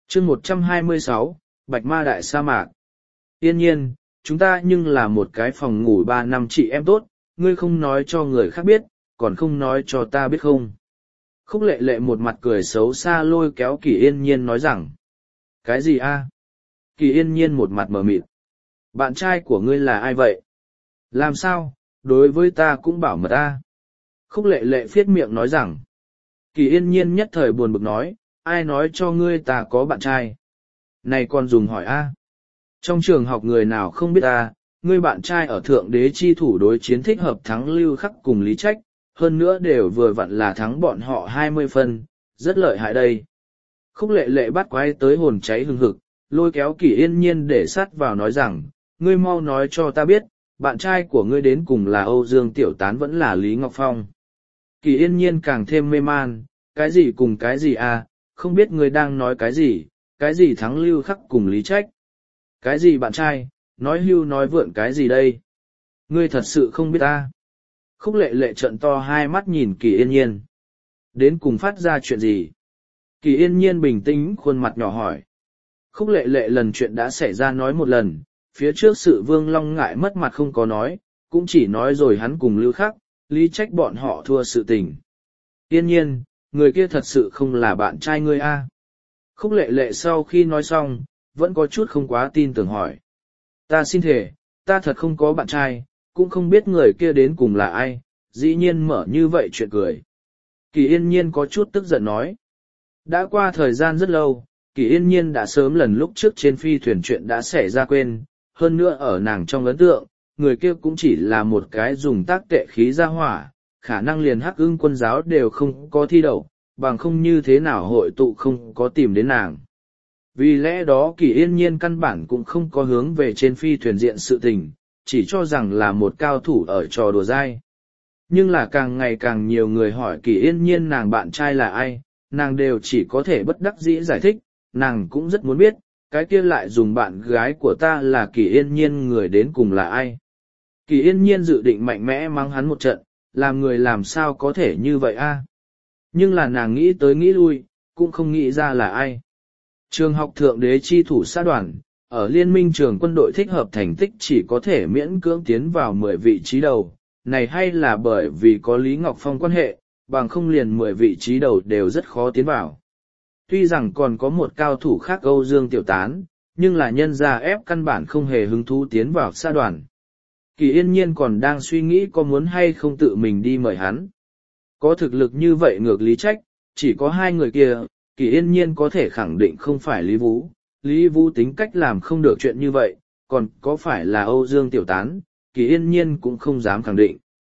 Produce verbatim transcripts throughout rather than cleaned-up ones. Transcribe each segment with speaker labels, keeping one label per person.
Speaker 1: chương một trăm hai mươi sáu, Bạch Ma Đại Sa Mạc. Yên nhiên, chúng ta nhưng là một cái phòng ngủ ba năm chị em tốt, ngươi không nói cho người khác biết, còn không nói cho ta biết không. Khúc lệ lệ một mặt cười xấu xa lôi kéo Kỳ Yên nhiên nói rằng. Cái gì a? Kỳ Yên nhiên một mặt mờ mịt. Bạn trai của ngươi là ai vậy? Làm sao, đối với ta cũng bảo mật ta. Khúc lệ lệ phiết miệng nói rằng. Kỳ Yên nhiên nhất thời buồn bực nói, ai nói cho ngươi ta có bạn trai? Này còn dùng hỏi a? Trong trường học người nào không biết ta, ngươi bạn trai ở thượng đế chi thủ đối chiến thích hợp thắng Lưu Khắc cùng Lý Trách, hơn nữa đều vừa vặn là thắng bọn họ hai mươi phân, rất lợi hại đây. Khúc lệ lệ bắt quái tới hồn cháy hừng hực, lôi kéo Kỳ Yên nhiên để sát vào nói rằng, ngươi mau nói cho ta biết, bạn trai của ngươi đến cùng là Âu Dương Tiểu Tán vẫn là Lý Ngọc Phong. Kỳ Yên nhiên càng thêm mê man, cái gì cùng cái gì à, không biết ngươi đang nói cái gì, cái gì thắng Lưu Khắc cùng Lý Trách. Cái gì bạn trai, nói hưu nói vượn cái gì đây? Ngươi thật sự không biết ta. Khúc lệ lệ trợn to hai mắt nhìn Kỳ Yên nhiên. Đến cùng phát ra chuyện gì? Kỳ Yên nhiên bình tĩnh khuôn mặt nhỏ hỏi. Khúc lệ lệ lần chuyện đã xảy ra nói một lần, phía trước sự Vương Long ngại mất mặt không có nói, cũng chỉ nói rồi hắn cùng Lưu Khắc, Lý Trách bọn họ thua sự tình. Yên nhiên, người kia thật sự không là bạn trai ngươi a? Khúc lệ lệ sau khi nói xong, vẫn có chút không quá tin tưởng hỏi. Ta xin thề, ta thật không có bạn trai, cũng không biết người kia đến cùng là ai, dĩ nhiên mở như vậy chuyện cười. Kỳ Yên nhiên có chút tức giận nói. Đã qua thời gian rất lâu, Kỳ Yên nhiên đã sớm lần lúc trước trên phi thuyền chuyện đã xảy ra quên, hơn nữa ở nàng trong ấn tượng, người kia cũng chỉ là một cái dùng tác tệ khí ra hỏa, khả năng liền Hắc Ưng quân giáo đều không có thi đậu, bằng không như thế nào hội tụ không có tìm đến nàng. Vì lẽ đó Kỳ Yên nhiên căn bản cũng không có hướng về trên phi thuyền diện sự tình, chỉ cho rằng là một cao thủ ở trò đùa dai. Nhưng là càng ngày càng nhiều người hỏi Kỳ Yên nhiên nàng bạn trai là ai, nàng đều chỉ có thể bất đắc dĩ giải thích, nàng cũng rất muốn biết, cái kia lại dùng bạn gái của ta là Kỳ Yên nhiên người đến cùng là ai. Kỳ Yên nhiên dự định mạnh mẽ mắng hắn một trận, làm người làm sao có thể như vậy a? Nhưng là nàng nghĩ tới nghĩ lui, cũng không nghĩ ra là ai. Trường học thượng đế chi thủ xã đoàn, ở liên minh trường quân đội thích hợp thành tích chỉ có thể miễn cưỡng tiến vào mười vị trí đầu, này hay là bởi vì có Lý Ngọc Phong quan hệ, bằng không liền mười vị trí đầu đều rất khó tiến vào. Tuy rằng còn có một cao thủ khác Âu Dương Tiểu Tán, nhưng là nhân gia ép căn bản không hề hứng thú tiến vào xã đoàn. Kỳ Yên nhiên còn đang suy nghĩ có muốn hay không tự mình đi mời hắn. Có thực lực như vậy ngược Lý Trách, chỉ có hai người kia, Kỳ Yên nhiên có thể khẳng định không phải Lý Vũ, Lý Vũ tính cách làm không được chuyện như vậy, còn có phải là Âu Dương Tiểu Tán, Kỳ Yên nhiên cũng không dám khẳng định.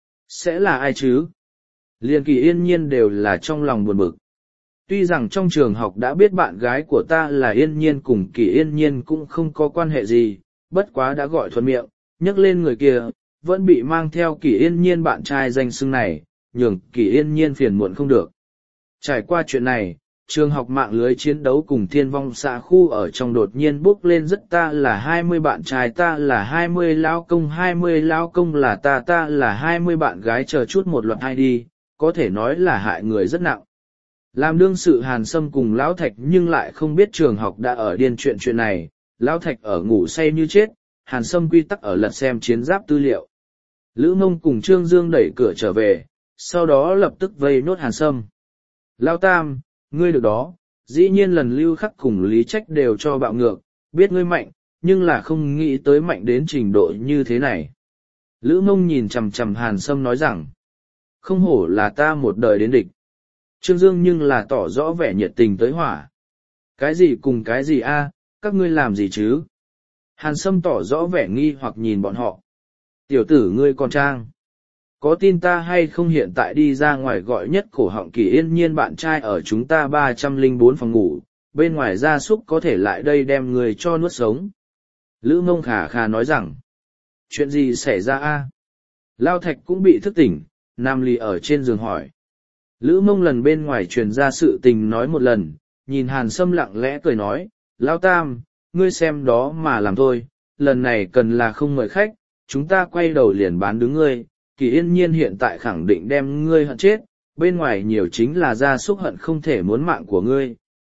Speaker 1: Sẽ là ai chứ? Liền Kỳ Yên nhiên đều là trong lòng buồn bực. Tuy rằng trong trường học đã biết bạn gái của ta là Yên nhiên cùng Kỳ Yên nhiên cũng không có quan hệ gì, bất quá đã gọi thuận miệng, nhắc lên người kia, vẫn bị mang theo Kỳ Yên nhiên bạn trai danh xưng này, nhường Kỳ Yên nhiên phiền muộn không được. Trải qua chuyện này, trường học mạng lưới chiến đấu cùng thiên vong xã khu ở trong đột nhiên bốc lên rất ta là hai mươi bạn trai ta là hai mươi lão công hai mươi lão công là ta ta là hai mươi bạn gái chờ chút một loạt hai đi, có thể nói là hại người rất nặng. Làm đương sự Hàn Sâm cùng Lão Thạch nhưng lại không biết trường học đã ở điên chuyện chuyện này, Lão Thạch ở ngủ say như chết, Hàn Sâm quy tắc ở lật xem chiến giáp tư liệu. Lữ Mông cùng Trương Dương đẩy cửa trở về, sau đó lập tức vây nốt Hàn Sâm. Lão Tam, ngươi được đó, dĩ nhiên lần Lưu Khắc cùng Lý Trách đều cho bạo ngược, biết ngươi mạnh, nhưng là không nghĩ tới mạnh đến trình độ như thế này. Lữ Mông nhìn chằm chằm Hàn Sâm nói rằng, không hổ là ta một đời đến địch. Trương Dương nhưng là tỏ rõ vẻ nhiệt tình tới hỏa. Cái gì cùng cái gì a, các ngươi làm gì chứ? Hàn Sâm tỏ rõ vẻ nghi hoặc nhìn bọn họ. Tiểu tử ngươi còn trang. Có tin ta hay không hiện tại đi ra ngoài gọi nhất cổ họng Kỳ Yên nhiên bạn trai ở chúng ta ba trăm lẻ bốn phòng ngủ, bên ngoài gia súc có thể lại đây đem người cho nuốt sống. Lữ Mông khà khà nói rằng, chuyện gì xảy ra a? Lao Thạch cũng bị thức tỉnh, nằm lì ở trên giường hỏi. Lữ Mông lần bên ngoài truyền ra sự tình nói một lần, nhìn Hàn Sâm lặng lẽ cười nói, Lão Tam, ngươi xem đó mà làm thôi, lần này cần là không mời khách, chúng ta quay đầu liền bán đứng ngươi, Kỳ Yên nhiên hiện tại khẳng định đem ngươi hận chết, bên ngoài nhiều chính là gia súc hận không thể muốn mạng của ngươi,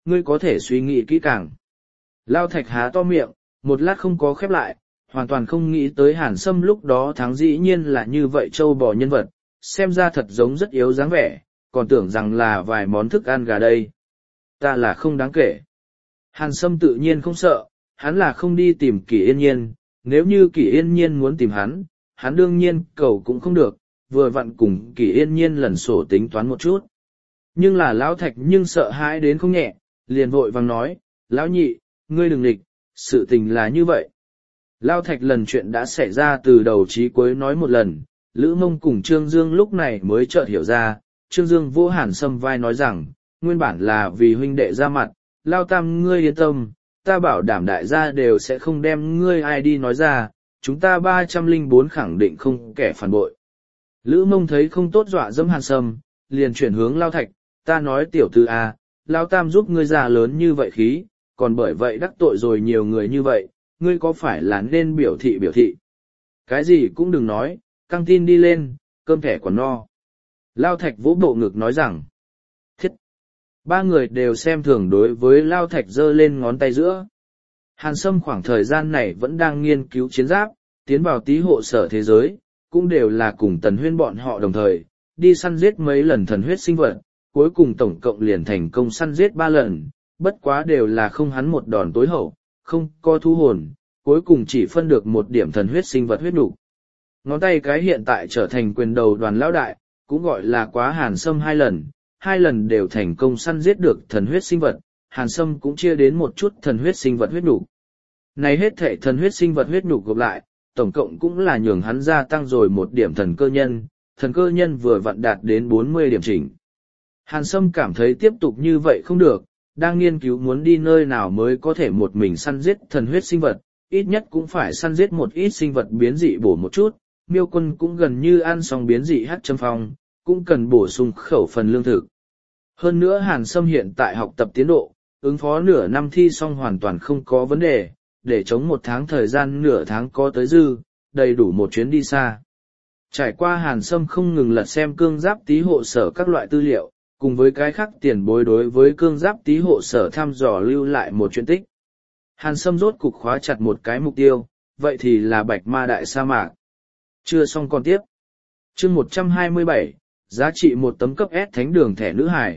Speaker 1: ngươi có thể suy nghĩ kỹ càng. Lao Thạch há to miệng, một lát không có khép lại, hoàn toàn không nghĩ tới Hàn Sâm lúc đó thắng dĩ nhiên là như vậy trâu bò nhân vật, xem ra thật giống rất yếu dáng vẻ, còn tưởng rằng là vài món thức ăn gà đây. Ta là không đáng kể. Hàn Sâm tự nhiên không sợ, hắn là không đi tìm Kỷ Yên Nhiên, nếu như Kỷ Yên Nhiên muốn tìm hắn, hắn đương nhiên cầu cũng không được, vừa vặn cùng Kỷ Yên Nhiên lần sổ tính toán một chút. Nhưng là Lão Thạch nhưng sợ hãi đến không nhẹ, liền vội vàng nói, Lão nhị, ngươi đừng nghịch, sự tình là như vậy. Lão Thạch lần chuyện đã xảy ra từ đầu chí cuối nói một lần, Lữ Mông cùng Trương Dương lúc này mới chợt hiểu ra, Trương Dương vỗ Hàn Sâm vai nói rằng, nguyên bản là vì huynh đệ ra mặt, Lao Tam ngươi yên tâm, ta bảo đảm đại gia đều sẽ không đem ngươi ai đi nói ra, chúng ta ba trăm linh bốn khẳng định không kẻ phản bội. Lữ Mông thấy không tốt dọa dẫm Hàn Sâm, liền chuyển hướng Lao Thạch, ta nói tiểu thư à, Lao Tam giúp ngươi già lớn như vậy khí, còn bởi vậy đắc tội rồi nhiều người như vậy, ngươi có phải là nên biểu thị biểu thị. Cái gì cũng đừng nói, căng tin đi lên, cơm thẻ còn no. Lao Thạch vỗ bộ ngực nói rằng, thiết. Ba người đều xem thường đối với Lao Thạch giơ lên ngón tay giữa. Hàn Sâm khoảng thời gian này vẫn đang nghiên cứu chiến giáp, tiến vào tí hộ sở thế giới, cũng đều là cùng Tần Huyên bọn họ đồng thời, đi săn giết mấy lần thần huyết sinh vật, cuối cùng tổng cộng liền thành công săn giết ba lần, bất quá đều là không hắn một đòn tối hậu, không có thu hồn, cuối cùng chỉ phân được một điểm thần huyết sinh vật huyết đủ. Ngón tay cái hiện tại trở thành quyền đầu đoàn lão đại, cũng gọi là quá Hàn Sâm hai lần, hai lần đều thành công săn giết được thần huyết sinh vật, Hàn Sâm cũng chia đến một chút thần huyết sinh vật huyết đủ. Này hết thảy thần huyết sinh vật huyết đủ gộp lại, tổng cộng cũng là nhường hắn gia tăng rồi một điểm thần cơ nhân, thần cơ nhân vừa vặn đạt đến bốn mươi điểm chỉnh. Hàn Sâm cảm thấy tiếp tục như vậy không được, đang nghiên cứu muốn đi nơi nào mới có thể một mình săn giết thần huyết sinh vật, ít nhất cũng phải săn giết một ít sinh vật biến dị bổ một chút, miêu quân cũng gần như ăn xong biến dị hắc châm phong, cũng cần bổ sung khẩu phần lương thực. Hơn nữa Hàn Sâm hiện tại học tập tiến độ, ứng phó nửa năm thi xong hoàn toàn không có vấn đề, để chống một tháng thời gian nửa tháng có tới dư, đầy đủ một chuyến đi xa. Trải qua Hàn Sâm không ngừng lật xem cương giáp tí hộ sở các loại tư liệu, cùng với cái khác tiền bối đối với cương giáp tí hộ sở thăm dò lưu lại một chuyện tích. Hàn Sâm rốt cục khóa chặt một cái mục tiêu, vậy thì là Bạch Ma Đại Sa Mạc. Chưa xong còn tiếp. Chương một trăm hai mươi bảy, giá trị một tấm cấp S thánh đường thẻ nữ hài.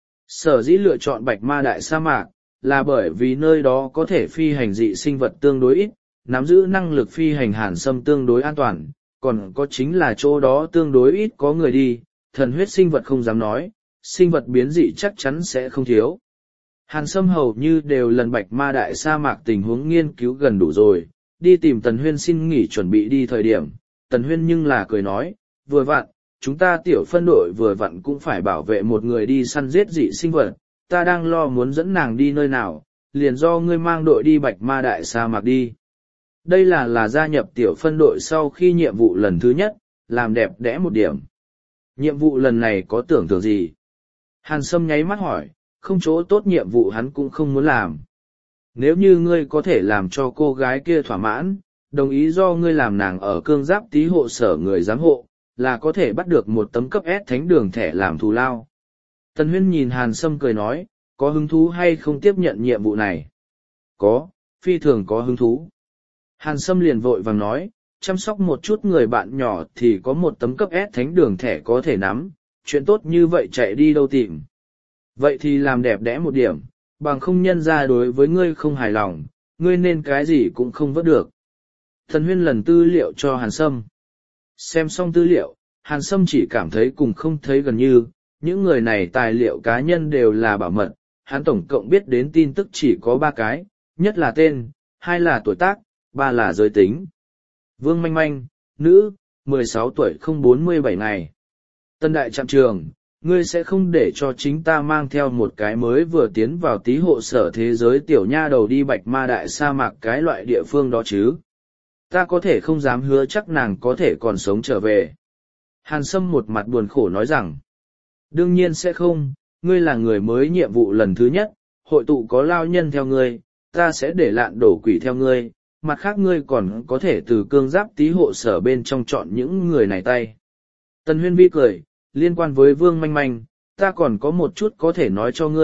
Speaker 1: Sở dĩ lựa chọn Bạch Ma Đại Sa Mạc, là bởi vì nơi đó có thể phi hành dị sinh vật tương đối ít, nắm giữ năng lực phi hành Hàn Sâm tương đối an toàn, còn có chính là chỗ đó tương đối ít có người đi, thần huyết sinh vật không dám nói, sinh vật biến dị chắc chắn sẽ không thiếu. Hàn Sâm hầu như đều lần Bạch Ma Đại Sa Mạc tình huống nghiên cứu gần đủ rồi, đi tìm Tần Huyên xin nghỉ chuẩn bị đi thời điểm, Tần Huyên nhưng là cười nói, vừa vặn, chúng ta tiểu phân đội vừa vặn cũng phải bảo vệ một người đi săn giết dị sinh vật, ta đang lo muốn dẫn nàng đi nơi nào, liền do ngươi mang đội đi Bạch Ma Đại Sa Mạc đi. Đây là là gia nhập tiểu phân đội sau khi nhiệm vụ lần thứ nhất, làm đẹp đẽ một điểm. Nhiệm vụ lần này có tưởng tượng gì? Hàn Sâm nháy mắt hỏi, không chỗ tốt nhiệm vụ hắn cũng không muốn làm. Nếu như ngươi có thể làm cho cô gái kia thỏa mãn, đồng ý do ngươi làm nàng ở cương giáp tí hộ sở người giám hộ, là có thể bắt được một tấm cấp S thánh đường thẻ làm thù lao. Tần Huyên nhìn Hàn Sâm cười nói, có hứng thú hay không tiếp nhận nhiệm vụ này? Có, phi thường có hứng thú. Hàn Sâm liền vội vàng nói, chăm sóc một chút người bạn nhỏ thì có một tấm cấp S thánh đường thẻ có thể nắm, chuyện tốt như vậy chạy đi đâu tìm. Vậy thì làm đẹp đẽ một điểm, bằng không nhân ra đối với ngươi không hài lòng, ngươi nên cái gì cũng không vớt được. Tần Huyên lần tư liệu cho Hàn Sâm. Xem xong tư liệu, Hàn Sâm chỉ cảm thấy cùng không thấy gần như, những người này tài liệu cá nhân đều là bảo mật, hắn tổng cộng biết đến tin tức chỉ có ba cái, nhất là tên, hai là tuổi tác, ba là giới tính. Vương Manh Manh, nữ, mười sáu tuổi không bốn mươi bảy ngày. Tân đại trạm trường, ngươi sẽ không để cho chính ta mang theo một cái mới vừa tiến vào tí hộ sở thế giới tiểu nha đầu đi Bạch Ma Đại Sa Mạc cái loại địa phương đó chứ. Ta có thể không dám hứa chắc nàng có thể còn sống trở về. Hàn Sâm một mặt buồn khổ nói rằng, đương nhiên sẽ không, ngươi là người mới nhiệm vụ lần thứ nhất, hội tụ có lao nhân theo ngươi, ta sẽ để lạn đổ quỷ theo ngươi, mặt khác ngươi còn có thể từ cương giáp tí hộ sở bên trong chọn những người này tay. Tần Huyên Vi cười, liên quan với Vương Manh Manh, ta còn có một chút có thể nói cho ngươi,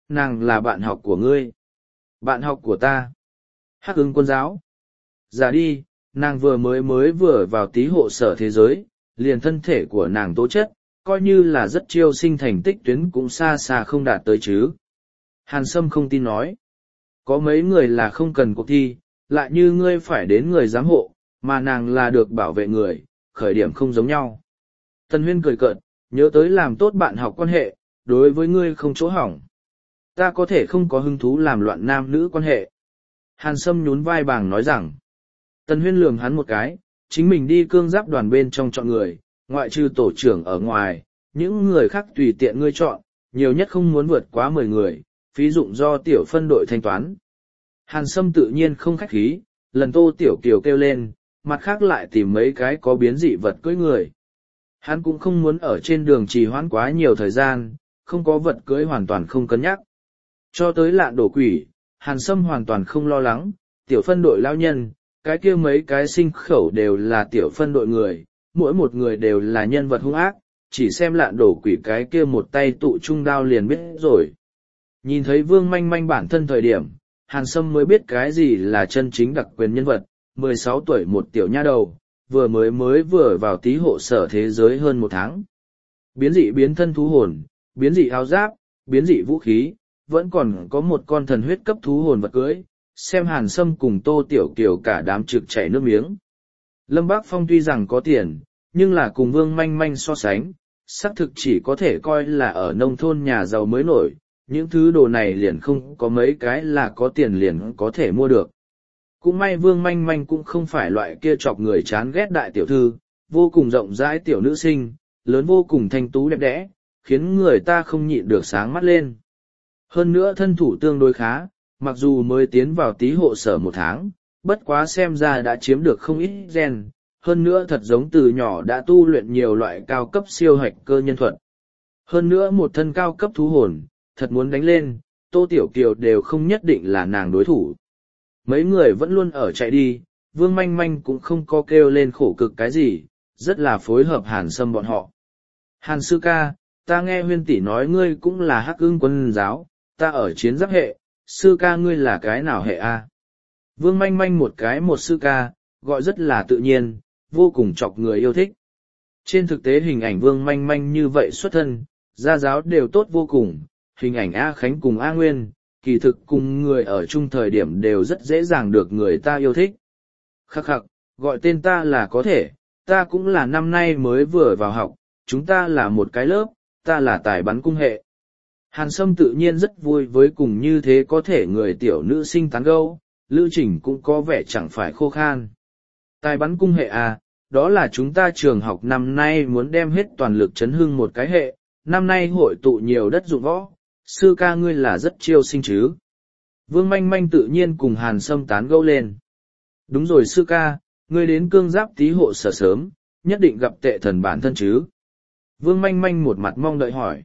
Speaker 1: nàng là bạn học của ngươi. Bạn học của ta. Hắc ưng quân giáo. Giả đi, nàng vừa mới mới vừa vào tí hộ sở thế giới, liền thân thể của nàng tố chất, coi như là rất chiêu sinh thành tích tuyến cũng xa xa không đạt tới chứ. Hàn Sâm không tin nói. Có mấy người là không cần cuộc thi, lại như ngươi phải đến người giám hộ, mà nàng là được bảo vệ người, khởi điểm không giống nhau. Tần Huyên cười cợt, nhớ tới làm tốt bạn học quan hệ, đối với ngươi không chỗ hỏng. Ta có thể không có hứng thú làm loạn nam nữ quan hệ. Hàn Sâm nhún vai bàng nói rằng. Tần Huyên lườm hắn một cái, chính mình đi cương giáp đoàn bên trong chọn người, ngoại trừ tổ trưởng ở ngoài, những người khác tùy tiện ngươi chọn, nhiều nhất không muốn vượt quá mười người, phí dụng do tiểu phân đội thanh toán. Hàn Sâm tự nhiên không khách khí, lần Tô Tiểu Kiều kêu lên, mặt khác lại tìm mấy cái có biến dị vật cưỡi người. Hắn cũng không muốn ở trên đường trì hoãn quá nhiều thời gian, không có vật cưỡi hoàn toàn không cân nhắc. Cho tới Lạn Đổ Quỷ, Hàn Sâm hoàn toàn không lo lắng, tiểu phân đội lao nhân, cái kia mấy cái sinh khẩu đều là tiểu phân đội người, mỗi một người đều là nhân vật hung ác, chỉ xem Lạn Đổ Quỷ cái kia một tay tụ trung đao liền biết rồi. Nhìn thấy Vương Manh Manh bản thân thời điểm, Hàn Sâm mới biết cái gì là chân chính đặc quyền nhân vật, mười sáu tuổi một tiểu nha đầu, vừa mới mới vừa vào tí hộ sở thế giới hơn một tháng. Biến dị biến thân thú hồn, biến dị áo giáp, biến dị vũ khí, vẫn còn có một con thần huyết cấp thú hồn vật cưới, xem Hàn Sâm cùng Tô Tiểu Kiều cả đám trực chảy nước miếng. Lâm Bác Phong tuy rằng có tiền, nhưng là cùng Vương Manh Manh so sánh, xác thực chỉ có thể coi là ở nông thôn nhà giàu mới nổi, những thứ đồ này liền không có mấy cái là có tiền liền có thể mua được. Cũng may Vương Manh Manh cũng không phải loại kia chọc người chán ghét đại tiểu thư, vô cùng rộng rãi tiểu nữ sinh, lớn vô cùng thanh tú đẹp đẽ, khiến người ta không nhịn được sáng mắt lên. Hơn nữa thân thủ tương đối khá, mặc dù mới tiến vào tí hộ sở một tháng, bất quá xem ra đã chiếm được không ít gen, hơn nữa thật giống từ nhỏ đã tu luyện nhiều loại cao cấp siêu hạch cơ nhân thuật. Hơn nữa một thân cao cấp thú hồn, thật muốn đánh lên, Tô Tiểu Kiều đều không nhất định là nàng đối thủ. Mấy người vẫn luôn ở chạy đi, Vương Manh Manh cũng không có kêu lên khổ cực cái gì, rất là phối hợp Hàn Sâm bọn họ. Hàn sư ca, ta nghe Huyên tỷ nói ngươi cũng là Hắc Ưng quân giáo, ta ở chiến giáp hệ, sư ca ngươi là cái nào hệ a? Vương Manh Manh một cái một sư ca, gọi rất là tự nhiên, vô cùng chọc người yêu thích. Trên thực tế hình ảnh Vương Manh Manh như vậy xuất thân, gia giáo đều tốt vô cùng, hình ảnh A Khánh cùng A Nguyên, kỳ thực cùng người ở chung thời điểm đều rất dễ dàng được người ta yêu thích. Khắc khắc, gọi tên ta là có thể, ta cũng là năm nay mới vừa vào học, chúng ta là một cái lớp, ta là tài bắn cung hệ. Hàn Sâm tự nhiên rất vui với cùng như thế có thể người tiểu nữ sinh tán gẫu, Lữ Trình cũng có vẻ chẳng phải khô khan. Tài bắn cung hệ à, đó là chúng ta trường học năm nay muốn đem hết toàn lực chấn hưng một cái hệ, năm nay hội tụ nhiều đất dụng võ, sư ca ngươi là rất chiêu sinh chứ. Vương Manh Manh tự nhiên cùng Hàn Sâm tán gẫu lên. Đúng rồi sư ca, ngươi đến cương giáp tí hộ sở sớm, nhất định gặp tệ thần bản thân chứ. Vương Manh Manh một mặt mong đợi hỏi.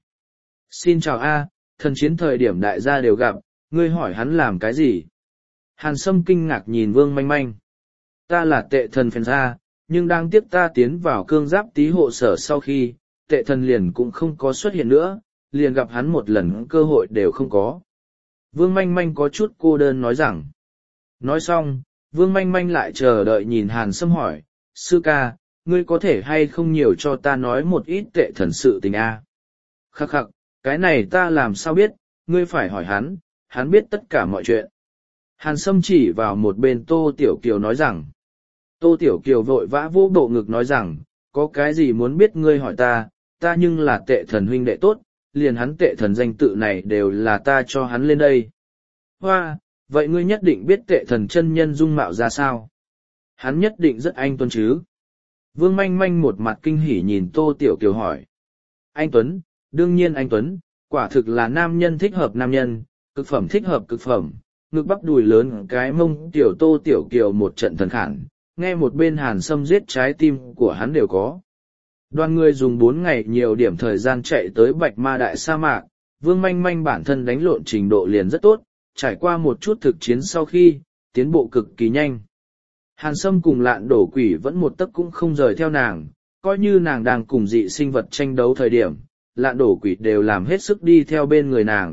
Speaker 1: Xin chào a, thần chiến thời điểm đại gia đều gặp, ngươi hỏi hắn làm cái gì? Hàn Sâm kinh ngạc nhìn Vương Manh Manh. Ta là tệ thần phèn ra, nhưng đang tiếp ta tiến vào cương giáp tí hộ sở sau khi, tệ thần liền cũng không có xuất hiện nữa, liền gặp hắn một lần cơ hội đều không có. Vương Manh Manh có chút cô đơn nói rằng. Nói xong, Vương Manh Manh lại chờ đợi nhìn Hàn Sâm hỏi, sư ca, ngươi có thể hay không nhiều cho ta nói một ít tệ thần sự tình a? À? Khắc khắc, cái này ta làm sao biết, ngươi phải hỏi hắn, hắn biết tất cả mọi chuyện. Hàn Sâm chỉ vào một bên Tô Tiểu Kiều nói rằng. Tô Tiểu Kiều vội vã vỗ bộ ngực nói rằng, có cái gì muốn biết ngươi hỏi ta, ta nhưng là tệ thần huynh đệ tốt, liền hắn tệ thần danh tự này đều là ta cho hắn lên đây. Hoa, vậy ngươi nhất định biết tệ thần chân nhân dung mạo ra sao? Hắn nhất định rất anh tuấn chứ? Vương Manh Manh một mặt kinh hỉ nhìn Tô Tiểu Kiều hỏi. Anh Tuấn, đương nhiên anh Tuấn, quả thực là nam nhân thích hợp nam nhân, cực phẩm thích hợp cực phẩm, ngực bắp đùi lớn cái mông tiểu Tô Tiểu Kiều một trận thần khản, nghe một bên Hàn Sâm giết trái tim của hắn đều có. Đoàn người dùng bốn ngày nhiều điểm thời gian chạy tới Bạch Ma Đại sa mạc, Vương Manh Manh bản thân đánh lộn trình độ liền rất tốt, trải qua một chút thực chiến sau khi, tiến bộ cực kỳ nhanh. Hàn Sâm cùng Lạn Đổ Quỷ vẫn một tấc cũng không rời theo nàng, coi như nàng đang cùng dị sinh vật tranh đấu thời điểm, Lạn Đổ Quỷ đều làm hết sức đi theo bên người nàng,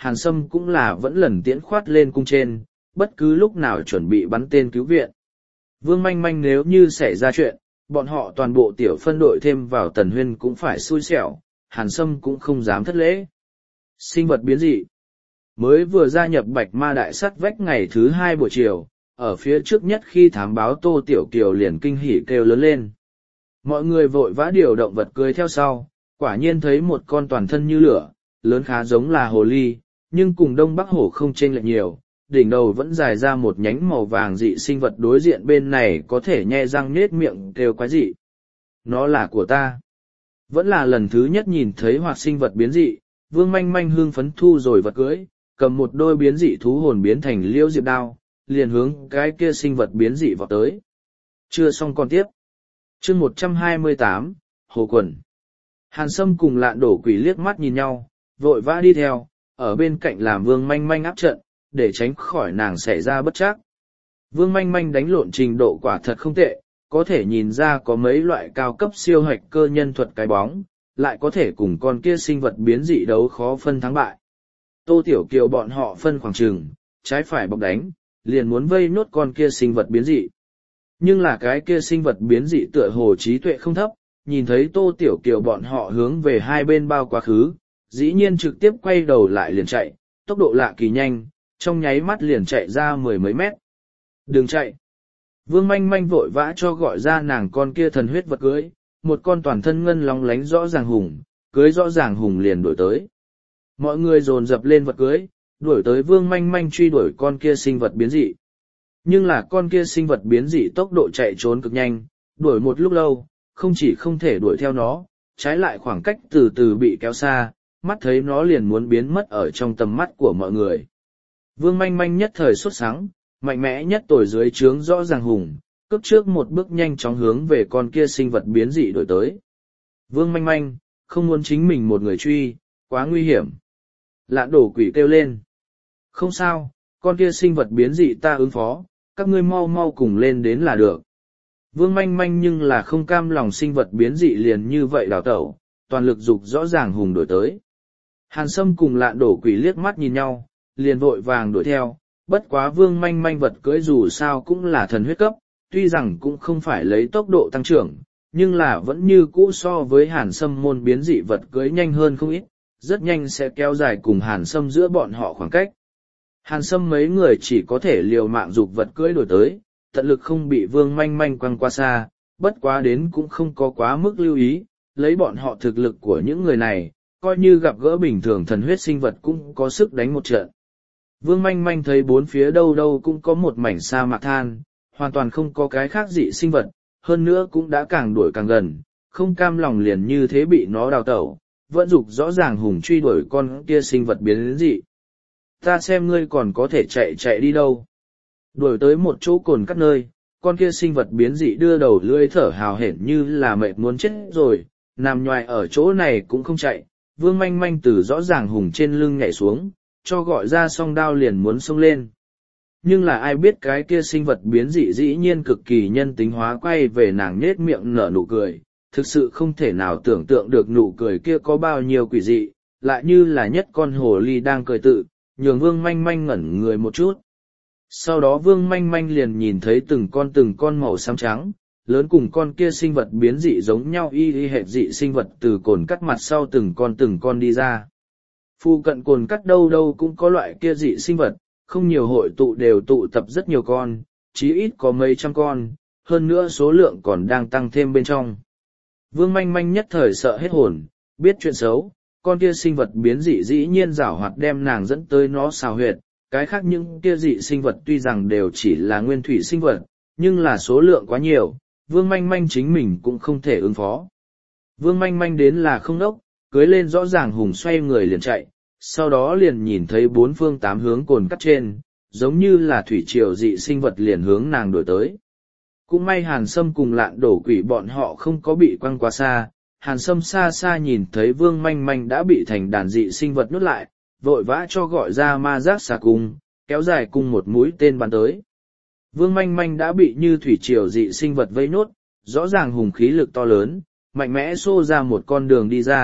Speaker 1: Hàn Sâm cũng là vẫn lần tiễn khoát lên cung trên, bất cứ lúc nào chuẩn bị bắn tên cứu viện. Vương Manh Manh nếu như xảy ra chuyện, bọn họ toàn bộ tiểu phân đội thêm vào Tần Huyên cũng phải xui xẻo, Hàn Sâm cũng không dám thất lễ. Sinh vật biến dị. Mới vừa gia nhập Bạch Ma Đại Sắt Vách ngày thứ hai buổi chiều, ở phía trước nhất khi thám báo Tô Tiểu Kiều liền kinh hỉ kêu lớn lên. Mọi người vội vã điều động vật cưới theo sau, quả nhiên thấy một con toàn thân như lửa, lớn khá giống là hồ ly, nhưng cùng Đông Bắc hổ không chênh lệch nhiều, đỉnh đầu vẫn dài ra một nhánh màu vàng dị sinh vật đối diện bên này có thể nhe răng nết miệng kêu quái dị. Nó là của ta. Vẫn là lần thứ nhất nhìn thấy hoạt sinh vật biến dị, Vương Manh Manh hương phấn thu rồi vật cưới, cầm một đôi biến dị thú hồn biến thành liêu diệp đao, liền hướng cái kia sinh vật biến dị vào tới. Chưa xong còn tiếp. Chương một trăm hai mươi tám, Hồ Quần. Hàn Sâm cùng Lạn Đổ Quỷ liếc mắt nhìn nhau, vội vã đi theo, ở bên cạnh làm Vương Manh Manh áp trận, để tránh khỏi nàng xảy ra bất trắc. Vương Manh Manh đánh lộn trình độ quả thật không tệ, có thể nhìn ra có mấy loại cao cấp siêu hoạch cơ nhân thuật cái bóng, lại có thể cùng con kia sinh vật biến dị đấu khó phân thắng bại. Tô Tiểu Kiều bọn họ phân khoảng trường, trái phải bọc đánh, liền muốn vây nốt con kia sinh vật biến dị. Nhưng là cái kia sinh vật biến dị tựa hồ trí tuệ không thấp, nhìn thấy Tô Tiểu Kiều bọn họ hướng về hai bên bao quá khứ, dĩ nhiên trực tiếp quay đầu lại liền chạy, tốc độ lạ kỳ nhanh, trong nháy mắt liền chạy ra mười mấy mét. Đừng chạy! Vương Manh Manh vội vã cho gọi ra nàng con kia thần huyết vật cưới, một con toàn thân ngân lóng lánh rõ ràng hùng, cưới rõ ràng hùng liền đuổi tới. Mọi người dồn dập lên vật cưới, đuổi tới Vương Manh Manh truy đuổi con kia sinh vật biến dị. Nhưng là con kia sinh vật biến dị tốc độ chạy trốn cực nhanh, đuổi một lúc lâu, không chỉ không thể đuổi theo nó, trái lại khoảng cách từ từ bị kéo xa, mắt thấy nó liền muốn biến mất ở trong tầm mắt của mọi người. Vương Manh Manh nhất thời sốt sắng, mạnh mẽ nhất tồi dưới trướng rõ ràng hùng, cướp trước một bước nhanh chóng hướng về con kia sinh vật biến dị đuổi tới. Vương Manh Manh, không muốn chính mình một người truy, quá nguy hiểm. Lạn Đổ Quỷ kêu lên. Không sao, con kia sinh vật biến dị ta ứng phó, các ngươi mau mau cùng lên đến là được. Vương Manh Manh nhưng là không cam lòng sinh vật biến dị liền như vậy đào tẩu, toàn lực dục rõ ràng hùng đuổi tới. Hàn Sâm cùng Lạn Đổ Quỷ liếc mắt nhìn nhau, liền vội vàng đuổi theo, bất quá Vương Manh Manh vật cưỡi dù sao cũng là thần huyết cấp, tuy rằng cũng không phải lấy tốc độ tăng trưởng, nhưng là vẫn như cũ so với Hàn Sâm môn biến dị vật cưỡi nhanh hơn không ít, rất nhanh sẽ kéo dài cùng Hàn Sâm giữa bọn họ khoảng cách. Hàn Sâm mấy người chỉ có thể liều mạng dục vật cưỡi đổi tới, tận lực không bị Vương Manh Manh quăng qua xa, bất quá đến cũng không có quá mức lưu ý, lấy bọn họ thực lực của những người này, coi như gặp gỡ bình thường thần huyết sinh vật cũng có sức đánh một trận. Vương Manh Manh thấy bốn phía đâu đâu cũng có một mảnh sa mạc than, hoàn toàn không có cái khác dị sinh vật, hơn nữa cũng đã càng đuổi càng gần, không cam lòng liền như thế bị nó đào tẩu, vẫn dục rõ ràng hùng truy đuổi con kia sinh vật biến đến dị. Ta xem ngươi còn có thể chạy chạy đi đâu. Đuổi tới một chỗ cồn cắt nơi, con kia sinh vật biến dị đưa đầu lưỡi thở hào hển như là mệt muốn chết rồi, nằm nhoài ở chỗ này cũng không chạy. Vương Manh Manh từ rõ ràng hùng trên lưng nhảy xuống, cho gọi ra song đao liền muốn xông lên. Nhưng là ai biết cái kia sinh vật biến dị dĩ nhiên cực kỳ nhân tính hóa quay về nàng nết miệng nở nụ cười, thực sự không thể nào tưởng tượng được nụ cười kia có bao nhiêu quỷ dị, lại như là nhất con hồ ly đang cười tự, nhường Vương Manh Manh ngẩn người một chút. Sau đó Vương Manh Manh liền nhìn thấy từng con từng con màu xám trắng, lớn cùng con kia sinh vật biến dị giống nhau y y hệt dị sinh vật từ cồn cắt mặt sau từng con từng con đi ra. Phu cận cồn cắt đâu đâu cũng có loại kia dị sinh vật, không nhiều hội tụ đều tụ tập rất nhiều con, chí ít có mấy trăm con, hơn nữa số lượng còn đang tăng thêm bên trong. Vương Manh Manh nhất thời sợ hết hồn, biết chuyện xấu, con kia sinh vật biến dị dĩ nhiên giảo hoạt đem nàng dẫn tới nó xào huyệt, cái khác những kia dị sinh vật tuy rằng đều chỉ là nguyên thủy sinh vật, nhưng là số lượng quá nhiều, Vương Manh Manh chính mình cũng không thể ứng phó. Vương Manh Manh đến là không đốc, cưới lên rõ ràng hùng xoay người liền chạy, sau đó liền nhìn thấy bốn phương tám hướng cồn cắt trên, giống như là thủy triều dị sinh vật liền hướng nàng đuổi tới. Cũng may Hàn Sâm cùng Lạn Đổ Quỷ bọn họ không có bị quăng quá xa, Hàn Sâm xa xa nhìn thấy Vương Manh Manh đã bị thành đàn dị sinh vật nuốt lại, vội vã cho gọi ra ma giác xà cung, kéo dài cung một mũi tên bắn tới. Vương Manh Manh đã bị như thủy triều dị sinh vật vây nốt, rõ ràng hùng khí lực to lớn, mạnh mẽ xô ra một con đường đi ra,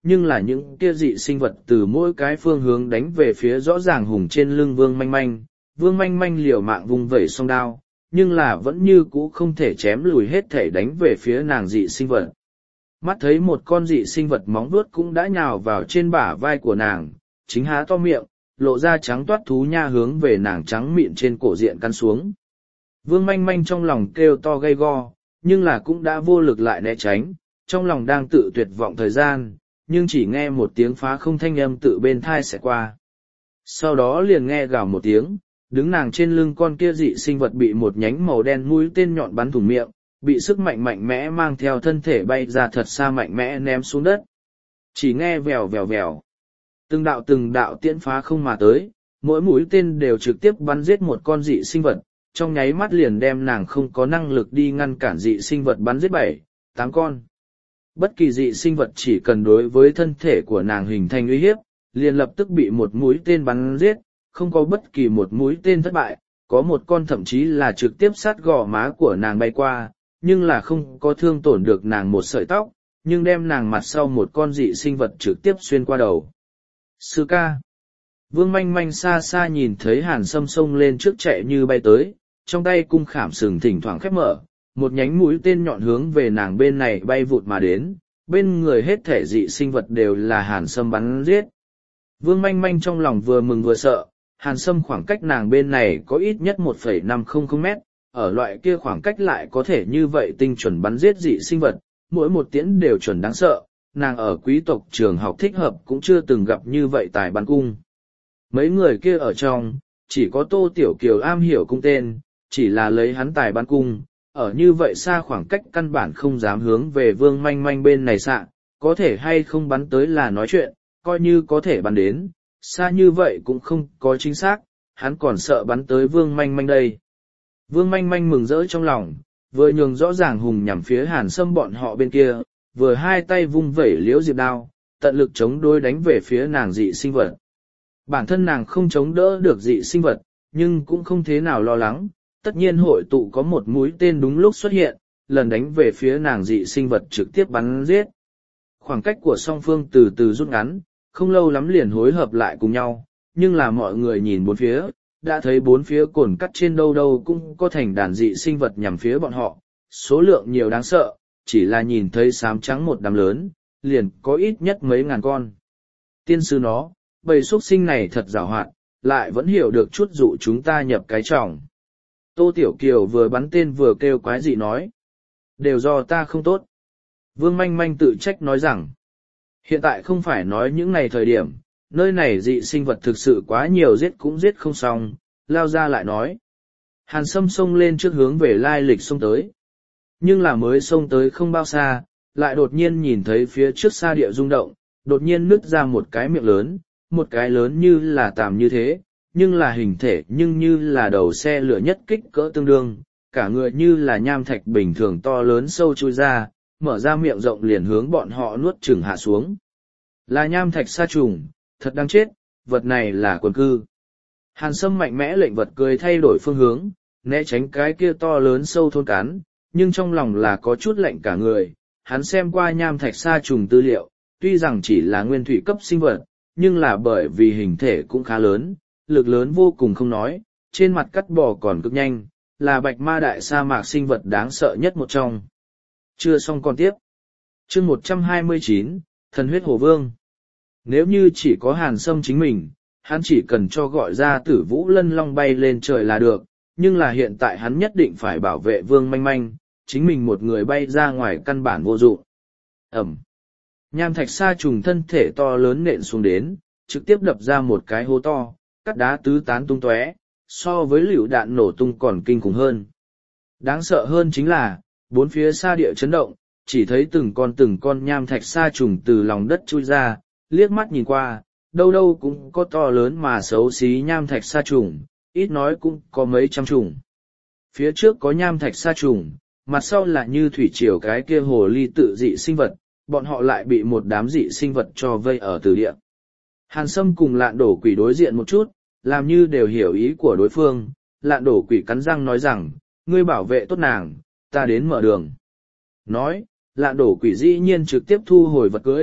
Speaker 1: nhưng là những kia dị sinh vật từ mỗi cái phương hướng đánh về phía rõ ràng hùng trên lưng Vương Manh Manh. Vương Manh Manh liều mạng vung vẩy song đao, nhưng là vẫn như cũ không thể chém lùi hết thể đánh về phía nàng dị sinh vật. Mắt thấy một con dị sinh vật móng vuốt cũng đã nhào vào trên bả vai của nàng, chính há to miệng, lộ ra trắng toát thú nha hướng về nàng trắng mịn trên cổ diện căn xuống. Vương Manh Manh trong lòng kêu to gay go, nhưng là cũng đã vô lực lại né tránh, trong lòng đang tự tuyệt vọng thời gian, nhưng chỉ nghe một tiếng phá không thanh âm tự bên thai sẽ qua. Sau đó liền nghe gào một tiếng, đứng nàng trên lưng con kia dị sinh vật bị một nhánh màu đen mũi tên nhọn bắn thủng miệng, bị sức mạnh mạnh mẽ mang theo thân thể bay ra thật xa mạnh mẽ ném xuống đất. Chỉ nghe vèo vèo vèo. Từng đạo từng đạo tiễn phá không mà tới, mỗi mũi tên đều trực tiếp bắn giết một con dị sinh vật, trong nháy mắt liền đem nàng không có năng lực đi ngăn cản dị sinh vật bắn giết bảy, tám con. Bất kỳ dị sinh vật chỉ cần đối với thân thể của nàng hình thành uy hiếp, liền lập tức bị một mũi tên bắn giết, không có bất kỳ một mũi tên thất bại, có một con thậm chí là trực tiếp sát gò má của nàng bay qua, nhưng là không có thương tổn được nàng một sợi tóc, nhưng đem nàng mặt sau một con dị sinh vật trực tiếp xuyên qua đầu. Sư ca. Vương Manh Manh xa xa nhìn thấy Hàn Sâm xông lên trước chạy như bay tới, trong tay cung khảm sừng thỉnh thoảng khép mở, một nhánh mũi tên nhọn hướng về nàng bên này bay vụt mà đến, bên người hết thể dị sinh vật đều là Hàn Sâm bắn giết. Vương Manh Manh trong lòng vừa mừng vừa sợ, Hàn Sâm khoảng cách nàng bên này có ít nhất một phẩy năm không mét, ở loại kia khoảng cách lại có thể như vậy tinh chuẩn bắn giết dị sinh vật, mỗi một tiễn đều chuẩn đáng sợ, nàng ở quý tộc trường học thích hợp cũng chưa từng gặp như vậy tài bắn cung. Mấy người kia ở trong, chỉ có Tô Tiểu Kiều am hiểu cung tên, chỉ là lấy hắn tài bắn cung, ở như vậy xa khoảng cách căn bản không dám hướng về Vương Manh Manh bên này xạ, có thể hay không bắn tới là nói chuyện, coi như có thể bắn đến, xa như vậy cũng không có chính xác, hắn còn sợ bắn tới Vương Manh Manh đây. Vương Manh Manh mừng rỡ trong lòng, vừa nhường rõ ràng hùng nhằm phía Hàn Sâm bọn họ bên kia, vừa hai tay vung vẩy liễu diệp đao, tận lực chống đối đánh về phía nàng dị sinh vật. Bản thân nàng không chống đỡ được dị sinh vật, nhưng cũng không thế nào lo lắng, tất nhiên hội tụ có một mũi tên đúng lúc xuất hiện, lần đánh về phía nàng dị sinh vật trực tiếp bắn giết. Khoảng cách của song phương từ từ rút ngắn, không lâu lắm liền hối hợp lại cùng nhau, nhưng là mọi người nhìn bốn phía, đã thấy bốn phía cồn cắt trên đâu đâu cũng có thành đàn dị sinh vật nhằm phía bọn họ, số lượng nhiều đáng sợ, chỉ là nhìn thấy xám trắng một đám lớn, liền có ít nhất mấy ngàn con. Tiên sư nó, bầy xuất sinh này thật giàu hạn, lại vẫn hiểu được chút dụ chúng ta nhập cái trọng. Tô Tiểu Kiều vừa bắn tên vừa kêu quái dị nói. Đều do ta không tốt. Vương Manh Manh tự trách nói rằng, hiện tại không phải nói những ngày thời điểm, nơi này dị sinh vật thực sự quá nhiều giết cũng giết không xong, lao ra lại nói. Hàn Sâm xông lên trước hướng về lai lịch xông tới. Nhưng là mới xông tới không bao xa, lại đột nhiên nhìn thấy phía trước xa địa rung động, đột nhiên nứt ra một cái miệng lớn, một cái lớn như là tàm như thế, nhưng là hình thể nhưng như là đầu xe lửa nhất kích cỡ tương đương, cả người như là nham thạch bình thường to lớn sâu chui ra, mở ra miệng rộng liền hướng bọn họ nuốt chửng hạ xuống. Là nham thạch sa trùng, thật đáng chết, vật này là quần cư. Hàn Sâm mạnh mẽ lệnh vật cười thay đổi phương hướng, né tránh cái kia to lớn sâu thôn cán, nhưng trong lòng là có chút lạnh cả người. Hắn xem qua nham thạch sa trùng tư liệu, tuy rằng chỉ là nguyên thủy cấp sinh vật, nhưng là bởi vì hình thể cũng khá lớn, lực lớn vô cùng không nói, trên mặt cắt bò còn cực nhanh, là bạch ma đại sa mạc sinh vật đáng sợ nhất một trong. Chưa xong còn tiếp. Chương một trăm hai mươi chín, Thần huyết hồ vương. Nếu như chỉ có Hàn Sâm chính mình, hắn chỉ cần cho gọi ra Tử Vũ Lân Long bay lên trời là được, nhưng là hiện tại hắn nhất định phải bảo vệ Vương Manh Manh, chính mình một người bay ra ngoài căn bản vô dụng. Ẩm. Nham thạch sa trùng thân thể to lớn nện xuống đến, trực tiếp đập ra một cái hố to, cắt đá tứ tán tung tóe, so với lựu đạn nổ tung còn kinh khủng hơn. Đáng sợ hơn chính là, bốn phía sa địa chấn động, chỉ thấy từng con từng con nham thạch sa trùng từ lòng đất chui ra, liếc mắt nhìn qua, đâu đâu cũng có to lớn mà xấu xí nham thạch sa trùng, ít nói cũng có mấy trăm trùng. Phía trước có nham thạch sa trùng, mặt sau là như thủy triều cái kia hồ ly tự dị sinh vật, bọn họ lại bị một đám dị sinh vật cho vây ở từ địa. Hàn Sâm cùng lạn đổ quỷ đối diện một chút, làm như đều hiểu ý của đối phương, lạn đổ quỷ cắn răng nói rằng, ngươi bảo vệ tốt nàng, ta đến mở đường. Nói, lạn đổ quỷ dĩ nhiên trực tiếp thu hồi vật cưới,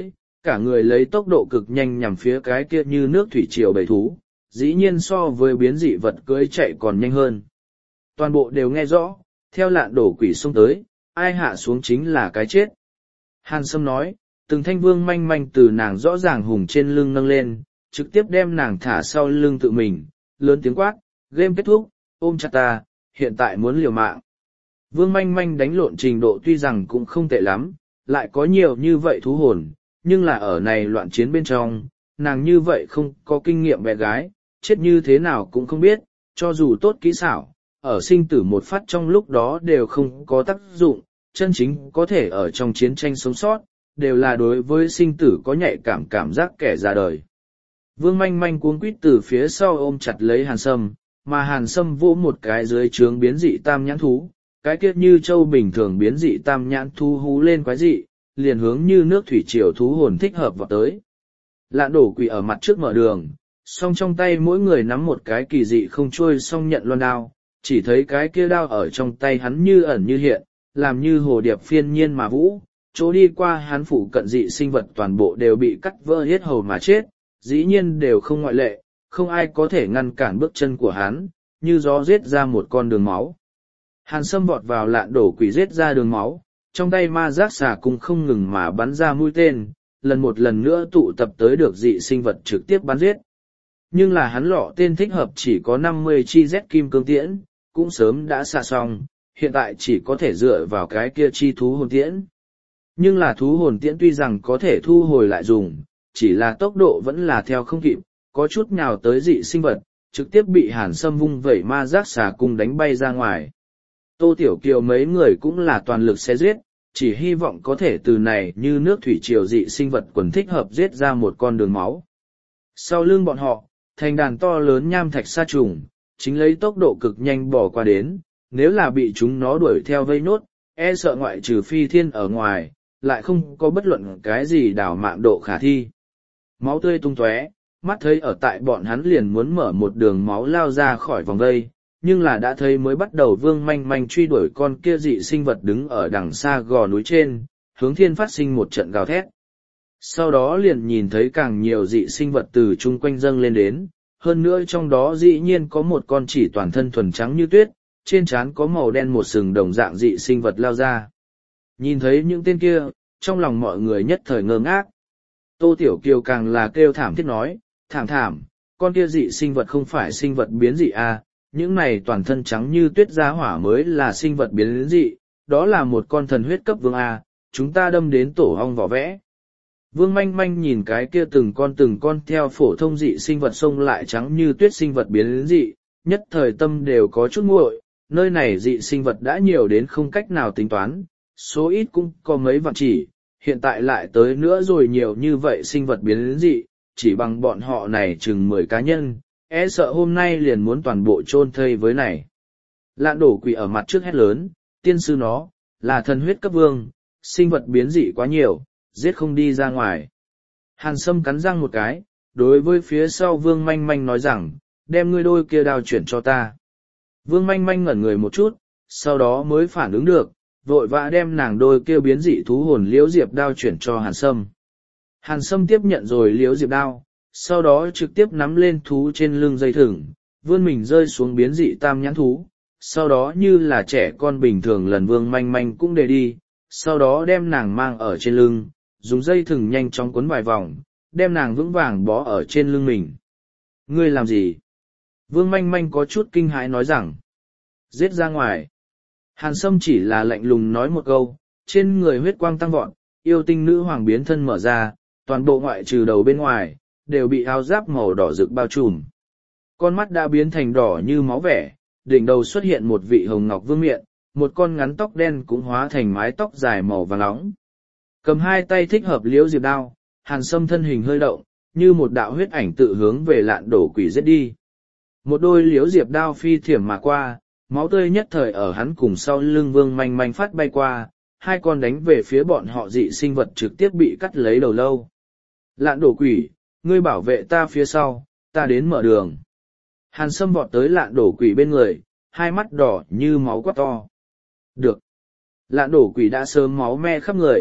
Speaker 1: cả người lấy tốc độ cực nhanh nhằm phía cái kia như nước thủy triều bầy thú, dĩ nhiên so với biến dị vật cưới chạy còn nhanh hơn. Toàn bộ đều nghe rõ, theo lạn đổ quỷ xông tới, ai hạ xuống chính là cái chết. Hàn Sâm nói, từng thanh vương manh manh từ nàng rõ ràng hùng trên lưng nâng lên, trực tiếp đem nàng thả sau lưng tự mình, lớn tiếng quát, game kết thúc, ôm chặt ta, hiện tại muốn liều mạng. Vương manh manh đánh lộn trình độ tuy rằng cũng không tệ lắm, lại có nhiều như vậy thú hồn, nhưng là ở này loạn chiến bên trong, nàng như vậy không có kinh nghiệm bé gái, chết như thế nào cũng không biết, cho dù tốt kỹ xảo, ở sinh tử một phát trong lúc đó đều không có tác dụng, chân chính có thể ở trong chiến tranh sống sót, đều là đối với sinh tử có nhạy cảm cảm giác kẻ ra đời. Vương manh manh cuống quýt từ phía sau ôm chặt lấy Hàn Sâm, mà Hàn Sâm vỗ một cái dưới trướng biến dị tam nhãn thú, cái kia như châu bình thường biến dị tam nhãn thú hú lên quái dị, liền hướng như nước thủy triều thú hồn thích hợp vào tới. Lạn đổ quỷ ở mặt trước mở đường, song trong tay mỗi người nắm một cái kỳ dị không trôi song nhận loan đao, chỉ thấy cái kia đao ở trong tay hắn như ẩn như hiện, làm như hồ điệp phiên nhiên mà vũ, chỗ đi qua hắn phụ cận dị sinh vật toàn bộ đều bị cắt vỡ hết hầu mà chết, dĩ nhiên đều không ngoại lệ, không ai có thể ngăn cản bước chân của hắn, như gió giết ra một con đường máu. Hàn Sâm vọt vào lạn đổ quỷ giết ra đường máu, trong tay ma giác xà cung không ngừng mà bắn ra mũi tên, lần một lần nữa tụ tập tới được dị sinh vật trực tiếp bắn giết. Nhưng là hắn lọ tên thích hợp chỉ có năm mươi chi Z kim cương tiễn, cũng sớm đã xạ xong, hiện tại chỉ có thể dựa vào cái kia chi thú hồn tiễn. Nhưng là thú hồn tiễn tuy rằng có thể thu hồi lại dùng, chỉ là tốc độ vẫn là theo không kịp, có chút nhào tới dị sinh vật, trực tiếp bị Hàn Sâm vung vẩy ma giác xà cung đánh bay ra ngoài. Tô Tiểu Kiều mấy người cũng là toàn lực xé giết, chỉ hy vọng có thể từ này như nước thủy triều dị sinh vật quần thích hợp giết ra một con đường máu. Sau lưng bọn họ, thành đàn to lớn nham thạch sa trùng, chính lấy tốc độ cực nhanh bỏ qua đến, nếu là bị chúng nó đuổi theo vây nốt, e sợ ngoại trừ phi thiên ở ngoài, lại không có bất luận cái gì đảo mạng độ khả thi. Máu tươi tung tóe, mắt thấy ở tại bọn hắn liền muốn mở một đường máu lao ra khỏi vòng vây, nhưng là đã thấy mới bắt đầu vương manh manh truy đuổi con kia dị sinh vật đứng ở đằng xa gò núi trên, hướng thiên phát sinh một trận gào thét. Sau đó liền nhìn thấy càng nhiều dị sinh vật từ chung quanh dâng lên đến, hơn nữa trong đó dĩ nhiên có một con chỉ toàn thân thuần trắng như tuyết, trên trán có màu đen một sừng đồng dạng dị sinh vật lao ra. Nhìn thấy những tên kia, trong lòng mọi người nhất thời ngơ ngác. Tô Tiểu Kiều càng là kêu thảm thiết nói, thảm thảm, con kia dị sinh vật không phải sinh vật biến dị à, những này toàn thân trắng như tuyết giá hỏa mới là sinh vật biến dị, đó là một con thần huyết cấp vương à, chúng ta đâm đến tổ ong vỏ vẽ. Vương manh manh nhìn cái kia từng con từng con theo phổ thông dị sinh vật xông lại trắng như tuyết sinh vật biến dị, nhất thời tâm đều có chút nguội, nơi này dị sinh vật đã nhiều đến không cách nào tính toán, số ít cũng có mấy vạn chỉ, hiện tại lại tới nữa rồi nhiều như vậy sinh vật biến dị, chỉ bằng bọn họ này chừng mười cá nhân, e sợ hôm nay liền muốn toàn bộ chôn thây với này. Lạn đổ quỷ ở mặt trước hét lớn, tiên sư nó, là thần huyết cấp vương, sinh vật biến dị quá nhiều, giết không đi ra ngoài. Hàn Sâm cắn răng một cái, đối với phía sau vương manh manh nói rằng, đem ngươi đôi kia đao chuyển cho ta. Vương manh manh ngẩn người một chút, sau đó mới phản ứng được, vội vã đem nàng đôi kia biến dị thú hồn liễu diệp đao chuyển cho Hàn Sâm. Hàn Sâm tiếp nhận rồi liễu diệp đao, sau đó trực tiếp nắm lên thú trên lưng dây thừng, vươn mình rơi xuống biến dị tam nhãn thú, sau đó như là trẻ con bình thường lần vương manh manh cũng để đi, sau đó đem nàng mang ở trên lưng, dùng dây thừng nhanh chóng cuốn vài vòng, đem nàng vững vàng bó ở trên lưng mình. Ngươi làm gì? Vương manh manh có chút kinh hãi nói rằng, giết ra ngoài. Hàn Sâm chỉ là lạnh lùng nói một câu, trên người huyết quang tăng vọt, yêu tinh nữ hoàng biến thân mở ra, toàn bộ ngoại trừ đầu bên ngoài, đều bị áo giáp màu đỏ rực bao trùm. Con mắt đã biến thành đỏ như máu vẻ, đỉnh đầu xuất hiện một vị hồng ngọc vương miện, một con ngắn tóc đen cũng hóa thành mái tóc dài màu vàng nóng. Cầm hai tay thích hợp liễu diệp đao, Hàn Sâm thân hình hơi động, như một đạo huyết ảnh tự hướng về lạn đổ quỷ giết đi. Một đôi liễu diệp đao phi thiểm mà qua, máu tươi nhất thời ở hắn cùng sau lưng vương manh manh phát bay qua, hai con đánh về phía bọn họ dị sinh vật trực tiếp bị cắt lấy đầu lâu. Lạn đổ quỷ, ngươi bảo vệ ta phía sau, ta đến mở đường. Hàn Sâm vọt tới lạn đổ quỷ bên người, hai mắt đỏ như máu quát to. Được. Lạn đổ quỷ đã sớm máu me khắp người,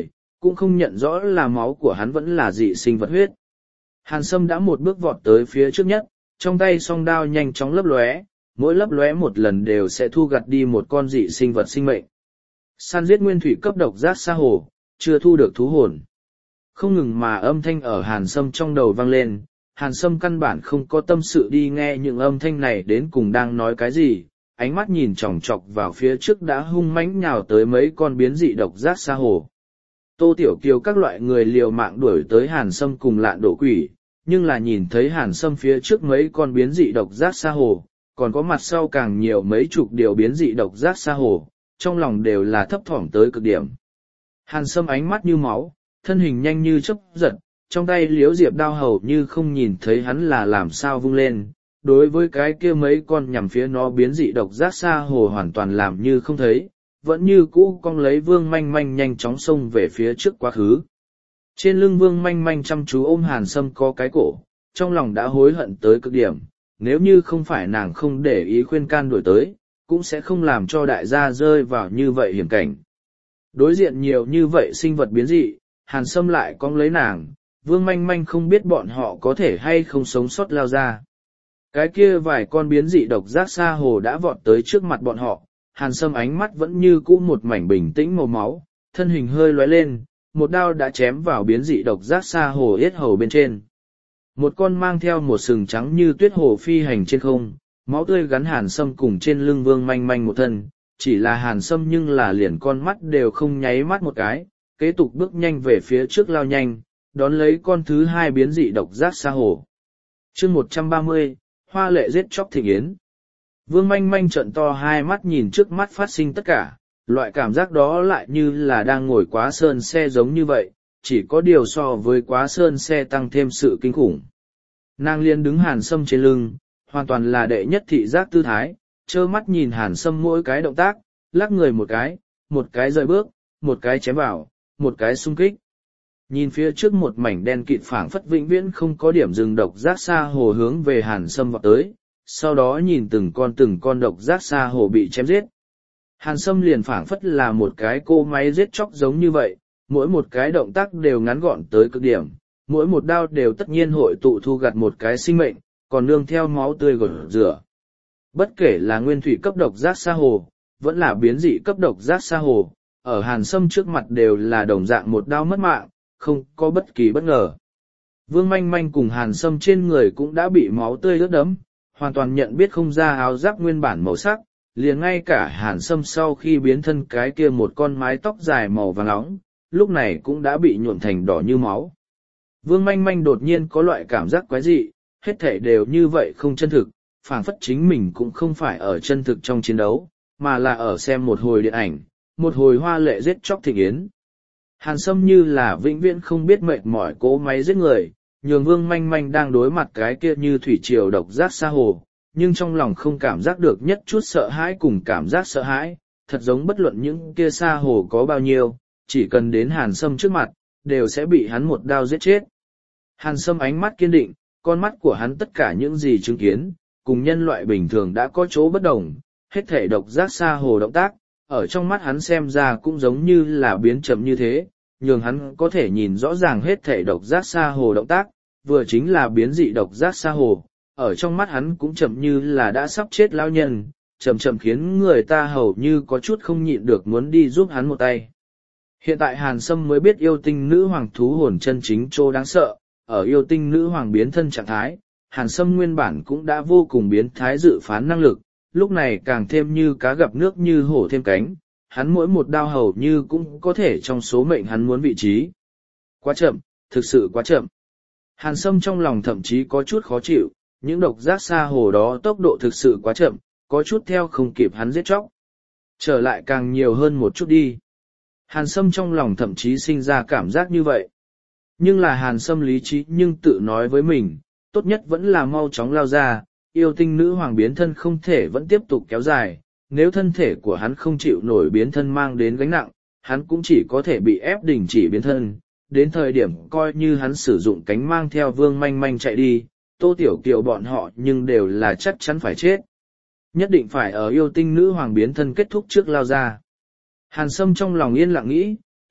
Speaker 1: cũng không nhận rõ là máu của hắn vẫn là dị sinh vật huyết. Hàn Sâm đã một bước vọt tới phía trước nhất, trong tay song đao nhanh chóng lấp lóe, mỗi lấp lóe một lần đều sẽ thu gặt đi một con dị sinh vật sinh mệnh. Săn giết nguyên thủy cấp độc giác sa hồ, chưa thu được thú hồn. Không ngừng mà âm thanh ở Hàn Sâm trong đầu vang lên, Hàn Sâm căn bản không có tâm sự đi nghe những âm thanh này đến cùng đang nói cái gì, ánh mắt nhìn chòng chọc vào phía trước đã hung mãnh nhào tới mấy con biến dị độc giác sa hồ. Tô Tiểu Kiều các loại người liều mạng đuổi tới Hàn Sâm cùng Lạn Đổ Quỷ, nhưng là nhìn thấy Hàn Sâm phía trước mấy con biến dị độc giác sa hồ, còn có mặt sau càng nhiều mấy chục điều biến dị độc giác sa hồ, trong lòng đều là thấp thỏm tới cực điểm. Hàn Sâm ánh mắt như máu, thân hình nhanh như chớp giật, trong tay liếu diệp đao hầu như không nhìn thấy hắn là làm sao vung lên. Đối với cái kia mấy con nhằm phía nó biến dị độc giác sa hồ hoàn toàn làm như không thấy, vẫn như cũ cong lấy Vương Manh Manh nhanh chóng xông về phía trước quá khứ. Trên lưng Vương Manh Manh chăm chú ôm Hàn Sâm có cái cổ, trong lòng đã hối hận tới cực điểm, nếu như không phải nàng không để ý khuyên can đuổi tới, cũng sẽ không làm cho đại gia rơi vào như vậy hiểm cảnh. Đối diện nhiều như vậy sinh vật biến dị, Hàn Sâm lại cong lấy nàng, Vương Manh Manh không biết bọn họ có thể hay không sống sót lao ra. Cái kia vài con biến dị độc giác sa hồ đã vọt tới trước mặt bọn họ, Hàn Sâm ánh mắt vẫn như cũ một mảnh bình tĩnh màu máu, thân hình hơi lóe lên, một đao đã chém vào biến dị độc giác sa hồ yết hầu bên trên. Một con mang theo một sừng trắng như tuyết hồ phi hành trên không, máu tươi gắn Hàn Sâm cùng trên lưng Vương Manh Manh một thân, chỉ là Hàn Sâm nhưng là liền con mắt đều không nháy mắt một cái, kế tục bước nhanh về phía trước lao nhanh, đón lấy con thứ hai biến dị độc giác sa hồ. Chương một trăm ba mươi, Hoa lệ giết chóc thịnh yến. Vương Manh Manh trợn to hai mắt nhìn trước mắt phát sinh tất cả, loại cảm giác đó lại như là đang ngồi quá sơn xe giống như vậy, chỉ có điều so với quá sơn xe tăng thêm sự kinh khủng. Nàng liên đứng Hàn Sâm trên lưng, hoàn toàn là đệ nhất thị giác tư thái, trơ mắt nhìn Hàn Sâm mỗi cái động tác, lắc người một cái, một cái rời bước, một cái chém vào, một cái xung kích. Nhìn phía trước một mảnh đen kịt phảng phất vĩnh viễn không có điểm dừng độc giác sa hồ hướng về Hàn Sâm vọt tới, sau đó nhìn từng con từng con độc giác sa hồ bị chém giết. Hàn Sâm liền phảng phất là một cái cô máy giết chóc giống như vậy, mỗi một cái động tác đều ngắn gọn tới cực điểm, mỗi một đao đều tất nhiên hội tụ thu gặt một cái sinh mệnh, còn nương theo máu tươi gột rửa. Bất kể là nguyên thủy cấp độc giác sa hồ, vẫn là biến dị cấp độc giác sa hồ, ở Hàn Sâm trước mặt đều là đồng dạng một đao mất mạng, không có bất kỳ bất ngờ. Vương Manh Manh cùng Hàn Sâm trên người cũng đã bị máu tươi ướt đẫm, hoàn toàn nhận biết không ra áo giáp nguyên bản màu sắc, liền ngay cả Hàn Sâm sau khi biến thân cái kia một con mái tóc dài màu vàng óng, lúc này cũng đã bị nhuộm thành đỏ như máu. Vương Manh Manh đột nhiên có loại cảm giác quái dị, hết thể đều như vậy không chân thực, phảng phất chính mình cũng không phải ở chân thực trong chiến đấu, mà là ở xem một hồi điện ảnh, một hồi hoa lệ giết chóc thịnh yến. Hàn Sâm như là vĩnh viễn không biết mệt mỏi cố máy giết người, nhường Vương Manh Manh đang đối mặt cái kia như thủy triều độc giác sa hồ, nhưng trong lòng không cảm giác được nhất chút sợ hãi cùng cảm giác sợ hãi, thật giống bất luận những kia sa hồ có bao nhiêu, chỉ cần đến Hàn Sâm trước mặt, đều sẽ bị hắn một đao giết chết. Hàn Sâm ánh mắt kiên định, con mắt của hắn tất cả những gì chứng kiến, cùng nhân loại bình thường đã có chỗ bất đồng, hết thể độc giác sa hồ động tác, ở trong mắt hắn xem ra cũng giống như là biến chậm như thế, nhường hắn có thể nhìn rõ ràng hết thể độc giác sa hồ động tác, vừa chính là biến dị độc giác sa hồ, ở trong mắt hắn cũng chậm như là đã sắp chết lão nhân, chậm chậm khiến người ta hầu như có chút không nhịn được muốn đi giúp hắn một tay. Hiện tại Hàn Sâm mới biết yêu tinh nữ hoàng thú hồn chân chính trô đáng sợ, ở yêu tinh nữ hoàng biến thân trạng thái, Hàn Sâm nguyên bản cũng đã vô cùng biến thái dự phán năng lực, lúc này càng thêm như cá gặp nước như hổ thêm cánh, hắn mỗi một đao hầu như cũng có thể trong số mệnh hắn muốn vị trí. Quá chậm, thực sự quá chậm. Hàn Sâm trong lòng thậm chí có chút khó chịu, những độc giác sa hồ đó tốc độ thực sự quá chậm, có chút theo không kịp hắn giết chóc. Trở lại càng nhiều hơn một chút đi. Hàn Sâm trong lòng thậm chí sinh ra cảm giác như vậy. Nhưng là Hàn Sâm lý trí nhưng tự nói với mình, tốt nhất vẫn là mau chóng lao ra, yêu tinh nữ hoàng biến thân không thể vẫn tiếp tục kéo dài, nếu thân thể của hắn không chịu nổi biến thân mang đến gánh nặng, hắn cũng chỉ có thể bị ép đình chỉ biến thân, đến thời điểm coi như hắn sử dụng cánh mang theo Vương Manh Manh chạy đi, Tô Tiểu Kiều bọn họ nhưng đều là chắc chắn phải chết. Nhất định phải ở yêu tinh nữ hoàng biến thân kết thúc trước lao ra. Hàn Sâm trong lòng yên lặng nghĩ,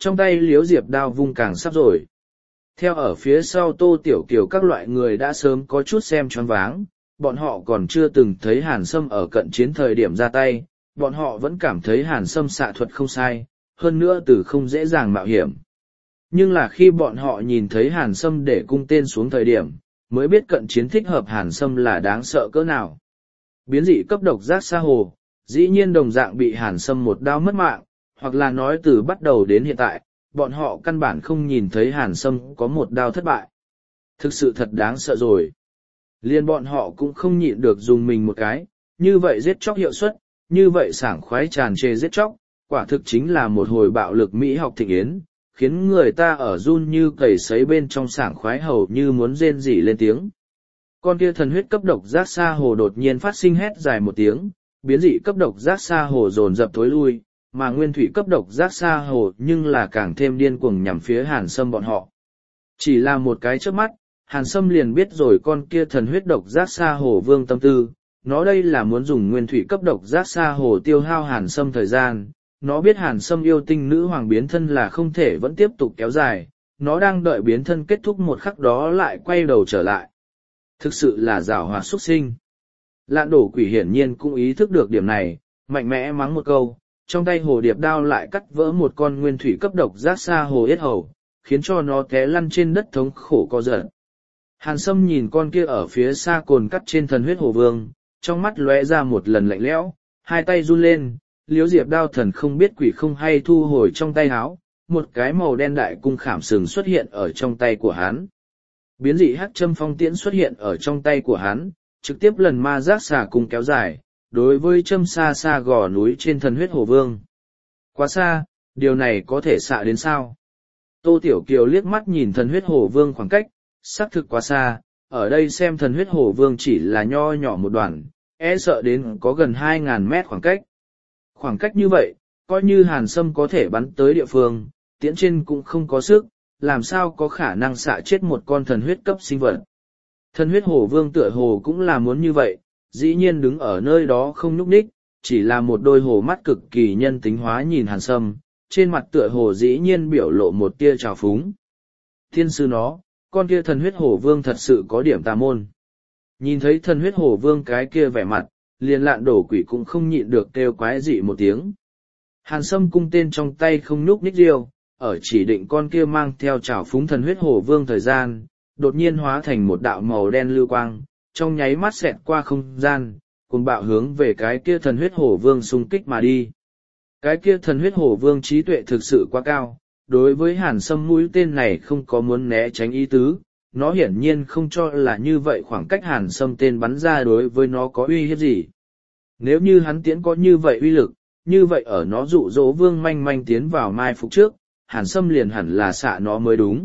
Speaker 1: trong tay liếu diệp đao vung càng sắp rồi. Theo ở phía sau Tô Tiểu Kiều các loại người đã sớm có chút xem choáng váng, bọn họ còn chưa từng thấy Hàn Sâm ở cận chiến thời điểm ra tay, bọn họ vẫn cảm thấy Hàn Sâm xạ thuật không sai, hơn nữa từ không dễ dàng mạo hiểm. Nhưng là khi bọn họ nhìn thấy Hàn Sâm để cung tên xuống thời điểm, mới biết cận chiến thích hợp Hàn Sâm là đáng sợ cỡ nào. Biến dị cấp độc giác sa hồ, dĩ nhiên đồng dạng bị Hàn Sâm một đao mất mạng, hoặc là nói từ bắt đầu đến hiện tại, bọn họ căn bản không nhìn thấy Hàn Sâm có một đao thất bại. Thực sự thật đáng sợ rồi. Liên bọn họ cũng không nhịn được dùng mình một cái, như vậy giết chóc hiệu suất, như vậy sảng khoái tràn trề giết chóc, quả thực chính là một hồi bạo lực Mỹ học thịnh yến, khiến người ta ở run như cầy sấy bên trong sảng khoái hầu như muốn rên rỉ lên tiếng. Con kia thần huyết cấp độc giác sa hồ đột nhiên phát sinh hét dài một tiếng, biến dị cấp độc giác sa hồ dồn dập thối lui, mà nguyên thủy cấp độc giác sa hồ nhưng là càng thêm điên cuồng nhằm phía Hàn Sâm bọn họ. Chỉ là một cái chớp mắt, Hàn Sâm liền biết rồi con kia thần huyết độc giác sa hồ vương tâm tư, nó đây là muốn dùng nguyên thủy cấp độc giác sa hồ tiêu hao Hàn Sâm thời gian, nó biết Hàn Sâm yêu tinh nữ hoàng biến thân là không thể vẫn tiếp tục kéo dài, nó đang đợi biến thân kết thúc một khắc đó lại quay đầu trở lại. Thực sự là giảo hoạt xuất sinh. Lạn đổ quỷ hiển nhiên cũng ý thức được điểm này, mạnh mẽ mắng một câu, trong tay hồ điệp đao lại cắt vỡ một con nguyên thủy cấp độc giác sa hồ yết hầu, khiến cho nó té lăn trên đất thống khổ co giật. Hàn Sâm nhìn con kia ở phía xa cồn cắt trên thần huyết hồ vương, trong mắt lóe ra một lần lạnh lẽo, hai tay run lên, liếu diệp đao thần không biết quỷ không hay thu hồi trong tay háo, một cái màu đen đại cung khảm sừng xuất hiện ở trong tay của hắn. Biến dị hắc châm phong tiễn xuất hiện ở trong tay của hắn, trực tiếp lần ma giác xà cung kéo dài, đối với châm xa xa gò núi trên thần huyết hồ vương. Quá xa, điều này có thể xạ đến sao? Tô Tiểu Kiều liếc mắt nhìn thần huyết hồ vương khoảng cách, xác thực quá xa, ở đây xem thần huyết hồ vương chỉ là nho nhỏ một đoạn, e sợ đến có gần hai ngàn mét khoảng cách. Khoảng cách như vậy, coi như Hàn Sâm có thể bắn tới địa phương, tiễn trên cũng không có sức, làm sao có khả năng xạ chết một con thần huyết cấp sinh vật. Thần huyết hồ vương tựa hồ cũng là muốn như vậy, dĩ nhiên đứng ở nơi đó không nhúc nhích, chỉ là một đôi hồ mắt cực kỳ nhân tính hóa nhìn Hàn Sâm, trên mặt tựa hồ dĩ nhiên biểu lộ một tia trào phúng. Thiên sư nó, con kia thần huyết hồ vương thật sự có điểm tà môn. Nhìn thấy thần huyết hồ vương cái kia vẻ mặt, liền lạn đổ quỷ cũng không nhịn được kêu quái dị một tiếng. Hàn Sâm cung tên trong tay không nhúc nhích riêu, ở chỉ định con kia mang theo trào phúng thần huyết hồ vương thời gian, đột nhiên hóa thành một đạo màu đen lưu quang, trong nháy mắt xẹt qua không gian, cùng bạo hướng về cái kia thần huyết hồ vương xung kích mà đi. Cái kia thần huyết hồ vương trí tuệ thực sự quá cao, đối với Hàn Sâm mũi tên này không có muốn né tránh ý tứ, nó hiển nhiên không cho là như vậy khoảng cách Hàn Sâm tên bắn ra đối với nó có uy hiếp gì. Nếu như hắn tiễn có như vậy uy lực, như vậy ở nó dụ dỗ vương manh manh tiến vào mai phục trước, Hàn Sâm liền hẳn là xạ nó mới đúng.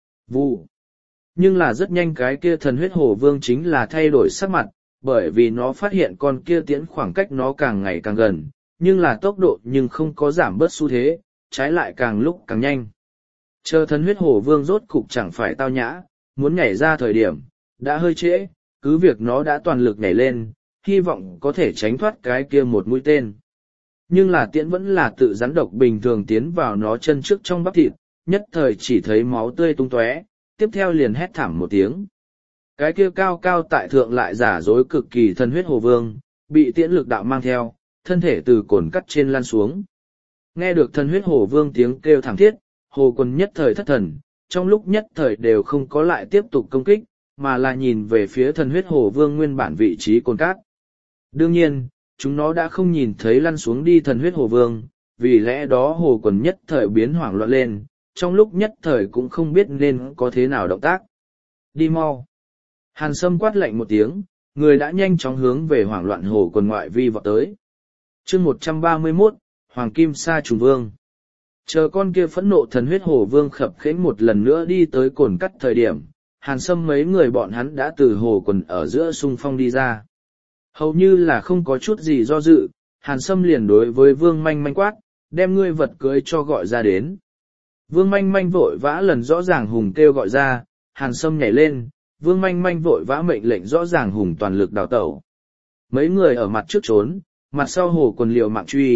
Speaker 1: Vụ. Nhưng là rất nhanh cái kia thần huyết hồ vương chính là thay đổi sắc mặt, bởi vì nó phát hiện con kia tiễn khoảng cách nó càng ngày càng gần, nhưng là tốc độ nhưng không có giảm bớt xu thế, trái lại càng lúc càng nhanh. Chờ thần huyết hồ vương rốt cục chẳng phải tao nhã, muốn nhảy ra thời điểm, đã hơi trễ, cứ việc nó đã toàn lực nhảy lên, hy vọng có thể tránh thoát cái kia một mũi tên. Nhưng là tiễn vẫn là tự rắn độc bình thường tiến vào nó chân trước trong bắp thịt, nhất thời chỉ thấy máu tươi tung tóe, tiếp theo liền hét thảm một tiếng. Cái kia cao cao tại thượng lại giả dối cực kỳ thần huyết hồ vương, bị tiễn lực đạo mang theo, thân thể từ cồn cắt trên lăn xuống. Nghe được thần huyết hồ vương tiếng kêu thảm thiết, hồ quân nhất thời thất thần, trong lúc nhất thời đều không có lại tiếp tục công kích, mà là nhìn về phía thần huyết hồ vương nguyên bản vị trí cồn cát. Đương nhiên, chúng nó đã không nhìn thấy lăn xuống đi thần huyết hồ vương, vì lẽ đó hồ quần nhất thời biến hoảng loạn lên, trong lúc nhất thời cũng không biết nên có thế nào động tác. Đi mau. Hàn Sâm quát lạnh một tiếng, người đã nhanh chóng hướng về hoảng loạn hồ quần ngoại vi vọt tới. chương một trăm ba mươi mốt, Hoàng Kim Sa Trùng Vương. Chờ con kia phẫn nộ thần huyết hồ vương khập khễnh một lần nữa đi tới cồn cắt thời điểm, Hàn Sâm mấy người bọn hắn đã từ hồ quần ở giữa xung phong đi ra. Hầu như là không có chút gì do dự, Hàn Sâm liền đối với Vương Manh Manh quát, đem ngươi vật cưới cho gọi ra đến. Vương Manh Manh vội vã lần rõ ràng hùng kêu gọi ra, Hàn Sâm nhảy lên, Vương Manh Manh vội vã mệnh lệnh rõ ràng hùng toàn lực đào tẩu. Mấy người ở mặt trước trốn, mặt sau hồ quần liều mạng truy,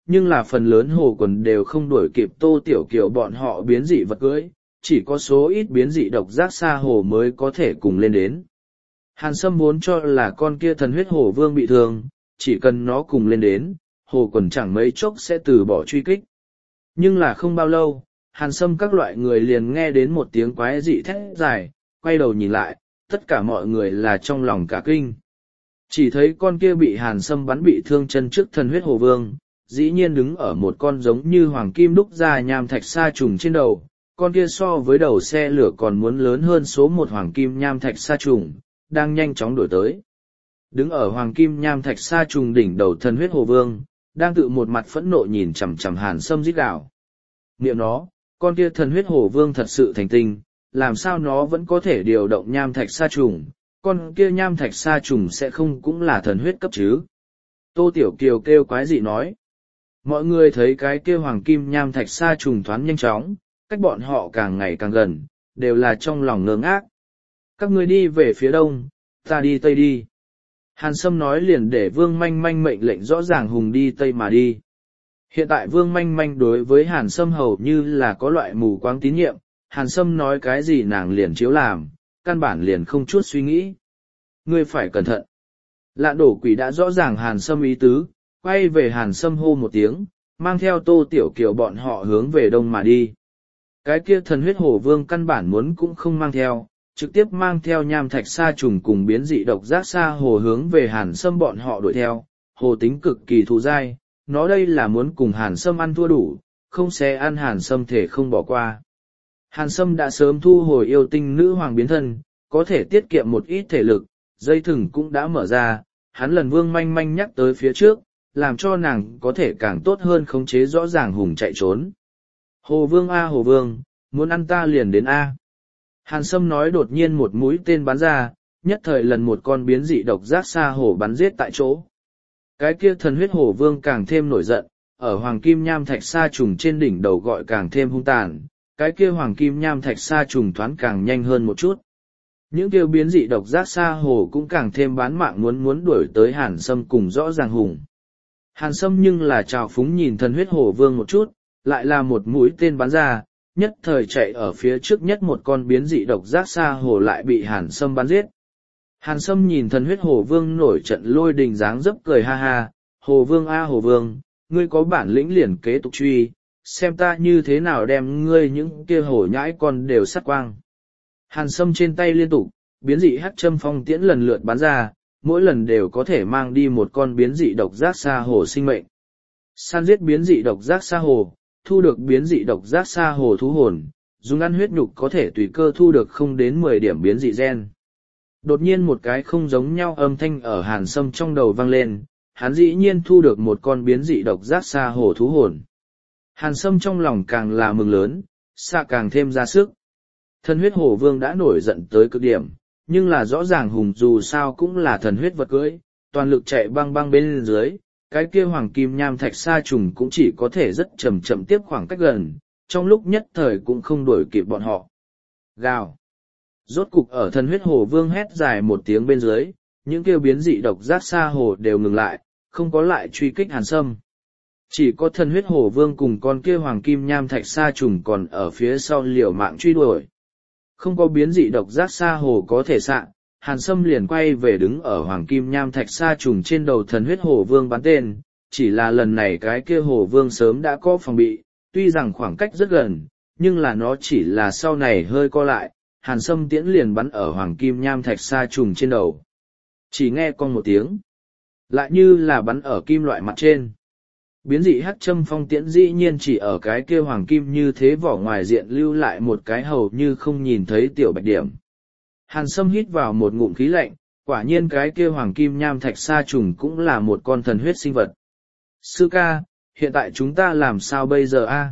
Speaker 1: nhưng là phần lớn hồ quần đều không đuổi kịp Tô Tiểu Kiều bọn họ biến dị vật cưỡi, chỉ có số ít biến dị độc giác sa hồ mới có thể cùng lên đến. Hàn Sâm vốn cho là con kia thần huyết hồ vương bị thương, chỉ cần nó cùng lên đến, hồ quần chẳng mấy chốc sẽ từ bỏ truy kích. Nhưng là không bao lâu, Hàn Sâm các loại người liền nghe đến một tiếng quái dị thét dài, quay đầu nhìn lại, tất cả mọi người là trong lòng cả kinh. Chỉ thấy con kia bị Hàn Sâm bắn bị thương chân trước thần huyết hồ vương, dĩ nhiên đứng ở một con giống như hoàng kim đúc ra nham thạch sa trùng trên đầu, con kia so với đầu xe lửa còn muốn lớn hơn số một hoàng kim nham thạch sa trùng, đang nhanh chóng đổi tới. Đứng ở hoàng kim nham thạch sa trùng đỉnh đầu thần huyết hồ vương, đang tự một mặt phẫn nộ nhìn chằm chằm Hàn Sâm rít gào. Niệm nó, con kia thần huyết hồ vương thật sự thành tinh, làm sao nó vẫn có thể điều động nham thạch sa trùng, con kia nham thạch sa trùng sẽ không cũng là thần huyết cấp chứ. Tô Tiểu Kiều kêu quái dị nói. Mọi người thấy cái kia hoàng kim nham thạch sa trùng thoáng nhanh chóng, cách bọn họ càng ngày càng gần, đều là trong lòng ngơ ngác. Các ngươi đi về phía đông, ta đi tây đi. Hàn Sâm nói liền để Vương Manh Manh mệnh lệnh rõ ràng hùng đi tây mà đi. Hiện tại Vương Manh Manh đối với Hàn Sâm hầu như là có loại mù quáng tín nhiệm, Hàn Sâm nói cái gì nàng liền chiếu làm, căn bản liền không chút suy nghĩ. Ngươi phải cẩn thận. Lạn đổ quỷ đã rõ ràng Hàn Sâm ý tứ, quay về Hàn Sâm hô một tiếng, mang theo Tô Tiểu Kiều bọn họ hướng về đông mà đi. Cái kia thần huyết hổ vương căn bản muốn cũng không mang theo, trực tiếp mang theo nham thạch sa trùng cùng biến dị độc giác sa hồ hướng về Hàn Sâm bọn họ đuổi theo, hồ tính cực kỳ thù dai, nó đây là muốn cùng Hàn Sâm ăn thua đủ, không sẽ ăn Hàn Sâm thể không bỏ qua. Hàn Sâm đã sớm thu hồi yêu tinh nữ hoàng biến thân, có thể tiết kiệm một ít thể lực, dây thừng cũng đã mở ra, hắn lần Vương Manh Manh nhắc tới phía trước, làm cho nàng có thể càng tốt hơn khống chế rõ ràng hùng chạy trốn. Hồ Vương A Hồ Vương, muốn ăn ta liền đến A. Hàn Sâm nói đột nhiên một mũi tên bắn ra, nhất thời lần một con biến dị độc giác sa hổ bắn giết tại chỗ. Cái kia thần huyết hổ vương càng thêm nổi giận, ở hoàng kim nham thạch sa trùng trên đỉnh đầu gọi càng thêm hung tàn, cái kia hoàng kim nham thạch sa trùng thoáng càng nhanh hơn một chút. Những kêu biến dị độc giác sa hổ cũng càng thêm bán mạng muốn muốn đuổi tới Hàn Sâm cùng rõ ràng hùng. Hàn Sâm nhưng là trào phúng nhìn thần huyết hổ vương một chút, lại là một mũi tên bắn ra, nhất thời chạy ở phía trước nhất một con biến dị độc giác sa hổ lại bị Hàn Sâm bắn giết. Hàn Sâm nhìn thần huyết hổ vương nổi trận lôi đình dáng dấp cười ha ha, Hồ Vương a Hồ Vương, ngươi có bản lĩnh liền kế tục truy, xem ta như thế nào đem ngươi những kia hổ nhãi con đều sát quang. Hàn Sâm trên tay liên tục, biến dị hắc châm phong tiễn lần lượt bắn ra, mỗi lần đều có thể mang đi một con biến dị độc giác sa hổ sinh mệnh. Săn giết biến dị độc giác sa hổ, thu được biến dị độc giác sa hổ thú hồn, dùng ăn huyết nhục có thể tùy cơ thu được không đến mười điểm biến dị gen. Đột nhiên một cái không giống nhau âm thanh ở Hàn Sâm trong đầu vang lên, hắn dĩ nhiên thu được một con biến dị độc giác sa hổ thú hồn. Hàn Sâm trong lòng càng là mừng lớn, xa càng thêm ra sức. Thần huyết hổ vương đã nổi giận tới cực điểm, nhưng là rõ ràng hùng dù sao cũng là thần huyết vật cưỡi, toàn lực chạy băng băng bên dưới, cái kia hoàng kim nham thạch sa trùng cũng chỉ có thể rất chậm chậm tiếp khoảng cách gần, trong lúc nhất thời cũng không đuổi kịp bọn họ. Gào! Rốt cục ở thần huyết hổ vương hét dài một tiếng bên dưới, những kêu biến dị độc giác sa hổ đều ngừng lại, không có lại truy kích Hàn Sâm. Chỉ có thần huyết hổ vương cùng con kia hoàng kim nham thạch sa trùng còn ở phía sau liều mạng truy đuổi. Không có biến dị độc giác sa hổ có thể xạ, Hàn Sâm liền quay về đứng ở hoàng kim nham thạch sa trùng trên đầu thần huyết hổ vương bắn tên, chỉ là lần này cái kia hổ vương sớm đã có phòng bị, tuy rằng khoảng cách rất gần, nhưng là nó chỉ là sau này hơi co lại, Hàn Sâm tiễn liền bắn ở hoàng kim nham thạch sa trùng trên đầu. Chỉ nghe con một tiếng, lại như là bắn ở kim loại mặt trên. Biến dị hắc châm phong tiễn dĩ nhiên chỉ ở cái kia hoàng kim như thế vỏ ngoài diện lưu lại một cái hầu như không nhìn thấy tiểu bạch điểm. Hàn Sâm hít vào một ngụm khí lạnh, quả nhiên cái kia hoàng kim nham thạch sa trùng cũng là một con thần huyết sinh vật. Sư ca, hiện tại chúng ta làm sao bây giờ a?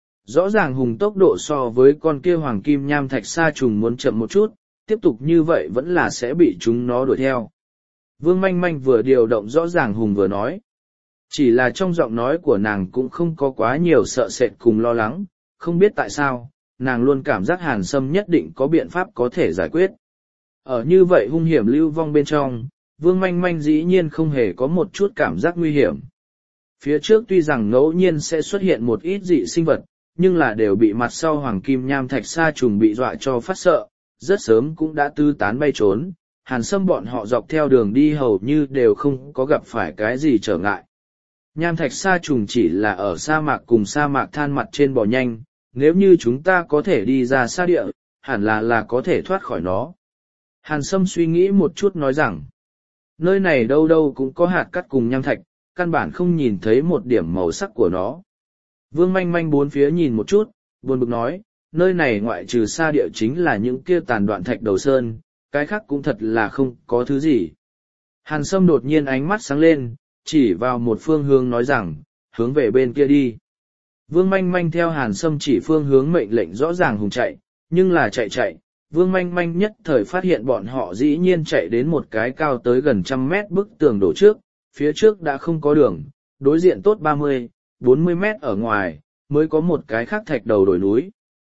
Speaker 1: Rõ ràng hùng tốc độ so với con kia hoàng kim nham thạch sa trùng muốn chậm một chút, tiếp tục như vậy vẫn là sẽ bị chúng nó đuổi theo. Vương Manh Manh vừa điều động rõ ràng hùng vừa nói. Chỉ là trong giọng nói của nàng cũng không có quá nhiều sợ sệt cùng lo lắng, không biết tại sao, nàng luôn cảm giác Hàn Sâm nhất định có biện pháp có thể giải quyết. Ở như vậy hung hiểm lưu vong bên trong, Vương Manh Manh dĩ nhiên không hề có một chút cảm giác nguy hiểm. Phía trước tuy rằng ngẫu nhiên sẽ xuất hiện một ít dị sinh vật, nhưng là đều bị mặt sau hoàng kim nham thạch sa trùng bị dọa cho phát sợ, rất sớm cũng đã tư tán bay trốn. Hàn Sâm bọn họ dọc theo đường đi hầu như đều không có gặp phải cái gì trở ngại. Nham thạch sa trùng chỉ là ở sa mạc cùng sa mạc than mặt trên bò nhanh, nếu như chúng ta có thể đi ra xa địa, hẳn là là có thể thoát khỏi nó. Hàn Sâm suy nghĩ một chút nói rằng, nơi này đâu đâu cũng có hạt cát cùng nham thạch, căn bản không nhìn thấy một điểm màu sắc của nó. Vương Manh Manh bốn phía nhìn một chút, buồn bực nói, nơi này ngoại trừ sa địa chính là những kia tàn đoạn thạch đầu sơn, cái khác cũng thật là không có thứ gì. Hàn Sâm đột nhiên ánh mắt sáng lên, chỉ vào một phương hướng nói rằng, hướng về bên kia đi. Vương Manh Manh theo Hàn Sâm chỉ phương hướng mệnh lệnh rõ ràng hùng chạy, nhưng là chạy chạy, Vương Manh Manh nhất thời phát hiện bọn họ dĩ nhiên chạy đến một cái cao tới gần trăm mét bức tường đổ trước, phía trước đã không có đường, đối diện tốt ba mươi, bốn mươi mét ở ngoài, mới có một cái khác thạch đầu đồi núi.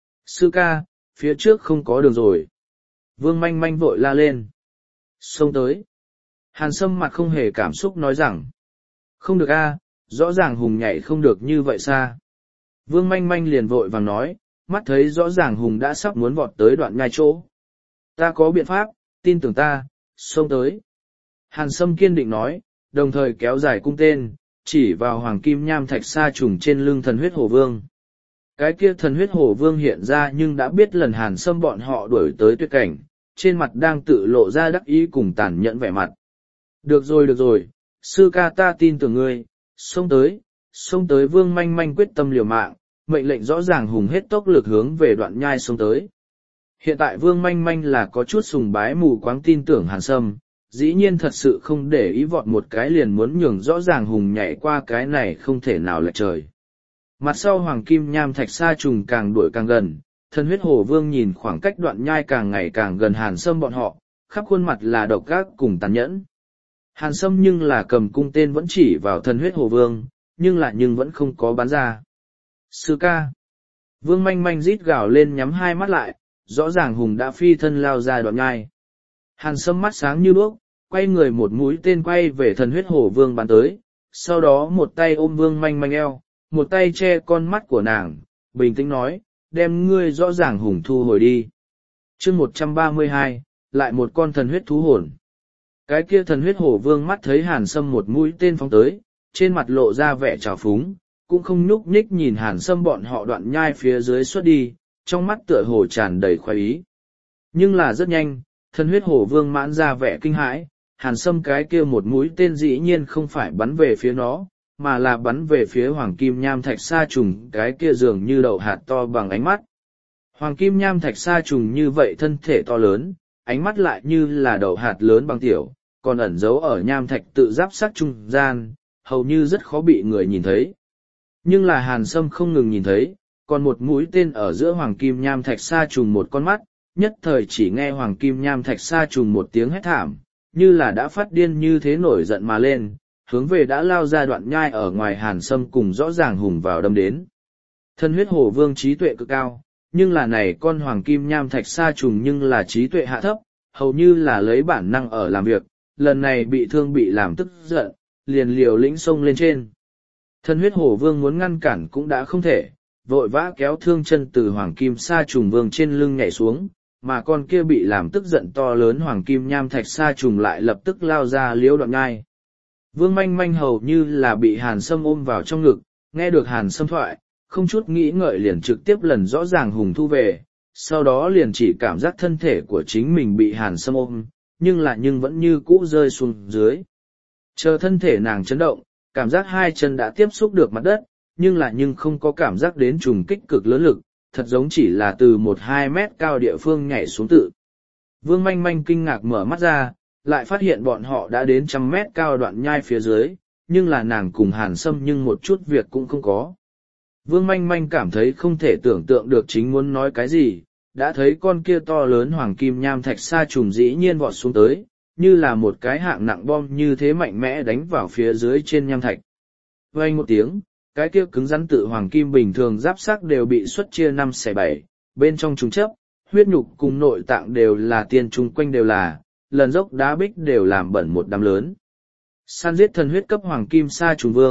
Speaker 1: Sư ca, phía trước không có đường rồi. Vương Manh Manh vội la lên. Xông tới. Hàn Sâm mặt không hề cảm xúc nói rằng. Không được a, rõ ràng Hùng nhảy không được như vậy xa. Vương Manh Manh liền vội vàng nói, mắt thấy rõ ràng Hùng đã sắp muốn vọt tới đoạn nhai chỗ. Ta có biện pháp, tin tưởng ta, xông tới. Hàn Sâm kiên định nói, đồng thời kéo dài cung tên, chỉ vào hoàng kim nham thạch sa trùng trên lưng thần huyết hổ vương. Cái kia thần huyết hổ vương hiện ra nhưng đã biết lần Hàn Sâm bọn họ đuổi tới tuyệt cảnh, trên mặt đang tự lộ ra đắc ý cùng tàn nhẫn vẻ mặt. Được rồi được rồi, sư ca ta tin tưởng ngươi, xông tới, xông tới. Vương Manh Manh quyết tâm liều mạng, mệnh lệnh rõ ràng Hùng hết tốc lực hướng về đoạn nhai xông tới. Hiện tại Vương Manh Manh là có chút sùng bái mù quáng tin tưởng Hàn Sâm, dĩ nhiên thật sự không để ý vọt một cái liền muốn nhường rõ ràng Hùng nhảy qua cái này không thể nào lệch trời. Mặt sau hoàng kim nham thạch sa trùng càng đuổi càng gần, thần huyết hổ vương nhìn khoảng cách đoạn nhai càng ngày càng gần Hàn Sâm bọn họ, khắp khuôn mặt là độc ác cùng tàn nhẫn. Hàn Sâm nhưng là cầm cung tên vẫn chỉ vào thần huyết hổ vương, nhưng lại nhưng vẫn không có bắn ra. Sư ca. Vương Manh Manh rít gào lên nhắm hai mắt lại, rõ ràng Hùng đã phi thân lao ra đoạn nhai. Hàn Sâm mắt sáng như đuốc, quay người một mũi tên quay về thần huyết hổ vương bắn tới, sau đó một tay ôm Vương Manh Manh eo, một tay che con mắt của nàng, bình tĩnh nói, đem ngươi rõ ràng Hùng thu hồi đi. chương một trăm ba mươi hai, lại một con thần huyết thú hồn. Cái kia thần huyết hổ vương mắt thấy Hàn Sâm một mũi tên phóng tới, trên mặt lộ ra vẻ trào phúng, cũng không nhúc nhích nhìn Hàn Sâm bọn họ đoạn nhai phía dưới xuất đi, trong mắt tựa hồ tràn đầy khoái ý. Nhưng là rất nhanh, thần huyết hổ vương mãn ra vẻ kinh hãi, Hàn Sâm cái kia một mũi tên dĩ nhiên không phải bắn về phía nó, mà là bắn về phía hoàng kim nham thạch sa trùng cái kia dường như đậu hạt to bằng ánh mắt. Hoàng kim nham thạch sa trùng như vậy thân thể to lớn, ánh mắt lại như là đậu hạt lớn bằng tiểu, còn ẩn giấu ở nham thạch tự giáp sát trung gian, hầu như rất khó bị người nhìn thấy. Nhưng là Hàn Sâm không ngừng nhìn thấy, còn một mũi tên ở giữa hoàng kim nham thạch sa trùng một con mắt, nhất thời chỉ nghe hoàng kim nham thạch sa trùng một tiếng hét thảm, như là đã phát điên như thế nổi giận mà lên, hướng về đã lao ra đoạn nhai ở ngoài Hàn Sâm cùng rõ ràng Hùng vào đâm đến. Thân huyết hổ vương trí tuệ cực cao, nhưng là này con hoàng kim nham thạch sa trùng nhưng là trí tuệ hạ thấp, hầu như là lấy bản năng ở làm việc, lần này bị thương bị làm tức giận, liền liều lĩnh xông lên trên. Thân huyết hổ vương muốn ngăn cản cũng đã không thể, vội vã kéo thương chân từ hoàng kim sa trùng vương trên lưng nhảy xuống, mà con kia bị làm tức giận to lớn hoàng kim nham thạch sa trùng lại lập tức lao ra liễu đoạn nhai. Vương Manh Manh hầu như là bị Hàn Sâm ôm vào trong ngực, nghe được Hàn Sâm thoại, không chút nghĩ ngợi liền trực tiếp lần rõ ràng Hùng thu về, sau đó liền chỉ cảm giác thân thể của chính mình bị Hàn Sâm ôm, nhưng lại nhưng vẫn như cũ rơi xuống dưới. Chờ thân thể nàng chấn động, cảm giác hai chân đã tiếp xúc được mặt đất, nhưng lại nhưng không có cảm giác đến trùng kích cực lớn lực, thật giống chỉ là từ một hai mét cao địa phương nhảy xuống tự. Vương Manh Manh kinh ngạc mở mắt ra, lại phát hiện bọn họ đã đến trăm mét cao đoạn nhai phía dưới, nhưng là nàng cùng Hàn Sâm nhưng một chút việc cũng không có. Vương Manh Manh cảm thấy không thể tưởng tượng được chính muốn nói cái gì, đã thấy con kia to lớn hoàng kim nham thạch sa trùng dĩ nhiên vọt xuống tới, như là một cái hạng nặng bom như thế mạnh mẽ đánh vào phía dưới trên nham thạch. Vang một tiếng, cái kia cứng rắn tự hoàng kim bình thường giáp sắc đều bị xuất chia năm xẻ bảy, bên trong trùng chấp, huyết nhục cùng nội tạng đều là tiên chung quanh đều là, lần dốc đá bích đều làm bẩn một đám lớn. Săn giết thần huyết cấp hoàng kim sa trùng vương,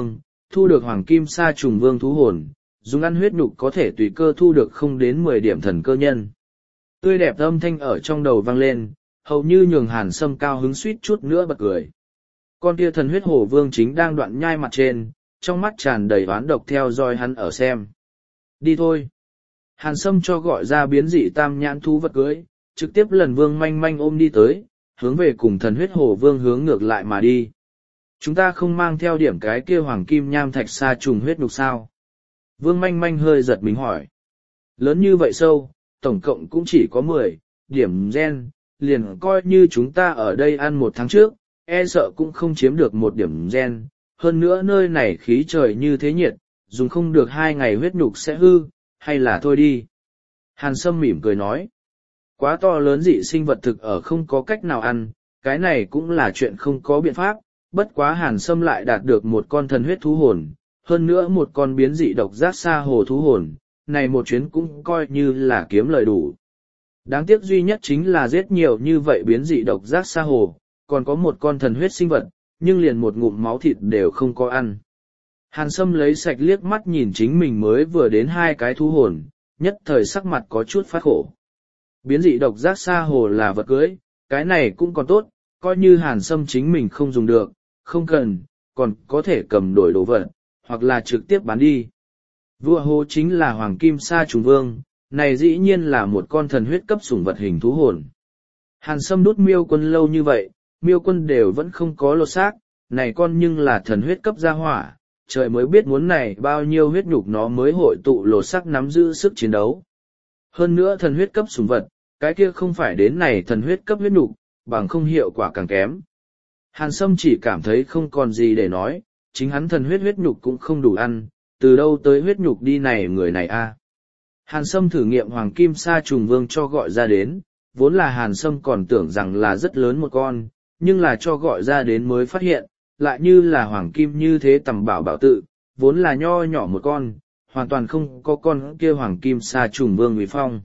Speaker 1: thu được hoàng kim sa trùng vương thú hồn, dùng ăn huyết nhục có thể tùy cơ thu được không đến mười điểm thần cơ nhân. Tươi đẹp âm thanh ở trong đầu vang lên, hầu như nhường Hàn Sâm cao hứng suýt chút nữa bật cười. Con kia thần huyết hổ vương chính đang đoạn nhai mặt trên, trong mắt tràn đầy oán độc theo dõi hắn ở xem. Đi thôi. Hàn Sâm cho gọi ra biến dị tam nhãn thú vật cưới, trực tiếp lần vương manh manh ôm đi tới, hướng về cùng thần huyết hổ vương hướng ngược lại mà đi. Chúng ta không mang theo điểm cái kia hoàng kim nham thạch sa trùng huyết nhục sao? Vương manh manh hơi giật mình hỏi. Lớn như vậy sâu, tổng cộng cũng chỉ có mười điểm gen, liền coi như chúng ta ở đây ăn một tháng trước, e sợ cũng không chiếm được một điểm gen. Hơn nữa nơi này khí trời như thế nhiệt, dùng không được hai ngày huyết nhục sẽ hư, hay là thôi đi. Hàn Sâm mỉm cười nói. Quá to lớn dị sinh vật thực ở không có cách nào ăn, cái này cũng là chuyện không có biện pháp, bất quá Hàn Sâm lại đạt được một con thần huyết thú hồn, hơn nữa một con biến dị độc giác sa hồ thú hồn, này một chuyến cũng coi như là kiếm lời đủ. Đáng tiếc duy nhất chính là giết nhiều như vậy biến dị độc giác sa hồ, còn có một con thần huyết sinh vật, nhưng liền một ngụm máu thịt đều không có ăn. Hàn Sâm lấy sạch liếc mắt nhìn chính mình mới vừa đến hai cái thú hồn, nhất thời sắc mặt có chút phát khổ. Biến dị độc giác sa hồ là vật cưới, cái này cũng còn tốt, coi như Hàn Sâm chính mình không dùng được, không cần, còn có thể cầm đổi đồ vật, hoặc là trực tiếp bán đi. Vua hồ chính là hoàng kim sa trùng vương, này dĩ nhiên là một con thần huyết cấp sủng vật hình thú hồn. Hàn Sâm đút miêu quân lâu như vậy, miêu quân đều vẫn không có lột xác, này con nhưng là thần huyết cấp gia hỏa, trời mới biết muốn này bao nhiêu huyết nhục nó mới hội tụ lột xác nắm giữ sức chiến đấu. Hơn nữa thần huyết cấp sủng vật, cái kia không phải đến này thần huyết cấp huyết nhục, bằng không hiệu quả càng kém. Hàn Sâm chỉ cảm thấy không còn gì để nói, chính hắn thần huyết huyết nhục cũng không đủ ăn, từ đâu tới huyết nhục đi này người này a. Hàn Sâm thử nghiệm hoàng kim sa trùng vương cho gọi ra đến, vốn là Hàn Sâm còn tưởng rằng là rất lớn một con, nhưng là cho gọi ra đến mới phát hiện, lại như là hoàng kim như thế tầm bảo bảo tự, vốn là nho nhỏ một con, hoàn toàn không có con kia hoàng kim sa trùng vương uy phong.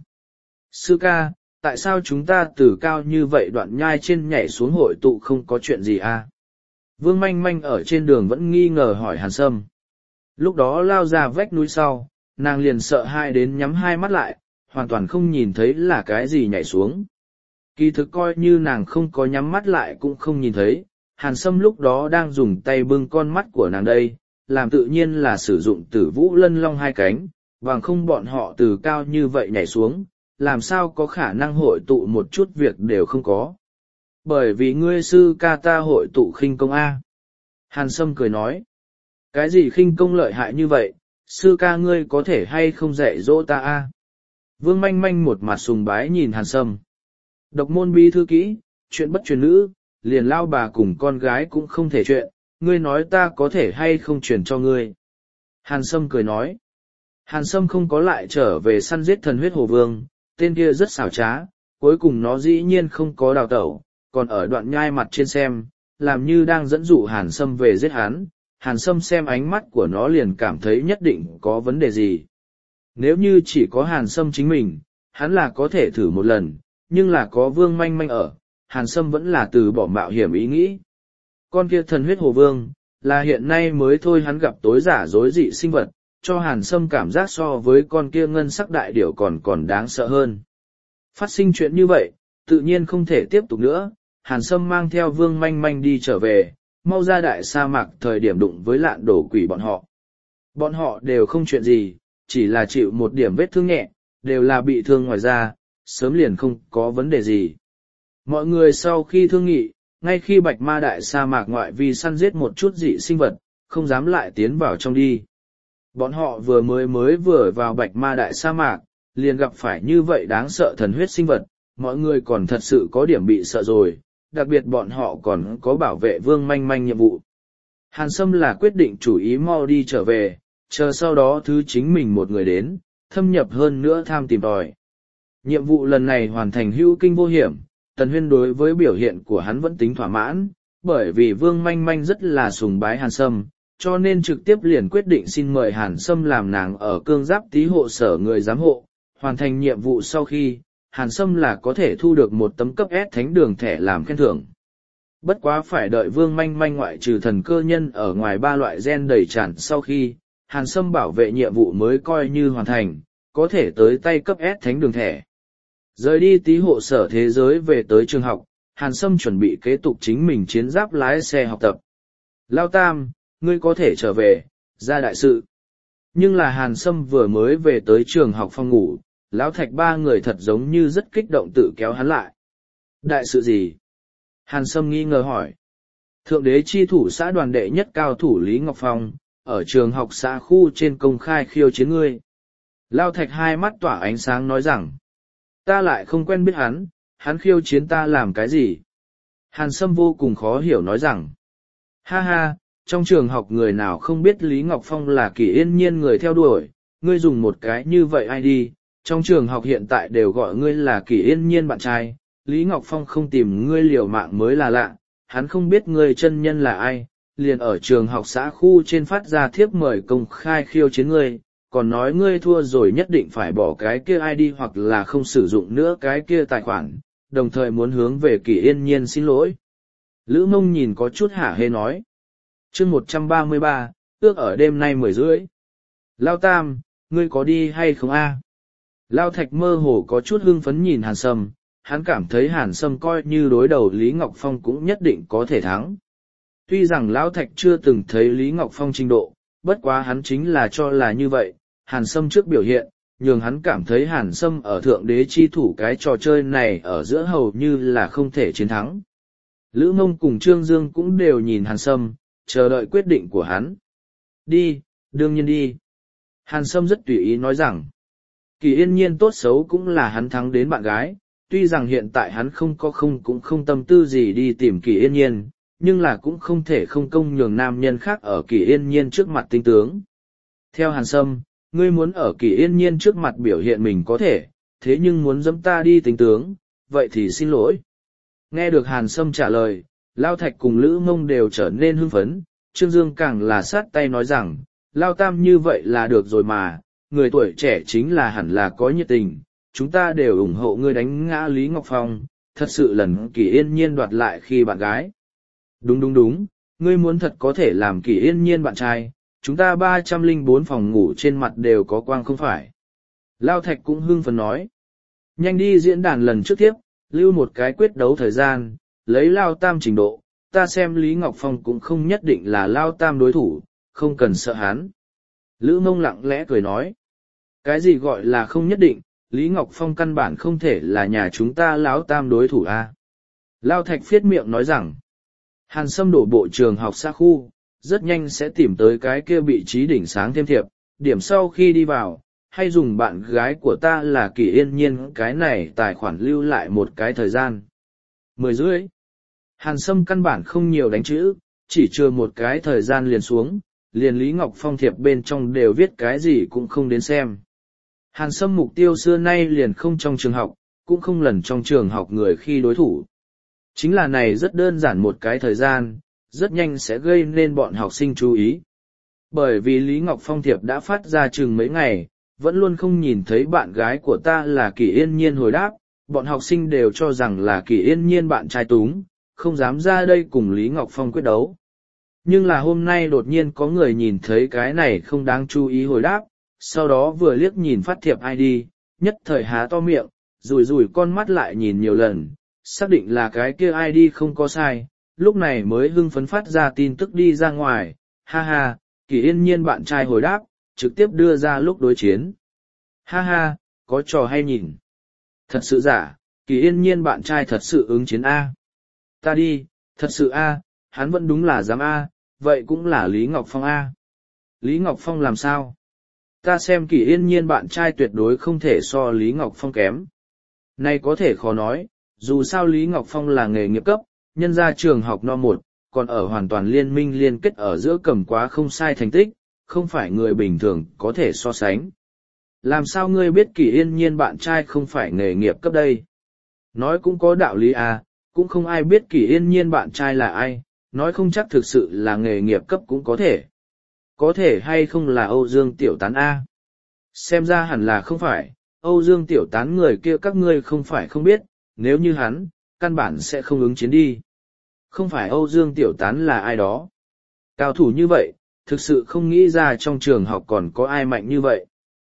Speaker 1: Sư ca, tại sao chúng ta từ cao như vậy đoạn nhai trên nhảy xuống hội tụ không có chuyện gì a? Vương manh manh ở trên đường vẫn nghi ngờ hỏi Hàn Sâm. Lúc đó lao ra vách núi sau, nàng liền sợ hãi đến nhắm hai mắt lại, hoàn toàn không nhìn thấy là cái gì nhảy xuống. Kỳ thực coi như nàng không có nhắm mắt lại cũng không nhìn thấy, Hàn Sâm lúc đó đang dùng tay bưng con mắt của nàng đây, làm tự nhiên là sử dụng tử vũ lân long hai cánh, bằng không bọn họ từ cao như vậy nhảy xuống, làm sao có khả năng hội tụ một chút việc đều không có. Bởi vì ngươi sư ca ta hội tụ khinh công A. Hàn Sâm cười nói, cái gì khinh công lợi hại như vậy, sư ca ngươi có thể hay không dạy dỗ ta A. Vương manh manh một mặt sùng bái nhìn Hàn Sâm. Độc môn bí thư kỹ, chuyện bất truyền nữ, liền lao bà cùng con gái cũng không thể chuyện, ngươi nói ta có thể hay không truyền cho ngươi. Hàn Sâm cười nói. Hàn Sâm không có lại trở về săn giết thần huyết hồ vương, tên kia rất xảo trá, cuối cùng nó dĩ nhiên không có đào tẩu, còn ở đoạn nhai mặt trên xem, làm như đang dẫn dụ Hàn Sâm về giết hắn. Hàn Sâm xem ánh mắt của nó liền cảm thấy nhất định có vấn đề gì. Nếu như chỉ có Hàn Sâm chính mình, hắn là có thể thử một lần, nhưng là có Vương manh manh ở, Hàn Sâm vẫn là từ bỏ mạo hiểm ý nghĩ. Con kia thần huyết hồ vương, là hiện nay mới thôi hắn gặp tối giả dối dị sinh vật, cho Hàn Sâm cảm giác so với con kia ngân sắc đại điểu còn còn đáng sợ hơn. Phát sinh chuyện như vậy, tự nhiên không thể tiếp tục nữa, Hàn Sâm mang theo Vương manh manh đi trở về, mau ra đại sa mạc thời điểm đụng với lạn đổ quỷ bọn họ. Bọn họ đều không chuyện gì, chỉ là chịu một điểm vết thương nhẹ, đều là bị thương ngoài da, sớm liền không có vấn đề gì. Mọi người sau khi thương nghị, ngay khi bạch ma đại sa mạc ngoại vi săn giết một chút dị sinh vật, không dám lại tiến vào trong đi. Bọn họ vừa mới mới vừa vào bạch ma đại sa mạc, liền gặp phải như vậy đáng sợ thần huyết sinh vật, mọi người còn thật sự có điểm bị sợ rồi, đặc biệt bọn họ còn có bảo vệ Vương manh manh nhiệm vụ. Hàn Sâm là quyết định chủ ý mau đi trở về, chờ sau đó thứ chính mình một người đến, thâm nhập hơn nữa tham tìm tòi. Nhiệm vụ lần này hoàn thành hữu kinh vô hiểm, Tần Huyên đối với biểu hiện của hắn vẫn tính thỏa mãn, bởi vì Vương manh manh rất là sùng bái Hàn Sâm, cho nên trực tiếp liền quyết định xin mời Hàn Sâm làm nàng ở cương giáp tý hộ sở người giám hộ. Hoàn thành nhiệm vụ sau khi, Hàn Sâm là có thể thu được một tấm cấp S thánh đường thẻ làm khen thưởng. Bất quá phải đợi Vương Manh Manh ngoại trừ thần cơ nhân ở ngoài ba loại gen đầy tràn sau khi, Hàn Sâm bảo vệ nhiệm vụ mới coi như hoàn thành, có thể tới tay cấp S thánh đường thẻ. Rời đi tí hộ sở thế giới về tới trường học, Hàn Sâm chuẩn bị kế tục chính mình chiến giáp lái xe học tập. Lao Tam, ngươi có thể trở về, ra đại sự. Nhưng là Hàn Sâm vừa mới về tới trường học phòng ngủ, Lão Thạch ba người thật giống như rất kích động tự kéo hắn lại. Đại sự gì? Hàn Sâm nghi ngờ hỏi. Thượng đế chi thủ xã đoàn đệ nhất cao thủ Lý Ngọc Phong, ở trường học xã khu trên công khai khiêu chiến ngươi. Lao Thạch hai mắt tỏa ánh sáng nói rằng, ta lại không quen biết hắn, hắn khiêu chiến ta làm cái gì? Hàn Sâm vô cùng khó hiểu nói rằng, ha ha, trong trường học người nào không biết Lý Ngọc Phong là Kỷ Yên Nhiên người theo đuổi, ngươi dùng một cái như vậy ai đi, trong trường học hiện tại đều gọi ngươi là Kỷ Yên Nhiên bạn trai, Lý Ngọc Phong không tìm ngươi liều mạng mới là lạ, hắn không biết ngươi chân nhân là ai, liền ở trường học xã khu trên phát ra thiếp mời công khai khiêu chiến ngươi, còn nói ngươi thua rồi nhất định phải bỏ cái kia i đê hoặc là không sử dụng nữa cái kia tài khoản, đồng thời muốn hướng về Kỷ Yên Nhiên xin lỗi. Lữ Mông nhìn có chút hả hê nói. chương một trăm ba mươi ba, ước ở đêm nay mười rưỡi. Lao Tam, ngươi có đi hay không a? Lao Thạch mơ hồ có chút hưng phấn nhìn Hàn Sâm, hắn cảm thấy Hàn Sâm coi như đối đầu Lý Ngọc Phong cũng nhất định có thể thắng. Tuy rằng Lão Thạch chưa từng thấy Lý Ngọc Phong trình độ, bất quá hắn chính là cho là như vậy, Hàn Sâm trước biểu hiện, nhường hắn cảm thấy Hàn Sâm ở thượng đế chi thủ cái trò chơi này ở giữa hầu như là không thể chiến thắng. Lữ Mông cùng Trương Dương cũng đều nhìn Hàn Sâm, chờ đợi quyết định của hắn. Đi, đương nhiên đi. Hàn Sâm rất tùy ý nói rằng, Kỳ Yên Nhiên tốt xấu cũng là hắn thắng đến bạn gái, tuy rằng hiện tại hắn không có không cũng không tâm tư gì đi tìm Kỳ Yên Nhiên, nhưng là cũng không thể không công nhường nam nhân khác ở Kỳ Yên Nhiên trước mặt tinh tướng. Theo Hàn Sâm, ngươi muốn ở Kỳ Yên Nhiên trước mặt biểu hiện mình có thể, thế nhưng muốn dẫm ta đi tinh tướng, vậy thì xin lỗi. Nghe được Hàn Sâm trả lời, Lao Thạch cùng Lữ Mông đều trở nên hưng phấn, Trương Dương càng là sát tay nói rằng, Lao Tam như vậy là được rồi mà, người tuổi trẻ chính là hẳn là có nhiệt tình, chúng ta đều ủng hộ ngươi đánh ngã Lý Ngọc Phong, thật sự lần Kỳ Yên Nhiên đoạt lại khi bạn gái. Đúng đúng đúng, ngươi muốn thật có thể làm Kỳ Yên Nhiên bạn trai, chúng ta ba trăm lẻ bốn phòng ngủ trên mặt đều có quang không phải. Lao Thạch cũng hưng phấn nói, nhanh đi diễn đàn lần trước tiếp, lưu một cái quyết đấu thời gian, lấy Lao Tam trình độ, ta xem Lý Ngọc Phong cũng không nhất định là Lao Tam đối thủ, không cần sợ hắn. Lữ Mông lặng lẽ cười nói, cái gì gọi là không nhất định, Lý Ngọc Phong căn bản không thể là nhà chúng ta Lão Tam đối thủ a. Lao Thạch phiết miệng nói rằng, Hàn Sâm đổ bộ trường học xa khu, rất nhanh sẽ tìm tới cái kia vị trí đỉnh sáng thêm thiệp, điểm sau khi đi vào, hay dùng bạn gái của ta là Kỳ Yên Nhiên cái này tài khoản lưu lại một cái thời gian. Mười rưỡi. Hàn Sâm căn bản không nhiều đánh chữ, chỉ chưa một cái thời gian liền xuống, liền Lý Ngọc Phong thiệp bên trong đều viết cái gì cũng không đến xem. Hàn Sâm mục tiêu xưa nay liền không trong trường học, cũng không lần trong trường học người khi đối thủ. Chính là này rất đơn giản một cái thời gian, rất nhanh sẽ gây nên bọn học sinh chú ý. Bởi vì Lý Ngọc Phong thiệp đã phát ra chừng mấy ngày, vẫn luôn không nhìn thấy bạn gái của ta là Kỳ Yên Nhiên hồi đáp, bọn học sinh đều cho rằng là Kỳ Yên Nhiên bạn trai túng, không dám ra đây cùng Lý Ngọc Phong quyết đấu. Nhưng là hôm nay đột nhiên có người nhìn thấy cái này không đáng chú ý hồi đáp, sau đó vừa liếc nhìn phát thiệp i đê, nhất thời há to miệng, rủi rủi con mắt lại nhìn nhiều lần, xác định là cái kia i đê không có sai, lúc này mới hưng phấn phát ra tin tức đi ra ngoài, ha ha, Kỳ Yên Nhiên bạn trai hồi đáp, trực tiếp đưa ra lúc đối chiến. Ha ha, có trò hay nhìn. Thật sự giả, Kỳ Yên Nhiên bạn trai thật sự ứng chiến A. Ta đi, thật sự A, hắn vẫn đúng là dám A, vậy cũng là Lý Ngọc Phong A. Lý Ngọc Phong làm sao? Ta xem Kỳ Yên Nhiên bạn trai tuyệt đối không thể so Lý Ngọc Phong kém. Này có thể khó nói, dù sao Lý Ngọc Phong là nghề nghiệp cấp, nhân ra trường học no một, còn ở hoàn toàn liên minh liên kết ở giữa cầm quá không sai thành tích, không phải người bình thường có thể so sánh. Làm sao ngươi biết Kỳ Yên Nhiên bạn trai không phải nghề nghiệp cấp đây? Nói cũng có đạo lý à, cũng không ai biết Kỳ Yên Nhiên bạn trai là ai, nói không chắc thực sự là nghề nghiệp cấp cũng có thể. Có thể hay không là Âu Dương Tiểu Tán A? Xem ra hẳn là không phải, Âu Dương Tiểu Tán người kia các ngươi không phải không biết, nếu như hắn, căn bản sẽ không ứng chiến đi. Không phải Âu Dương Tiểu Tán là ai đó. Cao thủ như vậy, thực sự không nghĩ ra trong trường học còn có ai mạnh như vậy.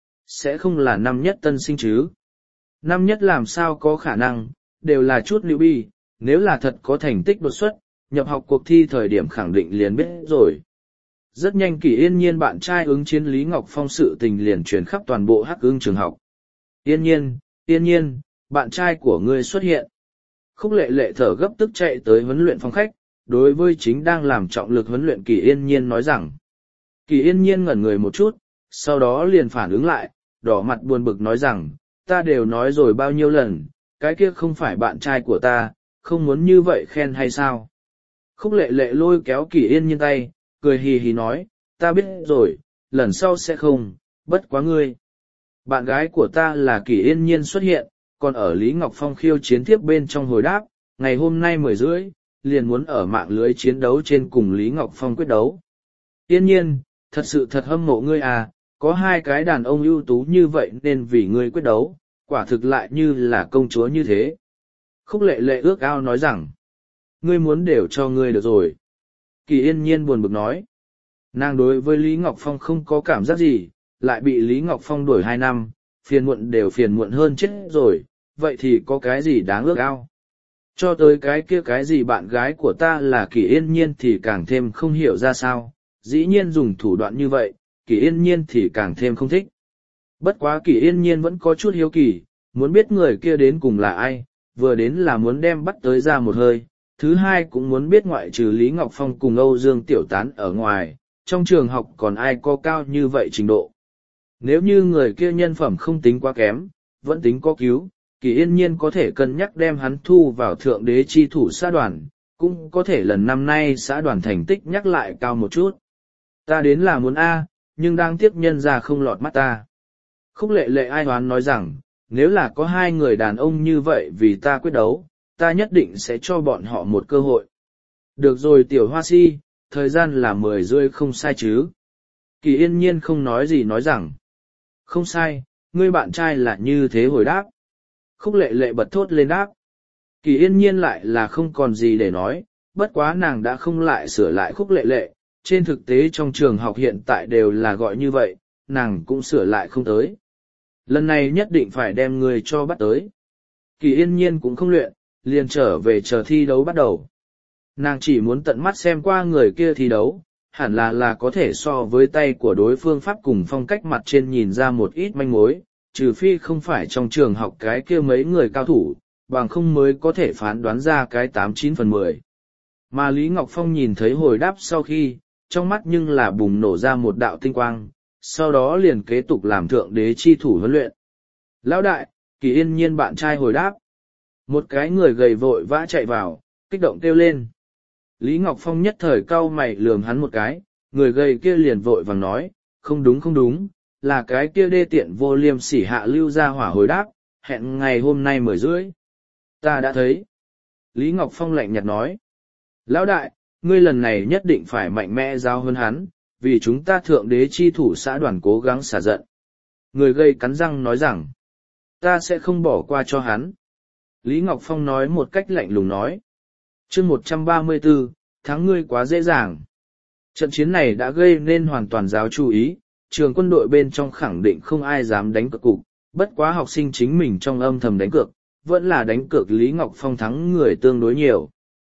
Speaker 1: Sẽ không là năm nhất tân sinh chứ. Năm nhất làm sao có khả năng, đều là chút lưu bi, nếu là thật có thành tích đột xuất, nhập học cuộc thi thời điểm khẳng định liền biết rồi. Rất nhanh Kỷ Yên Nhiên bạn trai ứng chiến Lý Ngọc Phong sự tình liền truyền khắp toàn bộ Hắc Ưng trường học. Yên Nhiên, Yên Nhiên, bạn trai của ngươi xuất hiện. Khúc Lệ Lệ thở gấp tức chạy tới huấn luyện phòng khách, đối với chính đang làm trọng lực huấn luyện Kỷ Yên Nhiên nói rằng. Kỷ Yên Nhiên ngẩn người một chút, sau đó liền phản ứng lại, đỏ mặt buồn bực nói rằng, ta đều nói rồi bao nhiêu lần, cái kia không phải bạn trai của ta, không muốn như vậy khen hay sao? Khúc Lệ Lệ lôi kéo Kỷ Yên Nhiên tay, cười hì hì nói, ta biết rồi, lần sau sẽ không, bất quá ngươi. Bạn gái của ta là Kỷ Yên Nhiên xuất hiện, còn ở Lý Ngọc Phong khiêu chiến tiếp bên trong hồi đáp, ngày hôm nay mười rưỡi, liền muốn ở mạng lưới chiến đấu trên cùng Lý Ngọc Phong quyết đấu. Yên Nhiên, thật sự thật hâm mộ ngươi à, có hai cái đàn ông ưu tú như vậy nên vì ngươi quyết đấu, quả thực lại như là công chúa như thế. Khúc Lệ Lệ ước ao nói rằng, ngươi muốn đều cho ngươi được rồi. Kỳ Yên Nhiên buồn bực nói, nàng đối với Lý Ngọc Phong không có cảm giác gì, lại bị Lý Ngọc Phong đuổi hai năm, phiền muộn đều phiền muộn hơn chết rồi, vậy thì có cái gì đáng ước ao. Cho tới cái kia cái gì bạn gái của ta là Kỳ Yên Nhiên thì càng thêm không hiểu ra sao, dĩ nhiên dùng thủ đoạn như vậy, Kỳ Yên Nhiên thì càng thêm không thích. Bất quá Kỳ Yên Nhiên vẫn có chút hiếu kỳ, muốn biết người kia đến cùng là ai, vừa đến là muốn đem bắt tới ra một hơi, thứ hai cũng muốn biết ngoại trừ Lý Ngọc Phong cùng Âu Dương Tiểu Tán ở ngoài, trong trường học còn ai có cao như vậy trình độ. Nếu như người kia nhân phẩm không tính quá kém, vẫn tính có cứu, Kỳ Yên Nhiên có thể cân nhắc đem hắn thu vào thượng đế chi thủ xã đoàn, cũng có thể lần năm nay xã đoàn thành tích nhắc lại cao một chút. Ta đến là muốn A, nhưng đang tiếc nhân ra không lọt mắt ta. Khúc Lệ Lệ ai hoán nói rằng, nếu là có hai người đàn ông như vậy vì ta quyết đấu, ta nhất định sẽ cho bọn họ một cơ hội. Được rồi Tiểu Hoa Si, thời gian là mười rưỡi không sai chứ. Kỳ Yên Nhiên không nói gì nói rằng, không sai, ngươi bạn trai là như thế hồi đáp. Khúc Lệ Lệ bật thốt lên đáp. Kỳ Yên Nhiên lại là không còn gì để nói, bất quá nàng đã không lại sửa lại Khúc Lệ Lệ, trên thực tế trong trường học hiện tại đều là gọi như vậy, nàng cũng sửa lại không tới. Lần này nhất định phải đem người cho bắt tới. Kỳ Yên Nhiên cũng không luyện, liền trở về chờ thi đấu bắt đầu. Nàng chỉ muốn tận mắt xem qua người kia thi đấu, hẳn là là có thể so với tay của đối phương pháp cùng phong cách mặt trên nhìn ra một ít manh mối, trừ phi không phải trong trường học cái kia mấy người cao thủ, bằng không mới có thể phán đoán ra cái tám chín phần mười. Mà Lý Ngọc Phong nhìn thấy hồi đáp sau khi, trong mắt nhưng là bùng nổ ra một đạo tinh quang, sau đó liền kế tục làm thượng đế chi thủ huấn luyện. Lão đại, Kỳ Yên Nhiên bạn trai hồi đáp. Một cái người gầy vội vã chạy vào, kích động kêu lên. Lý Ngọc Phong nhất thời cau mày lườm hắn một cái, người gầy kia liền vội vàng nói, không đúng không đúng, là cái kia đê tiện vô liêm sỉ hạ lưu ra hỏa hồi đáp, hẹn ngày hôm nay mười rưỡi. Ta đã thấy. Lý Ngọc Phong lạnh nhạt nói. Lão đại, ngươi lần này nhất định phải mạnh mẽ giao hơn hắn, vì chúng ta thượng đế chi thủ xã đoàn cố gắng xả giận. Người gây cắn răng nói rằng, ta sẽ không bỏ qua cho hắn. Lý Ngọc Phong nói một cách lạnh lùng nói. Chương một trăm ba mươi tư, thắng ngươi quá dễ dàng. Trận chiến này đã gây nên hoàn toàn giáo chú ý, trường quân đội bên trong khẳng định không ai dám đánh cược cục, bất quá học sinh chính mình trong âm thầm đánh cược, vẫn là đánh cược Lý Ngọc Phong thắng người tương đối nhiều.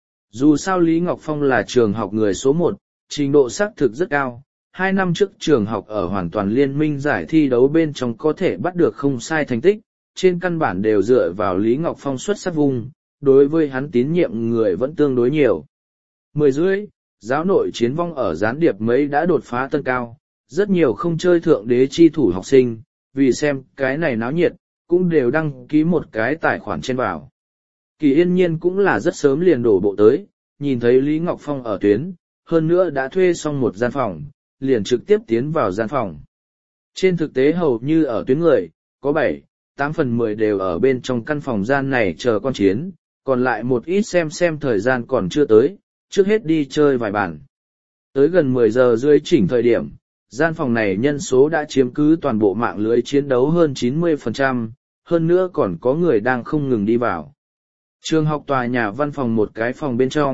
Speaker 1: Dù sao Lý Ngọc Phong là trường học người số một, trình độ xác thực rất cao. Hai năm trước trường học ở hoàn toàn liên minh giải thi đấu bên trong có thể bắt được không sai thành tích, trên căn bản đều dựa vào Lý Ngọc Phong xuất sắc vùng, đối với hắn tín nhiệm người vẫn tương đối nhiều. Mười rưỡi, giáo nội chiến vong ở gián điệp mấy đã đột phá tân cao, rất nhiều không chơi thượng đế chi thủ học sinh, vì xem cái này náo nhiệt, cũng đều đăng ký một cái tài khoản trên vào. Kỳ Yên Nhiên cũng là rất sớm liền đổ bộ tới, nhìn thấy Lý Ngọc Phong ở tuyến, hơn nữa đã thuê xong một gian phòng, liền trực tiếp tiến vào gian phòng. Trên thực tế hầu như ở tuyến người, có bảy, tám phần mười đều ở bên trong căn phòng gian này chờ con chiến, còn lại một ít xem xem thời gian còn chưa tới, trước hết đi chơi vài bàn. Tới gần mười giờ rưỡi chỉnh thời điểm, gian phòng này nhân số đã chiếm cứ toàn bộ mạng lưới chiến đấu hơn chín mươi phần trăm, hơn nữa còn có người đang không ngừng đi vào. Trường học tòa nhà văn phòng một cái phòng bên trong,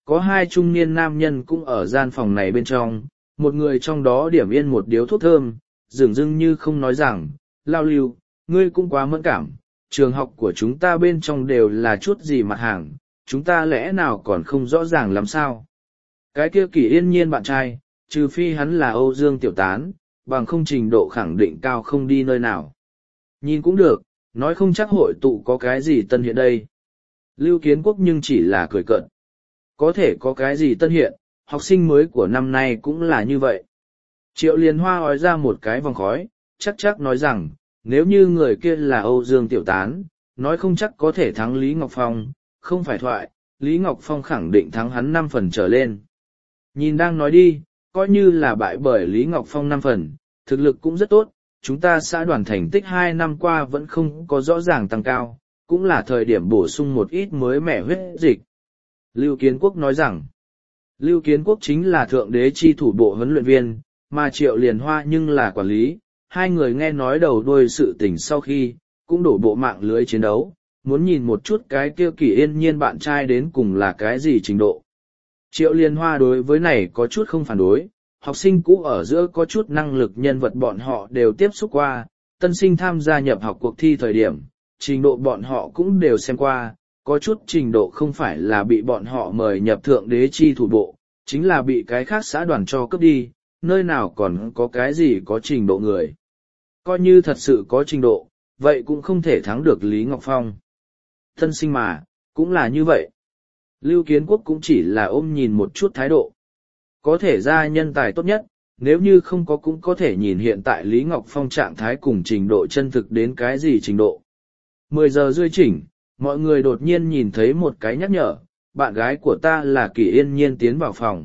Speaker 1: Có hai trung niên nam nhân cũng ở gian phòng này bên trong, một người trong đó điểm yên một điếu thuốc thơm, dường dưng như không nói rằng, Lao Lưu, ngươi cũng quá mẫn cảm, trường học của chúng ta bên trong đều là chút gì mặt hàng, chúng ta lẽ nào còn không rõ ràng làm sao. Cái kia Kỷ Yên Nhiên bạn trai, trừ phi hắn là Âu Dương Tiểu Tán, bằng không trình độ khẳng định cao không đi nơi nào. Nhìn cũng được, nói không chắc hội tụ có cái gì tân hiện đây. Lưu Kiến Quốc nhưng chỉ là cười cợt. Có thể có cái gì tân hiện, học sinh mới của năm nay cũng là như vậy. Triệu Liên Hoa ói ra một cái vòng khói, chắc chắc nói rằng, nếu như người kia là Âu Dương Tiểu Tán, nói không chắc có thể thắng Lý Ngọc Phong, không phải thoại, Lý Ngọc Phong khẳng định thắng hắn năm phần trở lên. Nhìn đang nói đi, coi như là bại bởi Lý Ngọc Phong năm phần, thực lực cũng rất tốt, chúng ta xã đoàn thành tích hai năm qua vẫn không có rõ ràng tăng cao, cũng là thời điểm bổ sung một ít mới mẻ huyết dịch. Lưu Kiến Quốc nói rằng, Lưu Kiến Quốc chính là thượng đế chi thủ bộ huấn luyện viên, mà Triệu Liên Hoa nhưng là quản lý, hai người nghe nói đầu đuôi sự tình sau khi, cũng đổ bộ mạng lưới chiến đấu, muốn nhìn một chút cái kia Kỷ Yên Nhiên bạn trai đến cùng là cái gì trình độ. Triệu Liên Hoa đối với này có chút không phản đối, học sinh cũ ở giữa có chút năng lực nhân vật bọn họ đều tiếp xúc qua, tân sinh tham gia nhập học cuộc thi thời điểm, trình độ bọn họ cũng đều xem qua, có chút trình độ không phải là bị bọn họ mời nhập thượng đế chi thủ bộ, chính là bị cái khác xã đoàn cho cướp đi, nơi nào còn có cái gì có trình độ người. Coi như thật sự có trình độ, vậy cũng không thể thắng được Lý Ngọc Phong. Tân sinh mà, cũng là như vậy. Lưu Kiến Quốc cũng chỉ là ôm nhìn một chút thái độ. Có thể ra nhân tài tốt nhất, nếu như không có cũng có thể nhìn hiện tại Lý Ngọc Phong trạng thái cùng trình độ chân thực đến cái gì trình độ. Mười giờ rưỡi chỉnh, mọi người đột nhiên nhìn thấy một cái nhắc nhở, bạn gái của ta là Kỷ Yên Nhiên tiến vào phòng.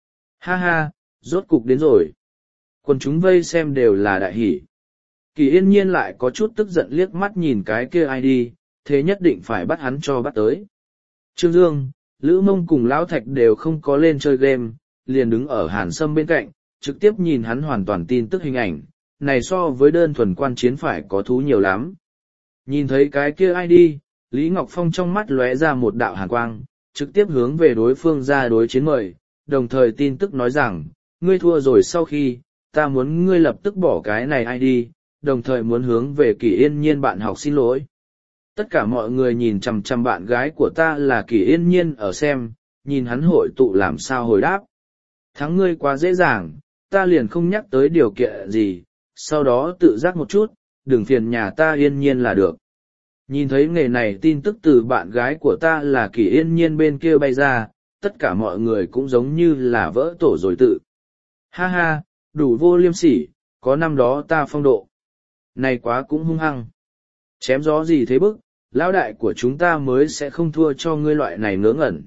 Speaker 1: Ha ha, rốt cục đến rồi. Quần chúng vây xem đều là đại hỷ. Kỷ Yên Nhiên lại có chút tức giận liếc mắt nhìn cái kia ai đi, thế nhất định phải bắt hắn cho bắt tới. Trương Dương, Lữ Mông cùng Lão Thạch đều không có lên chơi game, liền đứng ở Hàn Sâm bên cạnh, trực tiếp nhìn hắn hoàn toàn tin tức hình ảnh, này so với đơn thuần quan chiến phải có thú nhiều lắm. Nhìn thấy cái kia ai đi, Lý Ngọc Phong trong mắt lóe ra một đạo hàn quang, trực tiếp hướng về đối phương ra đối chiến mời, đồng thời tin tức nói rằng, ngươi thua rồi sau khi, ta muốn ngươi lập tức bỏ cái này ai đi, đồng thời muốn hướng về Kỷ Yên Nhiên bạn học xin lỗi. Tất cả mọi người nhìn chằm chằm bạn gái của ta là Kỷ Yên Nhiên ở xem, nhìn hắn hội tụ làm sao hồi đáp. Thắng ngươi quá dễ dàng, ta liền không nhắc tới điều kiện gì, sau đó tự giác một chút, đừng phiền nhà ta Yên Nhiên là được. Nhìn thấy nghề này tin tức từ bạn gái của ta là Kỷ Yên Nhiên bên kia bay ra, tất cả mọi người cũng giống như là vỡ tổ rồi tự. Ha ha, đủ vô liêm sỉ, có năm đó ta phong độ. Này quá cũng hung hăng. Chém gió gì thế bức, lão đại của chúng ta mới sẽ không thua cho ngươi loại này ngớ ngẩn.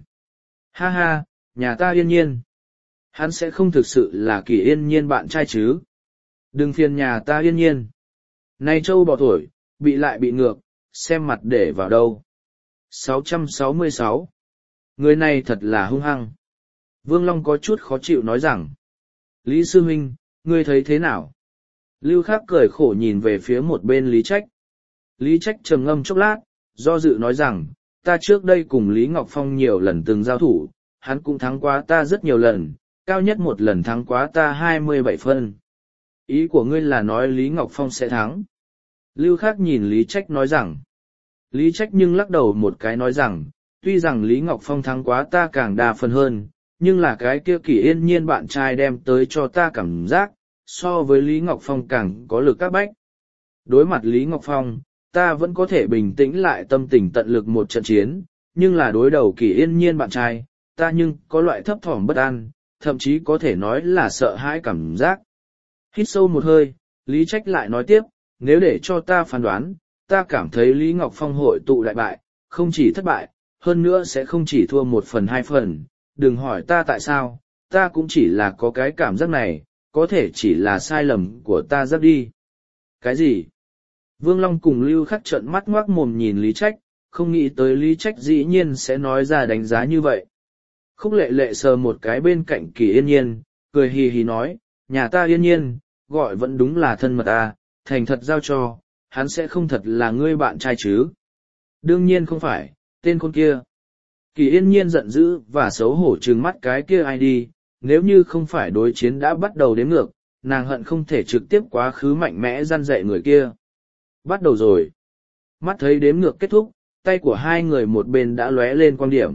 Speaker 1: Ha ha, nhà ta Yên Nhiên. Hắn sẽ không thực sự là Kỷ Yên Nhiên bạn trai chứ. Đừng phiền nhà ta Yên Nhiên. Này châu bò thổi, bị lại bị ngược, xem mặt để vào đâu. sáu trăm sáu mươi sáu. Người này thật là hung hăng. Vương Long có chút khó chịu nói rằng. Lý Sư Huynh, ngươi thấy thế nào? Lưu Khắc cười khổ nhìn về phía một bên Lý Trách. Lý Trách trầm ngâm chốc lát, do dự nói rằng, ta trước đây cùng Lý Ngọc Phong nhiều lần từng giao thủ, hắn cũng thắng quá ta rất nhiều lần, cao nhất một lần thắng quá ta hai mươi bảy phân. Ý của ngươi là nói Lý Ngọc Phong sẽ thắng. Lưu Khắc nhìn Lý Trách nói rằng. Lý Trách nhưng lắc đầu một cái nói rằng, tuy rằng Lý Ngọc Phong thắng quá ta càng đa phần hơn, nhưng là cái kia Kỷ Yên Nhiên bạn trai đem tới cho ta cảm giác, so với Lý Ngọc Phong càng có lực các bách. Đối mặt Lý Ngọc Phong, ta vẫn có thể bình tĩnh lại tâm tình tận lực một trận chiến, nhưng là đối đầu Kỷ Yên Nhiên bạn trai, ta nhưng có loại thấp thỏm bất an, thậm chí có thể nói là sợ hãi cảm giác. Hít sâu một hơi, Lý Trách lại nói tiếp, nếu để cho ta phán đoán, ta cảm thấy Lý Ngọc Phong hội tụ đại bại, không chỉ thất bại, hơn nữa sẽ không chỉ thua một phần hai phần, đừng hỏi ta tại sao, ta cũng chỉ là có cái cảm giác này, có thể chỉ là sai lầm của ta rất đi. Cái gì? Vương Long cùng Lưu Khắc trợn mắt ngoác mồm nhìn Lý Trách, không nghĩ tới Lý Trách dĩ nhiên sẽ nói ra đánh giá như vậy. Khúc Lệ Lệ sờ một cái bên cạnh Kỷ Yên Nhiên, cười hì hì nói, nhà ta Yên Nhiên, gọi vẫn đúng là thân mật à, thành thật giao cho, hắn sẽ không thật là ngươi bạn trai chứ. Đương nhiên không phải, tên con kia. Kỳ Yên Nhiên giận dữ và xấu hổ trừng mắt cái kia ai đi, nếu như không phải đối chiến đã bắt đầu đếm ngược, nàng hận không thể trực tiếp quá khứ mạnh mẽ răn dạy người kia. Bắt đầu rồi. Mắt thấy đếm ngược kết thúc, tay của hai người một bên đã lóe lên quang điểm.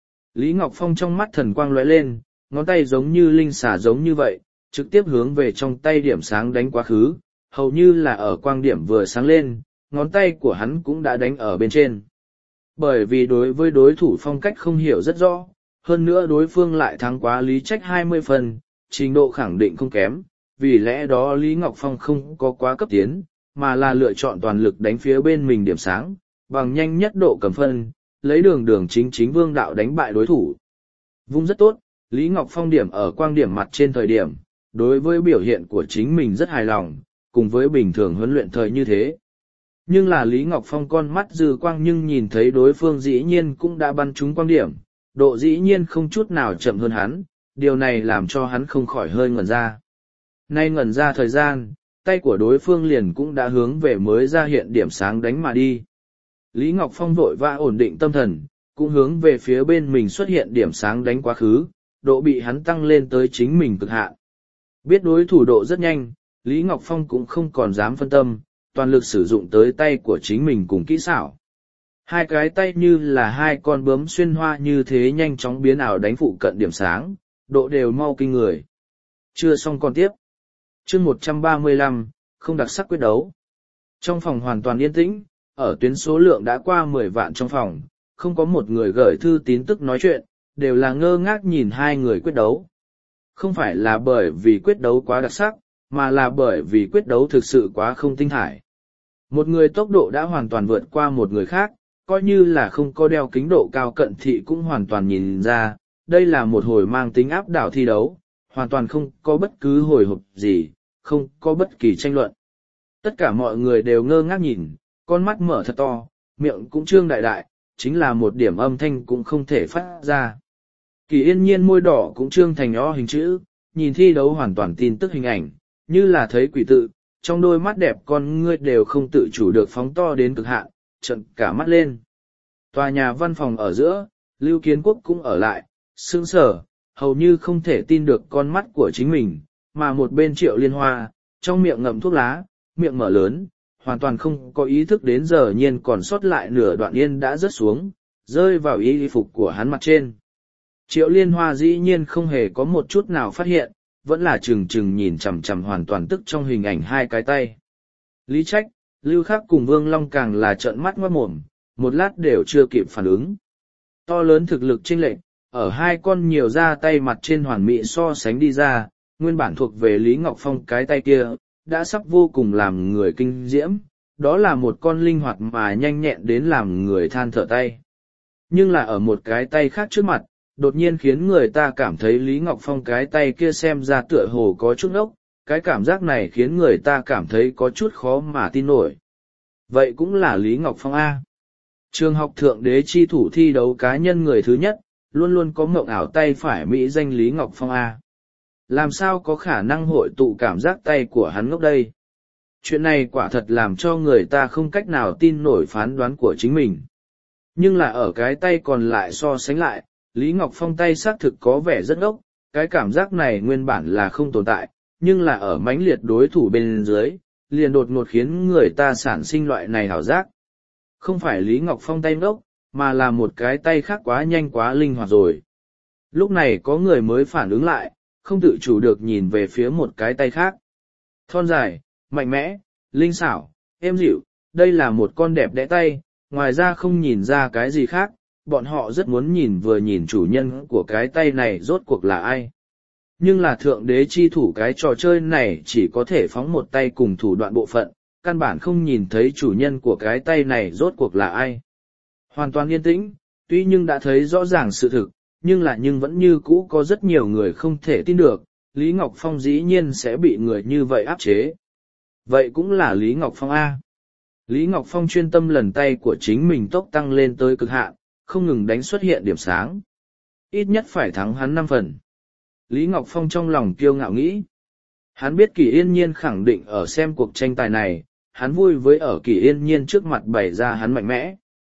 Speaker 1: Lý Ngọc Phong trong mắt thần quang lóe lên, ngón tay giống như linh xà giống như vậy, trực tiếp hướng về trong tay điểm sáng đánh quá khứ, hầu như là ở quang điểm vừa sáng lên, ngón tay của hắn cũng đã đánh ở bên trên. Bởi vì đối với đối thủ phong cách không hiểu rất rõ, hơn nữa đối phương lại thắng quá Lý Trách hai mươi phần, trình độ khẳng định không kém, vì lẽ đó Lý Ngọc Phong không có quá cấp tiến, mà là lựa chọn toàn lực đánh phía bên mình điểm sáng, bằng nhanh nhất độ cầm phân, lấy đường đường chính chính vương đạo đánh bại đối thủ. Vung rất tốt, Lý Ngọc Phong điểm ở quang điểm mặt trên thời điểm, đối với biểu hiện của chính mình rất hài lòng, cùng với bình thường huấn luyện thời như thế. Nhưng là Lý Ngọc Phong con mắt dư quang nhưng nhìn thấy đối phương dĩ nhiên cũng đã bắn trúng quang điểm, độ dĩ nhiên không chút nào chậm hơn hắn, điều này làm cho hắn không khỏi hơi ngẩn ra. Nay ngẩn ra thời gian, tay của đối phương liền cũng đã hướng về mới ra hiện điểm sáng đánh mà đi. Lý Ngọc Phong vội vã ổn định tâm thần, cũng hướng về phía bên mình xuất hiện điểm sáng đánh quá khứ, độ bị hắn tăng lên tới chính mình cực hạn. Biết đối thủ độ rất nhanh, Lý Ngọc Phong cũng không còn dám phân tâm, toàn lực sử dụng tới tay của chính mình cùng kỹ xảo. Hai cái tay như là hai con bướm xuyên hoa như thế nhanh chóng biến ảo đánh phụ cận điểm sáng, độ đều mau kinh người. Chưa xong còn tiếp. Chương một trăm ba mươi lăm, không đặc sắc quyết đấu. Trong phòng hoàn toàn yên tĩnh, ở tuyến số lượng đã qua mười vạn trong phòng, không có một người gửi thư tín tức nói chuyện, đều là ngơ ngác nhìn hai người quyết đấu. Không phải là bởi vì quyết đấu quá đặc sắc, mà là bởi vì quyết đấu thực sự quá không tinh thải. Một người tốc độ đã hoàn toàn vượt qua một người khác, coi như là không có đeo kính độ cao cận thị cũng hoàn toàn nhìn ra, đây là một hồi mang tính áp đảo thi đấu, hoàn toàn không có bất cứ hồi hộp gì, không có bất kỳ tranh luận. Tất cả mọi người đều ngơ ngác nhìn, con mắt mở thật to, miệng cũng trương đại đại, chính là một điểm âm thanh cũng không thể phát ra. Kỳ Yên Nhiên môi đỏ cũng trương thành o hình chữ, nhìn thi đấu hoàn toàn tin tức hình ảnh, như là thấy quỷ tự, trong đôi mắt đẹp con ngươi đều không tự chủ được phóng to đến cực hạn, trợn cả mắt lên. Tòa nhà văn phòng ở giữa, Lưu Kiến Quốc cũng ở lại, sững sờ, hầu như không thể tin được con mắt của chính mình, mà một bên Triệu Liên Hoa, trong miệng ngậm thuốc lá, miệng mở lớn, hoàn toàn không có ý thức đến giờ nhiên còn sót lại nửa đoạn yên đã rớt xuống, rơi vào y phục của hắn mặt trên. Triệu Liên Hoa dĩ nhiên không hề có một chút nào phát hiện, vẫn là chừng chừng nhìn chằm chằm hoàn toàn tức trong hình ảnh hai cái tay. Lý Trách, Lưu Khắc cùng Vương Long càng là trợn mắt ngoát mồm, một lát đều chưa kịp phản ứng. To lớn thực lực chênh lệch, ở hai con nhiều da tay mặt trên hoàn mỹ so sánh đi ra, nguyên bản thuộc về Lý Ngọc Phong cái tay kia, đã sắp vô cùng làm người kinh diễm, đó là một con linh hoạt mà nhanh nhẹn đến làm người than thở tay. Nhưng là ở một cái tay khác trước mặt, đột nhiên khiến người ta cảm thấy Lý Ngọc Phong cái tay kia xem ra tựa hồ có chút ốc, cái cảm giác này khiến người ta cảm thấy có chút khó mà tin nổi. Vậy cũng là Lý Ngọc Phong A. Trường học thượng đế chi thủ thi đấu cá nhân người thứ nhất, luôn luôn có mộng ảo tay phải mỹ danh Lý Ngọc Phong A. Làm sao có khả năng hội tụ cảm giác tay của hắn ngốc đây? Chuyện này quả thật làm cho người ta không cách nào tin nổi phán đoán của chính mình. Nhưng là ở cái tay còn lại so sánh lại, Lý Ngọc Phong tay xác thực có vẻ rất ngốc, cái cảm giác này nguyên bản là không tồn tại, nhưng là ở mãnh liệt đối thủ bên dưới, liền đột ngột khiến người ta sản sinh loại này ảo giác. Không phải Lý Ngọc Phong tay ngốc, mà là một cái tay khác quá nhanh quá linh hoạt rồi. Lúc này có người mới phản ứng lại, không tự chủ được nhìn về phía một cái tay khác. Thon dài, mạnh mẽ, linh xảo, êm dịu, đây là một con đẹp đẽ tay, ngoài ra không nhìn ra cái gì khác, bọn họ rất muốn nhìn vừa nhìn chủ nhân của cái tay này rốt cuộc là ai. Nhưng là thượng đế chi thủ cái trò chơi này chỉ có thể phóng một tay cùng thủ đoạn bộ phận, căn bản không nhìn thấy chủ nhân của cái tay này rốt cuộc là ai. Hoàn toàn yên tĩnh, tuy nhưng đã thấy rõ ràng sự thực, nhưng là nhưng vẫn như cũ có rất nhiều người không thể tin được, Lý Ngọc Phong dĩ nhiên sẽ bị người như vậy áp chế. Vậy cũng là Lý Ngọc Phong A. Lý Ngọc Phong chuyên tâm lần tay của chính mình tốc tăng lên tới cực hạn, không ngừng đánh xuất hiện điểm sáng. Ít nhất phải thắng hắn năm phần. Lý Ngọc Phong trong lòng kiêu ngạo nghĩ. Hắn biết Kỳ Yên Nhiên khẳng định ở xem cuộc tranh tài này, hắn vui với ở Kỳ Yên Nhiên trước mặt bày ra hắn mạnh mẽ.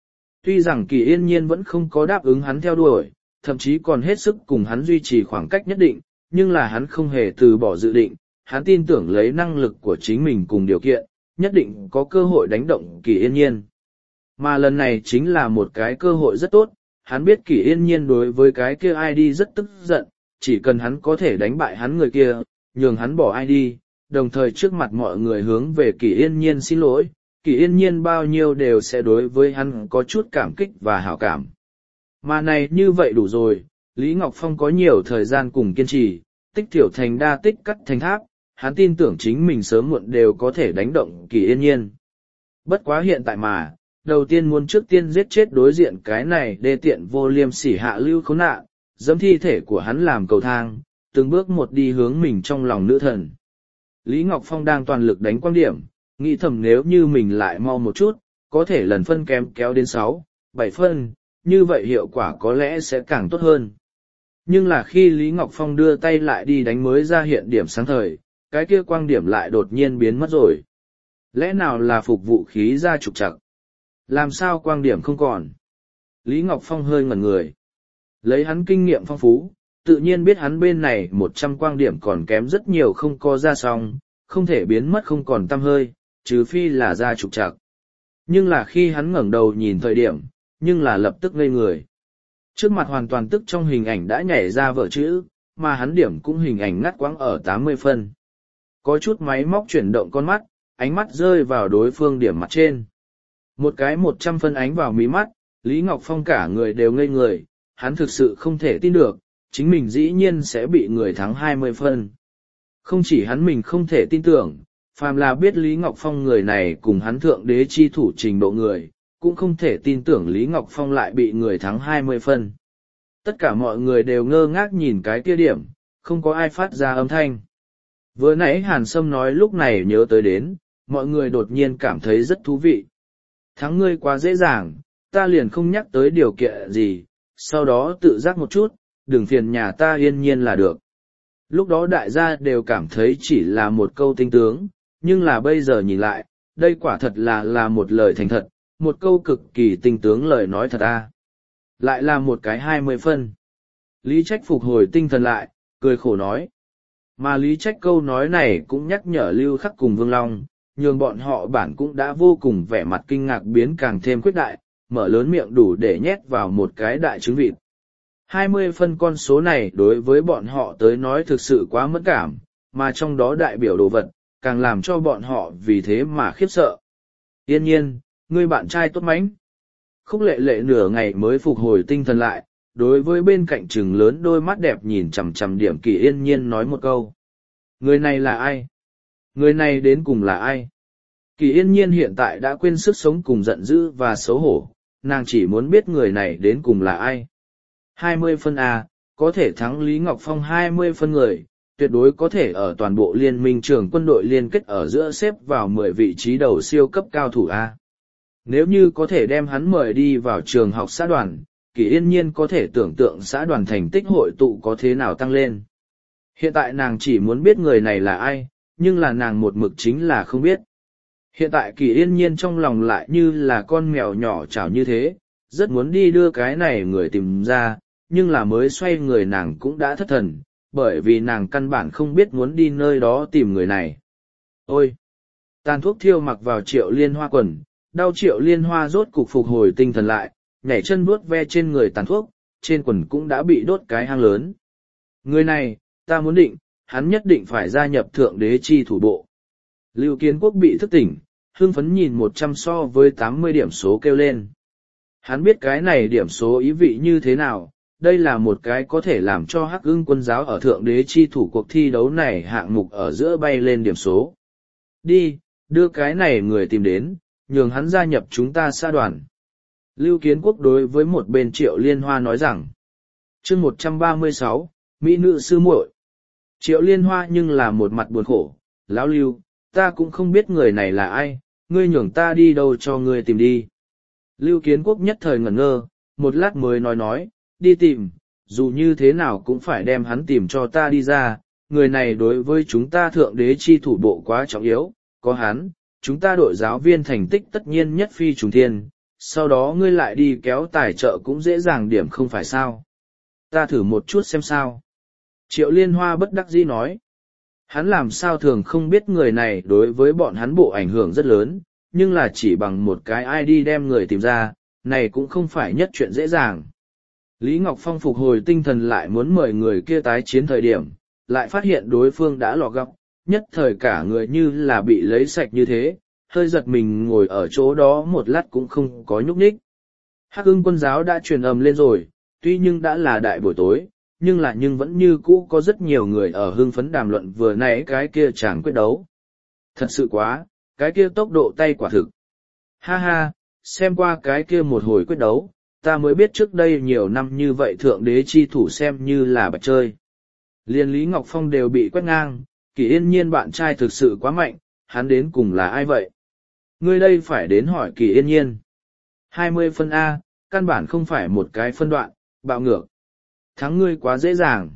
Speaker 1: Tuy rằng Kỳ Yên Nhiên vẫn không có đáp ứng hắn theo đuổi, thậm chí còn hết sức cùng hắn duy trì khoảng cách nhất định, nhưng là hắn không hề từ bỏ dự định, hắn tin tưởng lấy năng lực của chính mình cùng điều kiện, nhất định có cơ hội đánh động Kỳ Yên Nhiên. Mà lần này chính là một cái cơ hội rất tốt, hắn biết Kỳ Yên Nhiên đối với cái kia ai đi rất tức giận, chỉ cần hắn có thể đánh bại hắn người kia, nhường hắn bỏ ai đi, đồng thời trước mặt mọi người hướng về Kỳ Yên Nhiên xin lỗi, Kỳ Yên Nhiên bao nhiêu đều sẽ đối với hắn có chút cảm kích và hảo cảm. Mà này như vậy đủ rồi, Lý Ngọc Phong có nhiều thời gian cùng kiên trì, tích tiểu thành đa tích cắt thành tháp, hắn tin tưởng chính mình sớm muộn đều có thể đánh động Kỳ Yên Nhiên. Bất quá hiện tại mà, đầu tiên muốn trước tiên giết chết đối diện cái này đê tiện vô liêm sỉ hạ lưu khốn nạn, dẫm thi thể của hắn làm cầu thang, từng bước một đi hướng mình trong lòng nữ thần. Lý Ngọc Phong đang toàn lực đánh quan điểm, nghĩ thầm nếu như mình lại mau một chút, có thể lần phân kém kéo đến sáu, bảy phân, như vậy hiệu quả có lẽ sẽ càng tốt hơn. Nhưng là khi Lý Ngọc Phong đưa tay lại đi đánh mới ra hiện điểm sáng thời, cái kia quang điểm lại đột nhiên biến mất rồi. Lẽ nào là phục vụ khí ra trục trặc? Làm sao quang điểm không còn? Lý Ngọc Phong hơi ngẩn người. Lấy hắn kinh nghiệm phong phú, tự nhiên biết hắn bên này một trăm quang điểm còn kém rất nhiều không có ra xong, không thể biến mất không còn tăm hơi, trừ phi là ra trục trặc. Nhưng là khi hắn ngẩng đầu nhìn thời điểm, nhưng là lập tức ngây người. Trước mặt hoàn toàn tức trong hình ảnh đã nhảy ra vở chữ, mà hắn điểm cũng hình ảnh ngắt quãng ở tám mươi phân. Có chút máy móc chuyển động con mắt, ánh mắt rơi vào đối phương điểm mặt trên. Một cái một trăm phân ánh vào mí mắt, Lý Ngọc Phong cả người đều ngây người, hắn thực sự không thể tin được, chính mình dĩ nhiên sẽ bị người thắng hai mươi phân. Không chỉ hắn mình không thể tin tưởng, phàm là biết Lý Ngọc Phong người này cùng hắn thượng đế chi thủ trình độ người, cũng không thể tin tưởng Lý Ngọc Phong lại bị người thắng hai mươi phân. Tất cả mọi người đều ngơ ngác nhìn cái kia điểm, không có ai phát ra âm thanh. Vừa nãy Hàn Sâm nói lúc này nhớ tới đến, mọi người đột nhiên cảm thấy rất thú vị. Thắng ngươi quá dễ dàng, ta liền không nhắc tới điều kiện gì, sau đó tự giác một chút, đừng phiền nhà ta Yên Nhiên là được. Lúc đó đại gia đều cảm thấy chỉ là một câu tinh tướng, nhưng là bây giờ nhìn lại, đây quả thật là là một lời thành thật, một câu cực kỳ tinh tướng lời nói thật a. Lại là một cái hai mươi phân. Lý Trách phục hồi tinh thần lại, cười khổ nói. Mà Lý Trách câu nói này cũng nhắc nhở Lưu Khắc cùng Vương Long, nhường bọn họ bản cũng đã vô cùng vẻ mặt kinh ngạc biến càng thêm quyết đại, mở lớn miệng đủ để nhét vào một cái đại trứng vịt. hai mươi phân con số này đối với bọn họ tới nói thực sự quá mẫn cảm, mà trong đó đại biểu đồ vật, càng làm cho bọn họ vì thế mà khiếp sợ. Yên Nhiên, ngươi bạn trai tốt mánh. Khúc Lệ Lệ nửa ngày mới phục hồi tinh thần lại, đối với bên cạnh trừng lớn đôi mắt đẹp nhìn chằm chằm điểm Kỳ Yên Nhiên nói một câu. Người này là ai? Người này đến cùng là ai? Kỳ Yên Nhiên hiện tại đã quên sức sống cùng giận dữ và xấu hổ, nàng chỉ muốn biết người này đến cùng là ai. hai mươi phân A, có thể thắng Lý Ngọc Phong hai mươi phân người, tuyệt đối có thể ở toàn bộ liên minh trường quân đội liên kết ở giữa xếp vào mười vị trí đầu siêu cấp cao thủ A. Nếu như có thể đem hắn mời đi vào trường học xã đoàn, Kỳ Yên Nhiên có thể tưởng tượng xã đoàn thành tích hội tụ có thế nào tăng lên. Hiện tại nàng chỉ muốn biết người này là ai, nhưng là nàng một mực chính là không biết. Hiện tại Kỳ Yên Nhiên trong lòng lại như là con mèo nhỏ chảo như thế, rất muốn đi đưa cái này người tìm ra, nhưng là mới xoay người nàng cũng đã thất thần, bởi vì nàng căn bản không biết muốn đi nơi đó tìm người này. Ôi! Tàn thuốc thiêu mặc vào Triệu Liên Hoa quần, đau Triệu Liên Hoa rốt cục phục hồi tinh thần lại, nhảy chân vuốt ve trên người tàn thuốc, trên quần cũng đã bị đốt cái hang lớn. Người này, ta muốn định, hắn nhất định phải gia nhập thượng đế chi thủ bộ. Lưu Kiến Quốc bị thức tỉnh, hưng phấn nhìn một trăm so với tám mươi điểm số kêu lên. Hắn biết cái này điểm số ý vị như thế nào, đây là một cái có thể làm cho Hắc Ưng quân giáo ở thượng đế chi thủ cuộc thi đấu này hạng mục ở giữa bay lên điểm số. Đi, đưa cái này người tìm đến, nhường hắn gia nhập chúng ta xã đoàn. Lưu Kiến Quốc đối với một bên Triệu Liên Hoa nói rằng, chương một trăm ba mươi sáu, Mỹ nữ sư muội. Triệu Liên Hoa nhưng là một mặt buồn khổ, lão Lưu, ta cũng không biết người này là ai, ngươi nhường ta đi đâu cho ngươi tìm đi. Lưu Kiến Quốc nhất thời ngẩn ngơ, một lát mới nói nói, đi tìm, dù như thế nào cũng phải đem hắn tìm cho ta đi ra, người này đối với chúng ta thượng đế chi thủ bộ quá trọng yếu, có hắn, chúng ta đội giáo viên thành tích tất nhiên nhất phi trùng thiên, sau đó ngươi lại đi kéo tài trợ cũng dễ dàng điểm không phải sao. Ta thử một chút xem sao. Triệu Liên Hoa bất đắc dĩ nói. Hắn làm sao thường không biết người này đối với bọn hắn bộ ảnh hưởng rất lớn, nhưng là chỉ bằng một cái i đê đem người tìm ra, này cũng không phải nhất chuyện dễ dàng. Lý Ngọc Phong phục hồi tinh thần lại muốn mời người kia tái chiến thời điểm, lại phát hiện đối phương đã lọt góc, nhất thời cả người như là bị lấy sạch như thế, hơi giật mình ngồi ở chỗ đó một lát cũng không có nhúc nhích. Hắc Ưng Quân giáo đã truyền âm lên rồi, tuy nhưng đã là đại buổi tối, nhưng là nhưng vẫn như cũ có rất nhiều người ở hưng phấn đàm luận vừa nãy cái kia chẳng quyết đấu. Thật sự quá, cái kia tốc độ tay quả thực. Ha ha, xem qua cái kia một hồi quyết đấu, ta mới biết trước đây nhiều năm như vậy thượng đế chi thủ xem như là bạch chơi. Liên Lý Ngọc Phong đều bị quét ngang, Kỳ Yên Nhiên bạn trai thực sự quá mạnh, hắn đến cùng là ai vậy? Ngươi đây phải đến hỏi Kỳ Yên Nhiên. hai mươi phân A, căn bản không phải một cái phân đoạn, bạo ngược. Thắng ngươi quá dễ dàng.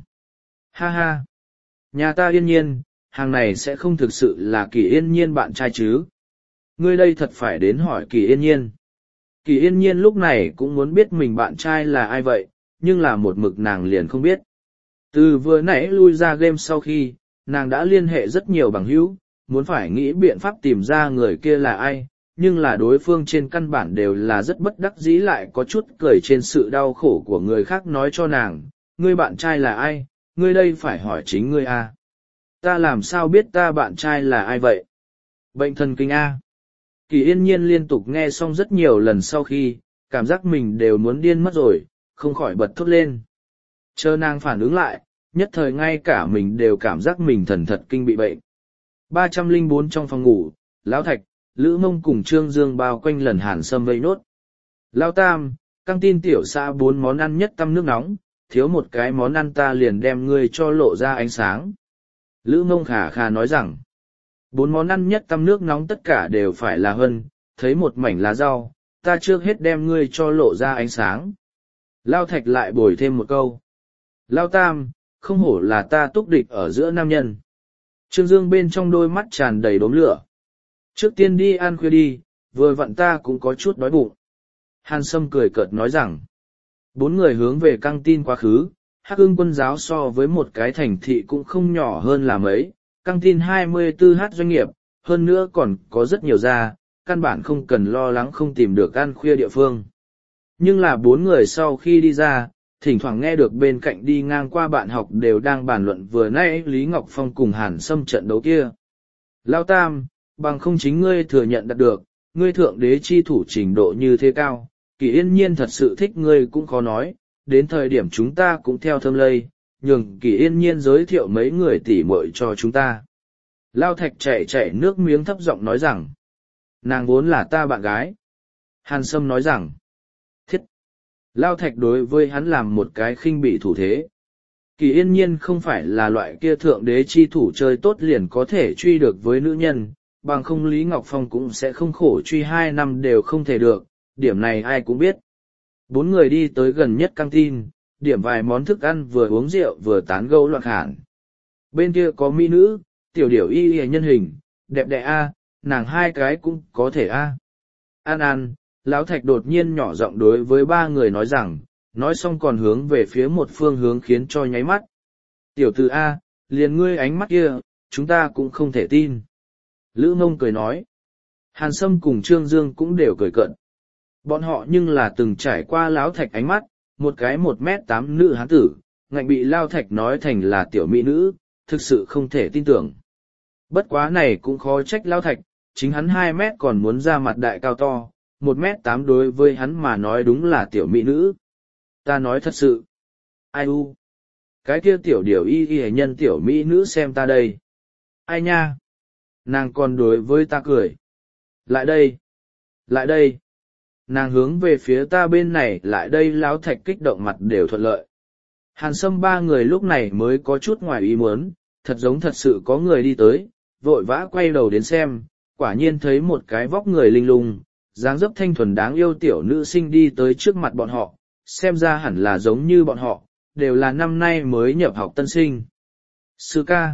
Speaker 1: Ha ha. Nhà ta Yên Nhiên, hàng này sẽ không thực sự là Kỳ Yên Nhiên bạn trai chứ. Ngươi đây thật phải đến hỏi Kỳ Yên Nhiên. Kỳ Yên Nhiên lúc này cũng muốn biết mình bạn trai là ai vậy, nhưng là một mực nàng liền không biết. Từ vừa nãy lui ra game sau khi, nàng đã liên hệ rất nhiều bằng hữu, muốn phải nghĩ biện pháp tìm ra người kia là ai, nhưng là đối phương trên căn bản đều là rất bất đắc dĩ lại có chút cười trên sự đau khổ của người khác nói cho nàng, ngươi bạn trai là ai, ngươi đây phải hỏi chính ngươi a. Ta làm sao biết ta bạn trai là ai vậy? Bệnh thần kinh a. Kỳ Yên Nhiên liên tục nghe xong rất nhiều lần sau khi, cảm giác mình đều muốn điên mất rồi, không khỏi bật thốt lên. Chờ nàng phản ứng lại, nhất thời ngay cả mình đều cảm giác mình thần thật kinh bị bệnh. ba trăm lẻ bốn trong phòng ngủ, Lão Thạch, Lữ Mông cùng Trương Dương bao quanh lần Hàn Sâm vây nốt. Lão Tam, căng tin tiểu xã bốn món ăn nhất tăm nước nóng, thiếu một cái món ăn ta liền đem ngươi cho lộ ra ánh sáng. Lữ Mông khà khà nói rằng, bốn món ăn nhất tăm nước nóng tất cả đều phải là hân, thấy một mảnh lá rau, ta trước hết đem ngươi cho lộ ra ánh sáng. Lão Thạch lại bồi thêm một câu. Lão Tam, không hổ là ta túc địch ở giữa nam nhân. Trương Dương bên trong đôi mắt tràn đầy đốm lửa. Trước tiên đi ăn khuya đi, vừa vặn ta cũng có chút đói bụng. Hàn Sâm cười cợt nói rằng, bốn người hướng về căng tin quá khứ, Hắc Ưng Quân giáo so với một cái thành thị cũng không nhỏ hơn là mấy, căng tin hai mươi tư h doanh nghiệp, hơn nữa còn có rất nhiều gia, căn bản không cần lo lắng không tìm được ăn khuya địa phương. Nhưng là bốn người sau khi đi ra, thỉnh thoảng nghe được bên cạnh đi ngang qua bạn học đều đang bàn luận vừa nãy Lý Ngọc Phong cùng Hàn Sâm trận đấu kia. Lão Tam, bằng không chính ngươi thừa nhận đạt được, ngươi thượng đế chi thủ trình độ như thế cao, Kỳ Yên Nhiên thật sự thích ngươi cũng khó nói, đến thời điểm chúng ta cũng theo thâm lây, nhường Kỳ Yên Nhiên giới thiệu mấy người tỉ muội cho chúng ta. Lão Thạch chạy chạy nước miếng thấp giọng nói rằng, nàng vốn là ta bạn gái. Hàn Sâm nói rằng, thiết. Lão Thạch đối với hắn làm một cái khinh bị thủ thế. Kỳ Yên Nhiên không phải là loại kia thượng đế chi thủ chơi tốt liền có thể truy được với nữ nhân, bằng không Lý Ngọc Phong cũng sẽ không khổ truy hai năm đều không thể được, điểm này ai cũng biết. Bốn người đi tới gần nhất căng tin, điểm vài món thức ăn vừa uống rượu vừa tán gẫu loạn hẳn. Bên kia có mỹ nữ, tiểu điểu y y nhân hình, đẹp đẽ a, nàng hai cái cũng có thể a. An An, Lão Thạch đột nhiên nhỏ giọng đối với ba người nói rằng, nói xong còn hướng về phía một phương hướng khiến cho nháy mắt. Tiểu tử A, liền ngươi ánh mắt kia, chúng ta cũng không thể tin. Lữ Mông cười nói. Hàn Sâm cùng Trương Dương cũng đều cười cợt. Bọn họ nhưng là từng trải qua Lão Thạch ánh mắt, một cái một mét tám nữ hán tử, ngạnh bị Lão Thạch nói thành là tiểu mỹ nữ, thực sự không thể tin tưởng. Bất quá này cũng khó trách Lão Thạch, chính hắn hai mét còn muốn ra mặt đại cao to, một mét tám đối với hắn mà nói đúng là tiểu mỹ nữ. Ta nói thật sự. Ai u? Cái kia tiểu điều y y nhân tiểu mỹ nữ xem ta đây. Ai nha? Nàng còn đối với ta cười. Lại đây. Lại đây. Nàng hướng về phía ta bên này lại đây. Lão Thạch kích động mặt đều thuận lợi. Hàn Sâm ba người lúc này mới có chút ngoài ý muốn, thật giống thật sự có người đi tới, vội vã quay đầu đến xem, quả nhiên thấy một cái vóc người linh lung, dáng dấp thanh thuần đáng yêu tiểu nữ sinh đi tới trước mặt bọn họ, xem ra hẳn là giống như bọn họ, đều là năm nay mới nhập học tân sinh. Sư ca.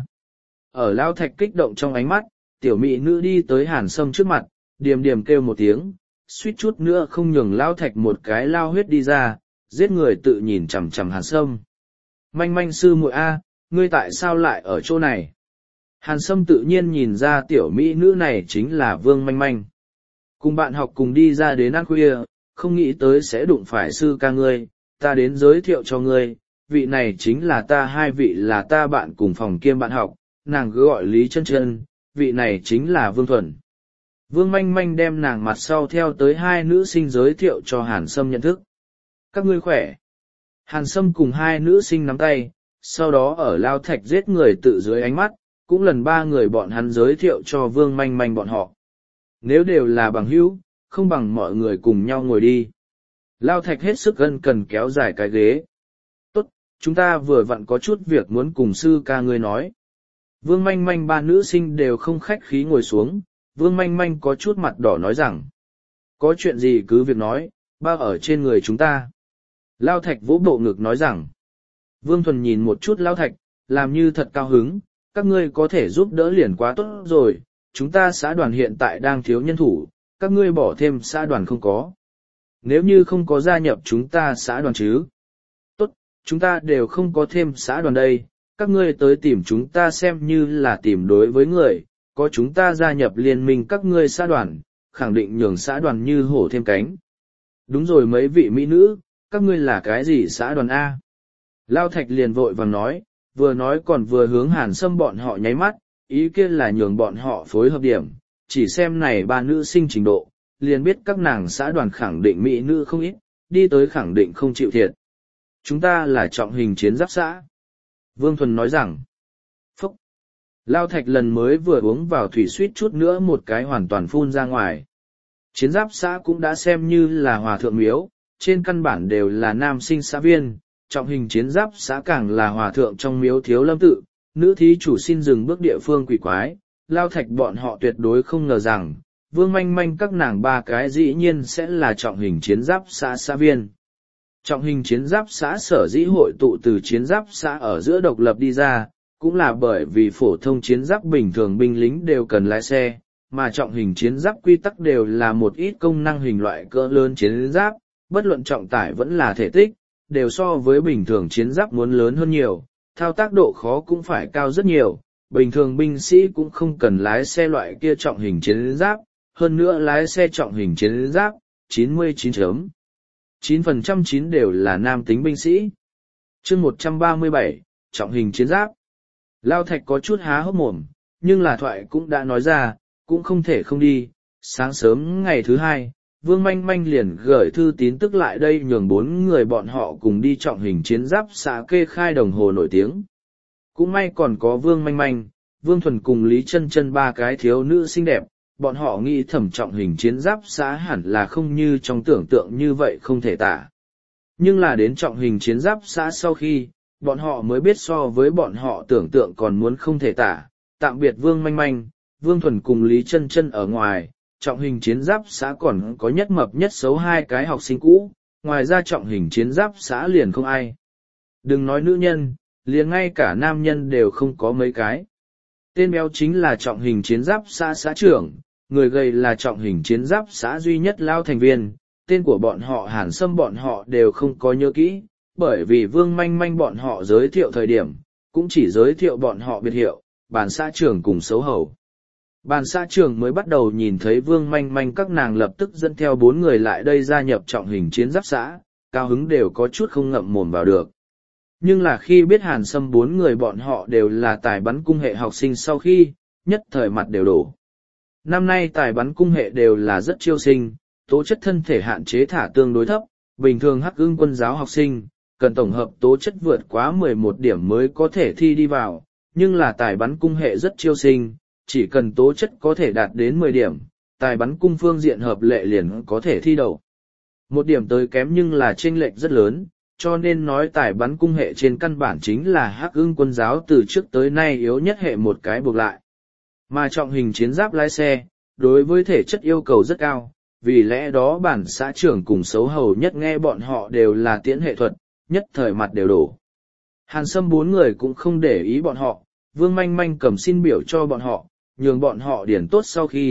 Speaker 1: Ở Lão Thạch kích động trong ánh mắt, tiểu mỹ nữ đi tới Hàn Sâm trước mặt, điềm điềm kêu một tiếng, suýt chút nữa không nhường Lao Thạch một cái lao huyết đi ra, giết người tự nhìn chằm chằm Hàn Sâm. Manh manh sư muội a, ngươi tại sao lại ở chỗ này? Hàn Sâm tự nhiên nhìn ra tiểu mỹ nữ này chính là Vương Manh Manh. Cùng bạn học cùng đi ra đến ăn khuya, không nghĩ tới sẽ đụng phải sư ca ngươi, ta đến giới thiệu cho ngươi, vị này chính là ta, hai vị là ta bạn cùng phòng kiêm bạn học, nàng cứ gọi Lý Chân Chân, vị này chính là Vương Thuần. Vương Manh Manh đem nàng mặt sau theo tới hai nữ sinh giới thiệu cho Hàn Sâm nhận thức. Các ngươi khỏe. Hàn Sâm cùng hai nữ sinh nắm tay, sau đó ở Lao Thạch giết người tự dưới ánh mắt, cũng lần ba người bọn hắn giới thiệu cho Vương Manh Manh bọn họ. Nếu đều là bằng hữu, không bằng mọi người cùng nhau ngồi đi. Lao Thạch hết sức gân cần kéo dài cái ghế. Tốt, chúng ta vừa vặn có chút việc muốn cùng sư ca ngươi nói. Vương Manh Manh ba nữ sinh đều không khách khí ngồi xuống, Vương Manh Manh có chút mặt đỏ nói rằng. Có chuyện gì cứ việc nói, bao ở trên người chúng ta. Lao Thạch vỗ bộ ngực nói rằng. Vương Thuần nhìn một chút Lao Thạch, làm như thật cao hứng, các ngươi có thể giúp đỡ liền quá tốt rồi, chúng ta xã đoàn hiện tại đang thiếu nhân thủ, các ngươi bỏ thêm xã đoàn không có. Nếu như không có gia nhập chúng ta xã đoàn chứ? Tốt, chúng ta đều không có thêm xã đoàn đây, các ngươi tới tìm chúng ta xem như là tìm đối với người, có chúng ta gia nhập liên minh các ngươi xã đoàn, khẳng định nhường xã đoàn như hổ thêm cánh. Đúng rồi mấy vị mỹ nữ, các ngươi là cái gì xã đoàn A? Lao Thạch liền vội vàng nói, vừa nói còn vừa hướng Hàn Sâm bọn họ nháy mắt, ý kia là nhường bọn họ phối hợp điểm, chỉ xem này ba nữ sinh trình độ, liền biết các nàng xã đoàn khẳng định mỹ nữ không ít, đi tới khẳng định không chịu thiệt. Chúng ta là trọng hình chiến giáp xã. Vương Thuần nói rằng, phúc, Lao Thạch lần mới vừa uống vào thủy suýt chút nữa một cái hoàn toàn phun ra ngoài. Chiến giáp xã cũng đã xem như là hòa thượng miếu, trên căn bản đều là nam sinh xã viên, trọng hình chiến giáp xã càng là hòa thượng trong miếu thiếu lâm tự, nữ thí chủ xin dừng bước địa phương quỷ quái, Lao Thạch bọn họ tuyệt đối không ngờ rằng, Vương Manh Manh các nàng ba cái dĩ nhiên sẽ là trọng hình chiến giáp xã xã viên. Trọng hình chiến giáp xã sở dĩ hội tụ từ chiến giáp xã ở giữa độc lập đi ra, cũng là bởi vì phổ thông chiến giáp bình thường binh lính đều cần lái xe, mà trọng hình chiến giáp quy tắc đều là một ít công năng hình loại cỡ lớn chiến giáp, bất luận trọng tải vẫn là thể tích, đều so với bình thường chiến giáp muốn lớn hơn nhiều, thao tác độ khó cũng phải cao rất nhiều, bình thường binh sĩ cũng không cần lái xe loại kia trọng hình chiến giáp, hơn nữa lái xe trọng hình chiến giáp, chín mươi chín phẩy chín phần trăm chín đều là nam tính binh sĩ. Chương một trăm ba mươi bảy, trọng hình chiến giáp. Lao Thạch có chút há hốc mồm, nhưng là thoại cũng đã nói ra, cũng không thể không đi. Sáng sớm ngày thứ hai, Vương Manh Manh liền gửi thư tín tức lại đây nhường bốn người bọn họ cùng đi trọng hình chiến giáp xã kê khai đồng hồ nổi tiếng. Cũng may còn có Vương Manh Manh, Vương Thuần cùng Lý Chân Chân ba cái thiếu nữ xinh đẹp, bọn họ nghĩ thẩm trọng hình chiến giáp xã hẳn là không như trong tưởng tượng như vậy không thể tả. Nhưng là đến trọng hình chiến giáp xã sau khi, bọn họ mới biết so với bọn họ tưởng tượng còn muốn không thể tả. Tạm biệt Vương Manh Manh, Vương Thuần cùng Lý Chân Chân ở ngoài, trọng hình chiến giáp xã còn có nhất mập nhất xấu hai cái học sinh cũ, ngoài ra trọng hình chiến giáp xã liền không ai. Đừng nói nữ nhân, liền ngay cả nam nhân đều không có mấy cái. Tên béo chính là trọng hình chiến giáp xã xã trưởng, người gầy là trọng hình chiến giáp xã duy nhất Lao thành viên, tên của bọn họ Hàn Sâm bọn họ đều không có nhớ kỹ, bởi vì Vương Manh Manh bọn họ giới thiệu thời điểm, cũng chỉ giới thiệu bọn họ biệt hiệu, bàn xã trưởng cùng xấu hầu. Bàn xã trưởng mới bắt đầu nhìn thấy Vương Manh Manh các nàng lập tức dẫn theo bốn người lại đây gia nhập trọng hình chiến giáp xã, cao hứng đều có chút không ngậm mồm vào được. Nhưng là khi biết Hàn Sâm bốn người bọn họ đều là tài bắn cung hệ học sinh sau khi, nhất thời mặt đều đổ. Năm nay tài bắn cung hệ đều là rất chiêu sinh, tố chất thân thể hạn chế thả tương đối thấp, bình thường Hắc Ưng quân giáo học sinh, cần tổng hợp tố chất vượt quá mười một điểm mới có thể thi đi vào, nhưng là tài bắn cung hệ rất chiêu sinh, chỉ cần tố chất có thể đạt đến mười điểm, tài bắn cung phương diện hợp lệ liền có thể thi đậu. Một điểm tới kém nhưng là chênh lệch rất lớn, cho nên nói tài bắn cung hệ trên căn bản chính là Hắc Ưng quân giáo từ trước tới nay yếu nhất hệ một cái buộc lại. Mà trọng hình chiến giáp lái xe, đối với thể chất yêu cầu rất cao, vì lẽ đó bản xã trưởng cùng xấu hầu nhất nghe bọn họ đều là tiễn hệ thuật, nhất thời mặt đều đổ. Hàn Sâm bốn người cũng không để ý bọn họ, Vương Manh Manh cầm xin biểu cho bọn họ, nhường bọn họ điển tốt sau khi,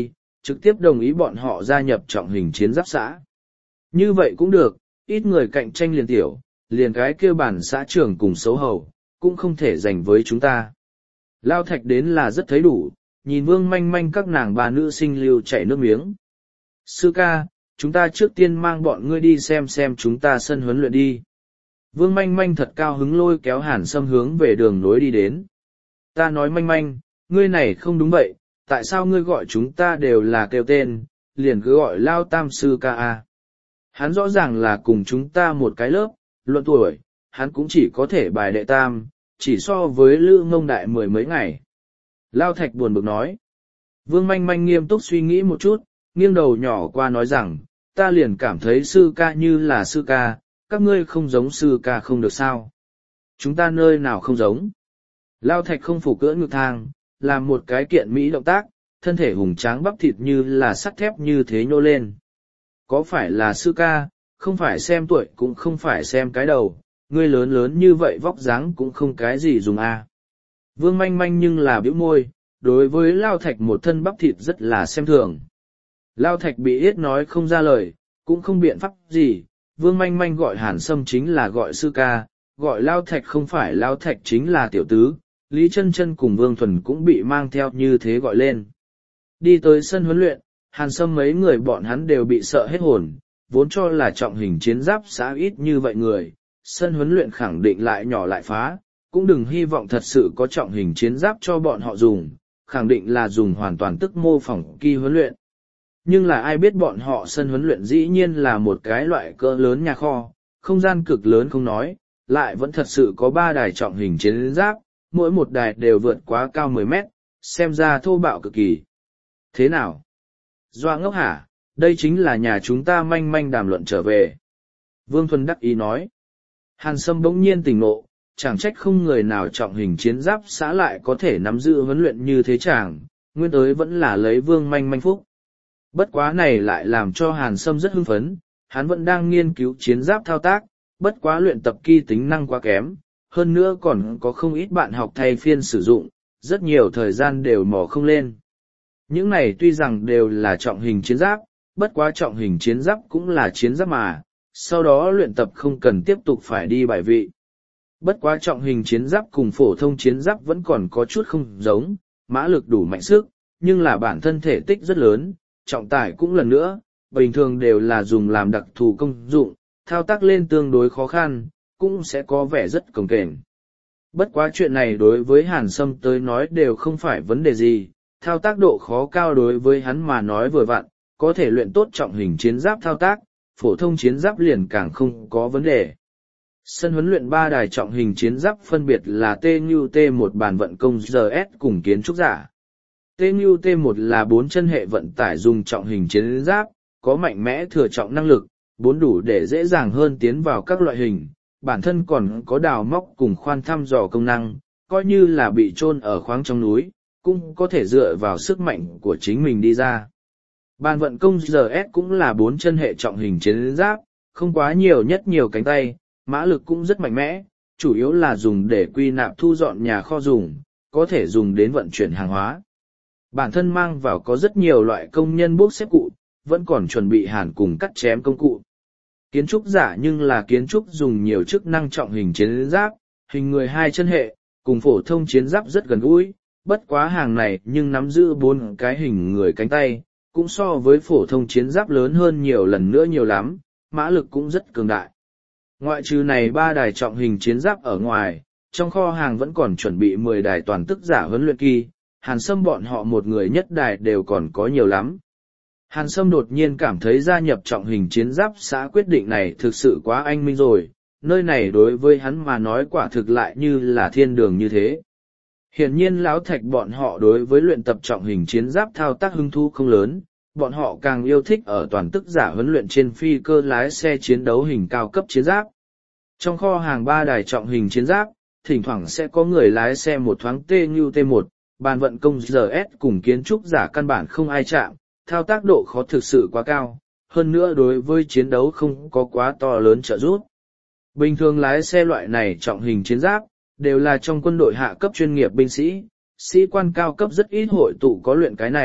Speaker 1: trực tiếp đồng ý bọn họ gia nhập trọng hình chiến giáp xã. Như vậy cũng được, ít người cạnh tranh liền tiểu, liền cái kêu bản xã trưởng cùng xấu hầu, cũng không thể giành với chúng ta. Lao Thạch đến là rất thấy đủ, nhìn Vương Manh Manh các nàng bà nữ sinh lưu chảy nước miếng. Sư ca, chúng ta trước tiên mang bọn ngươi đi xem xem chúng ta sân huấn luyện đi. Vương Manh Manh thật cao hứng lôi kéo Hàn Sâm hướng về đường nối đi đến. Ta nói Manh Manh, ngươi này không đúng vậy, tại sao ngươi gọi chúng ta đều là kêu tên, liền cứ gọi Lao Tam sư ca a. Hắn rõ ràng là cùng chúng ta một cái lớp, luận tuổi, hắn cũng chỉ có thể bài đệ tam, chỉ so với Lữ Ngông đại mười mấy ngày. Lao Thạch buồn bực nói. Vương Manh Manh nghiêm túc suy nghĩ một chút, nghiêng đầu nhỏ qua nói rằng, ta liền cảm thấy sư ca như là sư ca, các ngươi không giống sư ca không được sao. Chúng ta nơi nào không giống. Lao Thạch không phủ cưỡng ngực thang, làm một cái kiện mỹ động tác, thân thể hùng tráng bắp thịt như là sắt thép như thế nhô lên. Có phải là sư ca, không phải xem tuổi cũng không phải xem cái đầu, ngươi lớn lớn như vậy vóc dáng cũng không cái gì dùng a. Vương Manh Manh nhưng là bĩu môi, đối với Lao Thạch một thân bắp thịt rất là xem thường. Lao Thạch bị yết nói không ra lời, cũng không biện pháp gì, Vương Manh Manh gọi Hàn Sâm chính là gọi sư ca, gọi Lao Thạch không phải Lao Thạch chính là tiểu tứ, Lý Chân Chân cùng Vương Thuần cũng bị mang theo như thế gọi lên. Đi tới sân huấn luyện, Hàn Sâm mấy người bọn hắn đều bị sợ hết hồn, vốn cho là trọng hình chiến giáp xã ít như vậy người, sân huấn luyện khẳng định lại nhỏ lại phá, cũng đừng hy vọng thật sự có trọng hình chiến giáp cho bọn họ dùng, khẳng định là dùng hoàn toàn tức mô phỏng kỳ huấn luyện. Nhưng là ai biết bọn họ sân huấn luyện dĩ nhiên là một cái loại cỡ lớn nhà kho, không gian cực lớn không nói, lại vẫn thật sự có ba đài trọng hình chiến giáp, mỗi một đài đều vượt quá cao mười mét, xem ra thô bạo cực kỳ. Thế nào? Doa ngốc hả? Đây chính là nhà chúng ta Manh Manh đàm luận trở về. Vương Thuần đắc ý nói. Hàn Sâm bỗng nhiên tỉnh ngộ, chẳng trách không người nào trọng hình chiến giáp xã lại có thể nắm giữ huấn luyện như thế chàng, nguyên tới vẫn là lấy Vương Manh Manh phúc. Bất quá này lại làm cho Hàn Sâm rất hưng phấn, hắn vẫn đang nghiên cứu chiến giáp thao tác, bất quá luyện tập kỳ tính năng quá kém, hơn nữa còn có không ít bạn học thay phiên sử dụng, rất nhiều thời gian đều mò không lên. Những này tuy rằng đều là trọng hình chiến giáp, bất quá trọng hình chiến giáp cũng là chiến giáp mà, sau đó luyện tập không cần tiếp tục phải đi bài vị. Bất quá trọng hình chiến giáp cùng phổ thông chiến giáp vẫn còn có chút không giống, mã lực đủ mạnh sức, nhưng là bản thân thể tích rất lớn, trọng tải cũng lần nữa, bình thường đều là dùng làm đặc thù công dụng, thao tác lên tương đối khó khăn, cũng sẽ có vẻ rất cồng kềnh. Bất quá chuyện này đối với Hàn Sâm tới nói đều không phải vấn đề gì, thao tác độ khó cao đối với hắn mà nói vừa vặn, có thể luyện tốt trọng hình chiến giáp thao tác, phổ thông chiến giáp liền càng không có vấn đề. Sân huấn luyện ba đài trọng hình chiến giáp phân biệt là T N U T một bàn vận công giê ét cùng kiến trúc giả. T N U T một là bốn chân hệ vận tải dùng trọng hình chiến giáp, có mạnh mẽ thừa trọng năng lực, bốn đủ để dễ dàng hơn tiến vào các loại hình, bản thân còn có đào móc cùng khoan thăm dò công năng, coi như là bị chôn ở khoáng trong núi, cũng có thể dựa vào sức mạnh của chính mình đi ra. Bàn vận công giê ét cũng là bốn chân hệ trọng hình chiến giáp, không quá nhiều nhất nhiều cánh tay, mã lực cũng rất mạnh mẽ, chủ yếu là dùng để quy nạp thu dọn nhà kho dùng, có thể dùng đến vận chuyển hàng hóa. Bản thân mang vào có rất nhiều loại công nhân bốc xếp cụ, vẫn còn chuẩn bị hàn cùng cắt chém công cụ. Kiến trúc giả nhưng là kiến trúc dùng nhiều chức năng trọng hình chiến giáp, hình người hai chân hệ, cùng phổ thông chiến giáp rất gần gũi, bất quá hàng này nhưng nắm giữ bốn cái hình người cánh tay, cũng so với phổ thông chiến giáp lớn hơn nhiều lần nữa nhiều lắm, mã lực cũng rất cường đại. Ngoại trừ này ba đài trọng hình chiến giáp ở ngoài, trong kho hàng vẫn còn chuẩn bị mười đài toàn tức giả huấn luyện kỳ, Hàn Sâm bọn họ một người nhất đài đều còn có nhiều lắm. Hàn Sâm đột nhiên cảm thấy gia nhập trọng hình chiến giáp xã quyết định này thực sự quá anh minh rồi, nơi này đối với hắn mà nói quả thực lại như là thiên đường như thế. Hiển nhiên Lão Thạch bọn họ đối với luyện tập trọng hình chiến giáp thao tác hứng thú không lớn, bọn họ càng yêu thích ở toàn tức giả huấn luyện trên phi cơ lái xe chiến đấu hình cao cấp chiến giáp. Trong kho hàng ba đài trọng hình chiến giáp, thỉnh thoảng sẽ có người lái xe một thoáng T N U T một, bàn vận công giê ét cùng kiến trúc giả căn bản không ai chạm, thao tác độ khó thực sự quá cao, hơn nữa đối với chiến đấu không có quá to lớn trợ giúp. Bình thường lái xe loại này trọng hình chiến giáp, đều là trong quân đội hạ cấp chuyên nghiệp binh sĩ, sĩ quan cao cấp rất ít hội tụ có luyện cái này,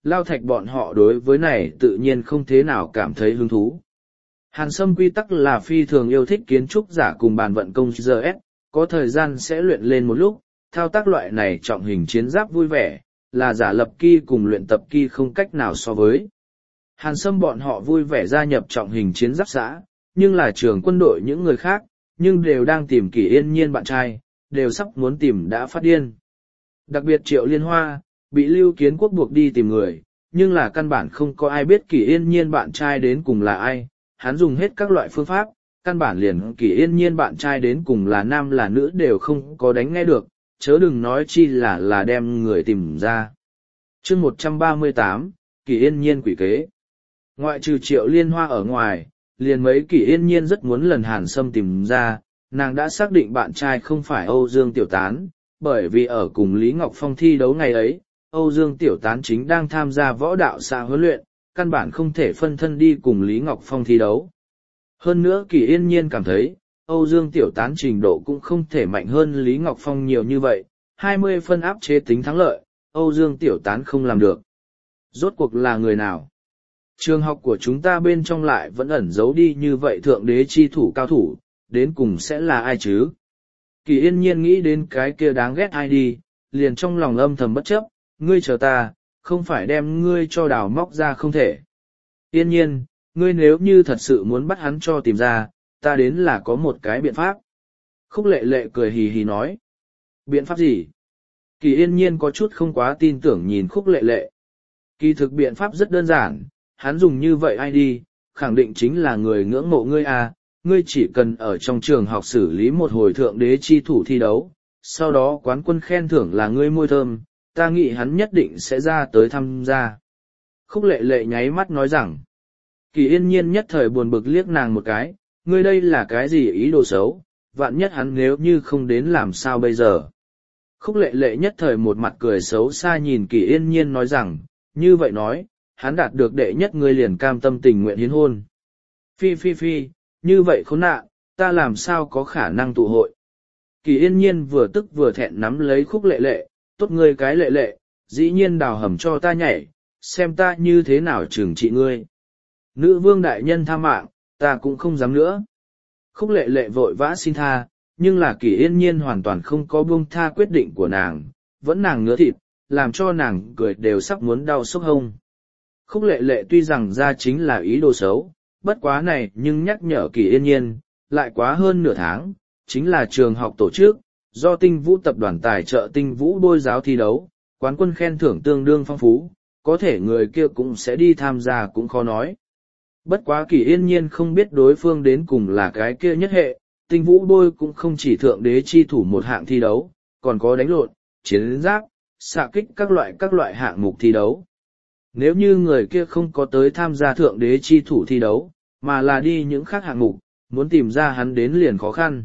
Speaker 1: Lao Thạch bọn họ đối với này tự nhiên không thế nào cảm thấy hứng thú. Hàn Sâm quy tắc là phi thường yêu thích kiến trúc giả cùng bàn vận công giê ét, có thời gian sẽ luyện lên một lúc, thao tác loại này trọng hình chiến giáp vui vẻ, là giả lập ki cùng luyện tập ki không cách nào so với. Hàn Sâm bọn họ vui vẻ gia nhập trọng hình chiến giáp xã, nhưng là trường quân đội những người khác, nhưng đều đang tìm Kỷ Yên Nhiên bạn trai, đều sắp muốn tìm đã phát điên. Đặc biệt Triệu Liên Hoa, bị Lưu Kiến Quốc buộc đi tìm người, nhưng là căn bản không có ai biết Kỷ Yên Nhiên bạn trai đến cùng là ai, hắn dùng hết các loại phương pháp, căn bản liền Kỷ Yên Nhiên bạn trai đến cùng là nam là nữ đều không có đánh nghe được, chớ đừng nói chi là là đem người tìm ra. Chương một trăm ba mươi tám, Kỷ Yên Nhiên quỷ kế. Ngoại trừ Triệu Liên Hoa ở ngoài, liền mấy Kỷ Yên Nhiên rất muốn lần Hàn Sâm tìm ra, nàng đã xác định bạn trai không phải Âu Dương Tiểu Tán, bởi vì ở cùng Lý Ngọc Phong thi đấu ngày ấy, Âu Dương Tiểu Tán chính đang tham gia võ đạo xã huấn luyện, căn bản không thể phân thân đi cùng Lý Ngọc Phong thi đấu. Hơn nữa Kỷ Yên Nhiên cảm thấy, Âu Dương Tiểu Tán trình độ cũng không thể mạnh hơn Lý Ngọc Phong nhiều như vậy, hai mươi phân áp chế tính thắng lợi, Âu Dương Tiểu Tán không làm được. Rốt cuộc là người nào? Trường học của chúng ta bên trong lại vẫn ẩn giấu đi như vậy thượng đế chi thủ cao thủ, đến cùng sẽ là ai chứ? Kỳ Yên Nhiên nghĩ đến cái kia đáng ghét ai đi, liền trong lòng âm thầm bất chấp, ngươi chờ ta, không phải đem ngươi cho đào móc ra không thể. Yên Nhiên, ngươi nếu như thật sự muốn bắt hắn cho tìm ra, ta đến là có một cái biện pháp. Khúc Lệ Lệ cười hì hì nói. Biện pháp gì? Kỳ Yên Nhiên có chút không quá tin tưởng nhìn Khúc Lệ Lệ. Kỳ thực biện pháp rất đơn giản, hắn dùng như vậy ai đi, khẳng định chính là người ngưỡng mộ ngươi à, ngươi chỉ cần ở trong trường học xử lý một hồi thượng đế chi thủ thi đấu, sau đó quán quân khen thưởng là ngươi môi thơm, ta nghĩ hắn nhất định sẽ ra tới tham gia. Khúc Lệ Lệ nháy mắt nói rằng, Kỳ Yên Nhiên nhất thời buồn bực liếc nàng một cái, ngươi đây là cái gì ý đồ xấu, vạn nhất hắn nếu như không đến làm sao bây giờ. Khúc Lệ Lệ nhất thời một mặt cười xấu xa nhìn Kỳ Yên Nhiên nói rằng, như vậy nói, hắn đạt được đệ nhất ngươi liền cam tâm tình nguyện hiến hôn. Phi phi phi, như vậy khốn nạn, ta làm sao có khả năng tụ hội. Kỳ Yên Nhiên vừa tức vừa thẹn nắm lấy Khúc Lệ Lệ, tốt ngươi cái Lệ Lệ, dĩ nhiên đào hầm cho ta nhảy, xem ta như thế nào trừng trị ngươi. Nữ vương đại nhân tha mạng, ta cũng không dám nữa. Khúc Lệ Lệ vội vã xin tha, nhưng là Kỳ Yên Nhiên hoàn toàn không có buông tha quyết định của nàng, vẫn nàng ngứa thịt, làm cho nàng cười đều sắp muốn đau sốc hông. Khúc Lệ Lệ tuy rằng ra chính là ý đồ xấu, bất quá này nhưng nhắc nhở Kỳ Yên Nhiên, lại quá hơn nửa tháng, chính là trường học tổ chức, do Tinh Vũ tập đoàn tài trợ Tinh Vũ bôi giáo thi đấu, quán quân khen thưởng tương đương phong phú, có thể người kia cũng sẽ đi tham gia cũng khó nói. Bất quá Kỳ Yên Nhiên không biết đối phương đến cùng là cái kia nhất hệ, Tinh Vũ bôi cũng không chỉ thượng đế chi thủ một hạng thi đấu, còn có đánh lộn, chiến giáp, xạ kích các loại các loại hạng mục thi đấu. Nếu như người kia không có tới tham gia thượng đế chi thủ thi đấu, mà là đi những khác hạng mục, muốn tìm ra hắn đến liền khó khăn.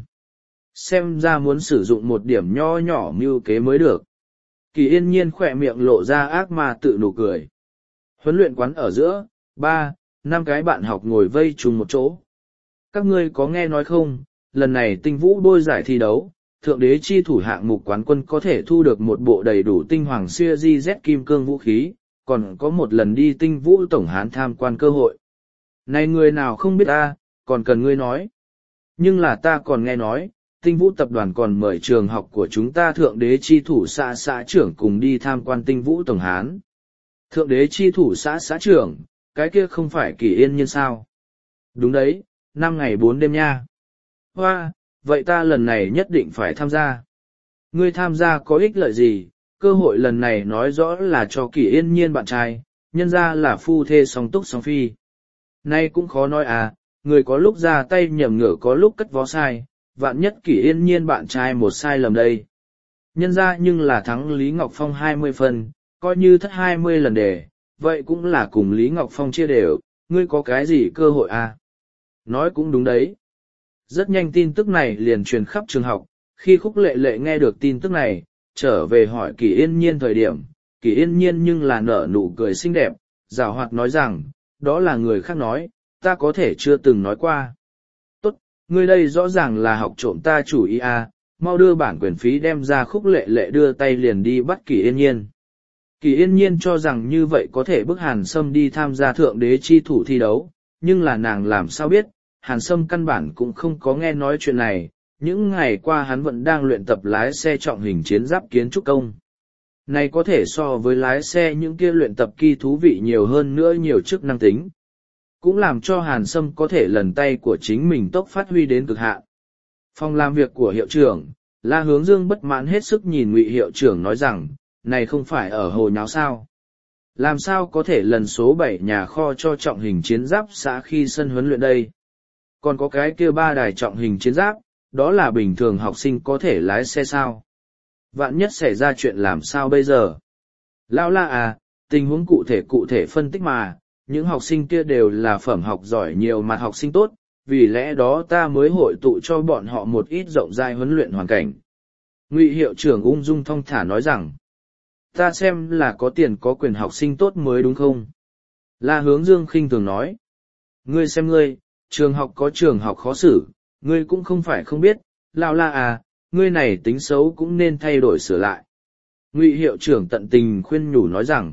Speaker 1: Xem ra muốn sử dụng một điểm nho nhỏ mưu kế mới được. Kỳ Yên Nhiên khỏe miệng lộ ra ác ma tự nụ cười. Huấn luyện quán ở giữa, ba, năm cái bạn học ngồi vây chung một chỗ. Các ngươi có nghe nói không, lần này Tinh Vũ bôi giải thi đấu, thượng đế chi thủ hạng mục quán quân có thể thu được một bộ đầy đủ tinh hoàng xưa di z kim cương vũ khí, còn có một lần đi Tinh Vũ tổng hán tham quan cơ hội. Này người nào không biết ta, còn cần ngươi nói. Nhưng là ta còn nghe nói, Tinh Vũ tập đoàn còn mời trường học của chúng ta thượng đế chi thủ xã xã trưởng cùng đi tham quan Tinh Vũ tổng hán. Thượng đế chi thủ xã xã trưởng, cái kia không phải Kỳ Yên Nhiên sao? Đúng đấy, năm ngày bốn đêm nha. Hoa, vậy ta lần này nhất định phải tham gia. Ngươi tham gia có ích lợi gì? Cơ hội lần này nói rõ là cho Kỳ Yên Nhiên bạn trai, nhân ra là phu thê song túc song phi. Nay cũng khó nói à, người có lúc ra tay nhầm ngửa có lúc cất vó sai, vạn nhất Kỳ Yên Nhiên bạn trai một sai lầm đây. Nhân ra nhưng là thắng Lý Ngọc Phong hai mươi phần, coi như thất hai mươi lần đề, vậy cũng là cùng Lý Ngọc Phong chia đều, ngươi có cái gì cơ hội à? Nói cũng đúng đấy. Rất nhanh tin tức này liền truyền khắp trường học, khi Khúc Lệ Lệ nghe được tin tức này, trở về hỏi Kỳ Yên Nhiên thời điểm, Kỳ Yên Nhiên nhưng là nở nụ cười xinh đẹp, giảo hoạt nói rằng, đó là người khác nói, ta có thể chưa từng nói qua. Tốt, ngươi đây rõ ràng là học trộm ta chủ ý à, mau đưa bản quyền phí đem ra. Khúc Lệ Lệ đưa tay liền đi bắt Kỳ Yên Nhiên. Kỳ Yên Nhiên cho rằng như vậy có thể bức Hàn Sâm đi tham gia thượng đế chi thủ thi đấu, nhưng là nàng làm sao biết, Hàn Sâm căn bản cũng không có nghe nói chuyện này, những ngày qua hắn vẫn đang luyện tập lái xe trọng hình chiến giáp kiến trúc công. Này có thể so với lái xe những kia luyện tập kỳ thú vị nhiều hơn nữa nhiều chức năng tính. Cũng làm cho Hàn Sâm có thể lần tay của chính mình tốc phát huy đến cực hạn. Phòng làm việc của hiệu trưởng, La Hướng Dương bất mãn hết sức nhìn Ngụy hiệu trưởng nói rằng, này không phải ở hồ nháo sao. Làm sao có thể lần số bảy nhà kho cho trọng hình chiến giáp xã khi sân huấn luyện đây. Còn có cái kia ba đài trọng hình chiến giáp, đó là bình thường học sinh có thể lái xe sao. Vạn nhất xảy ra chuyện làm sao bây giờ? Lão La à, tình huống cụ thể cụ thể phân tích mà, những học sinh kia đều là phẩm học giỏi nhiều mặt học sinh tốt, vì lẽ đó ta mới hội tụ cho bọn họ một ít rộng rãi huấn luyện hoàn cảnh. Ngụy hiệu trưởng ung dung thong thả nói rằng, ta xem là có tiền có quyền học sinh tốt mới đúng không? La Hướng Dương khinh thường nói, ngươi xem ngươi, trường học có trường học khó xử, ngươi cũng không phải không biết, Lão La à, ngươi này tính xấu cũng nên thay đổi sửa lại. Ngụy hiệu trưởng tận tình khuyên nhủ nói rằng,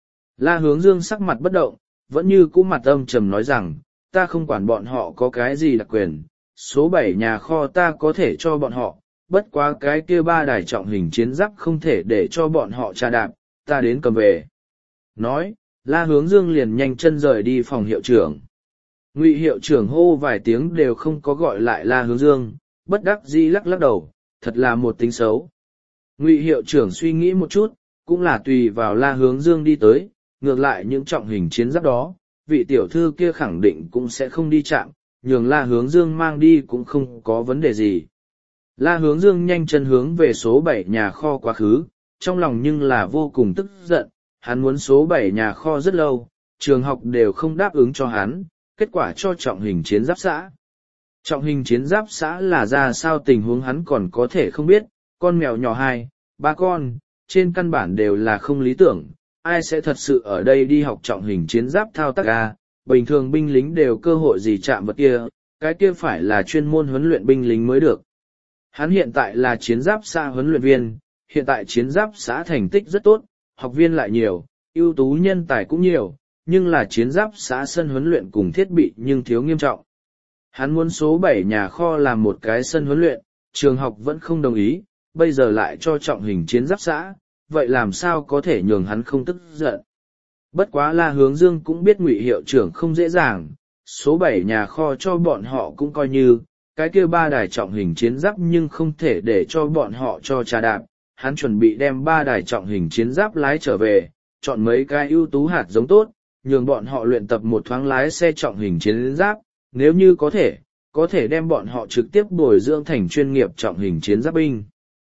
Speaker 1: La Hướng Dương sắc mặt bất động, vẫn như cũ mặt âm trầm nói rằng, ta không quản bọn họ có cái gì đặc quyền, số bảy nhà kho ta có thể cho bọn họ, bất quá cái kia ba đài trọng hình chiến giáp không thể để cho bọn họ tra đạp, ta đến cầm về. Nói, La Hướng Dương liền nhanh chân rời đi phòng hiệu trưởng. Ngụy hiệu trưởng hô vài tiếng đều không có gọi lại La Hướng Dương, bất đắc dĩ lắc lắc đầu, thật là một tính xấu. Ngụy hiệu trưởng suy nghĩ một chút, cũng là tùy vào La Hướng Dương đi tới, ngược lại những trọng hình chiến giáp đó, vị tiểu thư kia khẳng định cũng sẽ không đi chạm, nhường La Hướng Dương mang đi cũng không có vấn đề gì. La Hướng Dương nhanh chân hướng về số bảy nhà kho quá khứ, trong lòng nhưng là vô cùng tức giận, hắn muốn số bảy nhà kho rất lâu, trường học đều không đáp ứng cho hắn, kết quả cho trọng hình chiến giáp xã. Trọng hình chiến giáp xã là ra sao tình huống hắn còn có thể không biết, con mèo nhỏ hai, ba con, trên căn bản đều là không lý tưởng, ai sẽ thật sự ở đây đi học trọng hình chiến giáp thao tác à, bình thường binh lính đều cơ hội gì chạm vật kia, cái kia phải là chuyên môn huấn luyện binh lính mới được. Hắn hiện tại là chiến giáp xã huấn luyện viên, hiện tại chiến giáp xã thành tích rất tốt, học viên lại nhiều, ưu tú nhân tài cũng nhiều, nhưng là chiến giáp xã sân huấn luyện cùng thiết bị nhưng thiếu nghiêm trọng. Hắn muốn số bảy nhà kho làm một cái sân huấn luyện, trường học vẫn không đồng ý, bây giờ lại cho trọng hình chiến giáp xã, vậy làm sao có thể nhường hắn không tức giận. Bất quá La Hướng Dương cũng biết Ngụy hiệu trưởng không dễ dàng, số bảy nhà kho cho bọn họ cũng coi như, cái kia ba đài trọng hình chiến giáp nhưng không thể để cho bọn họ cho trà đạp, hắn chuẩn bị đem ba đài trọng hình chiến giáp lái trở về, chọn mấy cái ưu tú hạt giống tốt, nhường bọn họ luyện tập một thoáng lái xe trọng hình chiến giáp, nếu như có thể, có thể đem bọn họ trực tiếp bồi dưỡng thành chuyên nghiệp trọng hình chiến giáp binh.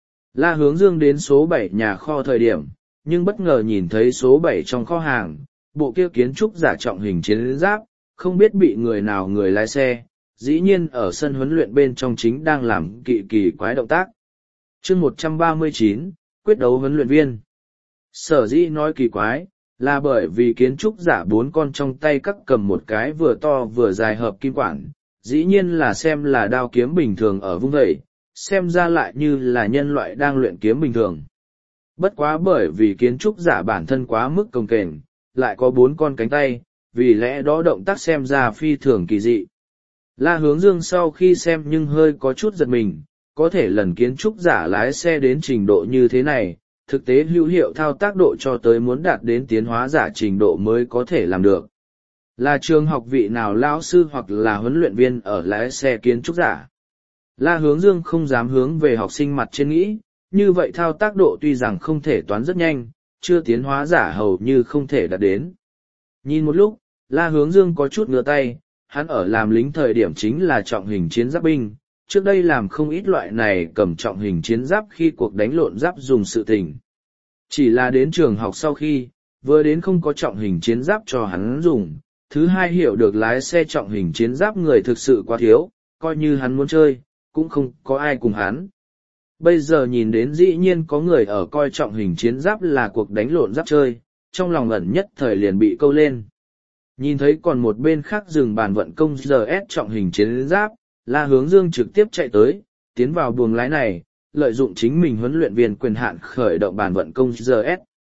Speaker 1: La Hướng Dương đến số bảy nhà kho thời điểm, nhưng bất ngờ nhìn thấy số bảy trong kho hàng, bộ kia kiến trúc giả trọng hình chiến giáp, không biết bị người nào người lái xe, dĩ nhiên ở sân huấn luyện bên trong chính đang làm kỳ kỳ quái động tác. Chương một trăm ba mươi chín, quyết đấu huấn luyện viên. Sở dĩ nói kỳ quái, là bởi vì kiến trúc giả bốn con trong tay cắt cầm một cái vừa to vừa dài hợp kim quản, dĩ nhiên là xem là đao kiếm bình thường ở vung vẩy, xem ra lại như là nhân loại đang luyện kiếm bình thường. Bất quá bởi vì kiến trúc giả bản thân quá mức cồng kềnh, lại có bốn con cánh tay, vì lẽ đó động tác xem ra phi thường kỳ dị. La Hướng Dương sau khi xem nhưng hơi có chút giật mình, có thể lần kiến trúc giả lái xe đến trình độ như thế này, thực tế hữu hiệu thao tác độ cho tới muốn đạt đến tiến hóa giả trình độ mới có thể làm được. Là trường học vị nào lão sư hoặc là huấn luyện viên ở lái xe kiến trúc giả. La Hướng Dương không dám hướng về học sinh mặt trên nghĩ, như vậy thao tác độ tuy rằng không thể toán rất nhanh, chưa tiến hóa giả hầu như không thể đạt đến. Nhìn một lúc, La Hướng Dương có chút ngửa tay, hắn ở làm lính thời điểm chính là trọng hình chiến giáp binh, trước đây làm không ít loại này cầm trọng hình chiến giáp khi cuộc đánh lộn giáp dùng sự tình. Chỉ là đến trường học sau khi, vừa đến không có trọng hình chiến giáp cho hắn dùng, thứ hai hiểu được lái xe trọng hình chiến giáp người thực sự quá thiếu, coi như hắn muốn chơi, cũng không có ai cùng hắn. Bây giờ nhìn đến dĩ nhiên có người ở coi trọng hình chiến giáp là cuộc đánh lộn giáp chơi, trong lòng ẩn nhất thời liền bị câu lên. Nhìn thấy còn một bên khác dừng bàn vận công giê ét trọng hình chiến giáp, La Hướng Dương trực tiếp chạy tới, tiến vào buồng lái này, lợi dụng chính mình huấn luyện viên quyền hạn khởi động bàn vận công giê ét.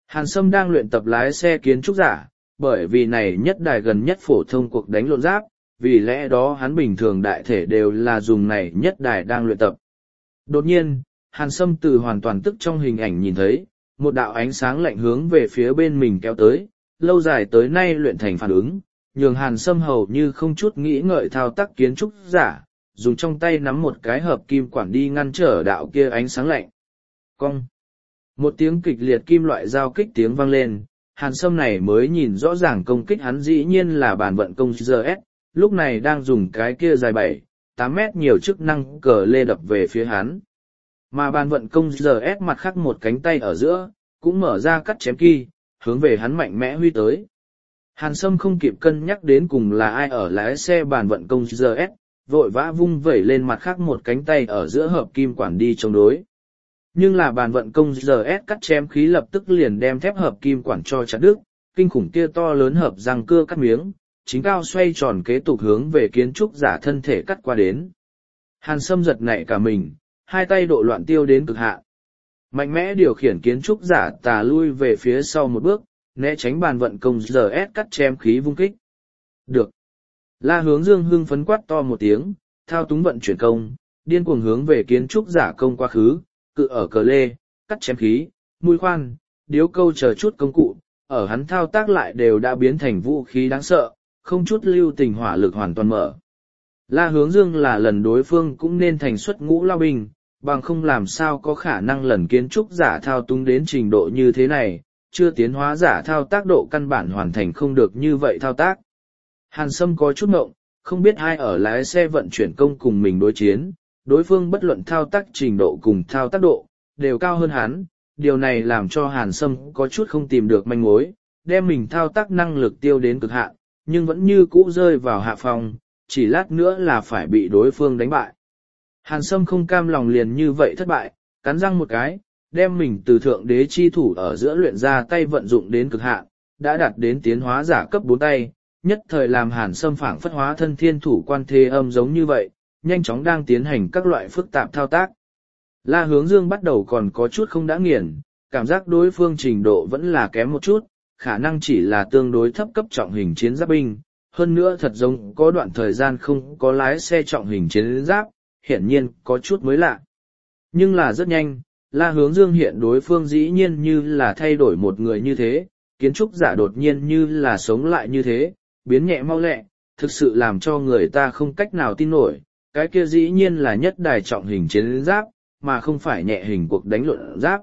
Speaker 1: Hàn Sâm đang luyện tập lái xe kiến trúc giả, bởi vì này nhất đài gần nhất phổ thông cuộc đánh lộn giáp, vì lẽ đó hắn bình thường đại thể đều là dùng này nhất đài đang luyện tập. Đột nhiên, Hàn Sâm từ hoàn toàn tức trong hình ảnh nhìn thấy, một đạo ánh sáng lạnh hướng về phía bên mình kéo tới, lâu dài tới nay luyện thành phản ứng, nhường Hàn Sâm hầu như không chút nghĩ ngợi thao tác kiến trúc giả, dùng trong tay nắm một cái hợp kim quản đi ngăn trở đạo kia ánh sáng lạnh. Cong! Một tiếng kịch liệt kim loại giao kích tiếng vang lên, Hàn Sâm này mới nhìn rõ ràng công kích hắn dĩ nhiên là bàn vận công giê ét, lúc này đang dùng cái kia dài bảy, tám mét nhiều chức năng cờ lê đập về phía hắn. Mà bàn vận công giê ét mặt khác một cánh tay ở giữa, cũng mở ra cắt chém kỳ, hướng về hắn mạnh mẽ huy tới. Hàn Sâm không kịp cân nhắc đến cùng là ai ở lái xe bàn vận công giê ét, vội vã vung vẩy lên mặt khác một cánh tay ở giữa hợp kim quản đi chống đối. Nhưng là bàn vận công giê ét cắt chém khí lập tức liền đem thép hợp kim quản cho chặt đứt, kinh khủng kia to lớn hợp răng cưa cắt miếng, chính cao xoay tròn kế tục hướng về kiến trúc giả thân thể cắt qua đến. Hàn Sâm giật nảy cả mình, hai tay độ loạn tiêu đến cực hạn. Mạnh mẽ điều khiển kiến trúc giả tà lui về phía sau một bước, né tránh bàn vận công giê ét cắt chém khí vung kích. Được. La Hướng Dương hưng phấn quát to một tiếng, thao túng vận chuyển công, điên cuồng hướng về kiến trúc giả công quá khứ, cự ở cờ lê, cắt chém khí, mũi khoan, điếu câu chờ chút công cụ, ở hắn thao tác lại đều đã biến thành vũ khí đáng sợ, không chút lưu tình hỏa lực hoàn toàn mở. La Hướng Dương là lần đối phương cũng nên thành xuất ngũ lao binh, bằng không làm sao có khả năng lần kiến trúc giả thao túng đến trình độ như thế này, chưa tiến hóa giả thao tác độ căn bản hoàn thành không được như vậy thao tác. Hàn Sâm có chút ngộng, không biết ai ở lái xe vận chuyển công cùng mình đối chiến, đối phương bất luận thao tác trình độ cùng thao tác độ, đều cao hơn hắn, điều này làm cho Hàn Sâm có chút không tìm được manh mối, đem mình thao tác năng lực tiêu đến cực hạn, nhưng vẫn như cũ rơi vào hạ phòng, chỉ lát nữa là phải bị đối phương đánh bại. Hàn Sâm không cam lòng liền như vậy thất bại, cắn răng một cái, đem mình từ thượng đế chi thủ ở giữa luyện ra tay vận dụng đến cực hạn, đã đạt đến tiến hóa giả cấp bốn tay, nhất thời làm Hàn Sâm phảng phất hóa thân thiên thủ quan thế âm giống như vậy, nhanh chóng đang tiến hành các loại phức tạp thao tác. La Hướng Dương bắt đầu còn có chút không đã nghiền, cảm giác đối phương trình độ vẫn là kém một chút, khả năng chỉ là tương đối thấp cấp trọng hình chiến giáp binh, hơn nữa thật giống có đoạn thời gian không có lái xe trọng hình chiến giáp, hiển nhiên có chút mới lạ. Nhưng là rất nhanh, La Hướng Dương hiện đối phương dĩ nhiên như là thay đổi một người như thế, kiến trúc giả đột nhiên như là sống lại như thế, biến nhẹ mau lẹ, thực sự làm cho người ta không cách nào tin nổi, cái kia dĩ nhiên là nhất đài trọng hình chiến giáp, mà không phải nhẹ hình cuộc đánh lộn giáp.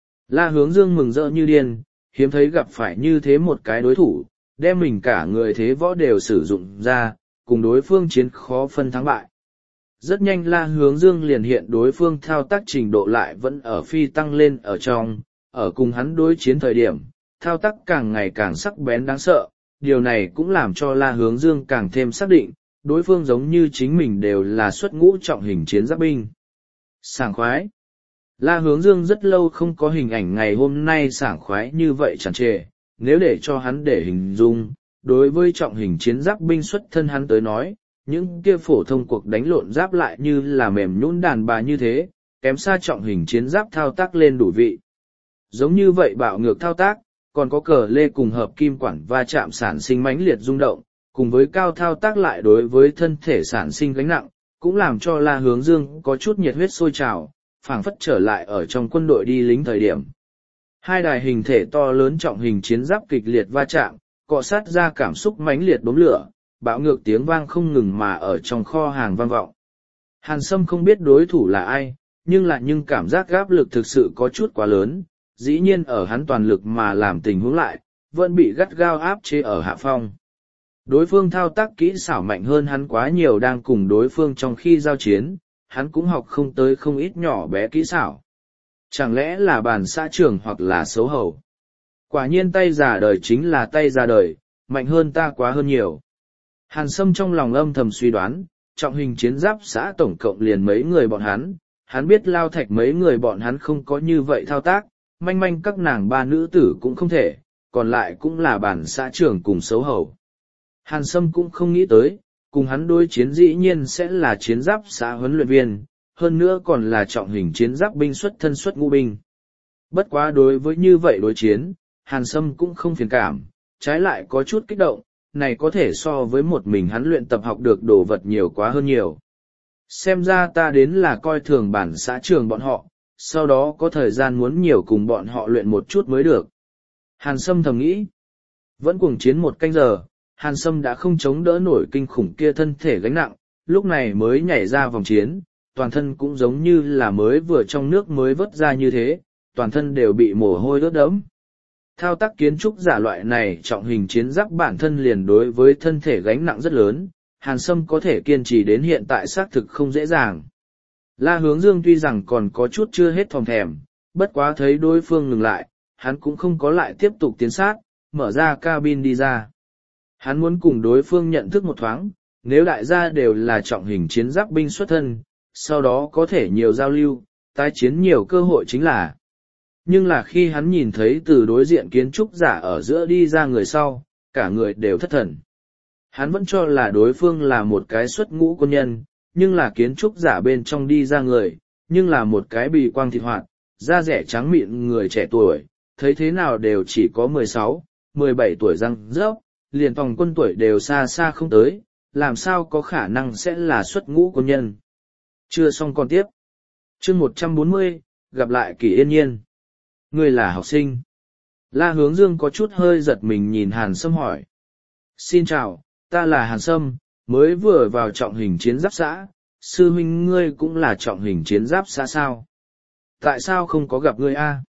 Speaker 1: La Hướng Dương mừng rỡ như điên, hiếm thấy gặp phải như thế một cái đối thủ, đem mình cả người thế võ đều sử dụng ra, cùng đối phương chiến khó phân thắng bại. Rất nhanh La Hướng Dương liền hiện đối phương thao tác trình độ lại vẫn ở phi tăng lên ở trong, ở cùng hắn đối chiến thời điểm, thao tác càng ngày càng sắc bén đáng sợ, điều này cũng làm cho La Hướng Dương càng thêm xác định, đối phương giống như chính mình đều là xuất ngũ trọng hình chiến giáp binh. Sảng khoái. La Hướng Dương rất lâu không có hình ảnh ngày hôm nay sảng khoái như vậy tràn trề, nếu để cho hắn để hình dung, đối với trọng hình chiến giáp binh xuất thân hắn tới nói, những kia phổ thông cuộc đánh lộn giáp lại như là mềm nhũn đàn bà như thế, kém xa trọng hình chiến giáp thao tác lên đủ vị. Giống như vậy bạo ngược thao tác, còn có cờ lê cùng hợp kim quản va chạm sản sinh mãnh liệt rung động, cùng với cao thao tác lại đối với thân thể sản sinh gánh nặng, cũng làm cho La Hướng Dương có chút nhiệt huyết sôi trào, phảng phất trở lại ở trong quân đội đi lính thời điểm. Hai đài hình thể to lớn trọng hình chiến giáp kịch liệt va chạm, cọ sát ra cảm xúc mãnh liệt đốm lửa, bạo ngược tiếng vang không ngừng mà ở trong kho hàng vang vọng. Hàn Sâm không biết đối thủ là ai, nhưng lại nhưng cảm giác áp lực thực sự có chút quá lớn, dĩ nhiên ở hắn toàn lực mà làm tình huống lại, vẫn bị gắt gao áp chế ở hạ phong. Đối phương thao tác kỹ xảo mạnh hơn hắn quá nhiều, đang cùng đối phương trong khi giao chiến, hắn cũng học không tới không ít nhỏ bé kỹ xảo. Chẳng lẽ là bàn xã trưởng hoặc là xấu hầu? Quả nhiên tay già đời chính là tay già đời, mạnh hơn ta quá hơn nhiều. Hàn Sâm trong lòng âm thầm suy đoán, trọng hình chiến giáp xã tổng cộng liền mấy người bọn hắn, hắn biết Lao Thạch mấy người bọn hắn không có như vậy thao tác, manh manh các nàng ba nữ tử cũng không thể, còn lại cũng là bản xã trưởng cùng xấu hầu. Hàn Sâm cũng không nghĩ tới, cùng hắn đối chiến dĩ nhiên sẽ là chiến giáp xã huấn luyện viên, hơn nữa còn là trọng hình chiến giáp binh xuất thân xuất ngũ binh. Bất quá đối với như vậy đối chiến, Hàn Sâm cũng không phiền cảm, trái lại có chút kích động, này có thể so với một mình hắn luyện tập học được đồ vật nhiều quá hơn nhiều. Xem ra ta đến là coi thường bản xã trường bọn họ, sau đó có thời gian muốn nhiều cùng bọn họ luyện một chút mới được. Hàn Sâm thầm nghĩ, vẫn cuồng chiến một canh giờ, Hàn Sâm đã không chống đỡ nổi kinh khủng kia thân thể gánh nặng, lúc này mới nhảy ra vòng chiến, toàn thân cũng giống như là mới vừa trong nước mới vớt ra như thế, toàn thân đều bị mồ hôi ướt đẫm. Thao tác kiến trúc giả loại này trọng hình chiến giáp bản thân liền đối với thân thể gánh nặng rất lớn, Hàn Sâm có thể kiên trì đến hiện tại xác thực không dễ dàng. La Hướng Dương tuy rằng còn có chút chưa hết thòm thèm, bất quá thấy đối phương ngừng lại, hắn cũng không có lại tiếp tục tiến sát, mở ra cabin đi ra. Hắn muốn cùng đối phương nhận thức một thoáng, nếu đại gia đều là trọng hình chiến giáp binh xuất thân, sau đó có thể nhiều giao lưu, tái chiến nhiều cơ hội chính là. Nhưng là khi hắn nhìn thấy từ đối diện kiến trúc giả ở giữa đi ra người sau, cả người đều thất thần. Hắn vẫn cho là đối phương là một cái xuất ngũ quân nhân, nhưng là kiến trúc giả bên trong đi ra người, nhưng là một cái bì quang thịt hoạt, da rẻ trắng mịn người trẻ tuổi, thấy thế nào đều chỉ có mười sáu, mười bảy tuổi răng rớp, liền phòng quân tuổi đều xa xa không tới, làm sao có khả năng sẽ là xuất ngũ quân nhân. Chưa xong còn tiếp. Chương một trăm bốn mươi, gặp lại Kỷ Yên Nhiên. Ngươi là học sinh. La Hướng Dương có chút hơi giật mình nhìn Hàn Sâm hỏi. Xin chào, ta là Hàn Sâm, mới vừa vào trọng hình chiến giáp xã, sư huynh ngươi cũng là trọng hình chiến giáp xã sao? Tại sao không có gặp ngươi a?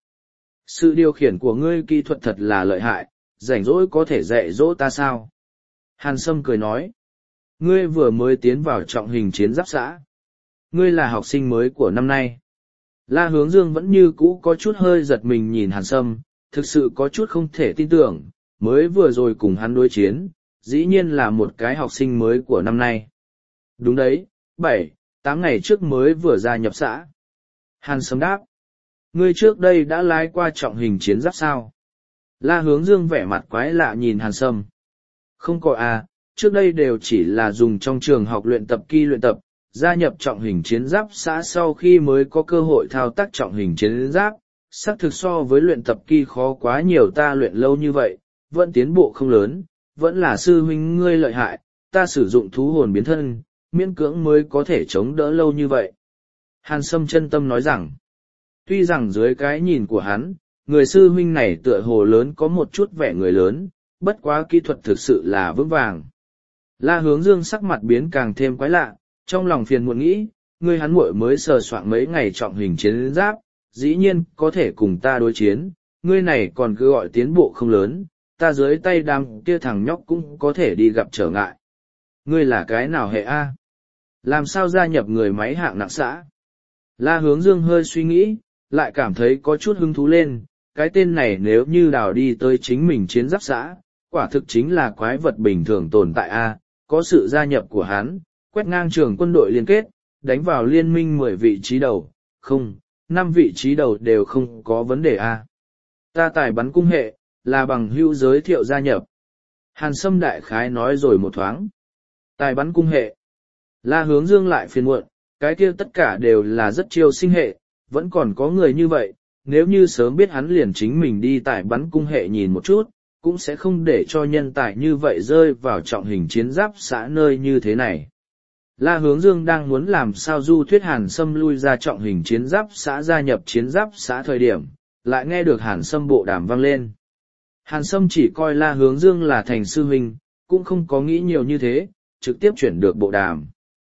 Speaker 1: Sự điều khiển của ngươi kỹ thuật thật là lợi hại, rảnh rỗi có thể dạy dỗ ta sao? Hàn Sâm cười nói. Ngươi vừa mới tiến vào trọng hình chiến giáp xã. Ngươi là học sinh mới của năm nay. La Hướng Dương vẫn như cũ có chút hơi giật mình nhìn Hàn Sâm, thực sự có chút không thể tin tưởng, mới vừa rồi cùng hắn đối chiến, dĩ nhiên là một cái học sinh mới của năm nay. Đúng đấy, bảy, tám ngày trước mới vừa gia nhập xã. Hàn Sâm đáp. Ngươi trước đây đã lái qua trọng hình chiến giáp sao? La Hướng Dương vẻ mặt quái lạ nhìn Hàn Sâm. Không có à, trước đây đều chỉ là dùng trong trường học luyện tập kỳ luyện tập, gia nhập trọng hình chiến giáp xã sau khi mới có cơ hội thao tác trọng hình chiến giáp, xác thực so với luyện tập kỳ khó quá nhiều, ta luyện lâu như vậy, vẫn tiến bộ không lớn, vẫn là sư huynh ngươi lợi hại, ta sử dụng thú hồn biến thân, miễn cưỡng mới có thể chống đỡ lâu như vậy. Hàn Sâm chân tâm nói rằng, tuy rằng dưới cái nhìn của hắn, người sư huynh này tựa hồ lớn có một chút vẻ người lớn, bất quá kỹ thuật thực sự là vững vàng. La Hướng Dương sắc mặt biến càng thêm quái lạ, trong lòng phiền muộn nghĩ, ngươi hắn muội mới sờ soạng mấy ngày trọng hình chiến giáp, dĩ nhiên có thể cùng ta đối chiến, ngươi này còn cứ gọi tiến bộ không lớn, ta dưới tay đám kia thằng nhóc cũng có thể đi gặp trở ngại. Ngươi là cái nào hệ A? Làm sao gia nhập người máy hạng nặng xã? La Hướng Dương hơi suy nghĩ, lại cảm thấy có chút hứng thú lên, cái tên này nếu như đào đi tới chính mình chiến giáp xã, quả thực chính là quái vật bình thường tồn tại A, có sự gia nhập của hắn, quét ngang trường quân đội liên kết, đánh vào liên minh mười vị trí đầu, không, năm vị trí đầu đều không có vấn đề A. Ta tài bắn cung hệ, là bằng hữu giới thiệu gia nhập. Hàn Sâm đại khái nói rồi một thoáng. Tài bắn cung hệ. La Hướng Dương lại phiền muộn, cái kia tất cả đều là rất chiêu sinh hệ, vẫn còn có người như vậy, nếu như sớm biết hắn liền chính mình đi tài bắn cung hệ nhìn một chút, cũng sẽ không để cho nhân tài như vậy rơi vào trọng hình chiến giáp xã nơi như thế này. La Hướng Dương đang muốn làm sao du thuyết Hàn Sâm lui ra trọng hình chiến giáp xã gia nhập chiến giáp xã thời điểm, lại nghe được Hàn Sâm bộ đàm vang lên. Hàn Sâm chỉ coi La Hướng Dương là thành sư huynh, cũng không có nghĩ nhiều như thế, trực tiếp chuyển được bộ đàm.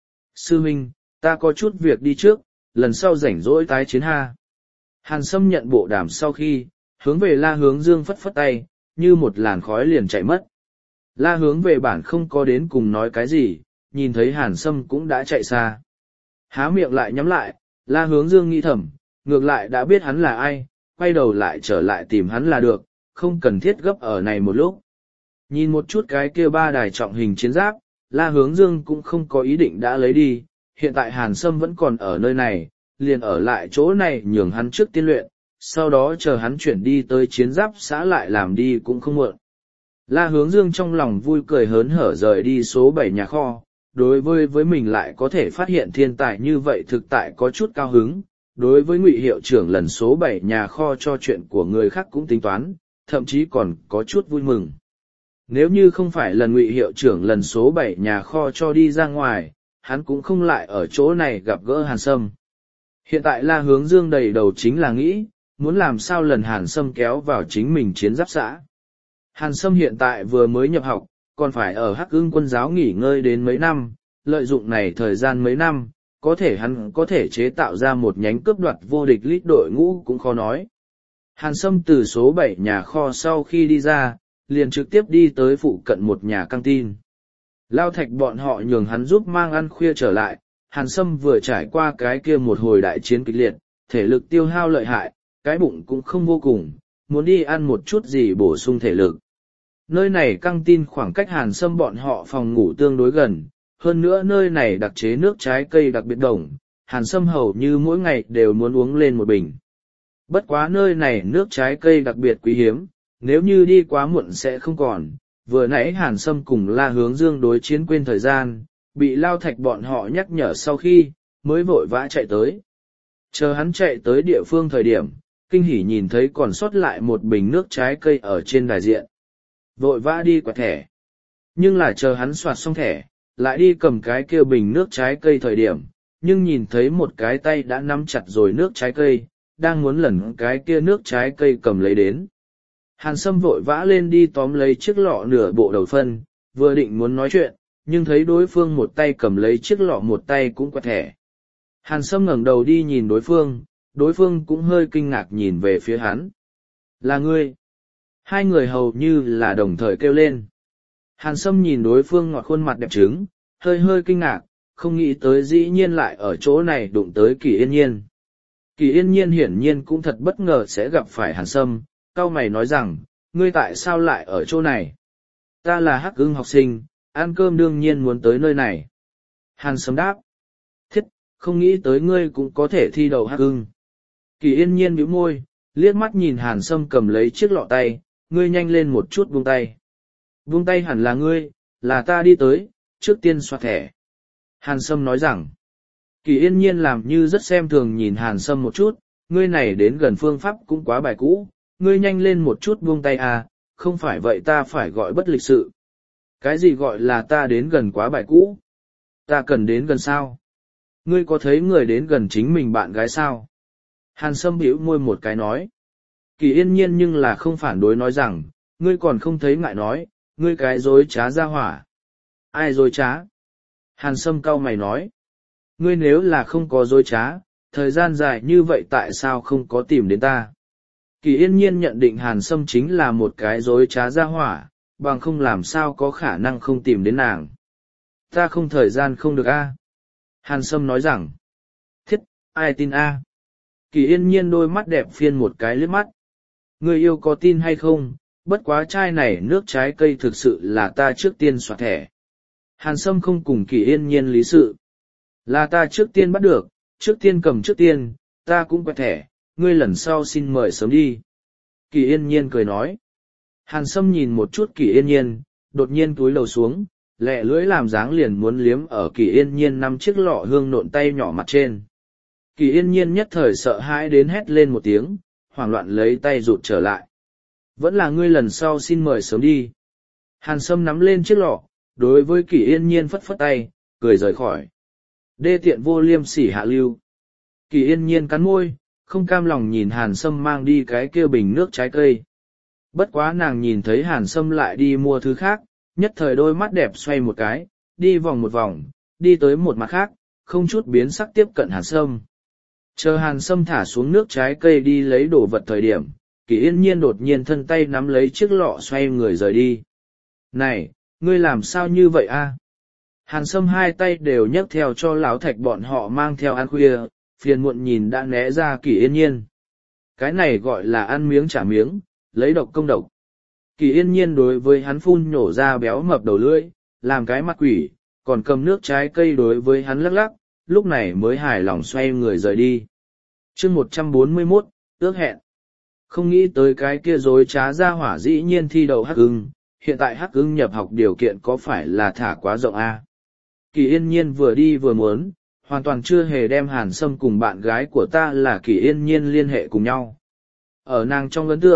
Speaker 1: Sư huynh, ta có chút việc đi trước, lần sau rảnh rỗi tái chiến ha. Hàn Sâm nhận bộ đàm sau khi, hướng về La Hướng Dương phất phất tay, như một làn khói liền chạy mất. La Hướng về bản không có đến cùng nói cái gì, nhìn thấy Hàn Sâm cũng đã chạy xa. Há miệng lại nhắm lại, La Hướng Dương nghĩ thầm, ngược lại đã biết hắn là ai, quay đầu lại trở lại tìm hắn là được, không cần thiết gấp ở này một lúc. Nhìn một chút cái kia ba đài trọng hình chiến giáp, La Hướng Dương cũng không có ý định đã lấy đi, hiện tại Hàn Sâm vẫn còn ở nơi này, liền ở lại chỗ này nhường hắn trước tiên luyện, sau đó chờ hắn chuyển đi tới chiến giáp xã lại làm đi cũng không muộn. La Hướng Dương trong lòng vui cười hớn hở rời đi số bảy nhà kho, đối với với mình lại có thể phát hiện thiên tài như vậy thực tại có chút cao hứng, đối với Ngụy hiệu trưởng lần số bảy nhà kho cho chuyện của người khác cũng tính toán, thậm chí còn có chút vui mừng. Nếu như không phải lần Ngụy hiệu trưởng lần số bảy nhà kho cho đi ra ngoài, hắn cũng không lại ở chỗ này gặp gỡ Hàn Sâm. Hiện tại La Hướng Dương đầy đầu chính là nghĩ, muốn làm sao lần Hàn Sâm kéo vào chính mình chiến giáp xã. Hàn Sâm hiện tại vừa mới nhập học, còn phải ở Hắc Ưng quân giáo nghỉ ngơi đến mấy năm, lợi dụng này thời gian mấy năm, có thể hắn có thể chế tạo ra một nhánh cướp đoạt vô địch lít đội ngũ cũng khó nói. Hàn Sâm từ số bảy nhà kho sau khi đi ra, liền trực tiếp đi tới phụ cận một nhà căng tin. Lao Thạch bọn họ nhường hắn giúp mang ăn khuya trở lại, Hàn Sâm vừa trải qua cái kia một hồi đại chiến kịch liệt, thể lực tiêu hao lợi hại, cái bụng cũng không vô cùng, muốn đi ăn một chút gì bổ sung thể lực. Nơi này căng tin khoảng cách Hàn Sâm bọn họ phòng ngủ tương đối gần, hơn nữa nơi này đặc chế nước trái cây đặc biệt đồng, Hàn Sâm hầu như mỗi ngày đều muốn uống lên một bình. Bất quá nơi này nước trái cây đặc biệt quý hiếm, nếu như đi quá muộn sẽ không còn. Vừa nãy Hàn Sâm cùng La Hướng Dương đối chiến quên thời gian, bị Lao Thạch bọn họ nhắc nhở sau khi, mới vội vã chạy tới. Chờ hắn chạy tới địa phương thời điểm, kinh hỉ nhìn thấy còn sót lại một bình nước trái cây ở trên đài diện. Vội vã đi quẹt thẻ. Nhưng là chờ hắn soạt xong thẻ, lại đi cầm cái kia bình nước trái cây thời điểm, nhưng nhìn thấy một cái tay đã nắm chặt rồi nước trái cây, đang muốn lẩn cái kia nước trái cây cầm lấy đến. Hàn Sâm vội vã lên đi tóm lấy chiếc lọ nửa bộ đầu phân, vừa định muốn nói chuyện, nhưng thấy đối phương một tay cầm lấy chiếc lọ một tay cũng quẹt thẻ. Hàn Sâm ngẩng đầu đi nhìn đối phương, đối phương cũng hơi kinh ngạc nhìn về phía hắn. Là ngươi. Hai người hầu như là đồng thời kêu lên. Hàn Sâm nhìn đối phương ngọt khuôn mặt đẹp trứng, hơi hơi kinh ngạc, không nghĩ tới dĩ nhiên lại ở chỗ này đụng tới Kỳ Yên Nhiên. Kỳ Yên Nhiên hiển nhiên cũng thật bất ngờ sẽ gặp phải Hàn Sâm, cau mày nói rằng, ngươi tại sao lại ở chỗ này? Ta là Hắc Ưng học sinh, ăn cơm đương nhiên muốn tới nơi này. Hàn Sâm đáp, thiết, không nghĩ tới ngươi cũng có thể thi đậu Hắc Ưng. Kỳ Yên Nhiên bĩu môi, liếc mắt nhìn Hàn Sâm cầm lấy chiếc lọ tay, ngươi nhanh lên một chút buông tay. Buông tay hẳn là ngươi, là ta đi tới, trước tiên xoạt thẻ. Hàn Sâm nói rằng, Kỳ Yên Nhiên làm như rất xem thường nhìn Hàn Sâm một chút, ngươi này đến gần phương pháp cũng quá bài cũ, ngươi nhanh lên một chút buông tay à, không phải vậy ta phải gọi bất lịch sự. Cái gì gọi là ta đến gần quá bài cũ? Ta cần đến gần sao? Ngươi có thấy người đến gần chính mình bạn gái sao? Hàn Sâm bĩu môi một cái nói. Kỳ Yên Nhiên nhưng là không phản đối nói rằng, ngươi còn không thấy ngại nói, ngươi cái dối trá ra hỏa. Ai dối trá? Hàn Sâm cau mày nói. Ngươi nếu là không có dối trá, thời gian dài như vậy tại sao không có tìm đến ta? Kỳ Yên Nhiên nhận định Hàn Sâm chính là một cái dối trá ra hỏa, bằng không làm sao có khả năng không tìm đến nàng. Ta không thời gian không được a. Hàn Sâm nói rằng, thiết, ai tin a? Kỳ Yên Nhiên đôi mắt đẹp phiên một cái liếc mắt. Người yêu có tin hay không, bất quá chai này nước trái cây thực sự là ta trước tiên soạt thẻ. Hàn Sâm không cùng Kỳ Yên Nhiên lý sự. Là ta trước tiên bắt được, trước tiên cầm trước tiên, ta cũng quẹt thẻ, ngươi lần sau xin mời sớm đi. Kỳ Yên Nhiên cười nói. Hàn Sâm nhìn một chút Kỳ Yên Nhiên, đột nhiên túi lầu xuống, lẹ lưỡi làm dáng liền muốn liếm ở Kỳ Yên Nhiên năm chiếc lọ hương nộn tay nhỏ mặt trên. Kỳ Yên Nhiên nhất thời sợ hãi đến hét lên một tiếng, hoảng loạn lấy tay rụt trở lại. Vẫn là ngươi lần sau xin mời sớm đi. Hàn Sâm nắm lên chiếc lọ, đối với Kỳ Yên Nhiên phất phất tay, cười rời khỏi. Đê tiện vô liêm sỉ hạ lưu. Kỳ Yên Nhiên cắn môi, không cam lòng nhìn Hàn Sâm mang đi cái kia bình nước trái cây. Bất quá nàng nhìn thấy Hàn Sâm lại đi mua thứ khác, nhất thời đôi mắt đẹp xoay một cái, đi vòng một vòng, đi tới một mặt khác, không chút biến sắc tiếp cận Hàn Sâm. Chờ Hàn Sâm thả xuống nước trái cây đi lấy đồ vật thời điểm, Kỳ Yên Nhiên đột nhiên thân tay nắm lấy chiếc lọ xoay người rời đi. Này, ngươi làm sao như vậy a? Hàn Sâm hai tay đều nhấc theo cho Lão Thạch bọn họ mang theo ăn khuya, phiền muộn nhìn đã né ra Kỳ Yên Nhiên. Cái này gọi là ăn miếng trả miếng, lấy độc công độc. Kỳ Yên Nhiên đối với hắn phun nhổ ra béo mập đầu lưỡi, làm cái mặt quỷ, còn cầm nước trái cây đối với hắn lắc lắc, lúc này mới hài lòng xoay người rời đi. Chương một trăm bốn mươi mốt, ước hẹn. Không nghĩ tới cái kia dối trá ra hỏa dĩ nhiên thi đậu Hắc Ưng, hiện tại Hắc Ưng nhập học điều kiện có phải là thả quá rộng a? Kỳ Yên Nhiên vừa đi vừa muốn, hoàn toàn chưa hề đem Hàn Sâm cùng bạn gái của ta là Kỳ Yên Nhiên liên hệ cùng nhau. Ở nàng trong ấn tượng,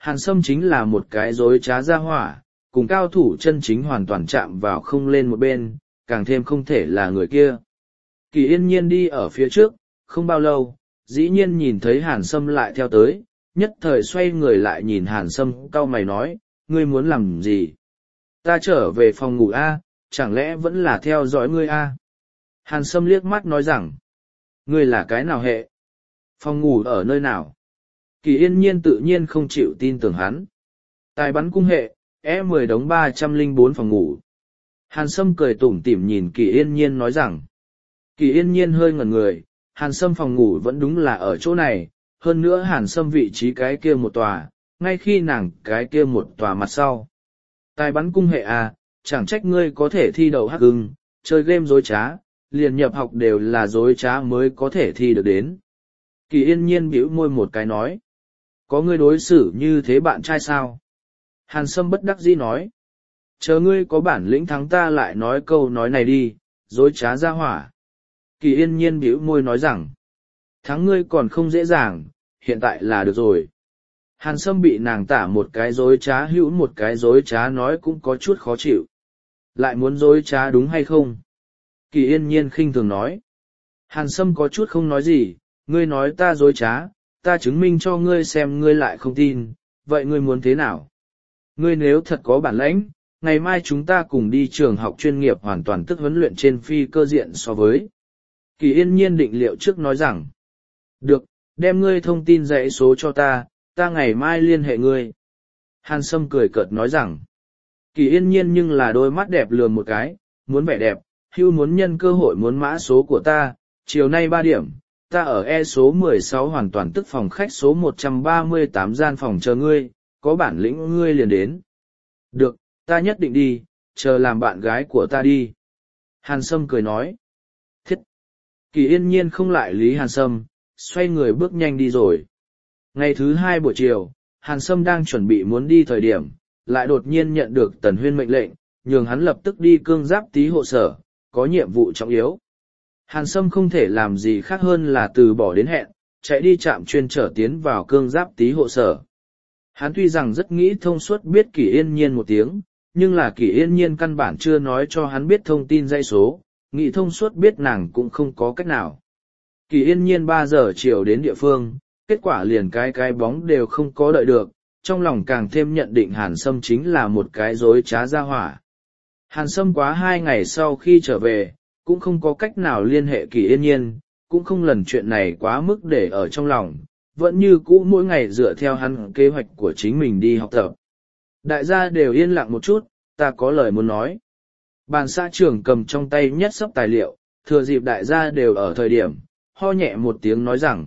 Speaker 1: Hàn Sâm chính là một cái dối trá ra hỏa, cùng cao thủ chân chính hoàn toàn chạm vào không lên một bên, càng thêm không thể là người kia. Kỳ Yên Nhiên đi ở phía trước, không bao lâu, dĩ nhiên nhìn thấy Hàn Sâm lại theo tới, nhất thời xoay người lại nhìn Hàn Sâm cau mày nói, ngươi muốn làm gì? Ta trở về phòng ngủ A, chẳng lẽ vẫn là theo dõi ngươi A? Hàn Sâm liếc mắt nói rằng, ngươi là cái nào hệ? Phòng ngủ ở nơi nào? Kỳ Yên Nhiên tự nhiên không chịu tin tưởng hắn. Tài bắn cung hệ, E mười đống ba trăm lẻ bốn phòng ngủ. Hàn Sâm cười tủm tỉm nhìn Kỳ Yên Nhiên nói rằng. Kỳ Yên Nhiên hơi ngẩn người, Hàn Sâm phòng ngủ vẫn đúng là ở chỗ này, hơn nữa Hàn Sâm vị trí cái kia một tòa, ngay khi nàng cái kia một tòa mặt sau. Tài bắn cung hệ à, chẳng trách ngươi có thể thi đậu hắc hưng, chơi game dối trá, liền nhập học đều là dối trá mới có thể thi được đến. Kỳ Yên Nhiên bĩu môi một cái nói. Có ngươi đối xử như thế bạn trai sao? Hàn Sâm bất đắc dĩ nói. Chờ ngươi có bản lĩnh thắng ta lại nói câu nói này đi, dối trá ra hỏa. Kỳ Yên Nhiên bĩu môi nói rằng. Thắng ngươi còn không dễ dàng, hiện tại là được rồi. Hàn Sâm bị nàng tả một cái dối trá hữu một cái dối trá nói cũng có chút khó chịu. Lại muốn dối trá đúng hay không? Kỳ Yên Nhiên khinh thường nói. Hàn Sâm có chút không nói gì, ngươi nói ta dối trá, ta chứng minh cho ngươi xem ngươi lại không tin, vậy ngươi muốn thế nào? Ngươi nếu thật có bản lãnh, ngày mai chúng ta cùng đi trường học chuyên nghiệp hoàn toàn tức huấn luyện trên phi cơ diện so với. Kỳ Yên Nhiên định liệu trước nói rằng, được, đem ngươi thông tin dãy số cho ta, ta ngày mai liên hệ ngươi. Hàn Sâm cười cợt nói rằng, Kỳ Yên Nhiên nhưng là đôi mắt đẹp lườm một cái, muốn vẻ đẹp, hưu muốn nhân cơ hội muốn mã số của ta, chiều nay ba điểm, ta ở E số mười sáu hoàn toàn tức phòng khách số một trăm ba mươi tám gian phòng chờ ngươi, có bản lĩnh ngươi liền đến. Được, ta nhất định đi, chờ làm bạn gái của ta đi. Hàn Sâm cười nói. Thiết! Kỳ Yên Nhiên không lại lý Hàn Sâm, xoay người bước nhanh đi rồi. Ngày thứ hai buổi chiều, Hàn Sâm đang chuẩn bị muốn đi thời điểm, lại đột nhiên nhận được Tần Huyên mệnh lệnh, nhường hắn lập tức đi cương giáp tý hộ sở, có nhiệm vụ trọng yếu. Hàn Sâm không thể làm gì khác hơn là từ bỏ đến hẹn, chạy đi trạm chuyên trở tiến vào cương giáp tý hộ sở. Hắn tuy rằng rất nghĩ thông suốt biết Kỳ Yên Nhiên một tiếng, nhưng là Kỳ Yên Nhiên căn bản chưa nói cho hắn biết thông tin dãy số, nghĩ thông suốt biết nàng cũng không có cách nào. Kỳ Yên Nhiên ba giờ chiều đến địa phương, kết quả liền cái cái bóng đều không có đợi được, trong lòng càng thêm nhận định Hàn Sâm chính là một cái dối trá ra hỏa. Hàn Sâm quá hai ngày sau khi trở về, cũng không có cách nào liên hệ Kỳ Yên Nhiên, cũng không lần chuyện này quá mức để ở trong lòng, vẫn như cũ mỗi ngày dựa theo hắn kế hoạch của chính mình đi học tập. Đại gia đều yên lặng một chút, ta có lời muốn nói. Bàn xã trưởng cầm trong tay nhất sấp tài liệu, thừa dịp đại gia đều ở thời điểm, ho nhẹ một tiếng nói rằng.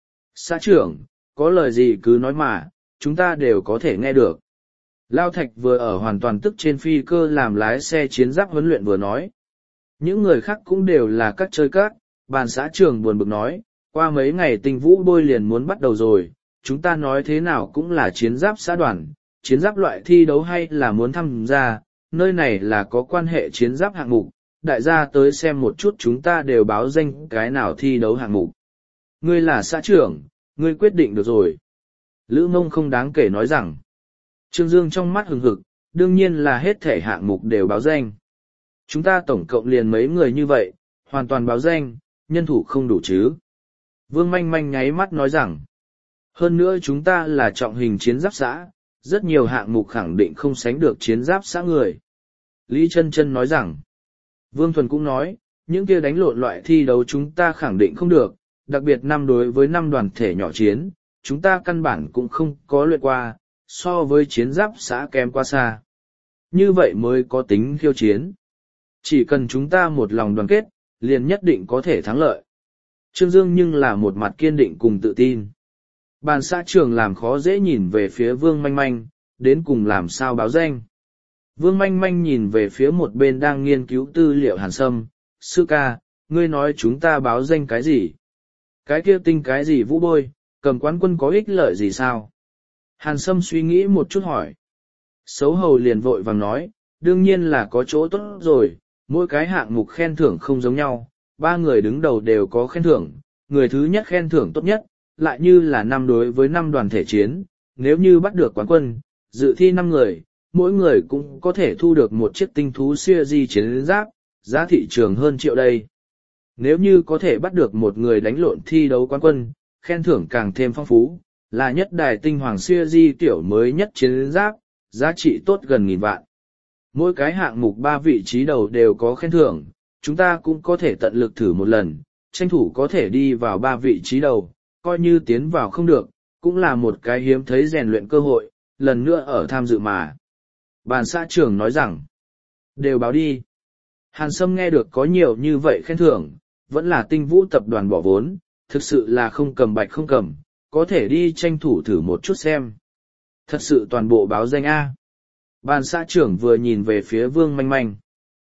Speaker 1: Xã trưởng, có lời gì cứ nói mà, chúng ta đều có thể nghe được. Lao Thạch vừa ở hoàn toàn tức trên phi cơ làm lái xe chiến giáp huấn luyện vừa nói. Những người khác cũng đều là các chơi các, bàn xã trưởng buồn bực nói, qua mấy ngày tinh vũ bôi liền muốn bắt đầu rồi, chúng ta nói thế nào cũng là chiến giáp xã đoàn, chiến giáp loại thi đấu hay là muốn tham gia, nơi này là có quan hệ chiến giáp hạng mục, đại gia tới xem một chút chúng ta đều báo danh cái nào thi đấu hạng mục. Ngươi là xã trưởng, ngươi quyết định được rồi. Lữ Mông không đáng kể nói rằng, Trương Dương trong mắt hừng hực, đương nhiên là hết thể hạng mục đều báo danh. Chúng ta tổng cộng liền mấy người như vậy, hoàn toàn báo danh, nhân thủ không đủ chứ. Vương Manh Manh nháy mắt nói rằng, hơn nữa chúng ta là trọng hình chiến giáp xã, rất nhiều hạng mục khẳng định không sánh được chiến giáp xã người. Lý Chân Chân nói rằng, Vương Thuần cũng nói, những kia đánh lộn loại thi đấu chúng ta khẳng định không được, đặc biệt năm đối với năm đoàn thể nhỏ chiến, chúng ta căn bản cũng không có luyện qua, so với chiến giáp xã kém quá xa. Như vậy mới có tính khiêu chiến. Chỉ cần chúng ta một lòng đoàn kết, liền nhất định có thể thắng lợi. Trương Dương nhưng là một mặt kiên định cùng tự tin. Bàn xã trưởng làm khó dễ nhìn về phía Vương Manh Manh, đến cùng làm sao báo danh. Vương Manh Manh nhìn về phía một bên đang nghiên cứu tư liệu Hàn Sâm, sư ca, ngươi nói chúng ta báo danh cái gì? Cái kia tinh cái gì vũ bôi, cầm quán quân có ích lợi gì sao? Hàn Sâm suy nghĩ một chút hỏi. Xấu hầu liền vội vàng nói, đương nhiên là có chỗ tốt rồi, mỗi cái hạng mục khen thưởng không giống nhau, ba người đứng đầu đều có khen thưởng, người thứ nhất khen thưởng tốt nhất, lại như là năm đối với năm đoàn thể chiến, nếu như bắt được quán quân, dự thi năm người, mỗi người cũng có thể thu được một chiếc tinh thú siêu di chiến giáp, giá thị trường hơn triệu đây. Nếu như có thể bắt được một người đánh lộn thi đấu quán quân, khen thưởng càng thêm phong phú, là nhất đài tinh hoàng siêu di tiểu mới nhất chiến giáp, giá trị tốt gần nghìn vạn. Mỗi cái hạng mục ba vị trí đầu đều có khen thưởng, chúng ta cũng có thể tận lực thử một lần, tranh thủ có thể đi vào ba vị trí đầu, coi như tiến vào không được, cũng là một cái hiếm thấy rèn luyện cơ hội, lần nữa ở tham dự mà. Bàn xã trưởng nói rằng, đều báo đi. Hàn Sâm nghe được có nhiều như vậy khen thưởng, vẫn là Tinh Vũ tập đoàn bỏ vốn, thực sự là không cầm bạch không cầm, có thể đi tranh thủ thử một chút xem. Thật sự toàn bộ báo danh A. Bàn xã trưởng vừa nhìn về phía Vương Manh Manh.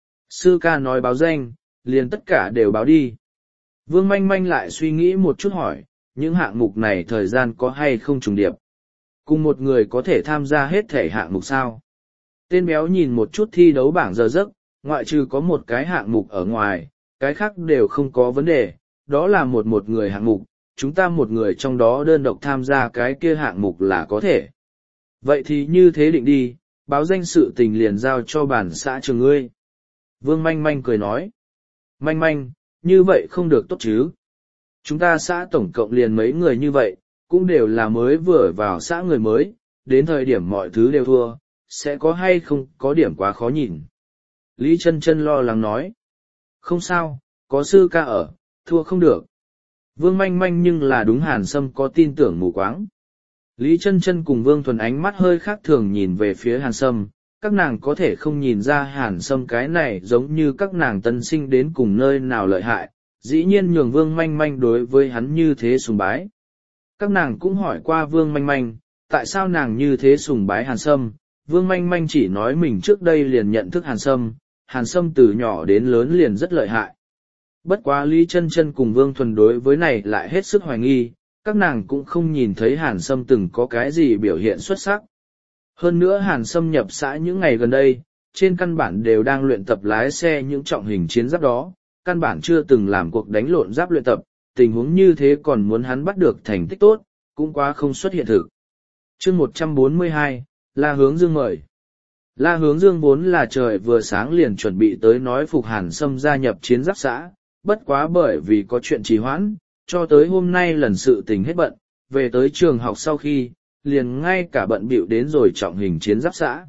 Speaker 1: Sư ca nói báo danh, liền tất cả đều báo đi. Vương Manh Manh lại suy nghĩ một chút hỏi, những hạng mục này thời gian có hay không trùng điệp? Cùng một người có thể tham gia hết thể hạng mục sao? Tên béo nhìn một chút thi đấu bảng giờ giấc, ngoại trừ có một cái hạng mục ở ngoài, cái khác đều không có vấn đề, đó là một một người hạng mục, chúng ta một người trong đó đơn độc tham gia cái kia hạng mục là có thể. Vậy thì như thế định đi, báo danh sự tình liền giao cho bản xã trường ngươi. Vương Manh Manh cười nói. Manh Manh, như vậy không được tốt chứ. Chúng ta xã tổng cộng liền mấy người như vậy, cũng đều là mới vừa vào xã người mới, đến thời điểm mọi thứ đều thua, sẽ có hay không có điểm quá khó nhìn. Lý Chân Chân lo lắng nói. Không sao, có sư ca ở, thua không được. Vương Manh Manh nhưng là đúng Hàn Sâm có tin tưởng mù quáng. Lý Chân Chân cùng Vương Thuần ánh mắt hơi khác thường nhìn về phía Hàn Sâm, các nàng có thể không nhìn ra Hàn Sâm cái này giống như các nàng tân sinh đến cùng nơi nào lợi hại, dĩ nhiên nhường Vương Manh Manh đối với hắn như thế sùng bái. Các nàng cũng hỏi qua Vương Manh Manh, tại sao nàng như thế sùng bái Hàn Sâm, Vương Manh Manh chỉ nói mình trước đây liền nhận thức Hàn Sâm, Hàn Sâm từ nhỏ đến lớn liền rất lợi hại. Bất quá Lý Chân Chân cùng Vương Thuần đối với này lại hết sức hoài nghi, các nàng cũng không nhìn thấy Hàn Sâm từng có cái gì biểu hiện xuất sắc. Hơn nữa Hàn Sâm nhập xã những ngày gần đây, trên căn bản đều đang luyện tập lái xe những trọng hình chiến giáp đó, căn bản chưa từng làm cuộc đánh lộn giáp luyện tập, tình huống như thế còn muốn hắn bắt được thành tích tốt, cũng quá không xuất hiện thực. Chương một trăm bốn mươi hai, La Hướng Dương mời. La Hướng Dương vốn là trời vừa sáng liền chuẩn bị tới nói phục Hàn Sâm gia nhập chiến giáp xã, bất quá bởi vì có chuyện trì hoãn, cho tới hôm nay lần sự tình hết bận, về tới trường học sau khi, liền ngay cả bận bịu đến rồi trọng hình chiến giáp xã.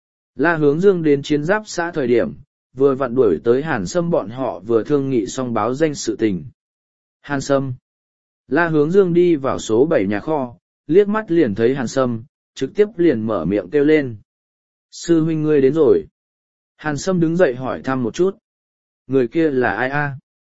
Speaker 1: La Hướng Dương đến chiến giáp xã thời điểm, vừa vặn đuổi tới Hàn Sâm bọn họ vừa thương nghị xong báo danh sự tình. Hàn Sâm. La Hướng Dương đi vào số bảy nhà kho, liếc mắt liền thấy Hàn Sâm, trực tiếp liền mở miệng kêu lên. Sư huynh ngươi đến rồi. Hàn Sâm đứng dậy hỏi thăm một chút. Người kia là ai a?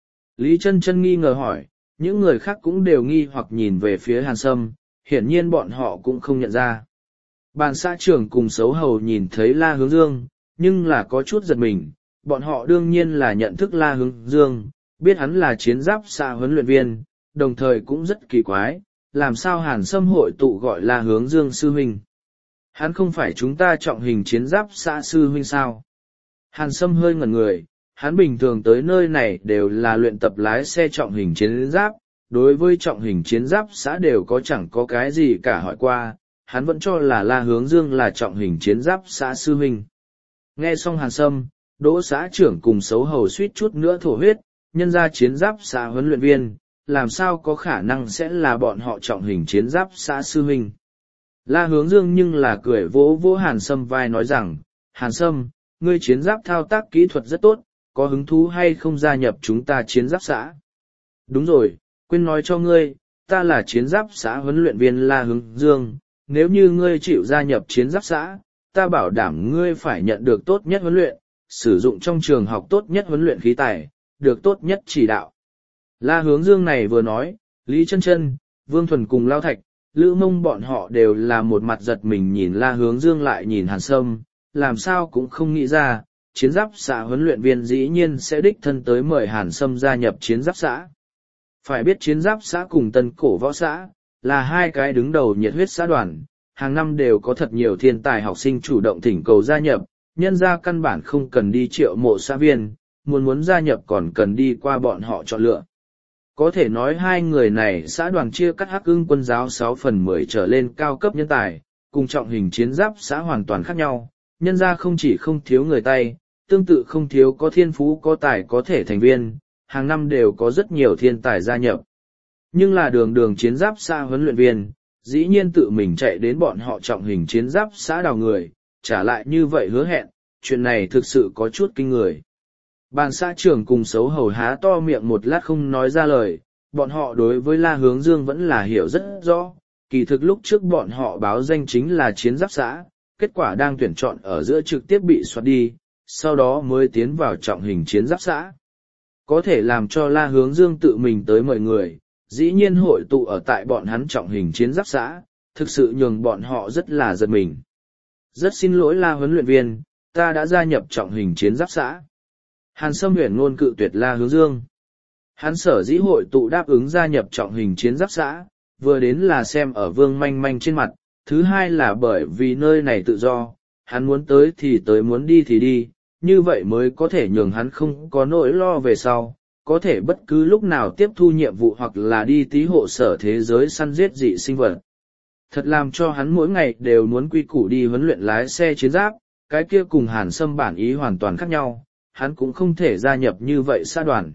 Speaker 1: Lý Chân Chân nghi ngờ hỏi, những người khác cũng đều nghi hoặc nhìn về phía Hàn Sâm, hiển nhiên bọn họ cũng không nhận ra. Bàn xã trưởng cùng xấu hầu nhìn thấy La Hướng Dương, nhưng là có chút giật mình, bọn họ đương nhiên là nhận thức La Hướng Dương, biết hắn là chiến giáp xã huấn luyện viên, đồng thời cũng rất kỳ quái, làm sao Hàn Sâm hội tụ gọi La Hướng Dương sư huynh. Hắn không phải chúng ta trọng hình chiến giáp xã sư huynh sao? Hàn Sâm hơi ngẩn người, hắn bình thường tới nơi này đều là luyện tập lái xe trọng hình chiến giáp, đối với trọng hình chiến giáp xã đều có chẳng có cái gì cả hỏi qua, hắn vẫn cho là La Hướng Dương là trọng hình chiến giáp xã sư huynh. Nghe xong Hàn Sâm, Đỗ xã trưởng cùng xấu hầu suýt chút nữa thổ huyết, nhân ra chiến giáp xã huấn luyện viên, làm sao có khả năng sẽ là bọn họ trọng hình chiến giáp xã sư huynh. La Hướng Dương nhưng là cười vỗ vỗ Hàn Sâm vai nói rằng, Hàn Sâm, ngươi chiến giáp thao tác kỹ thuật rất tốt, có hứng thú hay không gia nhập chúng ta chiến giáp xã? Đúng rồi, quên nói cho ngươi, ta là chiến giáp xã huấn luyện viên La Hướng Dương, nếu như ngươi chịu gia nhập chiến giáp xã, ta bảo đảm ngươi phải nhận được tốt nhất huấn luyện, sử dụng trong trường học tốt nhất huấn luyện khí tài, được tốt nhất chỉ đạo. La Hướng Dương này vừa nói, Lý Chân Chân, Vương Thuần cùng Lao Thạch, Lữ Mông bọn họ đều là một mặt giật mình nhìn La Hướng Dương lại nhìn Hàn Sâm, làm sao cũng không nghĩ ra, chiến giáp xã huấn luyện viên dĩ nhiên sẽ đích thân tới mời Hàn Sâm gia nhập chiến giáp xã. Phải biết chiến giáp xã cùng Tân Cổ Võ xã, là hai cái đứng đầu nhiệt huyết xã đoàn, hàng năm đều có thật nhiều thiên tài học sinh chủ động thỉnh cầu gia nhập, nhân ra căn bản không cần đi triệu mộ xã viên, muốn muốn gia nhập còn cần đi qua bọn họ chọn lựa. Có thể nói hai người này xã đoàn chia cắt Hắc Ưng quân giáo sáu phần mười trở lên cao cấp nhân tài, cùng trọng hình chiến giáp xã hoàn toàn khác nhau, nhân ra không chỉ không thiếu người tay, tương tự không thiếu có thiên phú có tài có thể thành viên, hàng năm đều có rất nhiều thiên tài gia nhập. Nhưng là đường đường chiến giáp xã huấn luyện viên, dĩ nhiên tự mình chạy đến bọn họ trọng hình chiến giáp xã đào người, trả lại như vậy hứa hẹn, chuyện này thực sự có chút kinh người. Bàn xã trưởng cùng xấu hầu há to miệng một lát không nói ra lời, bọn họ đối với La Hướng Dương vẫn là hiểu rất rõ, kỳ thực lúc trước bọn họ báo danh chính là chiến giáp xã, kết quả đang tuyển chọn ở giữa trực tiếp bị soát đi, sau đó mới tiến vào trọng hình chiến giáp xã. Có thể làm cho La Hướng Dương tự mình tới mời người, dĩ nhiên hội tụ ở tại bọn hắn trọng hình chiến giáp xã, thực sự nhường bọn họ rất là giật mình. Rất xin lỗi La huấn luyện viên, ta đã gia nhập trọng hình chiến giáp xã. Hàn Sâm huyền ngôn cự tuyệt La Hướng Dương. Hắn sở dĩ hội tụ đáp ứng gia nhập trọng hình chiến giáp xã, vừa đến là xem ở Vương Manh Manh trên mặt, thứ hai là bởi vì nơi này tự do, hắn muốn tới thì tới muốn đi thì đi, như vậy mới có thể nhường hắn không có nỗi lo về sau, có thể bất cứ lúc nào tiếp thu nhiệm vụ hoặc là đi tí hộ sở thế giới săn giết dị sinh vật. Thật làm cho hắn mỗi ngày đều muốn quy củ đi huấn luyện lái xe chiến giáp, cái kia cùng Hàn Sâm bản ý hoàn toàn khác nhau, hắn cũng không thể gia nhập như vậy xã đoàn.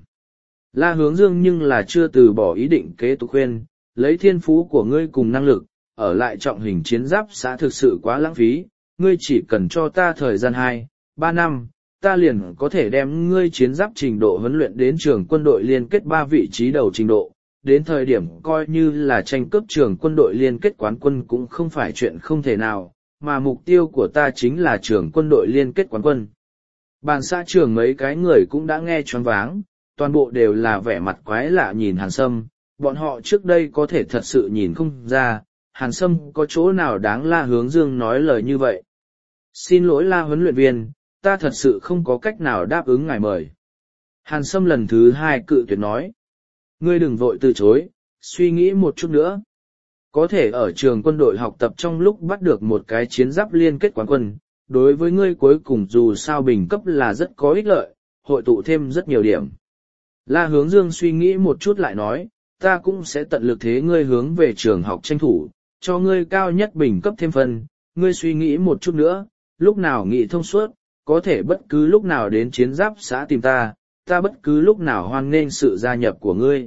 Speaker 1: La Hướng Dương nhưng là chưa từ bỏ ý định kế tục khuyên, lấy thiên phú của ngươi cùng năng lực, ở lại trọng hình chiến giáp xã thực sự quá lãng phí, ngươi chỉ cần cho ta thời gian hai, ba năm, ta liền có thể đem ngươi chiến giáp trình độ huấn luyện đến trường quân đội liên kết ba vị trí đầu trình độ, đến thời điểm coi như là tranh cướp trường quân đội liên kết quán quân cũng không phải chuyện không thể nào, mà mục tiêu của ta chính là trường quân đội liên kết quán quân. Bàn xã trưởng mấy cái người cũng đã nghe choáng váng, toàn bộ đều là vẻ mặt quái lạ nhìn Hàn Sâm, bọn họ trước đây có thể thật sự nhìn không ra, Hàn Sâm có chỗ nào đáng La Hướng Dương nói lời như vậy. Xin lỗi La huấn luyện viên, ta thật sự không có cách nào đáp ứng ngài mời. Hàn Sâm lần thứ hai cự tuyệt nói. Ngươi đừng vội từ chối, suy nghĩ một chút nữa. Có thể ở trường quân đội học tập trong lúc bắt được một cái chiến giáp liên kết quán quân, đối với ngươi cuối cùng dù sao bình cấp là rất có ích lợi, hội tụ thêm rất nhiều điểm. La Hướng Dương suy nghĩ một chút lại nói, ta cũng sẽ tận lực thế ngươi hướng về trường học tranh thủ, cho ngươi cao nhất bình cấp thêm phần, ngươi suy nghĩ một chút nữa, lúc nào nghĩ thông suốt, có thể bất cứ lúc nào đến chiến giáp xã tìm ta, ta bất cứ lúc nào hoan nghênh sự gia nhập của ngươi.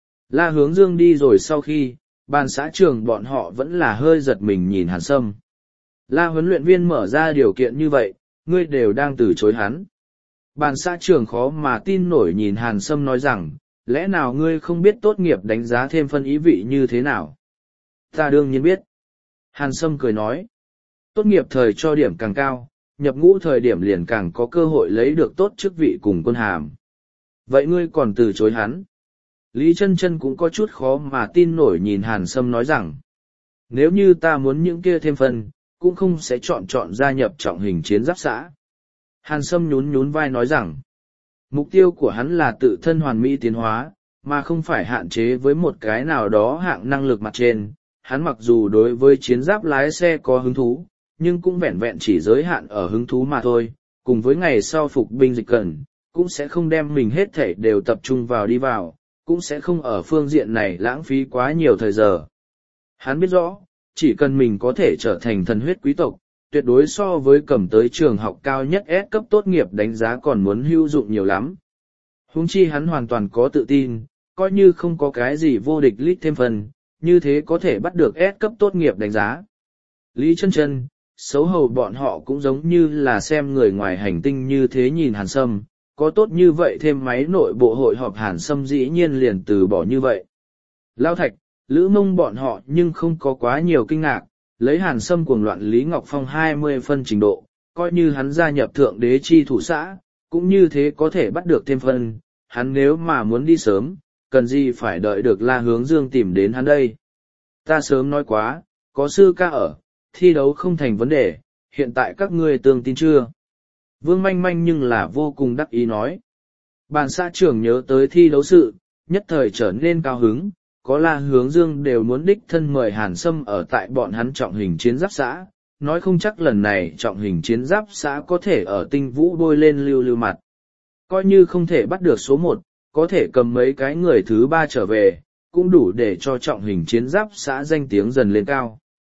Speaker 1: La Hướng Dương đi rồi sau khi, ban xã trường bọn họ vẫn là hơi giật mình nhìn Hàn Sâm. La huấn luyện viên mở ra điều kiện như vậy, ngươi đều đang từ chối hắn. Ban xã trường khó mà tin nổi nhìn Hàn Sâm nói rằng, lẽ nào ngươi không biết tốt nghiệp đánh giá thêm phân ý vị như thế nào? Ta đương nhiên biết. Hàn Sâm cười nói, tốt nghiệp thời cho điểm càng cao, nhập ngũ thời điểm liền càng có cơ hội lấy được tốt chức vị cùng quân hàm. Vậy ngươi còn từ chối hắn? Lý Chân Chân cũng có chút khó mà tin nổi nhìn Hàn Sâm nói rằng, nếu như ta muốn những kia thêm phân, cũng không sẽ chọn chọn gia nhập trọng hình chiến giáp xã. Hàn Sâm nhún nhún vai nói rằng, mục tiêu của hắn là tự thân hoàn mỹ tiến hóa, mà không phải hạn chế với một cái nào đó hạng năng lực mặt trên. Hắn mặc dù đối với chiến giáp lái xe có hứng thú, nhưng cũng vẹn vẹn chỉ giới hạn ở hứng thú mà thôi, cùng với ngày sau phục binh dịch cần, cũng sẽ không đem mình hết thảy đều tập trung vào đi vào, cũng sẽ không ở phương diện này lãng phí quá nhiều thời giờ. Hắn biết rõ, chỉ cần mình có thể trở thành thần huyết quý tộc, tuyệt đối so với cầm tới trường học cao nhất S cấp tốt nghiệp đánh giá còn muốn hữu dụng nhiều lắm. Huống chi hắn hoàn toàn có tự tin, coi như không có cái gì vô địch lít thêm phần, như thế có thể bắt được S cấp tốt nghiệp đánh giá. Lý Chân Chân, xấu hầu bọn họ cũng giống như là xem người ngoài hành tinh như thế nhìn Hàn Sâm, có tốt như vậy thêm máy nội bộ hội họp Hàn Sâm dĩ nhiên liền từ bỏ như vậy. Lao Thạch, Lữ Mông bọn họ nhưng không có quá nhiều kinh ngạc, lấy Hàn Sâm cuồng loạn Lý Ngọc Phong hai mươi phân trình độ, coi như hắn gia nhập thượng đế chi thủ xã, cũng như thế có thể bắt được thêm phân, hắn nếu mà muốn đi sớm, cần gì phải đợi được La Hướng Dương tìm đến hắn đây. Ta sớm nói quá, có sư ca ở, thi đấu không thành vấn đề, hiện tại các ngươi tương tin chưa? Vương Manh Manh nhưng là vô cùng đắc ý nói. Bàn xã trưởng nhớ tới thi đấu sự, nhất thời trở nên cao hứng, có La Hướng Dương đều muốn đích thân mời Hàn Sâm ở tại bọn hắn trọng hình chiến giáp xã, nói không chắc lần này trọng hình chiến giáp xã có thể ở tinh vũ bôi lên lưu lưu mặt. Coi như không thể bắt được số một, có thể cầm mấy cái người thứ ba trở về, cũng đủ để cho trọng hình chiến giáp xã danh tiếng dần lên cao.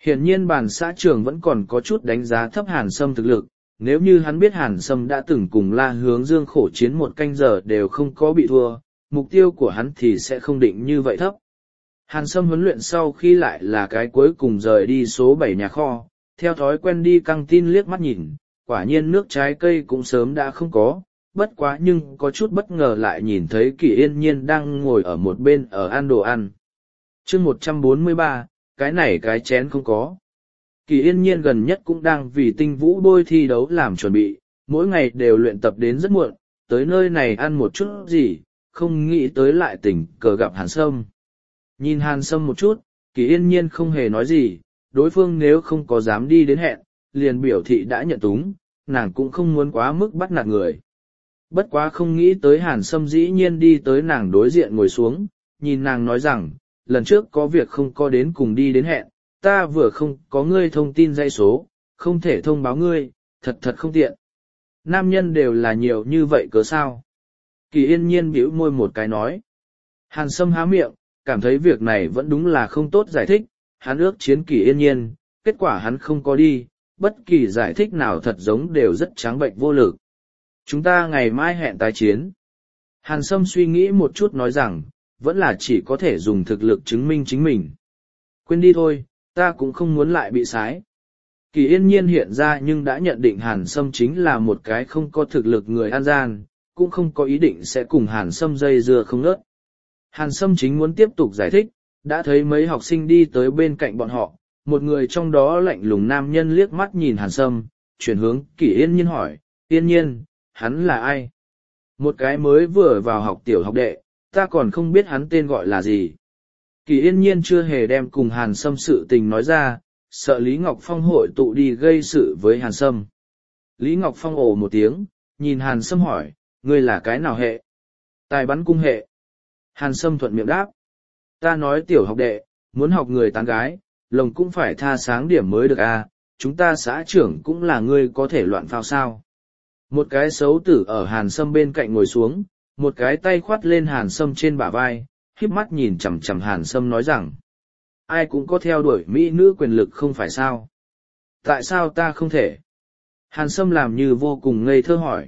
Speaker 1: Hiển nhiên bàn xã trưởng vẫn còn có chút đánh giá thấp Hàn Sâm thực lực, nếu như hắn biết Hàn Sâm đã từng cùng La Hướng Dương khổ chiến một canh giờ đều không có bị thua, mục tiêu của hắn thì sẽ không định như vậy thấp. Hàn Sâm huấn luyện sau khi lại là cái cuối cùng rời đi số bảy nhà kho, theo thói quen đi căng tin liếc mắt nhìn, quả nhiên nước trái cây cũng sớm đã không có, bất quá nhưng có chút bất ngờ lại nhìn thấy Kỷ Yên Nhiên đang ngồi ở một bên ở ăn đồ ăn. chương một trăm bốn mươi ba, cái này cái chén không có. Kỷ Yên Nhiên gần nhất cũng đang vì tinh vũ bôi thi đấu làm chuẩn bị, mỗi ngày đều luyện tập đến rất muộn, tới nơi này ăn một chút gì, không nghĩ tới lại tình cờ gặp Hàn Sâm. Nhìn Hàn Sâm một chút, Kỷ Yên Nhiên không hề nói gì, đối phương nếu không có dám đi đến hẹn, liền biểu thị đã nhận túng, nàng cũng không muốn quá mức bắt nạt người. Bất quá không nghĩ tới Hàn Sâm dĩ nhiên đi tới nàng đối diện ngồi xuống, nhìn nàng nói rằng, lần trước có việc không có đến cùng đi đến hẹn, ta vừa không có ngươi thông tin dây số, không thể thông báo ngươi, thật thật không tiện. Nam nhân đều là nhiều như vậy cớ sao? Kỳ Yên Nhiên bĩu môi một cái nói. Hàn Sâm há miệng, cảm thấy việc này vẫn đúng là không tốt giải thích, hắn ước chiến Kỳ Yên Nhiên, kết quả hắn không có đi, bất kỳ giải thích nào thật giống đều rất trắng bệnh vô lực. Chúng ta ngày mai hẹn tái chiến. Hàn Sâm suy nghĩ một chút nói rằng, vẫn là chỉ có thể dùng thực lực chứng minh chính mình. Quên đi thôi, ta cũng không muốn lại bị sái. Kỳ Yên Nhiên hiện ra nhưng đã nhận định Hàn Sâm chính là một cái không có thực lực người an gian, cũng không có ý định sẽ cùng Hàn Sâm dây dưa không ngớt. Hàn Sâm chính muốn tiếp tục giải thích, đã thấy mấy học sinh đi tới bên cạnh bọn họ, một người trong đó lạnh lùng nam nhân liếc mắt nhìn Hàn Sâm, chuyển hướng Kỳ Yên Nhiên hỏi, Yên Nhiên, hắn là ai? Một cái mới vừa vào học tiểu học đệ, ta còn không biết hắn tên gọi là gì. Kỳ Yên Nhiên chưa hề đem cùng Hàn Sâm sự tình nói ra, sợ Lý Ngọc Phong hội tụ đi gây sự với Hàn Sâm. Lý Ngọc Phong ồ một tiếng, nhìn Hàn Sâm hỏi, ngươi là cái nào hệ? Tài bắn cung hệ. Hàn Sâm thuận miệng đáp. Ta nói tiểu học đệ, muốn học người tán gái, lồng cũng phải tha sáng điểm mới được à, chúng ta xã trưởng cũng là ngươi có thể loạn phao sao. Một cái xấu tử ở Hàn Sâm bên cạnh ngồi xuống, một cái tay khoát lên Hàn Sâm trên bả vai, híp mắt nhìn chằm chằm Hàn Sâm nói rằng, ai cũng có theo đuổi mỹ nữ quyền lực không phải sao? Tại sao ta không thể? Hàn Sâm làm như vô cùng ngây thơ hỏi.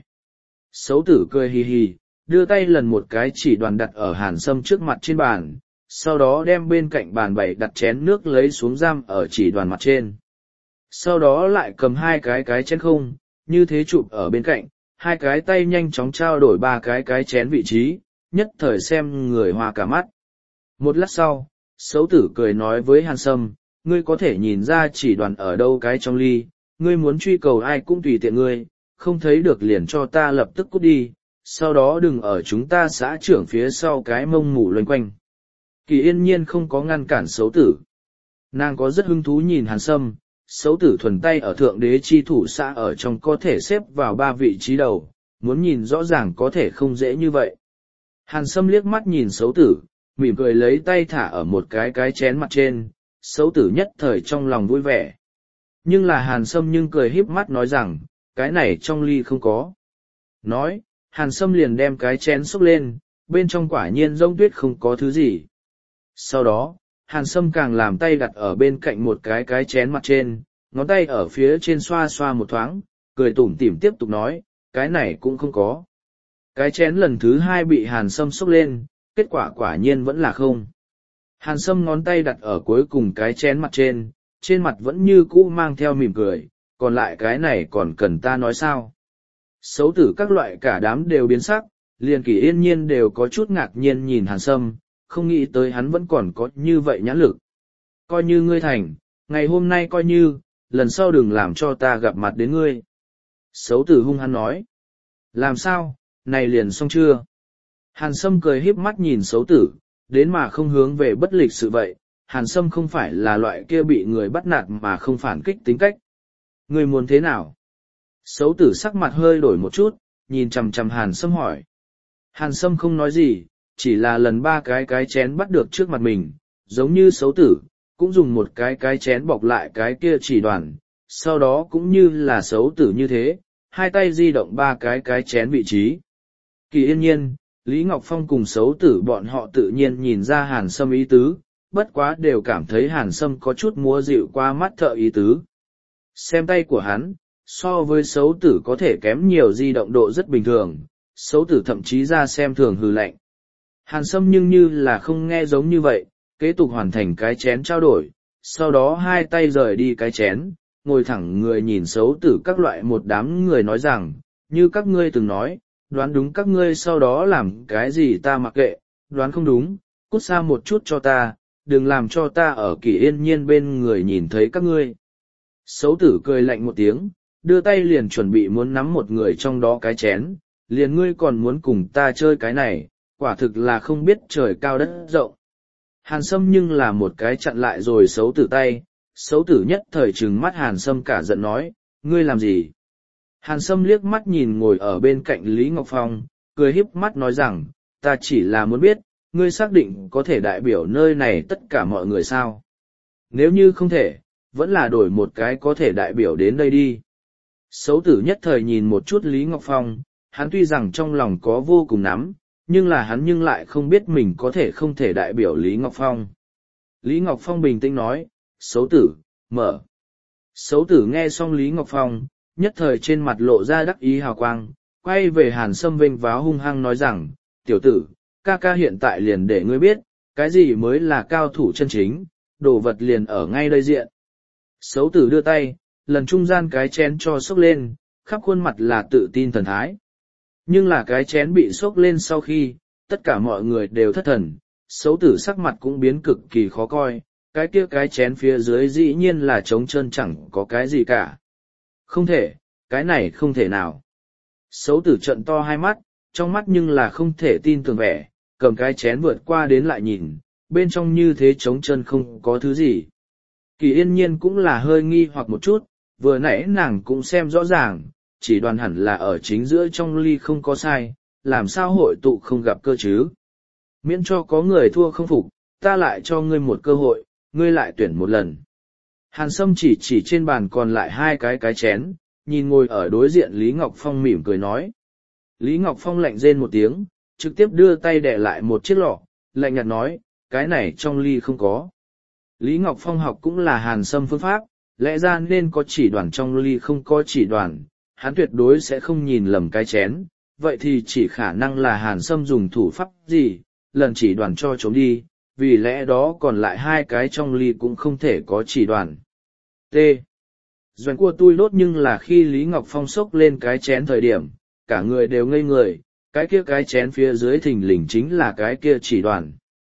Speaker 1: Xấu tử cười hì hì, đưa tay lần một cái chỉ đoàn đặt ở Hàn Sâm trước mặt trên bàn, sau đó đem bên cạnh bàn bày đặt chén nước lấy xuống giam ở chỉ đoàn mặt trên. Sau đó lại cầm hai cái cái chén không, như thế chụp ở bên cạnh, hai cái tay nhanh chóng trao đổi ba cái cái chén vị trí, nhất thời xem người hoa cả mắt. Một lát sau, xấu tử cười nói với Hàn Sâm, ngươi có thể nhìn ra chỉ đoàn ở đâu cái trong ly, ngươi muốn truy cầu ai cũng tùy tiện ngươi, không thấy được liền cho ta lập tức cút đi, sau đó đừng ở chúng ta xã trưởng phía sau cái mông mủ loanh quanh. Kỳ Yên Nhiên không có ngăn cản xấu tử. Nàng có rất hứng thú nhìn Hàn Sâm, xấu tử thuần tay ở thượng đế chi thủ xã ở trong có thể xếp vào ba vị trí đầu, muốn nhìn rõ ràng có thể không dễ như vậy. Hàn Sâm liếc mắt nhìn xấu tử, mỉm cười lấy tay thả ở một cái cái chén mặt trên, xấu tử nhất thời trong lòng vui vẻ. Nhưng là Hàn Sâm nhưng cười híp mắt nói rằng, cái này trong ly không có. Nói, Hàn Sâm liền đem cái chén xúc lên, bên trong quả nhiên rông tuyết không có thứ gì. Sau đó, Hàn Sâm càng làm tay đặt ở bên cạnh một cái cái chén mặt trên, ngón tay ở phía trên xoa xoa một thoáng, cười tủm tỉm tiếp tục nói, cái này cũng không có. Cái chén lần thứ hai bị Hàn Sâm xúc lên, kết quả quả nhiên vẫn là không. Hàn Sâm ngón tay đặt ở cuối cùng cái chén mặt trên, trên mặt vẫn như cũ mang theo mỉm cười, còn lại cái này còn cần ta nói sao. Xấu tử các loại cả đám đều biến sắc, liền Kỳ Yên Nhiên đều có chút ngạc nhiên nhìn Hàn Sâm, không nghĩ tới hắn vẫn còn có như vậy nhãn lực. Coi như ngươi thành, ngày hôm nay coi như, lần sau đừng làm cho ta gặp mặt đến ngươi. Xấu tử hung hăng nói. Làm sao, này liền xong chưa? Hàn Sâm cười híp mắt nhìn xấu tử, đến mà không hướng về bất lịch sự vậy, Hàn Sâm không phải là loại kia bị người bắt nạt mà không phản kích tính cách. Ngươi muốn thế nào? Xấu tử sắc mặt hơi đổi một chút, nhìn chằm chằm Hàn Sâm hỏi. Hàn Sâm không nói gì, chỉ là lần ba cái cái chén bắt được trước mặt mình, giống như xấu tử, cũng dùng một cái cái chén bọc lại cái kia chỉ đoàn, sau đó cũng như là xấu tử như thế, hai tay di động ba cái cái chén vị trí. Kỳ Yên Nhiên, Lý Ngọc Phong cùng xấu tử bọn họ tự nhiên nhìn ra Hàn Sâm ý tứ, bất quá đều cảm thấy Hàn Sâm có chút múa dịu qua mắt thợ ý tứ. Xem tay của hắn, so với xấu tử có thể kém nhiều, di động độ rất bình thường, xấu tử thậm chí ra xem thường hừ lạnh. Hàn Sâm nhưng như là không nghe giống như vậy, kế tục hoàn thành cái chén trao đổi, sau đó hai tay rời đi cái chén, ngồi thẳng người nhìn xấu tử các loại một đám người nói rằng, như các ngươi từng nói, đoán đúng các ngươi sau đó làm cái gì ta mặc kệ, đoán không đúng, cút xa một chút cho ta, đừng làm cho ta ở Kỳ Yên Nhiên bên người nhìn thấy các ngươi. Xấu tử cười lạnh một tiếng, đưa tay liền chuẩn bị muốn nắm một người trong đó cái chén, liền ngươi còn muốn cùng ta chơi cái này, quả thực là không biết trời cao đất rộng. Hàn Sâm nhưng là một cái chặn lại rồi xấu tử tay, xấu tử nhất thời trừng mắt Hàn Sâm cả giận nói, ngươi làm gì? Hàn Sâm liếc mắt nhìn ngồi ở bên cạnh Lý Ngọc Phong, cười híp mắt nói rằng, ta chỉ là muốn biết, ngươi xác định có thể đại biểu nơi này tất cả mọi người sao? Nếu như không thể, vẫn là đổi một cái có thể đại biểu đến đây đi. Xấu tử nhất thời nhìn một chút Lý Ngọc Phong, hắn tuy rằng trong lòng có vô cùng nắm, nhưng là hắn nhưng lại không biết mình có thể không thể đại biểu Lý Ngọc Phong. Lý Ngọc Phong bình tĩnh nói, xấu tử, mở. Xấu tử nghe xong Lý Ngọc Phong, nhất thời trên mặt lộ ra đắc ý hào quang, quay về Hàn Sâm vênh váo hung hăng nói rằng, tiểu tử, ca ca hiện tại liền để ngươi biết, cái gì mới là cao thủ chân chính, đồ vật liền ở ngay đây diện. Xấu tử đưa tay, lần trung gian cái chén cho xốc lên, khắp khuôn mặt là tự tin thần thái. Nhưng là cái chén bị xốc lên sau khi, tất cả mọi người đều thất thần, xấu tử sắc mặt cũng biến cực kỳ khó coi, cái kia cái chén phía dưới dĩ nhiên là trống trơn chẳng có cái gì cả. Không thể, cái này không thể nào. Xấu tử trận to hai mắt, trong mắt nhưng là không thể tin tưởng vẻ, cầm cái chén vượt qua đến lại nhìn, bên trong như thế trống trơn không có thứ gì. Kỳ Yên Nhiên cũng là hơi nghi hoặc một chút, vừa nãy nàng cũng xem rõ ràng, chỉ đoàn hẳn là ở chính giữa trong ly không có sai, làm sao hội tụ không gặp cơ chứ. Miễn cho có người thua không phục, ta lại cho ngươi một cơ hội, ngươi lại tuyển một lần. Hàn Sâm chỉ chỉ trên bàn còn lại hai cái cái chén, nhìn ngồi ở đối diện Lý Ngọc Phong mỉm cười nói. Lý Ngọc Phong lạnh rên một tiếng, trực tiếp đưa tay đè lại một chiếc lọ, lạnh nhạt nói, cái này trong ly không có. Lý Ngọc Phong học cũng là Hàn Sâm phương pháp, lẽ ra nên có chỉ đoàn trong ly không có chỉ đoàn, hắn tuyệt đối sẽ không nhìn lầm cái chén, vậy thì chỉ khả năng là Hàn Sâm dùng thủ pháp gì, lần chỉ đoàn cho trốn đi, vì lẽ đó còn lại hai cái trong ly cũng không thể có chỉ đoàn. T. Doành của tôi đốt nhưng là khi Lý Ngọc Phong xốc lên cái chén thời điểm, cả người đều ngây người, cái kia cái chén phía dưới thình lình chính là cái kia chỉ đoàn.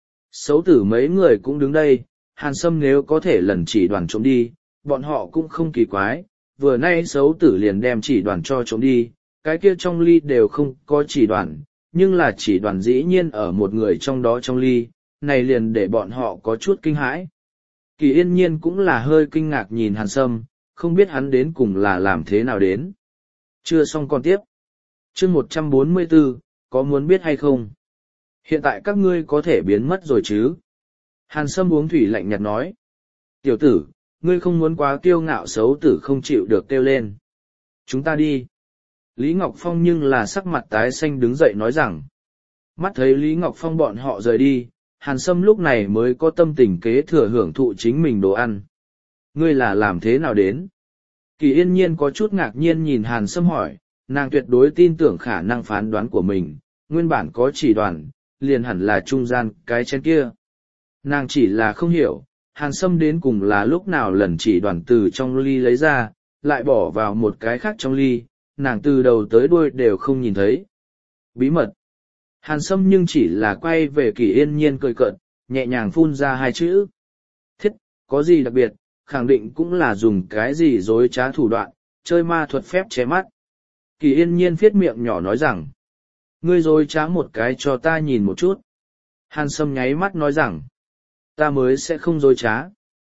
Speaker 1: Xấu tử mấy người cũng đứng đây, Hàn Sâm nếu có thể lần chỉ đoàn trộm đi, bọn họ cũng không kỳ quái, vừa nay xấu tử liền đem chỉ đoàn cho trộm đi, cái kia trong ly đều không có chỉ đoàn, nhưng là chỉ đoàn dĩ nhiên ở một người trong đó trong ly, này liền để bọn họ có chút kinh hãi. Kỳ Yên Nhiên cũng là hơi kinh ngạc nhìn Hàn Sâm, không biết hắn đến cùng là làm thế nào đến. Chưa xong còn tiếp. Chương một trăm bốn mươi tư, có muốn biết hay không? Hiện tại các ngươi có thể biến mất rồi chứ? Hàn Sâm uống thủy lạnh nhạt nói. Tiểu tử, ngươi không muốn quá kiêu ngạo xấu tử không chịu được kêu lên. Chúng ta đi. Lý Ngọc Phong nhưng là sắc mặt tái xanh đứng dậy nói rằng. Mắt thấy Lý Ngọc Phong bọn họ rời đi, Hàn Sâm lúc này mới có tâm tình kế thừa hưởng thụ chính mình đồ ăn. Ngươi là làm thế nào đến? Kỳ Yên Nhiên có chút ngạc nhiên nhìn Hàn Sâm hỏi, nàng tuyệt đối tin tưởng khả năng phán đoán của mình, nguyên bản có chỉ đoàn, liền hẳn là trung gian cái chén kia. Nàng chỉ là không hiểu, Hàn Sâm đến cùng là lúc nào lần chỉ đoàn từ trong ly lấy ra, lại bỏ vào một cái khác trong ly, nàng từ đầu tới đuôi đều không nhìn thấy. Bí mật. Hàn Sâm nhưng chỉ là quay về Kỳ Yên Nhiên cười cợt, nhẹ nhàng phun ra hai chữ. Thiết, có gì đặc biệt, khẳng định cũng là dùng cái gì dối trá thủ đoạn, chơi ma thuật phép che mắt. Kỳ Yên Nhiên phiết miệng nhỏ nói rằng, ngươi dối trá một cái cho ta nhìn một chút. Hàn Sâm nháy mắt nói rằng, ta mới sẽ không dối trá.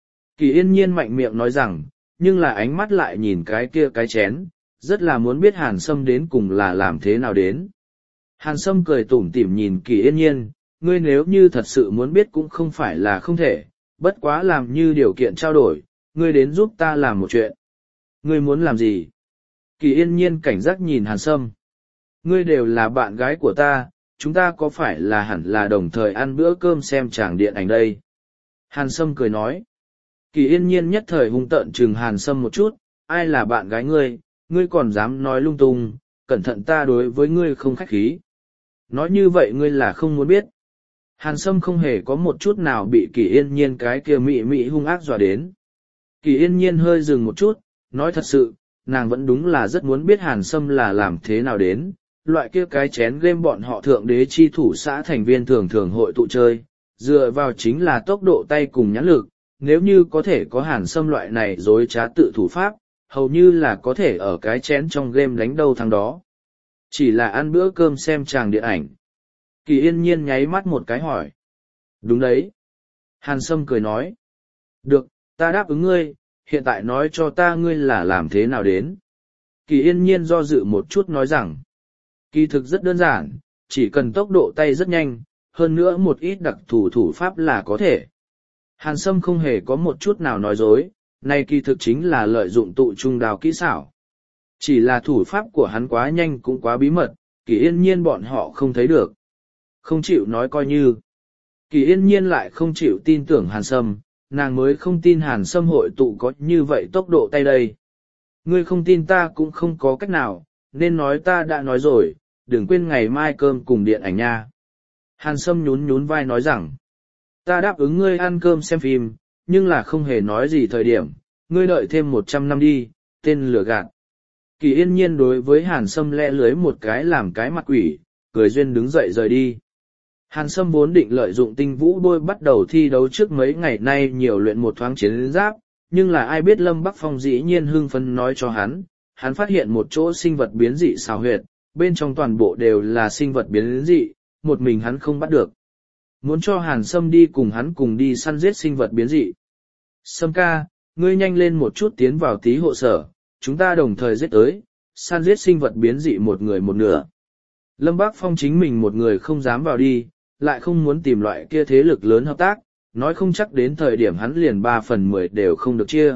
Speaker 1: Kỳ Yên Nhiên mạnh miệng nói rằng, nhưng là ánh mắt lại nhìn cái kia cái chén, rất là muốn biết Hàn Sâm đến cùng là làm thế nào đến. Hàn Sâm cười tủm tỉm nhìn Kỳ Yên Nhiên, ngươi nếu như thật sự muốn biết cũng không phải là không thể, bất quá làm như điều kiện trao đổi, ngươi đến giúp ta làm một chuyện. Ngươi muốn làm gì? Kỳ Yên Nhiên cảnh giác nhìn Hàn Sâm. Ngươi đều là bạn gái của ta, chúng ta có phải là hẳn là đồng thời ăn bữa cơm xem tràng điện ảnh đây? Hàn Sâm cười nói. Kỳ Yên Nhiên nhất thời hung tợn chừng Hàn Sâm một chút, ai là bạn gái ngươi, ngươi còn dám nói lung tung, cẩn thận ta đối với ngươi không khách khí. Nói như vậy ngươi là không muốn biết. Hàn Sâm không hề có một chút nào bị Kỳ Yên Nhiên cái kia mị mị hung ác dọa đến. Kỳ Yên Nhiên hơi dừng một chút, nói thật sự, nàng vẫn đúng là rất muốn biết Hàn Sâm là làm thế nào đến, loại kia cái chén game bọn họ thượng đế chi thủ xã thành viên thường thường hội tụ chơi, dựa vào chính là tốc độ tay cùng nhãn lực, nếu như có thể có Hàn Sâm loại này dối trá tự thủ pháp, hầu như là có thể ở cái chén trong game đánh đâu thằng đó. Chỉ là ăn bữa cơm xem tràng điện ảnh. Kỳ Yên Nhiên nháy mắt một cái hỏi. Đúng đấy. Hàn Sâm cười nói. Được, ta đáp ứng ngươi, hiện tại nói cho ta ngươi là làm thế nào đến. Kỳ Yên Nhiên do dự một chút nói rằng. Kỳ thực rất đơn giản, chỉ cần tốc độ tay rất nhanh, hơn nữa một ít đặc thù thủ pháp là có thể. Hàn Sâm không hề có một chút nào nói dối, này kỳ thực chính là lợi dụng tụ trung đào kỹ xảo. Chỉ là thủ pháp của hắn quá nhanh cũng quá bí mật, Kỳ Yên Nhiên bọn họ không thấy được. Không chịu nói coi như. Kỳ Yên Nhiên lại không chịu tin tưởng Hàn Sâm, nàng mới không tin Hàn Sâm hội tụ có như vậy tốc độ tay đây. Ngươi không tin ta cũng không có cách nào, nên nói ta đã nói rồi, đừng quên ngày mai cơm cùng điện ảnh nha. Hàn Sâm nhún nhún vai nói rằng, ta đáp ứng ngươi ăn cơm xem phim, nhưng là không hề nói gì thời điểm, ngươi đợi thêm một trăm năm đi, tên lừa gạt. Kỳ Yên Nhiên đối với Hàn Sâm lẽ lưới một cái làm cái mặt quỷ, cười duyên đứng dậy rời đi. Hàn Sâm vốn định lợi dụng tinh vũ bôi bắt đầu thi đấu trước mấy ngày nay nhiều luyện một thoáng chiến giáp, nhưng là ai biết Lâm Bắc Phong dĩ nhiên hưng phấn nói cho hắn, hắn phát hiện một chỗ sinh vật biến dị xào huyệt, bên trong toàn bộ đều là sinh vật biến dị, một mình hắn không bắt được. Muốn cho Hàn Sâm đi cùng hắn cùng đi săn giết sinh vật biến dị. Sâm ca, ngươi nhanh lên một chút tiến vào tí hộ sở, chúng ta đồng thời giết tới, săn giết sinh vật biến dị một người một nửa. Lâm Bắc Phong chính mình một người không dám vào đi, lại không muốn tìm loại kia thế lực lớn hợp tác, nói không chắc đến thời điểm hắn liền ba phần mười đều không được chia.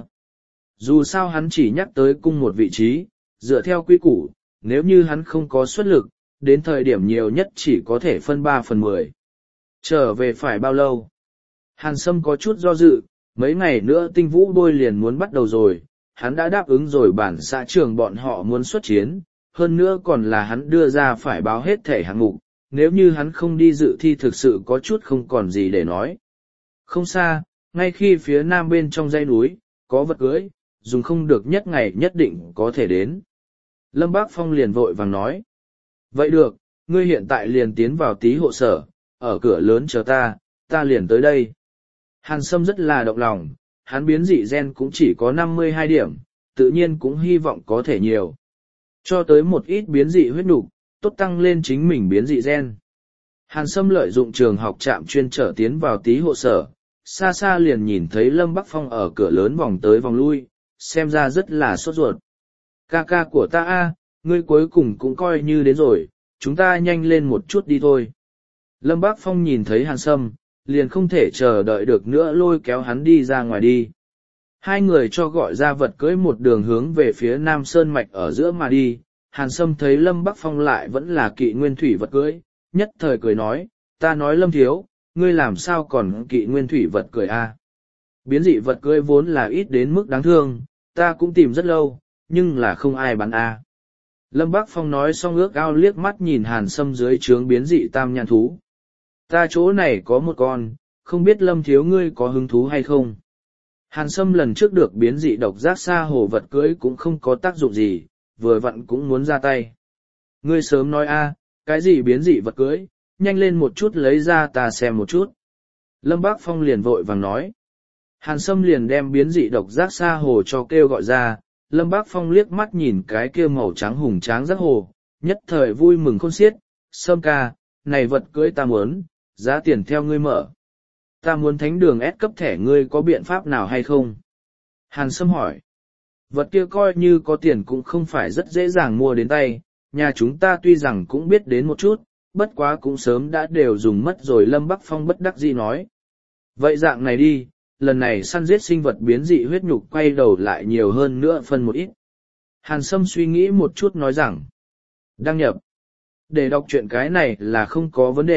Speaker 1: Dù sao hắn chỉ nhắc tới cung một vị trí, dựa theo quy củ, nếu như hắn không có xuất lực, đến thời điểm nhiều nhất chỉ có thể phân ba phần mười. Trở về phải bao lâu? Hàn Sâm có chút do dự, mấy ngày nữa tinh vũ bôi liền muốn bắt đầu rồi, hắn đã đáp ứng rồi bản xã trưởng bọn họ muốn xuất chiến, hơn nữa còn là hắn đưa ra phải báo hết thể hạng mục, nếu như hắn không đi dự thi thực sự có chút không còn gì để nói. Không xa, ngay khi phía nam bên trong dãy núi, có vật cưới, dùng không được nhất ngày nhất định có thể đến. Lâm Bác Phong liền vội vàng nói. Vậy được, ngươi hiện tại liền tiến vào tí hộ sở, ở cửa lớn chờ ta, ta liền tới đây. Hàn Sâm rất là động lòng, hắn biến dị gen cũng chỉ có năm mươi hai điểm, tự nhiên cũng hy vọng có thể nhiều. Cho tới một ít biến dị huyết nục, tốt tăng lên chính mình biến dị gen. Hàn Sâm lợi dụng trường học trạm chuyên trở tiến vào tí hộ sở, xa xa liền nhìn thấy Lâm Bắc Phong ở cửa lớn vòng tới vòng lui, xem ra rất là sốt ruột. Ca ca của ta a, ngươi cuối cùng cũng coi như đến rồi, chúng ta nhanh lên một chút đi thôi. Lâm Bắc Phong nhìn thấy Hàn Sâm, liền không thể chờ đợi được nữa lôi kéo hắn đi ra ngoài đi. Hai người cho gọi ra vật cưỡi một đường hướng về phía Nam Sơn Mạch ở giữa mà đi, Hàn Sâm thấy Lâm Bắc Phong lại vẫn là kỵ nguyên thủy vật cưỡi, nhất thời cười nói, ta nói Lâm thiếu, ngươi làm sao còn kỵ nguyên thủy vật cưỡi a? Biến dị vật cưỡi vốn là ít đến mức đáng thương, ta cũng tìm rất lâu, nhưng là không ai bán a. Lâm Bắc Phong nói xong ước ao liếc mắt nhìn Hàn Sâm dưới trướng biến dị tam nhãn thú. Ta chỗ này có một con, không biết Lâm thiếu ngươi có hứng thú hay không? Hàn Sâm lần trước được biến dị độc giác sa hồ vật cưỡi cũng không có tác dụng gì, vừa vặn cũng muốn ra tay. Ngươi sớm nói a, cái gì biến dị vật cưỡi, nhanh lên một chút lấy ra ta xem một chút. Lâm Bác Phong liền vội vàng nói. Hàn Sâm liền đem biến dị độc giác sa hồ cho kêu gọi ra, Lâm Bác Phong liếc mắt nhìn cái kia màu trắng hùng tráng giác hồ, nhất thời vui mừng khôn xiết, Sâm ca, này vật cưỡi ta muốn, giá tiền theo ngươi mở. Ta muốn thánh đường ép cấp thẻ ngươi có biện pháp nào hay không? Hàn Sâm hỏi. Vật kia coi như có tiền cũng không phải rất dễ dàng mua đến tay, nhà chúng ta tuy rằng cũng biết đến một chút, bất quá cũng sớm đã đều dùng mất rồi. Lâm Bắc Phong bất đắc dĩ nói. Vậy dạng này đi, lần này săn giết sinh vật biến dị huyết nhục quay đầu lại nhiều hơn nữa phân một ít. Hàn Sâm suy nghĩ một chút nói rằng, đăng nhập. Để đọc truyện cái này là không có vấn đề,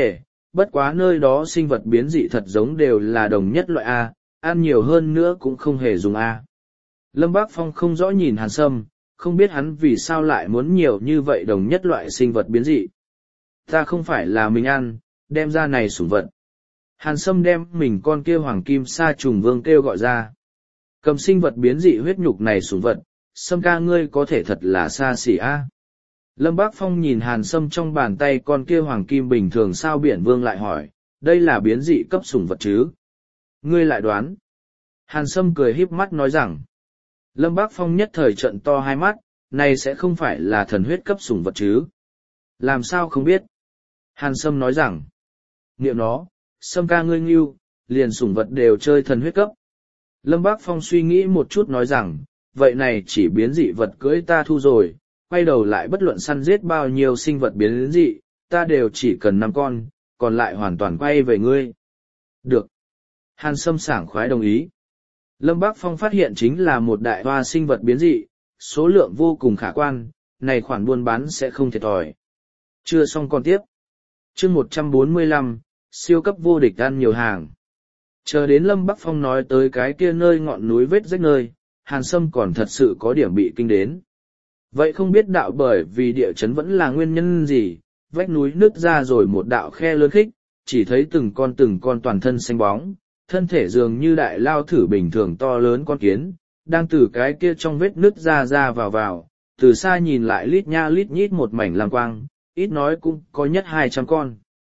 Speaker 1: bất quá nơi đó sinh vật biến dị thật giống đều là đồng nhất loại A, ăn nhiều hơn nữa cũng không hề dùng A. Lâm Bác Phong không rõ nhìn Hàn Sâm, không biết hắn vì sao lại muốn nhiều như vậy đồng nhất loại sinh vật biến dị. Ta không phải là mình ăn, đem ra này sủng vật. Hàn Sâm đem mình con kia hoàng kim sa trùng vương kêu gọi ra. Cầm sinh vật biến dị huyết nhục này sủng vật, Sâm ca ngươi có thể thật là xa xỉ a. Lâm Bác Phong nhìn Hàn Sâm trong bàn tay con kia hoàng kim bình thường sao biển vương lại hỏi, đây là biến dị cấp sủng vật chứ? Ngươi lại đoán. Hàn Sâm cười híp mắt nói rằng, Lâm Bác Phong nhất thời trận to hai mắt, này sẽ không phải là thần huyết cấp sủng vật chứ? Làm sao không biết? Hàn Sâm nói rằng, niệm nó, Sâm ca ngươi nghiêu, liền sủng vật đều chơi thần huyết cấp. Lâm Bác Phong suy nghĩ một chút nói rằng, vậy này chỉ biến dị vật cưới ta thu rồi, quay đầu lại bất luận săn giết bao nhiêu sinh vật biến dị, ta đều chỉ cần năm con, còn lại hoàn toàn quay về ngươi. Được. Hàn Sâm sảng khoái đồng ý. Lâm Bác Phong phát hiện chính là một đại hoa sinh vật biến dị, số lượng vô cùng khả quan, này khoản buôn bán sẽ không thiệt thòi. Chưa xong còn tiếp. chương một trăm bốn mươi lăm, siêu cấp vô địch ăn nhiều hàng. Chờ đến Lâm Bắc Phong nói tới cái kia nơi ngọn núi vết rách nơi, Hàn Sâm còn thật sự có điểm bị kinh đến. Vậy không biết đạo bởi vì địa chấn vẫn là nguyên nhân gì, vách núi nứt ra rồi một đạo khe lớn khích, chỉ thấy từng con từng con toàn thân xanh bóng, thân thể dường như đại lao thử bình thường to lớn con kiến, đang từ cái kia trong vết nứt ra ra vào vào, từ xa nhìn lại lít nha lít nhít một mảnh lam quang, ít nói cũng có nhất hai trăm con.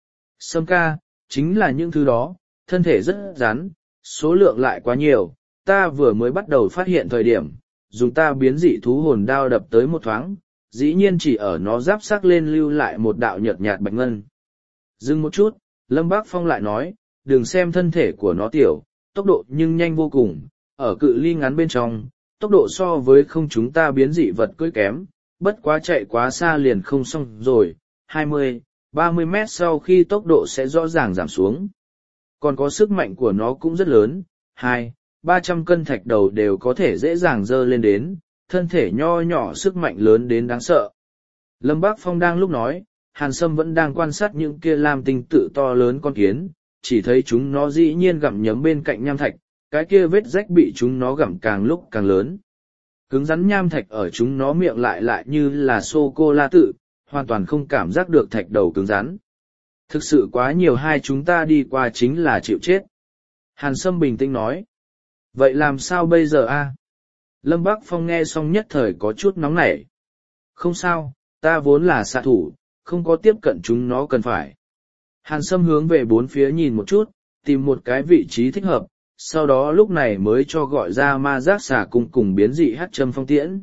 Speaker 1: Sâm ca, chính là những thứ đó, thân thể rất rắn, số lượng lại quá nhiều, ta vừa mới bắt đầu phát hiện thời điểm, dùng ta biến dị thú hồn đao đập tới một thoáng, dĩ nhiên chỉ ở nó giáp sắc lên lưu lại một đạo nhợt nhạt bạch ngân. Dừng một chút, Lâm Bác Phong lại nói, đừng xem thân thể của nó tiểu, tốc độ nhưng nhanh vô cùng, ở cự ly ngắn bên trong, tốc độ so với không chúng ta biến dị vật cưỡi kém, bất quá chạy quá xa liền không xong rồi, hai mươi, ba mươi mét sau khi tốc độ sẽ rõ ràng giảm xuống. Còn có sức mạnh của nó cũng rất lớn, hai, ba trăm cân thạch đầu đều có thể dễ dàng dơ lên đến, thân thể nho nhỏ sức mạnh lớn đến đáng sợ. Lâm Bác Phong đang lúc nói, Hàn Sâm vẫn đang quan sát những kia lam tinh tự to lớn con kiến, chỉ thấy chúng nó dĩ nhiên gặm nhấm bên cạnh nham thạch, cái kia vết rách bị chúng nó gặm càng lúc càng lớn. Cứng rắn nham thạch ở chúng nó miệng lại lại như là sô-cô-la tự, hoàn toàn không cảm giác được thạch đầu cứng rắn. Thực sự quá nhiều hai chúng ta đi qua chính là chịu chết. Hàn Sâm bình tĩnh nói. Vậy làm sao bây giờ a? Lâm Bác Phong nghe xong nhất thời có chút nóng nảy. Không sao, ta vốn là xạ thủ, không có tiếp cận chúng nó cần phải. Hàn Sâm hướng về bốn phía nhìn một chút, tìm một cái vị trí thích hợp, sau đó lúc này mới cho gọi ra ma giác xà cung cùng biến dị hắc châm phong tiễn.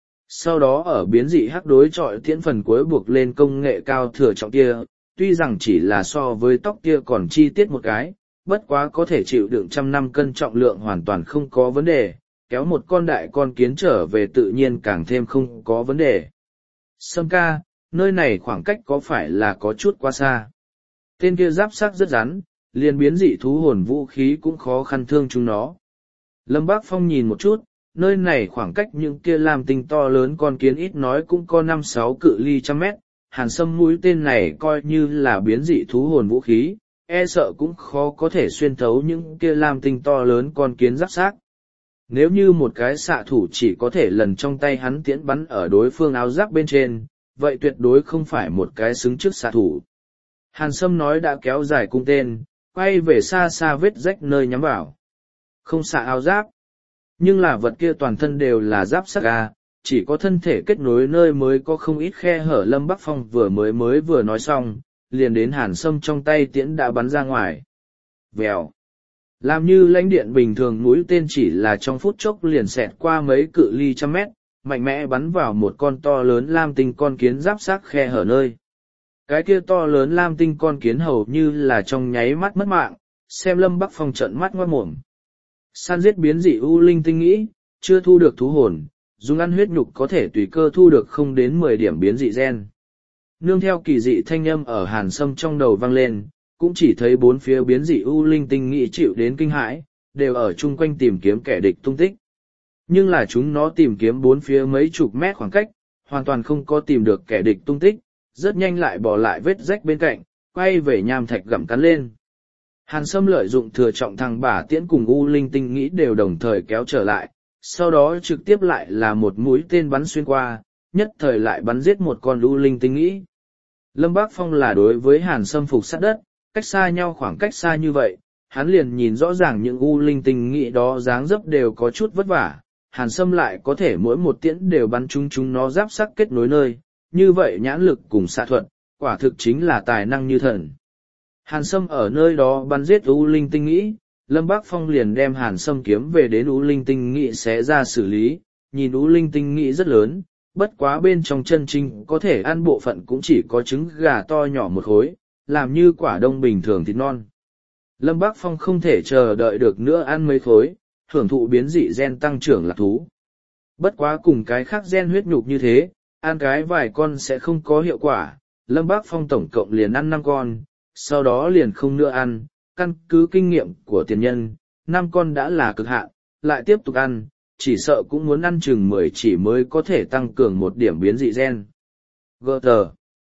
Speaker 1: Sau đó ở biến dị hắc đối trọi tiễn phần cuối buộc lên công nghệ cao thừa trọng kia, tuy rằng chỉ là so với tóc kia còn chi tiết một cái, bất quá có thể chịu đựng trăm năm cân trọng lượng hoàn toàn không có vấn đề, kéo một con đại con kiến trở về tự nhiên càng thêm không có vấn đề. Sâm ca, nơi này khoảng cách có phải là có chút quá xa? Tên kia giáp sắc rất rắn, liền biến dị thú hồn vũ khí cũng khó khăn thương chúng nó. Lâm Bác Phong nhìn một chút, nơi này khoảng cách những kia làm tinh to lớn con kiến ít nói cũng có năm sáu cự ly trăm mét, Hàn Sâm mũi tên này coi như là biến dị thú hồn vũ khí, e sợ cũng khó có thể xuyên thấu những kia làm tinh to lớn con kiến giáp xác. Nếu như một cái xạ thủ chỉ có thể lần trong tay hắn tiễn bắn ở đối phương áo giáp bên trên, vậy tuyệt đối không phải một cái xứng trước xạ thủ. Hàn Sâm nói đã kéo dài cung tên, quay về xa xa vết rách nơi nhắm vào. Không xạ áo giáp, nhưng là vật kia toàn thân đều là giáp sắc à, chỉ có thân thể kết nối nơi mới có không ít khe hở. Lâm Bắc Phong vừa mới mới vừa nói xong, liền đến Hàn Sâm trong tay tiễn đã bắn ra ngoài. Vèo. Làm như lãnh điện bình thường mũi tên chỉ là trong phút chốc liền xẹt qua mấy cự ly trăm mét, mạnh mẽ bắn vào một con to lớn lam tinh con kiến giáp xác khe hở nơi. Cái kia to lớn lam tinh con kiến hầu như là trong nháy mắt mất mạng, xem Lâm Bắc Phong trợn mắt ngoát mồm. Săn giết biến dị u linh tinh nghĩ, chưa thu được thú hồn, dùng ăn huyết nhục có thể tùy cơ thu được không đến mười điểm biến dị gen. Nương theo kỳ dị thanh âm ở Hàn Sâm trong đầu vang lên, cũng chỉ thấy bốn phía biến dị u linh tinh nghĩ chịu đến kinh hãi, đều ở chung quanh tìm kiếm kẻ địch tung tích. Nhưng là chúng nó tìm kiếm bốn phía mấy chục mét khoảng cách, hoàn toàn không có tìm được kẻ địch tung tích, rất nhanh lại bỏ lại vết rách bên cạnh, quay về nham thạch gặm cắn lên. Hàn Sâm lợi dụng thừa trọng thằng bả tiễn cùng U Linh tinh nghĩ đều đồng thời kéo trở lại, sau đó trực tiếp lại là một mũi tên bắn xuyên qua, nhất thời lại bắn giết một con U Linh tinh nghĩ. Lâm Bác Phong là đối với Hàn Sâm phục sát đất, cách xa nhau khoảng cách xa như vậy, hắn liền nhìn rõ ràng những U Linh tinh nghĩ đó dáng dấp đều có chút vất vả, Hàn Sâm lại có thể mỗi một tiễn đều bắn chúng chúng nó giáp sắc kết nối nơi, như vậy nhãn lực cùng xạ thuật, quả thực chính là tài năng như thần. Hàn Sâm ở nơi đó bắn giết U Linh tinh nghĩ, Lâm Bác Phong liền đem Hàn Sâm kiếm về đến U Linh tinh nghĩ xé ra xử lý, nhìn U Linh tinh nghĩ rất lớn, bất quá bên trong chân chính có thể ăn bộ phận cũng chỉ có trứng gà to nhỏ một khối, làm như quả đông bình thường thịt non. Lâm Bác Phong không thể chờ đợi được nữa ăn mấy khối, hưởng thụ biến dị gen tăng trưởng lạc thú. Bất quá cùng cái khác gen huyết nhục như thế, ăn cái vài con sẽ không có hiệu quả, Lâm Bác Phong tổng cộng liền ăn năm con, sau đó liền không nữa ăn, căn cứ kinh nghiệm của tiền nhân, năm con đã là cực hạn, lại tiếp tục ăn, chỉ sợ cũng muốn ăn chừng mười chỉ mới có thể tăng cường một điểm biến dị gen. Gơ tờ.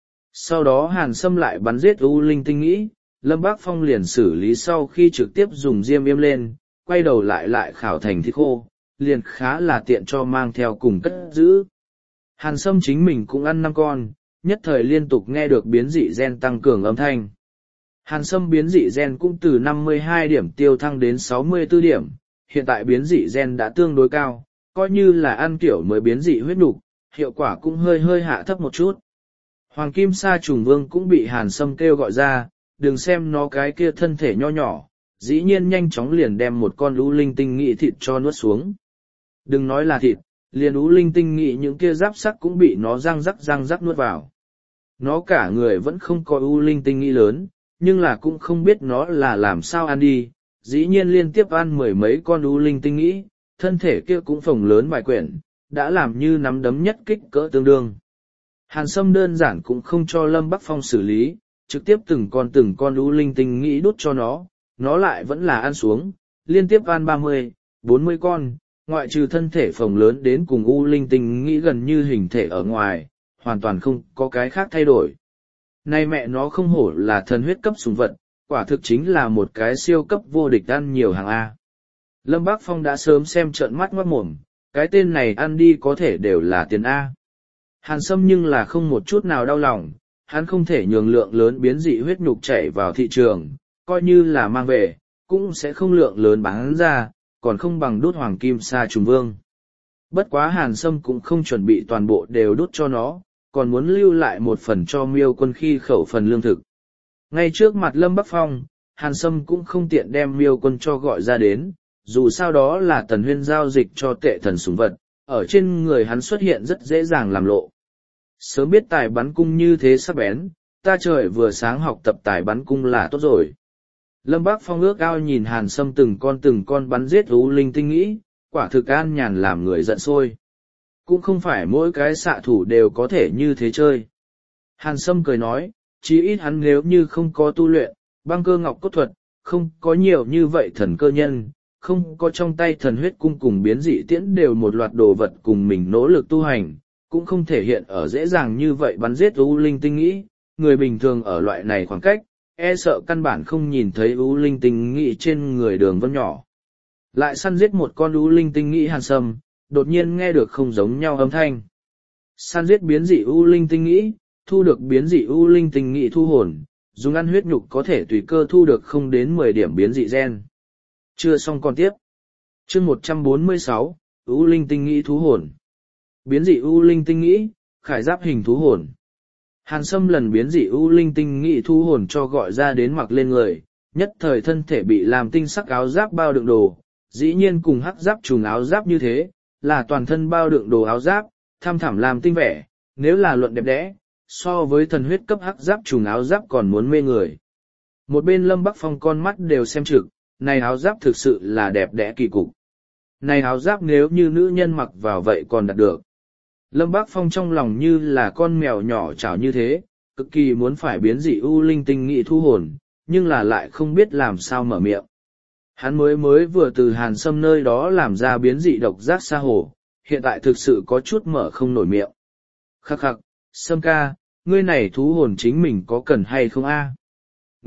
Speaker 1: Sau đó Hàn Sâm lại bắn giết U Linh tinh nghĩ, Lâm Bác Phong liền xử lý sau khi trực tiếp dùng diêm yêm lên, quay đầu lại lại khảo thành thịt khô, liền khá là tiện cho mang theo cùng cất giữ. Hàn Sâm chính mình cũng ăn năm con, nhất thời liên tục nghe được biến dị gen tăng cường âm thanh. Hàn Sâm biến dị gen cũng từ năm mươi hai điểm tiêu thăng đến sáu mươi tư điểm, hiện tại biến dị gen đã tương đối cao, coi như là ăn kiểu mới biến dị huyết nục, hiệu quả cũng hơi hơi hạ thấp một chút. Hoàng Kim Sa Trùng Vương cũng bị Hàn Sâm kêu gọi ra, đừng xem nó cái kia thân thể nho nhỏ, dĩ nhiên nhanh chóng liền đem một con U Linh tinh nghị thịt cho nuốt xuống. Đừng nói là thịt, liền U Linh tinh nghị những kia giáp sắc cũng bị nó răng rắc răng rắc nuốt vào. Nó cả người vẫn không có U Linh tinh nghị lớn, nhưng là cũng không biết nó là làm sao ăn đi, dĩ nhiên liên tiếp ăn mười mấy con U Linh tinh nghị, thân thể kia cũng phồng lớn vài quyển, đã làm như nắm đấm nhất kích cỡ tương đương. Hàn Sâm đơn giản cũng không cho Lâm Bắc Phong xử lý, trực tiếp từng con từng con U Linh tinh nghĩ đút cho nó, nó lại vẫn là ăn xuống, liên tiếp ăn ba mươi, bốn mươi con, ngoại trừ thân thể phồng lớn đến cùng U Linh tinh nghĩ gần như hình thể ở ngoài, hoàn toàn không có cái khác thay đổi. Nay mẹ nó không hổ là thần huyết cấp sủng vật, quả thực chính là một cái siêu cấp vô địch ăn nhiều hàng A. Lâm Bác Phong đã sớm xem trợn mắt ngoát mồm, cái tên này ăn đi có thể đều là tiền A. Hàn Sâm nhưng là không một chút nào đau lòng, hắn không thể nhường lượng lớn biến dị huyết nhục chảy vào thị trường, coi như là mang về, cũng sẽ không lượng lớn bán ra, còn không bằng đút Hoàng Kim Sa Trùng Vương. Bất quá Hàn Sâm cũng không chuẩn bị toàn bộ đều đút cho nó, còn muốn lưu lại một phần cho Miêu Quân khi khẩu phần lương thực. Ngay trước mặt Lâm Bắc Phong, Hàn Sâm cũng không tiện đem Miêu Quân cho gọi ra đến, dù sao đó là Tần Huyên giao dịch cho tệ thần sủng vật, ở trên người hắn xuất hiện rất dễ dàng làm lộ. Sớm biết tài bắn cung như thế sắc bén, ta trời vừa sáng học tập tài bắn cung là tốt rồi. Lâm Bác Phong ước ao nhìn Hàn Sâm từng con từng con bắn giết U Linh tinh nghĩ, quả thực an nhàn làm người giận sôi. Cũng không phải mỗi cái xạ thủ đều có thể như thế chơi. Hàn Sâm cười nói, chí ít hắn nếu như không có tu luyện, băng cơ ngọc cốt thuật, không có nhiều như vậy thần cơ nhân, không có trong tay thần huyết cung cùng biến dị tiễn đều một loạt đồ vật cùng mình nỗ lực tu hành, cũng không thể hiện ở dễ dàng như vậy bắn giết U Linh tinh nghĩ, người bình thường ở loại này khoảng cách, e sợ căn bản không nhìn thấy U Linh tinh nghĩ trên người đường vân nhỏ. Lại săn giết một con U Linh tinh nghĩ Hàn Sâm, đột nhiên nghe được không giống nhau âm thanh. Săn giết biến dị U Linh tinh nghĩ, thu được biến dị U Linh tinh nghĩ thu hồn, dùng ăn huyết nhục có thể tùy cơ thu được không đến mười điểm biến dị gen. Chưa xong còn tiếp. Chương một trăm bốn mươi sáu, U Linh tinh nghĩ thú hồn. Biến dị U Linh tinh nghĩ, khải giáp hình thú hồn. Hàn Sâm lần biến dị U Linh tinh nghĩ thú hồn cho gọi ra đến mặc lên người, nhất thời thân thể bị làm tinh sắc áo giáp bao đựng đồ, dĩ nhiên cùng hắc giáp trùng áo giáp như thế, là toàn thân bao đựng đồ áo giáp, tham thảm làm tinh vẻ, nếu là luận đẹp đẽ, so với thần huyết cấp hắc giáp trùng áo giáp còn muốn mê người. Một bên Lâm Bắc Phong con mắt đều xem trực, này áo giáp thực sự là đẹp đẽ kỳ cục. Này áo giáp nếu như nữ nhân mặc vào vậy còn đạt được. Lâm Bác Phong trong lòng như là con mèo nhỏ chảo như thế, cực kỳ muốn phải biến dị U Linh tinh nghị thu hồn, nhưng là lại không biết làm sao mở miệng. Hắn mới mới vừa từ Hàn Sâm nơi đó làm ra biến dị độc giác sa hổ, hiện tại thực sự có chút mở không nổi miệng. Khắc khắc, Sâm ca, ngươi này thú hồn chính mình có cần hay không a?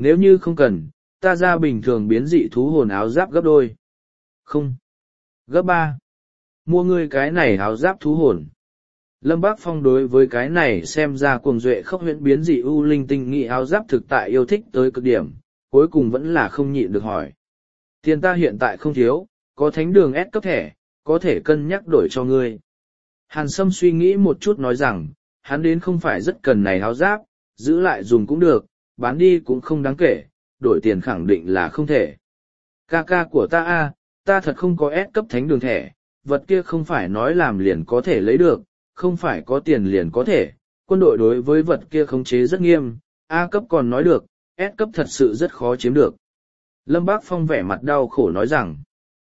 Speaker 1: Nếu như không cần, ta ra bình thường biến dị thú hồn áo giáp gấp đôi. Không. Gấp ba. Mua ngươi cái này áo giáp thú hồn. Lâm Bác Phong đối với cái này xem ra cuồng duệ khốc huyễn biến dị ưu linh tinh nghị áo giáp thực tại yêu thích tới cực điểm, cuối cùng vẫn là không nhịn được hỏi. Tiền ta hiện tại không thiếu, có thánh đường S cấp thẻ, có thể cân nhắc đổi cho ngươi. Hàn Sâm suy nghĩ một chút nói rằng, hắn đến không phải rất cần này áo giáp, giữ lại dùng cũng được, bán đi cũng không đáng kể, đổi tiền khẳng định là không thể. Ca ca của ta a, ta thật không có S cấp thánh đường thẻ, vật kia không phải nói làm liền có thể lấy được, không phải có tiền liền có thể, quân đội đối với vật kia khống chế rất nghiêm, A cấp còn nói được, S cấp thật sự rất khó chiếm được. Lâm Bác Phong vẻ mặt đau khổ nói rằng,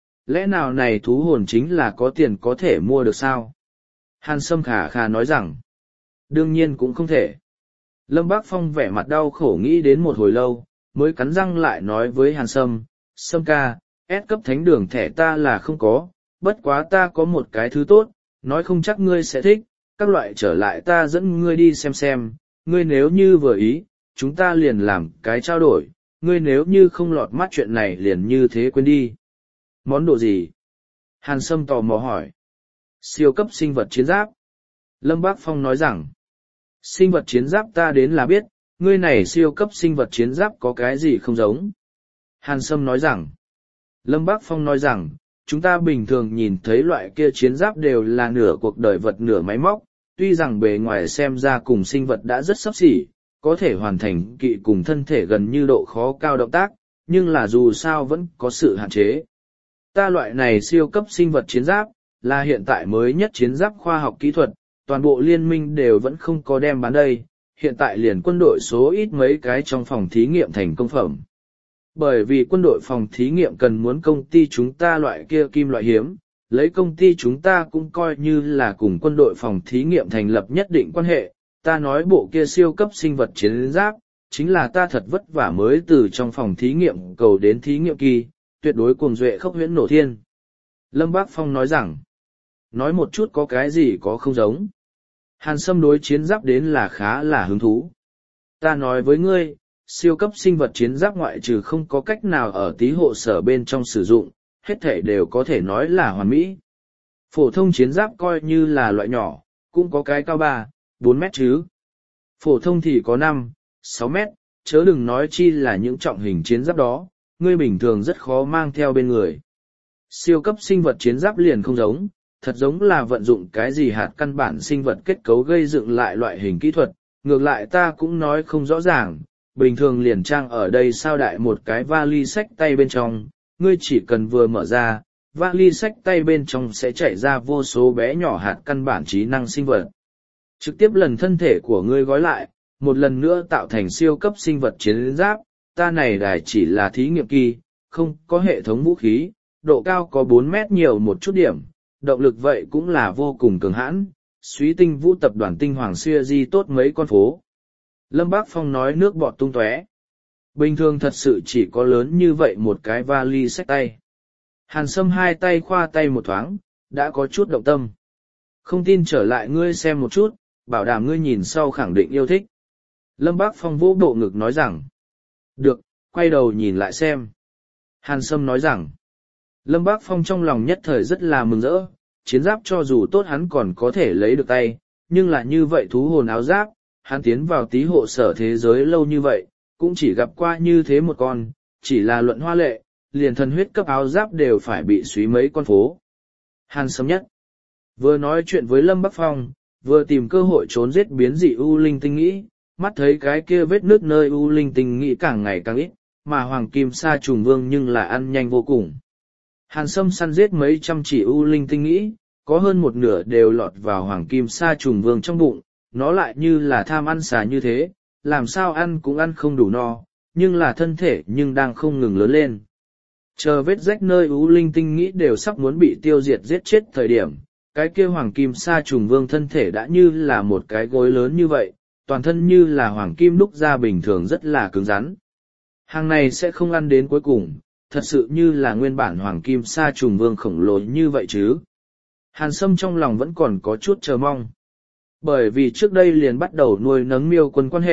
Speaker 1: lẽ nào này thú hồn chính là có tiền có thể mua được sao? Hàn Sâm khà khà nói rằng, đương nhiên cũng không thể. Lâm Bác Phong vẻ mặt đau khổ nghĩ đến một hồi lâu, mới cắn răng lại nói với Hàn Sâm, Sâm ca, S cấp thánh đường thẻ ta là không có, bất quá ta có một cái thứ tốt, nói không chắc ngươi sẽ thích, các loại trở lại ta dẫn ngươi đi xem xem, ngươi nếu như vừa ý, chúng ta liền làm cái trao đổi, ngươi nếu như không lọt mắt chuyện này liền như thế quên đi. Món đồ gì? Hàn Sâm tò mò hỏi. Siêu cấp sinh vật chiến giáp. Lâm Bác Phong nói rằng, sinh vật chiến giáp ta đến là biết, ngươi này siêu cấp sinh vật chiến giáp có cái gì không giống. Hàn Sâm nói rằng, Lâm Bác Phong nói rằng, chúng ta bình thường nhìn thấy loại kia chiến giáp đều là nửa cuộc đời vật nửa máy móc, tuy rằng bề ngoài xem ra cùng sinh vật đã rất xấp xỉ, có thể hoàn thành kỵ cùng thân thể gần như độ khó cao động tác, nhưng là dù sao vẫn có sự hạn chế. Ta loại này siêu cấp sinh vật chiến giáp, là hiện tại mới nhất chiến giáp khoa học kỹ thuật, toàn bộ liên minh đều vẫn không có đem bán đây, hiện tại liền quân đội số ít mấy cái trong phòng thí nghiệm thành công phẩm. Bởi vì quân đội phòng thí nghiệm cần muốn công ty chúng ta loại kia kim loại hiếm, lấy công ty chúng ta cũng coi như là cùng quân đội phòng thí nghiệm thành lập nhất định quan hệ, ta nói bộ kia siêu cấp sinh vật chiến giáp, chính là ta thật vất vả mới từ trong phòng thí nghiệm cầu đến thí nghiệm kỳ, tuyệt đối cuồng duệ khốc huyễn nổ thiên. Lâm Bác Phong nói rằng, nói một chút có cái gì có không giống. Hàn Sâm đối chiến giáp đến là khá là hứng thú. Ta nói với ngươi, siêu cấp sinh vật chiến giáp ngoại trừ không có cách nào ở tí hộ sở bên trong sử dụng, hết thể đều có thể nói là hoàn mỹ. Phổ thông chiến giáp coi như là loại nhỏ, cũng có cái cao ba, bốn mét chứ. Phổ thông thì có năm, sáu mét, chớ đừng nói chi là những trọng hình chiến giáp đó, ngươi bình thường rất khó mang theo bên người. Siêu cấp sinh vật chiến giáp liền không giống, thật giống là vận dụng cái gì hạt căn bản sinh vật kết cấu gây dựng lại loại hình kỹ thuật, ngược lại ta cũng nói không rõ ràng, bình thường liền trang ở đây sao đại một cái vali xách tay bên trong, ngươi chỉ cần vừa mở ra, vali xách tay bên trong sẽ chạy ra vô số bé nhỏ hạt căn bản trí năng sinh vật. Trực tiếp lần thân thể của ngươi gói lại, một lần nữa tạo thành siêu cấp sinh vật chiến giáp, ta này đài chỉ là thí nghiệm kỳ, không có hệ thống vũ khí, độ cao có bốn mét nhiều một chút điểm, động lực vậy cũng là vô cùng cường hãn, suý tinh vũ tập đoàn tinh hoàng xuya di tốt mấy con phố. Lâm Bác Phong nói nước bọt tung tóe. Bình thường thật sự chỉ có lớn như vậy một cái vali xách tay. Hàn Sâm hai tay khoa tay một thoáng, đã có chút động tâm. Không tin trở lại ngươi xem một chút, bảo đảm ngươi nhìn sau khẳng định yêu thích. Lâm Bác Phong vỗ bộ ngực nói rằng. Được, quay đầu nhìn lại xem. Hàn Sâm nói rằng. Lâm Bác Phong trong lòng nhất thời rất là mừng rỡ, chiến giáp cho dù tốt hắn còn có thể lấy được tay, nhưng là như vậy thú hồn áo giáp, hắn tiến vào tí hộ sở thế giới lâu như vậy, cũng chỉ gặp qua như thế một con, chỉ là luận hoa lệ, liền thần huyết cấp áo giáp đều phải bị suý mấy con phố. Hàn Sâm nhất, vừa nói chuyện với Lâm Bắc Phong, vừa tìm cơ hội trốn giết biến dị U Linh tinh nghĩ, mắt thấy cái kia vết nước nơi U Linh tinh nghĩ càng ngày càng ít, mà Hoàng Kim Sa Trùng Vương nhưng là ăn nhanh vô cùng. Hàn Sâm săn giết mấy trăm chỉ U Linh tinh nghĩ, có hơn một nửa đều lọt vào Hoàng Kim Sa Trùng Vương trong bụng, nó lại như là tham ăn xà như thế, làm sao ăn cũng ăn không đủ no, nhưng là thân thể nhưng đang không ngừng lớn lên. Chờ vết rách nơi U Linh tinh nghĩ đều sắp muốn bị tiêu diệt giết chết thời điểm, cái kia Hoàng Kim Sa Trùng Vương thân thể đã như là một cái gối lớn như vậy, toàn thân như là Hoàng Kim đúc ra bình thường rất là cứng rắn. Hàng này sẽ không ăn đến cuối cùng, thật sự như là nguyên bản Hoàng Kim Sa Trùng Vương khổng lồ như vậy chứ. Hàn Sâm trong lòng vẫn còn có chút chờ mong. Bởi vì trước đây liền bắt đầu nuôi nấng miêu quân quan hệ,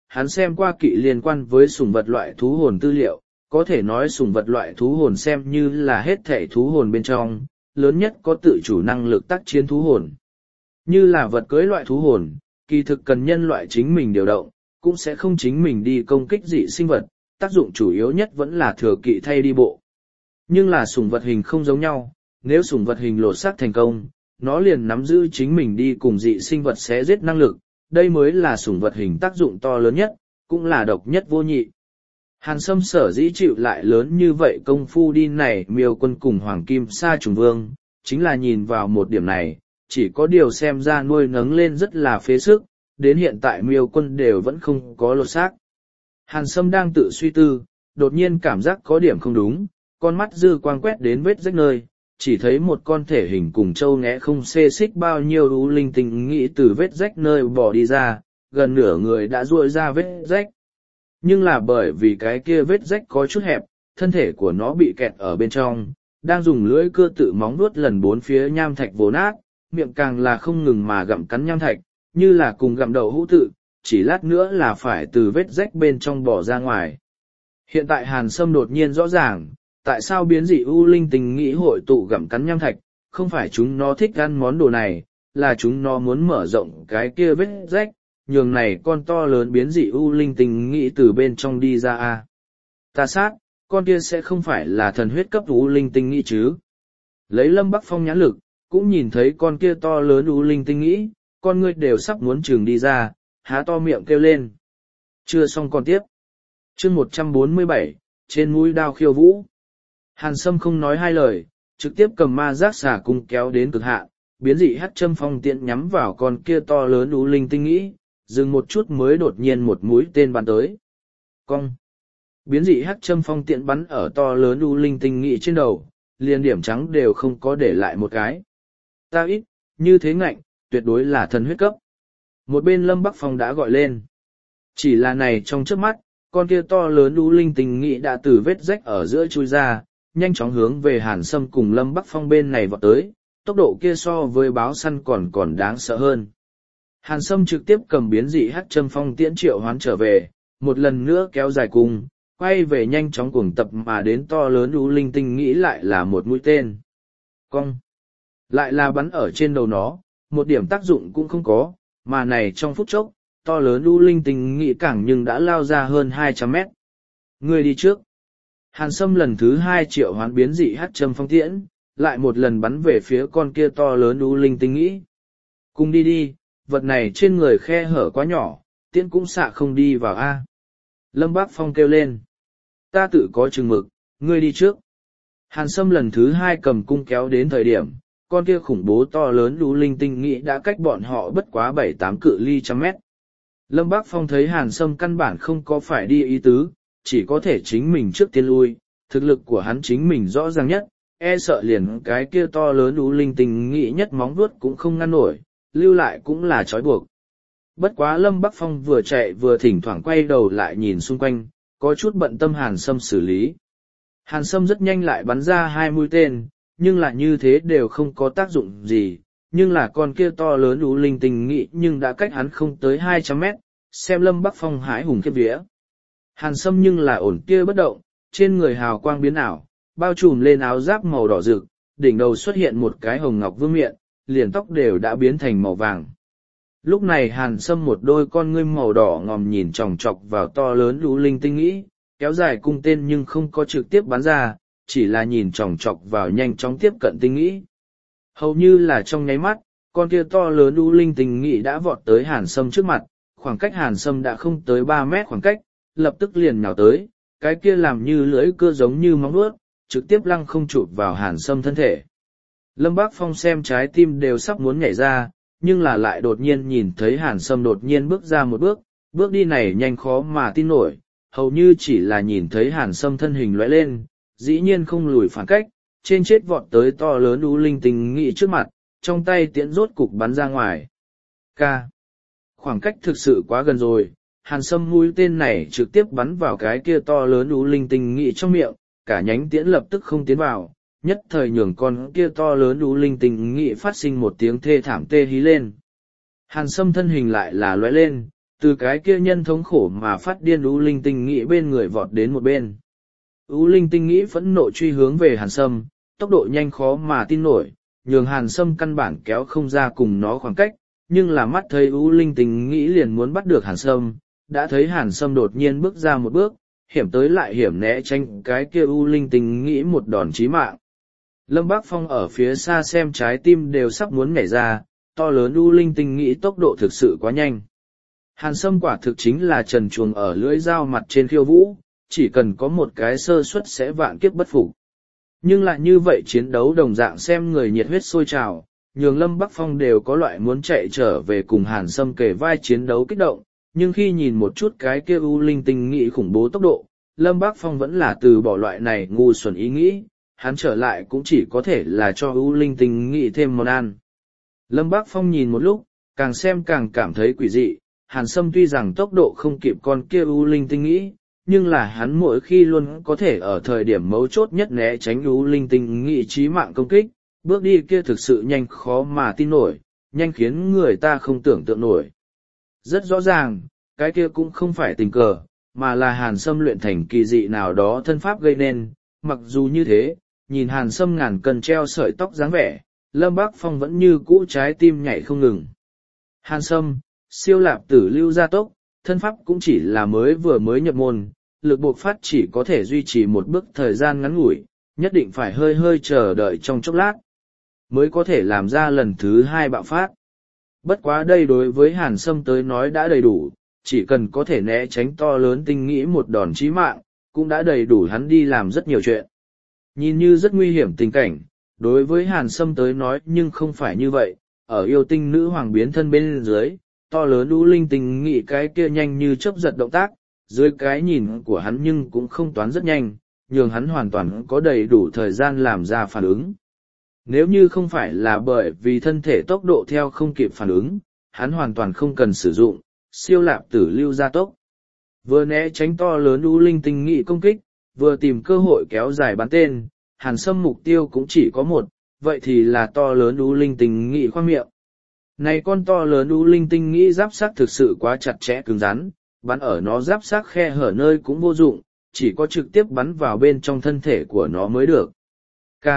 Speaker 1: hắn xem qua kỵ liên quan với sủng vật loại thú hồn tư liệu, có thể nói sủng vật loại thú hồn xem như là hết thể thú hồn bên trong, lớn nhất có tự chủ năng lực tác chiến thú hồn. Như là vật cưới loại thú hồn, kỳ thực cần nhân loại chính mình điều động, cũng sẽ không chính mình đi công kích dị sinh vật, tác dụng chủ yếu nhất vẫn là thừa kỵ thay đi bộ. Nhưng là sủng vật hình không giống nhau, nếu sủng vật hình lột xác thành công, nó liền nắm giữ chính mình đi cùng dị sinh vật xé giết năng lực, đây mới là sủng vật hình tác dụng to lớn nhất, cũng là độc nhất vô nhị. Hàn Sâm sở dĩ chịu lại lớn như vậy công phu đi này miêu quân cùng Hoàng Kim Sa Trùng Vương, chính là nhìn vào một điểm này, chỉ có điều xem ra nuôi nấng lên rất là phế sức, đến hiện tại miêu quân đều vẫn không có lột xác. Hàn Sâm đang tự suy tư, đột nhiên cảm giác có điểm không đúng, con mắt dư quang quét đến vết rách nơi, chỉ thấy một con thể hình cùng trâu nghẽ không xê xích bao nhiêu u linh tinh nghĩ từ vết rách nơi bỏ đi ra, gần nửa người đã ruội ra vết rách. Nhưng là bởi vì cái kia vết rách có chút hẹp, thân thể của nó bị kẹt ở bên trong, đang dùng lưỡi cưa tự móng nuốt lần bốn phía nham thạch vồ nát, miệng càng là không ngừng mà gặm cắn nham thạch, như là cùng gặm đậu hũ tự, chỉ lát nữa là phải từ vết rách bên trong bỏ ra ngoài. Hiện tại Hàn Sâm đột nhiên rõ ràng, tại sao biến dị u linh tình nghĩ hội tụ gặm cắn nham thạch, không phải chúng nó thích ăn món đồ này, là chúng nó muốn mở rộng cái kia vết rách, nhường này con to lớn biến dị u linh tình nghĩ từ bên trong đi ra a. Ta sát, con kia sẽ không phải là thần huyết cấp u linh tinh nghĩ chứ. Lấy Lâm Bắc Phong nhãn lực, cũng nhìn thấy con kia to lớn u linh tinh nghĩ, con ngươi đều sắp muốn trường đi ra, há to miệng kêu lên. Chưa xong còn tiếp. Chương một trăm bốn mươi bảy, trên mũi đao khiêu vũ. Hàn Sâm không nói hai lời, trực tiếp cầm ma giác xà cung kéo đến cực hạn, biến dị hắc châm phong tiện nhắm vào con kia to lớn u linh tinh nghĩ, dừng một chút mới đột nhiên một mũi tên bắn tới. Cong. Biến dị hắc châm phong tiện bắn ở to lớn u linh tinh nghĩ trên đầu, liền điểm trắng đều không có để lại một cái. Ta ít, như thế ngạnh, tuyệt đối là thần huyết cấp. Một bên Lâm Bắc Phong đã gọi lên. Chỉ là này trong trước mắt, con kia to lớn u linh tinh nghĩ đã từ vết rách ở giữa chui ra, nhanh chóng hướng về Hàn Sâm cùng Lâm Bắc Phong bên này vọt tới, tốc độ kia so với báo săn còn còn đáng sợ hơn. Hàn Sâm trực tiếp cầm biến dị hắc châm phong tiễn triệu hoán trở về, một lần nữa kéo dài cung, quay về nhanh chóng cuồng tập mà đến to lớn u linh tinh nghĩ lại là một mũi tên. Cong. Lại là bắn ở trên đầu nó, một điểm tác dụng cũng không có, mà này trong phút chốc, to lớn u linh tinh nghĩ cảng nhưng đã lao ra hơn hai trăm mét. Người đi trước. Hàn Sâm lần thứ hai triệu hoán biến dị hắc châm phong tiễn, lại một lần bắn về phía con kia to lớn u linh tinh nghĩ. Cùng đi đi, vật này trên người khe hở quá nhỏ, tiễn cũng xạ không đi vào a. Lâm Bác Phong kêu lên. Ta tự có chừng mực, ngươi đi trước. Hàn Sâm lần thứ hai cầm cung kéo đến thời điểm, con kia khủng bố to lớn u linh tinh nghĩ đã cách bọn họ bất quá bảy tám cự ly trăm mét. Lâm Bác Phong thấy Hàn Sâm căn bản không có phải đi ý tứ, chỉ có thể chính mình trước tiên lui, thực lực của hắn chính mình rõ ràng nhất, e sợ liền cái kia to lớn u linh tinh nghĩ nhất móng vuốt cũng không ngăn nổi, lưu lại cũng là trói buộc. Bất quá Lâm Bắc Phong vừa chạy vừa thỉnh thoảng quay đầu lại nhìn xung quanh, có chút bận tâm Hàn Sâm xử lý. Hàn Sâm rất nhanh lại bắn ra hai mũi tên, nhưng lại như thế đều không có tác dụng gì, nhưng là con kia to lớn u linh tinh nghĩ nhưng đã cách hắn không tới hai trăm mét, xem Lâm Bắc Phong hãi hùng khiếp vía. Hàn Sâm nhưng là ổn kia bất động, trên người hào quang biến ảo, bao trùm lên áo giáp màu đỏ rực, đỉnh đầu xuất hiện một cái hồng ngọc vương miện, liền tóc đều đã biến thành màu vàng. Lúc này Hàn Sâm một đôi con ngươi màu đỏ ngòm nhìn chòng chọc vào to lớn u linh tinh nghĩ, kéo dài cung tên nhưng không có trực tiếp bắn ra, chỉ là nhìn chòng chọc vào nhanh chóng tiếp cận tinh nghĩ. Hầu như là trong nháy mắt, con kia to lớn u linh tinh nghĩ đã vọt tới Hàn Sâm trước mặt, khoảng cách Hàn Sâm đã không tới ba mét khoảng cách, lập tức liền nhào tới, cái kia làm như lưỡi cưa giống như móng vuốt, trực tiếp lăng không chụp vào Hàn Sâm thân thể. Lâm Bác Phong xem trái tim đều sắp muốn nhảy ra, nhưng là lại đột nhiên nhìn thấy Hàn Sâm đột nhiên bước ra một bước, bước đi này nhanh khó mà tin nổi, hầu như chỉ là nhìn thấy Hàn Sâm thân hình lóe lên, dĩ nhiên không lùi phản cách, trên chết vọt tới to lớn u linh tinh nghĩ trước mặt, trong tay tiễn rốt cục bắn ra ngoài. Ca. Khoảng cách thực sự quá gần rồi, Hàn Sâm mũi tên này trực tiếp bắn vào cái kia to lớn u linh tinh nghĩ trong miệng, cả nhánh tiễn lập tức không tiến vào, nhất thời nhường con kia to lớn u linh tinh nghĩ phát sinh một tiếng thê thảm tê hí lên. Hàn Sâm thân hình lại là lóe lên, từ cái kia nhân thống khổ mà phát điên U Linh Tinh Nghĩ bên người vọt đến một bên. U Linh Tinh Nghĩ phẫn nộ truy hướng về Hàn Sâm, tốc độ nhanh khó mà tin nổi, nhường Hàn Sâm căn bản kéo không ra cùng nó khoảng cách, nhưng là mắt thấy U Linh Tinh Nghĩ liền muốn bắt được Hàn Sâm, đã thấy Hàn Sâm đột nhiên bước ra một bước, hiểm tới lại hiểm né tránh cái kia U Linh Tinh Nghĩ một đòn chí mạng. Lâm Bác Phong ở phía xa xem trái tim đều sắp muốn nhảy ra, to lớn U Linh Tinh Nghĩ tốc độ thực sự quá nhanh. Hàn Sâm quả thực chính là trần chuồng ở lưỡi dao mặt trên khiêu vũ, chỉ cần có một cái sơ suất sẽ vạn kiếp bất phục. Nhưng lại như vậy chiến đấu đồng dạng xem người nhiệt huyết sôi trào, nhường Lâm Bắc Phong đều có loại muốn chạy trở về cùng Hàn Sâm kề vai chiến đấu kích động, nhưng khi nhìn một chút cái kia U Linh Tinh Nghĩ khủng bố tốc độ, Lâm Bắc Phong vẫn là từ bỏ loại này ngu xuẩn ý nghĩ, hắn trở lại cũng chỉ có thể là cho U Linh Tinh Nghĩ thêm món ăn. Lâm Bắc Phong nhìn một lúc, càng xem càng cảm thấy quỷ dị, Hàn Sâm tuy rằng tốc độ không kịp con kia U Linh Tinh Nghĩ, nhưng là hắn mỗi khi luôn có thể ở thời điểm mấu chốt nhất né tránh U Linh Tinh Nghĩ chí mạng công kích, bước đi kia thực sự nhanh khó mà tin nổi, nhanh khiến người ta không tưởng tượng nổi. Rất rõ ràng, cái kia cũng không phải tình cờ, mà là Hàn Sâm luyện thành kỳ dị nào đó thân pháp gây nên, mặc dù như thế, nhìn Hàn Sâm ngàn cân treo sợi tóc dáng vẻ, Lâm Bác Phong vẫn như cũ trái tim nhảy không ngừng. Hàn Sâm, siêu lạp tử lưu gia tốc, thân pháp cũng chỉ là mới vừa mới nhập môn, lực buộc phát chỉ có thể duy trì một bước thời gian ngắn ngủi, nhất định phải hơi hơi chờ đợi trong chốc lát, mới có thể làm ra lần thứ hai bạo phát. Bất quá đây đối với Hàn Sâm tới nói đã đầy đủ, chỉ cần có thể né tránh to lớn Tinh Nghĩ một đòn chí mạng, cũng đã đầy đủ hắn đi làm rất nhiều chuyện. Nhìn như rất nguy hiểm tình cảnh, đối với Hàn Sâm tới nói nhưng không phải như vậy, ở yêu tinh nữ hoàng biến thân bên dưới, to lớn U Linh Tinh Nghĩ cái kia nhanh như chớp giật động tác, dưới cái nhìn của hắn nhưng cũng không toán rất nhanh, nhường hắn hoàn toàn có đầy đủ thời gian làm ra phản ứng. Nếu như không phải là bởi vì thân thể tốc độ theo không kịp phản ứng, hắn hoàn toàn không cần sử dụng siêu lạp tử lưu gia tốc. Vừa né tránh to lớn U Linh Tinh Nghĩ công kích, vừa tìm cơ hội kéo dài bắn tên, Hàn Sâm mục tiêu cũng chỉ có một, vậy thì là to lớn U Linh Tinh Nghĩ khoang miệng. Này con to lớn U Linh Tinh Nghĩ giáp xác thực sự quá chặt chẽ cứng rắn, bắn ở nó giáp xác khe hở nơi cũng vô dụng, chỉ có trực tiếp bắn vào bên trong thân thể của nó mới được. K.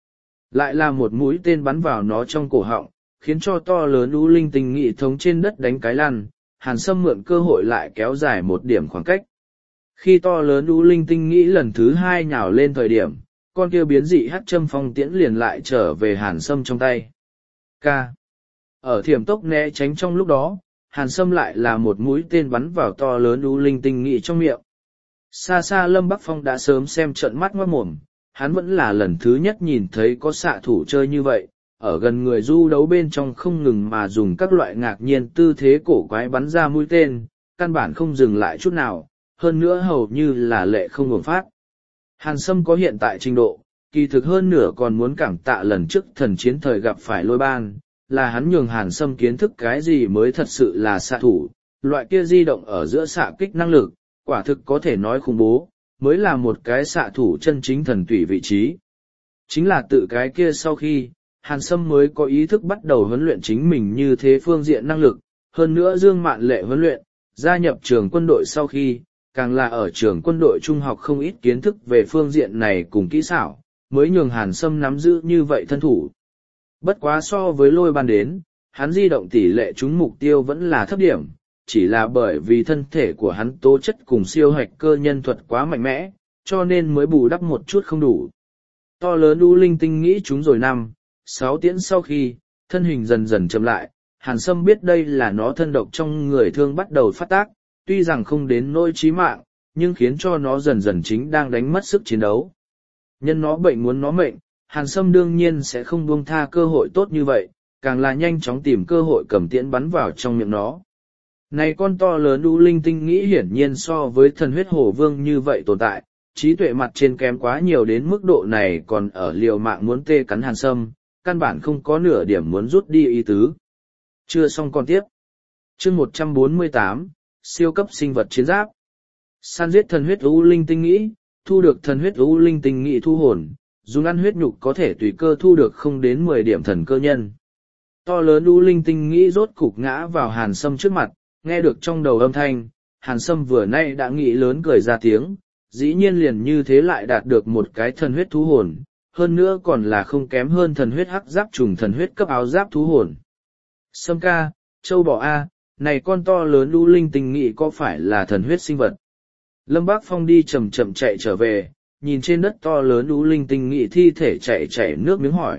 Speaker 1: Lại là một mũi tên bắn vào nó trong cổ họng, khiến cho to lớn U Linh Tinh Nghĩ thống trên đất đánh cái lăn, Hàn Sâm mượn cơ hội lại kéo dài một điểm khoảng cách. Khi to lớn U Linh Tinh Nghĩ lần thứ hai nhào lên thời điểm, con kia biến dị hắc châm phong tiễn liền lại trở về Hàn Sâm trong tay. K. Ở thiểm tốc né tránh trong lúc đó, Hàn Sâm lại là một mũi tên bắn vào to lớn U Linh Tinh Nghĩ trong miệng. Xa xa Lâm Bắc Phong đã sớm xem trợn mắt ngoác mồm, hắn vẫn là lần thứ nhất nhìn thấy có xạ thủ chơi như vậy, ở gần người du đấu bên trong không ngừng mà dùng các loại ngạc nhiên tư thế cổ quái bắn ra mũi tên, căn bản không dừng lại chút nào, hơn nữa hầu như là lệ không ngừng phát. Hàn Sâm có hiện tại trình độ, kỳ thực hơn nửa còn muốn cảm tạ lần trước thần chiến thời gặp phải Lôi Ban, là hắn nhường Hàn Sâm kiến thức cái gì mới thật sự là xạ thủ, loại kia di động ở giữa xạ kích năng lực, quả thực có thể nói khủng bố, mới là một cái xạ thủ chân chính thần tùy vị trí. Chính là tự cái kia sau khi, Hàn Sâm mới có ý thức bắt đầu huấn luyện chính mình như thế phương diện năng lực, hơn nữa Dương Mạn Lệ huấn luyện, gia nhập trường quân đội sau khi, càng là ở trường quân đội trung học không ít kiến thức về phương diện này cùng kỹ xảo, mới nhường Hàn Sâm nắm giữ như vậy thân thủ. Bất quá so với Lôi Ban đến, hắn di động tỷ lệ trúng mục tiêu vẫn là thấp điểm, chỉ là bởi vì thân thể của hắn tố chất cùng siêu hạch cơ nhân thuật quá mạnh mẽ, cho nên mới bù đắp một chút không đủ. To lớn U Linh Tinh Nghĩ chúng rồi năm, sáu tiễn sau khi, thân hình dần dần chậm lại, Hàn Sâm biết đây là nó thân độc trong người thương bắt đầu phát tác, tuy rằng không đến nỗi chí mạng, nhưng khiến cho nó dần dần chính đang đánh mất sức chiến đấu. Nhân nó bệnh muốn nó mệnh, Hàn Sâm đương nhiên sẽ không buông tha cơ hội tốt như vậy, càng là nhanh chóng tìm cơ hội cầm tiễn bắn vào trong miệng nó. Này con to lớn U Linh Tinh Nghĩ hiển nhiên so với thần huyết hổ vương như vậy tồn tại, trí tuệ mặt trên kém quá nhiều đến mức độ này còn ở liều mạng muốn tê cắn Hàn Sâm, căn bản không có nửa điểm muốn rút đi ý tứ. Chưa xong còn tiếp. Chương một trăm bốn mươi tám, siêu cấp sinh vật chiến giáp. Săn giết thần huyết U Linh Tinh Nghĩ, thu được thần huyết U Linh Tinh Nghĩ thu hồn, dùng ăn huyết nhục có thể tùy cơ thu được không đến mười điểm thần cơ nhân. To lớn U Linh Tinh Nghĩ rốt cục ngã vào Hàn Sâm trước mặt, Nghe được trong đầu âm thanh, Hàn Sâm vừa nay đã nghĩ lớn cười ra tiếng, dĩ nhiên liền như thế lại đạt được một cái thần huyết thú hồn, hơn nữa còn là không kém hơn thần huyết hắc giáp trùng thần huyết cấp áo giáp thú hồn. Sâm ca, châu bò A, này con to lớn lũ linh tinh nghị có phải là thần huyết sinh vật? Lâm Bác Phong đi chậm chậm chạy trở về, nhìn trên đất to lớn lũ linh tinh nghị thi thể chạy chảy nước miếng hỏi.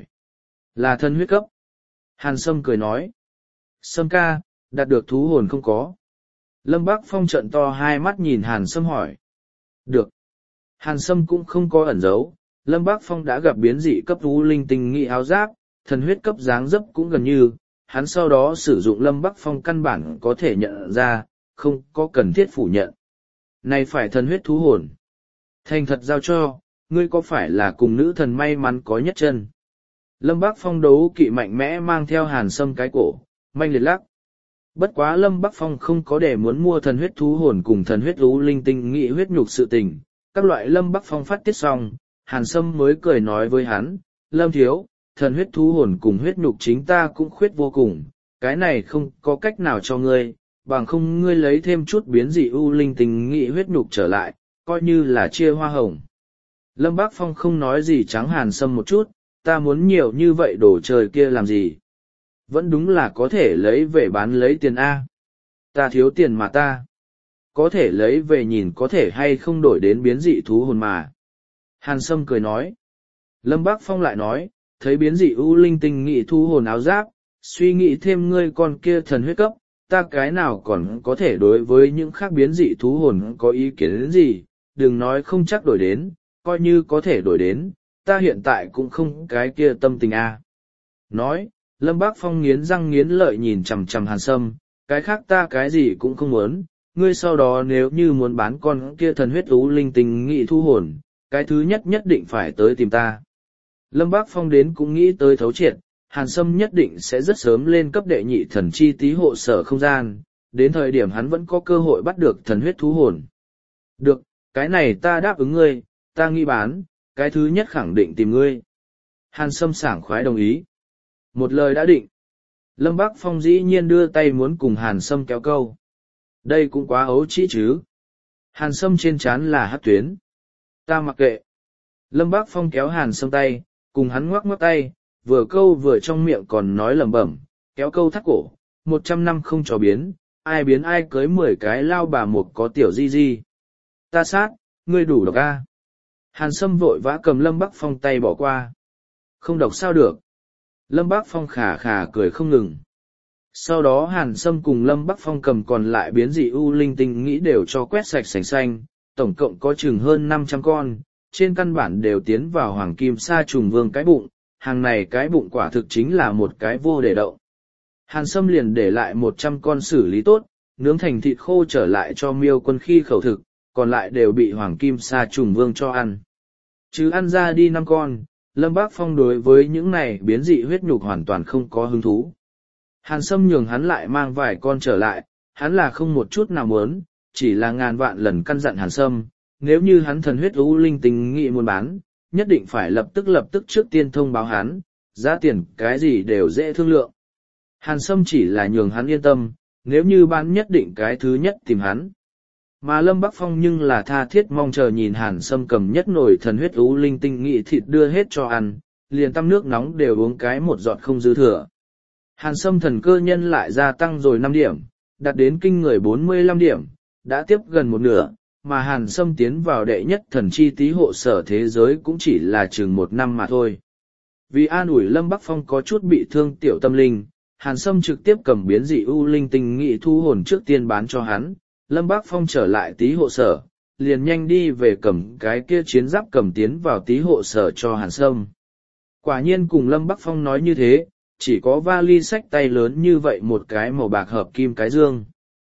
Speaker 1: Là thần huyết cấp. Hàn Sâm cười nói. Sâm ca, đạt được thú hồn không có. Lâm Bác Phong trợn to hai mắt nhìn Hàn Sâm hỏi. Được. Hàn Sâm cũng không có ẩn giấu, Lâm Bác Phong đã gặp biến dị cấp lũ linh tinh nghị áo giáp, thần huyết cấp dáng dấp cũng gần như, hắn sau đó sử dụng Lâm Bắc Phong căn bản có thể nhận ra, không có cần thiết phủ nhận. Này phải thần huyết thú hồn. Thành thật giao cho, ngươi có phải là cùng nữ thần may mắn có nhất chân? Lâm Bắc Phong đấu kỵ mạnh mẽ mang theo Hàn Sâm cái cổ, manh liệt lắc. Bất quá Lâm Bắc Phong không có để muốn mua thần huyết thú hồn cùng thần huyết lũ linh tinh nghị huyết nhục sự tình. Các loại Lâm Bắc Phong phát tiết xong, Hàn Sâm mới cười nói với hắn, Lâm thiếu, thần huyết thú hồn cùng huyết nhục chính ta cũng khuyết vô cùng, cái này không có cách nào cho ngươi, bằng không ngươi lấy thêm chút biến dị ưu linh tinh nghị huyết nhục trở lại, coi như là chia hoa hồng. Lâm Bác Phong không nói gì trắng Hàn Sâm một chút, ta muốn nhiều như vậy đồ trời kia làm gì? Vẫn đúng là có thể lấy về bán lấy tiền A. Ta thiếu tiền mà ta. Có thể lấy về nhìn có thể hay không đổi đến biến dị thú hồn mà. Hàn Sâm cười nói. Lâm Bác Phong lại nói, thấy biến dị ưu linh tinh nghị thú hồn áo giáp, suy nghĩ thêm ngươi con kia thần huyết cấp, ta cái nào còn có thể đối với những khác biến dị thú hồn có ý kiến đến gì, đừng nói không chắc đổi đến, coi như có thể đổi đến, ta hiện tại cũng không cái kia tâm tình a. Nói, Lâm Bác Phong nghiến răng nghiến lợi nhìn chằm chằm Hàn Sâm, cái khác ta cái gì cũng không muốn, ngươi sau đó nếu như muốn bán con kia thần huyết ú linh tinh nghị thu hồn, cái thứ nhất nhất định phải tới tìm ta. Lâm Bác Phong đến cũng nghĩ tới thấu triệt, Hàn Sâm nhất định sẽ rất sớm lên cấp đệ nhị thần chi tí hộ sở không gian, đến thời điểm hắn vẫn có cơ hội bắt được thần huyết thú hồn. Được, cái này ta đáp ứng ngươi, ta nghĩ bán, cái thứ nhất khẳng định tìm ngươi. Hàn Sâm sảng khoái đồng ý. Một lời đã định. Lâm Bác Phong dĩ nhiên đưa tay muốn cùng Hàn Sâm kéo câu. Đây cũng quá ấu trĩ chứ. Hàn Sâm trên trán là hắc tuyến. Ta mặc kệ. Lâm Bác Phong kéo Hàn Sâm tay, cùng hắn ngoắc ngoắc tay, vừa câu vừa trong miệng còn nói lẩm bẩm, kéo câu thắt cổ, một trăm năm không cho biến, ai biến ai cưới mười cái lao bà một có tiểu di di. Ta sát, ngươi đủ độc a. Hàn Sâm vội vã cầm Lâm Bác Phong tay bỏ qua. Không độc sao được. Lâm Bác Phong khà khà cười không ngừng. Sau đó Hàn Sâm cùng Lâm Bác Phong cầm còn lại biến dị u linh tinh nghĩ đều cho quét sạch sành xanh, tổng cộng có chừng hơn năm trăm con, trên căn bản đều tiến vào hoàng kim sa trùng vương cái bụng, hàng này cái bụng quả thực chính là một cái vô để đậu. Hàn Sâm liền để lại một trăm con xử lý tốt, nướng thành thịt khô trở lại cho miêu quân khi khẩu thực, còn lại đều bị hoàng kim sa trùng vương cho ăn. Chứ ăn ra đi năm con, Lâm Bác Phong đối với những này biến dị huyết nhục hoàn toàn không có hứng thú. Hàn Sâm nhường hắn lại mang vài con trở lại, hắn là không một chút nào muốn, chỉ là ngàn vạn lần căn dặn Hàn Sâm, nếu như hắn thần huyết u linh tinh nghị muốn bán, nhất định phải lập tức lập tức trước tiên thông báo hắn, giá tiền cái gì đều dễ thương lượng. Hàn Sâm chỉ là nhường hắn yên tâm, nếu như bán nhất định cái thứ nhất tìm hắn. Mà Lâm Bắc Phong nhưng là tha thiết mong chờ nhìn Hàn Sâm cầm nhất nồi thần huyết u linh tinh nghị thịt đưa hết cho ăn, liền tăm nước nóng đều uống cái một giọt không dư thừa. Hàn Sâm thần cơ nhân lại gia tăng rồi năm điểm, đạt đến kinh người bốn mươi lăm điểm, đã tiếp gần một nửa, mà Hàn Sâm tiến vào đệ nhất thần chi tí hộ sở thế giới cũng chỉ là chừng một năm mà thôi. Vì an ủi Lâm Bắc Phong có chút bị thương tiểu tâm linh, Hàn Sâm trực tiếp cầm biến dị u linh tinh nghị thu hồn trước tiên bán cho hắn. Lâm Bắc Phong trở lại tí hộ sở, liền nhanh đi về cầm cái kia chiến giáp cầm tiến vào tí hộ sở cho Hàn Sâm. Quả nhiên cùng Lâm Bắc Phong nói như thế, chỉ có vali xách tay lớn như vậy một cái màu bạc hợp kim cái dương.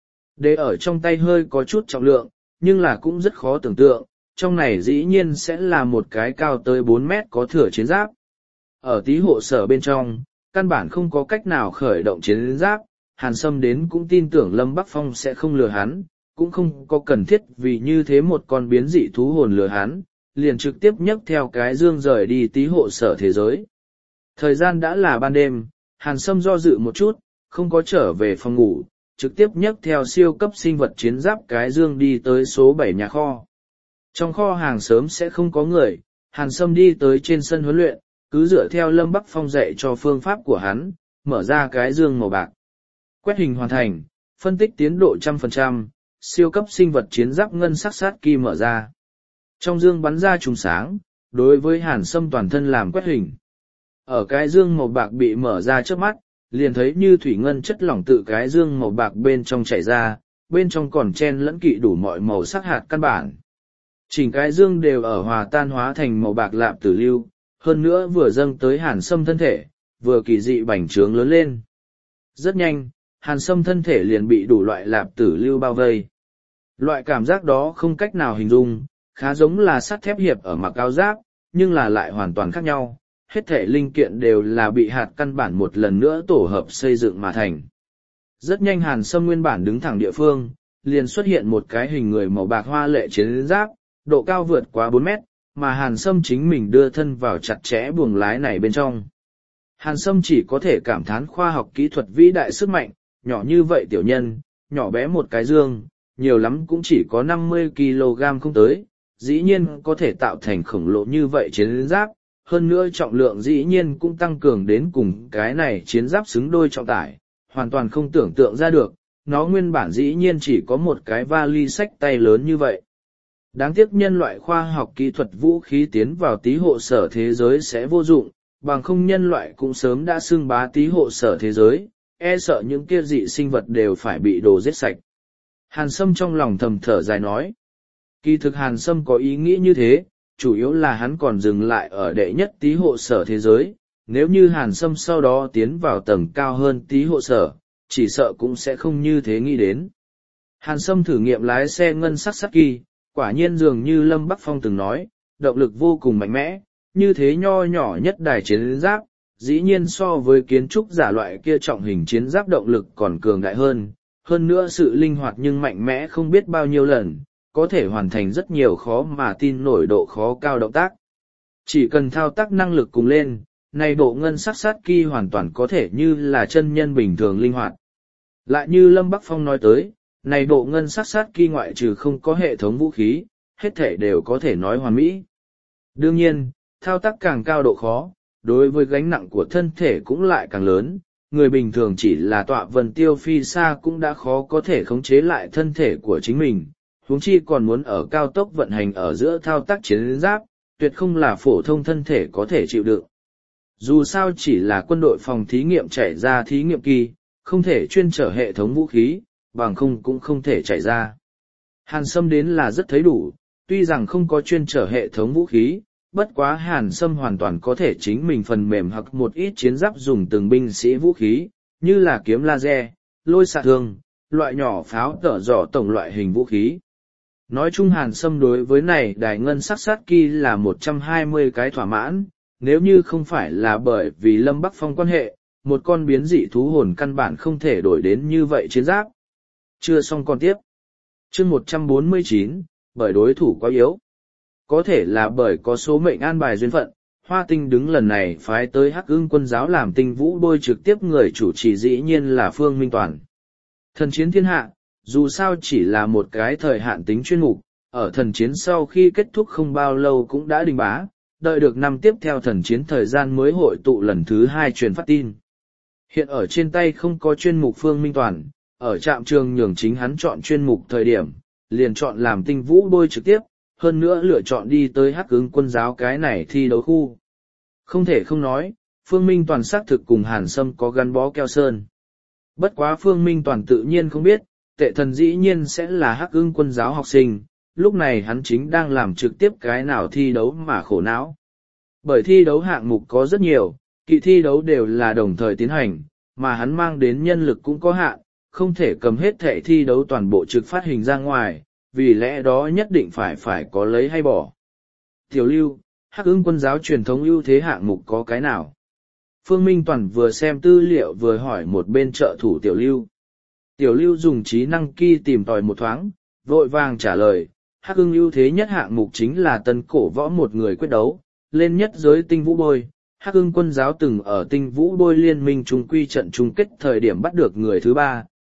Speaker 1: Để ở trong tay hơi có chút trọng lượng, nhưng là cũng rất khó tưởng tượng, trong này dĩ nhiên sẽ là một cái cao tới bốn mét có thửa chiến giáp. Ở tí hộ sở bên trong, căn bản không có cách nào khởi động chiến giáp, Hàn Sâm đến cũng tin tưởng Lâm Bắc Phong sẽ không lừa hắn, cũng không có cần thiết vì như thế một con biến dị thú hồn lừa hắn, liền trực tiếp nhấc theo cái dương rời đi tí hộ sở thế giới. Thời gian đã là ban đêm, Hàn Sâm do dự một chút, không có trở về phòng ngủ, trực tiếp nhấc theo siêu cấp sinh vật chiến giáp cái dương đi tới số bảy nhà kho. Trong kho hàng sớm sẽ không có người, Hàn Sâm đi tới trên sân huấn luyện, cứ dựa theo Lâm Bắc Phong dạy cho phương pháp của hắn, mở ra cái dương màu bạc. Quét hình hoàn thành, phân tích tiến độ trăm phần trăm, siêu cấp sinh vật chiến giáp ngân sắc sát kỳ mở ra. Trong dương bắn ra trùng sáng, đối với Hàn Sâm toàn thân làm quét hình. Ở cái dương màu bạc bị mở ra trước mắt, liền thấy như thủy ngân chất lỏng tự cái dương màu bạc bên trong chảy ra, bên trong còn chen lẫn kỵ đủ mọi màu sắc hạt căn bản. Chỉnh cái dương đều ở hòa tan hóa thành màu bạc lạp tử lưu, hơn nữa vừa dâng tới Hàn Sâm thân thể, vừa kỳ dị bành trướng lớn lên. Rất nhanh, Hàn Sâm thân thể liền bị đủ loại lạp tử lưu bao vây. Loại cảm giác đó không cách nào hình dung, khá giống là sắt thép hiệp ở mặc áo giáp, nhưng là lại hoàn toàn khác nhau. Hết thể linh kiện đều là bị hạt căn bản một lần nữa tổ hợp xây dựng mà thành. Rất nhanh Hàn Sâm nguyên bản đứng thẳng địa phương, liền xuất hiện một cái hình người màu bạc hoa lệ chiến giáp, độ cao vượt quá bốn mét, mà Hàn Sâm chính mình đưa thân vào chặt chẽ buồng lái này bên trong. Hàn Sâm chỉ có thể cảm thán khoa học kỹ thuật vĩ đại sức mạnh, nhỏ như vậy tiểu nhân, nhỏ bé một cái dương, nhiều lắm cũng chỉ có năm mươi ki lô gam không tới, dĩ nhiên có thể tạo thành khổng lồ như vậy chiến giáp, hơn nữa trọng lượng dĩ nhiên cũng tăng cường đến cùng cái này chiến giáp xứng đôi trọng tải, hoàn toàn không tưởng tượng ra được, nó nguyên bản dĩ nhiên chỉ có một cái vali xách tay lớn như vậy. Đáng tiếc nhân loại khoa học kỹ thuật vũ khí tiến vào tí hộ sở thế giới sẽ vô dụng, bằng không nhân loại cũng sớm đã xưng bá tí hộ sở thế giới, e sợ những kia dị sinh vật đều phải bị đồ giết sạch. Hàn Sâm trong lòng thầm thở dài nói. Kỳ thực Hàn Sâm có ý nghĩ như thế, chủ yếu là hắn còn dừng lại ở đệ nhất tí hộ sở thế giới, nếu như Hàn Sâm sau đó tiến vào tầng cao hơn tí hộ sở, chỉ sợ cũng sẽ không như thế nghĩ đến. Hàn Sâm thử nghiệm lái xe ngân sắc sắc kỳ, quả nhiên dường như Lâm Bắc Phong từng nói, động lực vô cùng mạnh mẽ, như thế nho nhỏ nhất đài chiến giáp, dĩ nhiên so với kiến trúc giả loại kia trọng hình chiến giáp động lực còn cường đại hơn, hơn nữa sự linh hoạt nhưng mạnh mẽ không biết bao nhiêu lần, có thể hoàn thành rất nhiều khó mà tin nổi độ khó cao động tác. Chỉ cần thao tác năng lực cùng lên, này bộ ngân sắc sát kỳ hoàn toàn có thể như là chân nhân bình thường linh hoạt. Lại như Lâm Bắc Phong nói tới, này bộ ngân sắc sát kỳ ngoại trừ không có hệ thống vũ khí, hết thể đều có thể nói hoàn mỹ. Đương nhiên, thao tác càng cao độ khó, đối với gánh nặng của thân thể cũng lại càng lớn, người bình thường chỉ là tọa vần tiêu phi xa cũng đã khó có thể khống chế lại thân thể của chính mình, huống chi còn muốn ở cao tốc vận hành ở giữa thao tác chiến giáp, tuyệt không là phổ thông thân thể có thể chịu đựng. Dù sao chỉ là quân đội phòng thí nghiệm chạy ra thí nghiệm kỳ, không thể chuyên trở hệ thống vũ khí, bằng không cũng không thể chạy ra. Hàn Sâm đến là rất thấy đủ, tuy rằng không có chuyên trở hệ thống vũ khí, bất quá Hàn Sâm hoàn toàn có thể chính mình phần mềm hoặc một ít chiến giáp dùng từng binh sĩ vũ khí, như là kiếm laser, lôi xạ thương, loại nhỏ pháo tở dò tổng loại hình vũ khí. Nói chung Hàn Sâm đối với này đài ngân sắc sát kỳ là một trăm hai mươi cái thỏa mãn, nếu như không phải là bởi vì Lâm Bắc Phong quan hệ, một con biến dị thú hồn căn bản không thể đổi đến như vậy chiến giáp. Chưa xong còn tiếp. Chương một trăm bốn mươi chín, bởi đối thủ quá yếu. Có thể là bởi có số mệnh an bài duyên phận, Hoa Tinh đứng lần này phái tới Hắc Ưng quân giáo làm Tinh Vũ Bôi trực tiếp người chủ trì dĩ nhiên là Phương Minh Toàn. Thần chiến thiên hạ, dù sao chỉ là một cái thời hạn tính chuyên mục, ở thần chiến sau khi kết thúc không bao lâu cũng đã đình bá, đợi được năm tiếp theo thần chiến thời gian mới hội tụ lần thứ hai truyền phát tin. Hiện ở trên tay không có chuyên mục Phương Minh Toàn, ở trạm trường nhường chính hắn chọn chuyên mục thời điểm, liền chọn làm Tinh Vũ Bôi trực tiếp, hơn nữa lựa chọn đi tới Hắc Ưng quân giáo cái này thi đấu khu. Không thể không nói, Phương Minh Toàn xác thực cùng Hàn Sâm có gắn bó keo sơn. Bất quá Phương Minh Toàn tự nhiên không biết, tệ thần dĩ nhiên sẽ là Hắc Ưng quân giáo học sinh, lúc này hắn chính đang làm trực tiếp cái nào thi đấu mà khổ não. Bởi thi đấu hạng mục có rất nhiều, kỳ thi đấu đều là đồng thời tiến hành, mà hắn mang đến nhân lực cũng có hạn, không thể cầm hết thẻ thi đấu toàn bộ trực phát hình ra ngoài, vì lẽ đó nhất định phải phải có lấy hay bỏ. Tiểu Lưu, Hắc Ưng quân giáo truyền thống ưu thế hạng mục có cái nào? Phương Minh Toàn vừa xem tư liệu vừa hỏi một bên trợ thủ Tiểu Lưu. Tiểu Lưu dùng trí năng kỳ tìm tòi một thoáng, vội vàng trả lời, Hắc Ưng ưu thế nhất hạng mục chính là tân cổ võ một người quyết đấu, lên nhất giới Tinh Vũ Bôi. Hắc Ưng quân giáo từng ở Tinh Vũ Bôi liên minh trung quy trận chung kết thời điểm bắt được người thứ ba,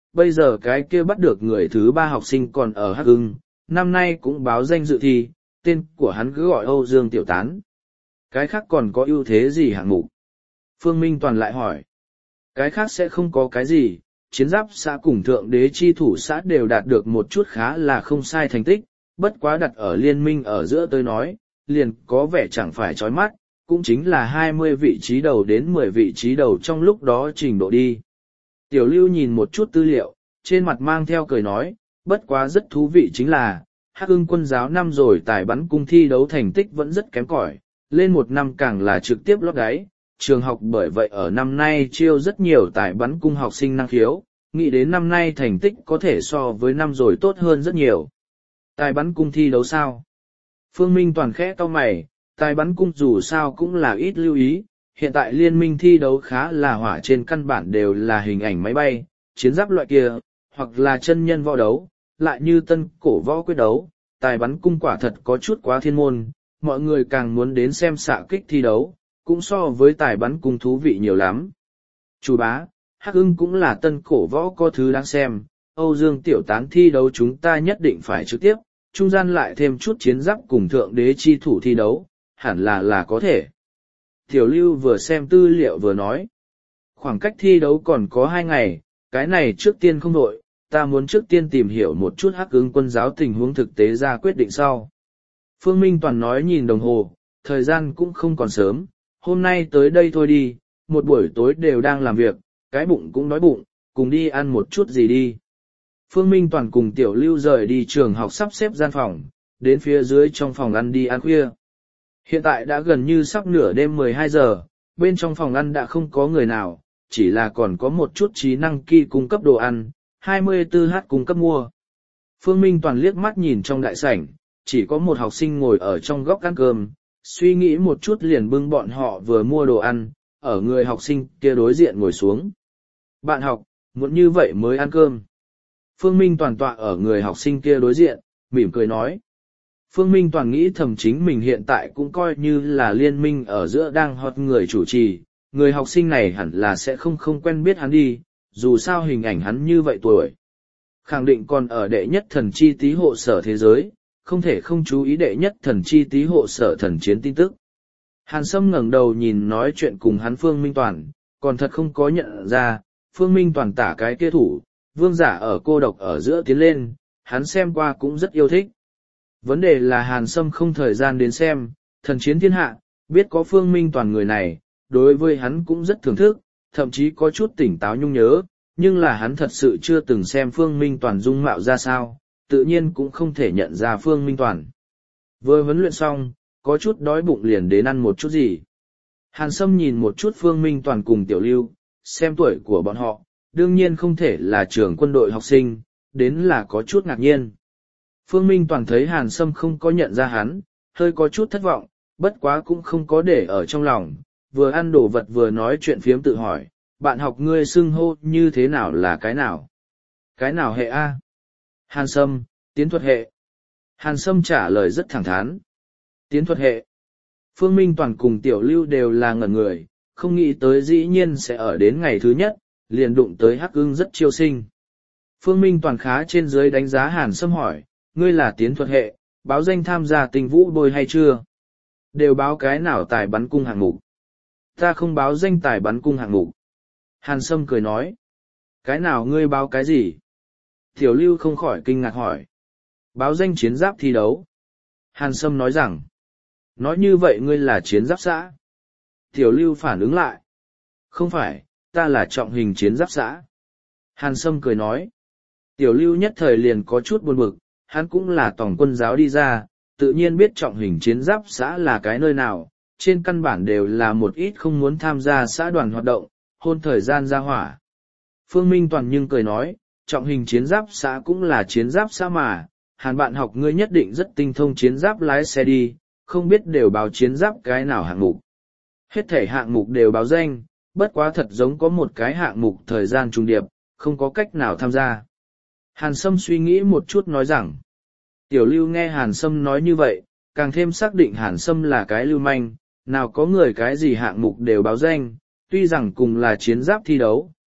Speaker 1: bây giờ cái kia bắt được người thứ ba học sinh còn ở Hắc Ưng, năm nay cũng báo danh dự thi, tên của hắn cứ gọi Âu Dương Tiểu Tán. Cái khác còn có ưu thế gì hạng mục? Phương Minh Toàn lại hỏi. Cái khác sẽ không có cái gì, chiến giáp xã cùng thượng đế chi thủ xã đều đạt được một chút khá là không sai thành tích, bất quá đặt ở liên minh ở giữa tôi nói, liền có vẻ chẳng phải chói mắt, cũng chính là hai mươi vị trí đầu đến mười vị trí đầu trong lúc đó trình độ đi. Tiểu Lưu nhìn một chút tư liệu, trên mặt mang theo cười nói, bất quá rất thú vị chính là, Hắc Ưng quân giáo năm rồi tài bắn cung thi đấu thành tích vẫn rất kém cỏi, lên một năm càng là trực tiếp lót đáy. Trường học bởi vậy ở năm nay chiêu rất nhiều tài bắn cung học sinh năng khiếu, nghĩ đến năm nay thành tích có thể so với năm rồi tốt hơn rất nhiều. Tài bắn cung thi đấu sao? Phương Minh Toàn khẽ cau mày, tài bắn cung dù sao cũng là ít lưu ý, hiện tại liên minh thi đấu khá là hỏa trên căn bản đều là hình ảnh máy bay, chiến giáp loại kia, hoặc là chân nhân võ đấu, lại như tân cổ võ quyết đấu, tài bắn cung quả thật có chút quá thiên môn, mọi người càng muốn đến xem xạ kích thi đấu, cũng so với tài bắn cung thú vị nhiều lắm. Chủ bá, Hắc Ưng cũng là tân cổ võ có thứ đáng xem, Âu Dương Tiểu Tán thi đấu chúng ta nhất định phải trực tiếp, trung gian lại thêm chút chiến giáp cùng thượng đế chi thủ thi đấu, hẳn là là có thể. Tiểu Lưu vừa xem tư liệu vừa nói, khoảng cách thi đấu còn có hai ngày, cái này trước tiên không đội, ta muốn trước tiên tìm hiểu một chút Hắc Ưng quân giáo tình huống thực tế ra quyết định sau. Phương Minh Toàn nói nhìn đồng hồ, thời gian cũng không còn sớm, hôm nay tới đây thôi đi, một buổi tối đều đang làm việc, cái bụng cũng đói bụng, cùng đi ăn một chút gì đi. Phương Minh Toàn cùng Tiểu Lưu rời đi trường học sắp xếp gian phòng, đến phía dưới trong phòng ăn đi ăn khuya. Hiện tại đã gần như sắp nửa đêm mười hai giờ, bên trong phòng ăn đã không có người nào, chỉ là còn có một chút trí năng kỳ cung cấp đồ ăn, hai mươi tư h cung cấp mua. Phương Minh Toàn liếc mắt nhìn trong đại sảnh, chỉ có một học sinh ngồi ở trong góc ăn cơm, suy nghĩ một chút liền bưng bọn họ vừa mua đồ ăn, ở người học sinh kia đối diện ngồi xuống. Bạn học, muốn như vậy mới ăn cơm. Phương Minh Toàn tọa ở người học sinh kia đối diện, mỉm cười nói. Phương Minh Toàn nghĩ thầm chính mình hiện tại cũng coi như là liên minh ở giữa đang hot người chủ trì, người học sinh này hẳn là sẽ không không quen biết hắn đi, dù sao hình ảnh hắn như vậy tuổi. Khẳng định còn ở đệ nhất thần chi tí hộ sở thế giới, không thể không chú ý đệ nhất thần chi tí hộ sở thần chiến tin tức. Hàn Sâm ngẩng đầu nhìn nói chuyện cùng hắn Phương Minh Toàn, còn thật không có nhận ra, Phương Minh Toàn tả cái kia thủ, vương giả ở cô độc ở giữa tiến lên, hắn xem qua cũng rất yêu thích. Vấn đề là Hàn Sâm không thời gian đến xem, thần chiến thiên hạ, biết có Phương Minh Toàn người này, đối với hắn cũng rất thưởng thức, thậm chí có chút tỉnh táo nhung nhớ, nhưng là hắn thật sự chưa từng xem Phương Minh Toàn dung mạo ra sao, tự nhiên cũng không thể nhận ra Phương Minh Toàn. Vừa huấn luyện xong, có chút đói bụng liền đến ăn một chút gì. Hàn Sâm nhìn một chút Phương Minh Toàn cùng Tiểu Lưu, xem tuổi của bọn họ, đương nhiên không thể là trường quân đội học sinh, đến là có chút ngạc nhiên. Phương Minh Toàn thấy Hàn Sâm không có nhận ra hắn, hơi có chút thất vọng, bất quá cũng không có để ở trong lòng, vừa ăn đồ vật vừa nói chuyện phiếm tự hỏi, bạn học ngươi xưng hô như thế nào là cái nào? Cái nào hệ A? Hàn Sâm, tiến thuật hệ. Hàn Sâm trả lời rất thẳng thắn. Tiến thuật hệ. Phương Minh Toàn cùng Tiểu Lưu đều là ngẩn người, không nghĩ tới dĩ nhiên sẽ ở đến ngày thứ nhất, liền đụng tới Hắc Ưng rất chiêu sinh. Phương Minh Toàn khá trên dưới đánh giá Hàn Sâm hỏi, ngươi là tiến thuật hệ, báo danh tham gia tình vũ bồi hay chưa? Đều báo cái nào tài bắn cung hạng mục? Ta không báo danh tài bắn cung hạng mục. Hàn Sâm cười nói, cái nào ngươi báo cái gì? Tiểu Lưu không khỏi kinh ngạc hỏi, báo danh chiến giáp thi đấu. Hàn Sâm nói rằng, nói như vậy ngươi là chiến giáp xã. Tiểu Lưu phản ứng lại, không phải, ta là trọng hình chiến giáp xã. Hàn Sâm cười nói, Tiểu Lưu nhất thời liền có chút buồn bực, hắn cũng là tổng quân giáo đi ra, tự nhiên biết trọng hình chiến giáp xã là cái nơi nào, trên căn bản đều là một ít không muốn tham gia xã đoàn hoạt động, hôn thời gian ra hỏa. Phương Minh Toàn nhưng cười nói, trọng hình chiến giáp xã cũng là chiến giáp xã mà, Hàn bạn học ngươi nhất định rất tinh thông chiến giáp lái xe đi, không biết đều báo chiến giáp cái nào hạng mục. Hết thể hạng mục đều báo danh, bất quá thật giống có một cái hạng mục thời gian trùng điệp, không có cách nào tham gia. Hàn Sâm suy nghĩ một chút nói rằng, Tiểu Lưu nghe Hàn Sâm nói như vậy, càng thêm xác định Hàn Sâm là cái lưu manh, nào có người cái gì hạng mục đều báo danh, tuy rằng cùng là chiến giáp thi đấu,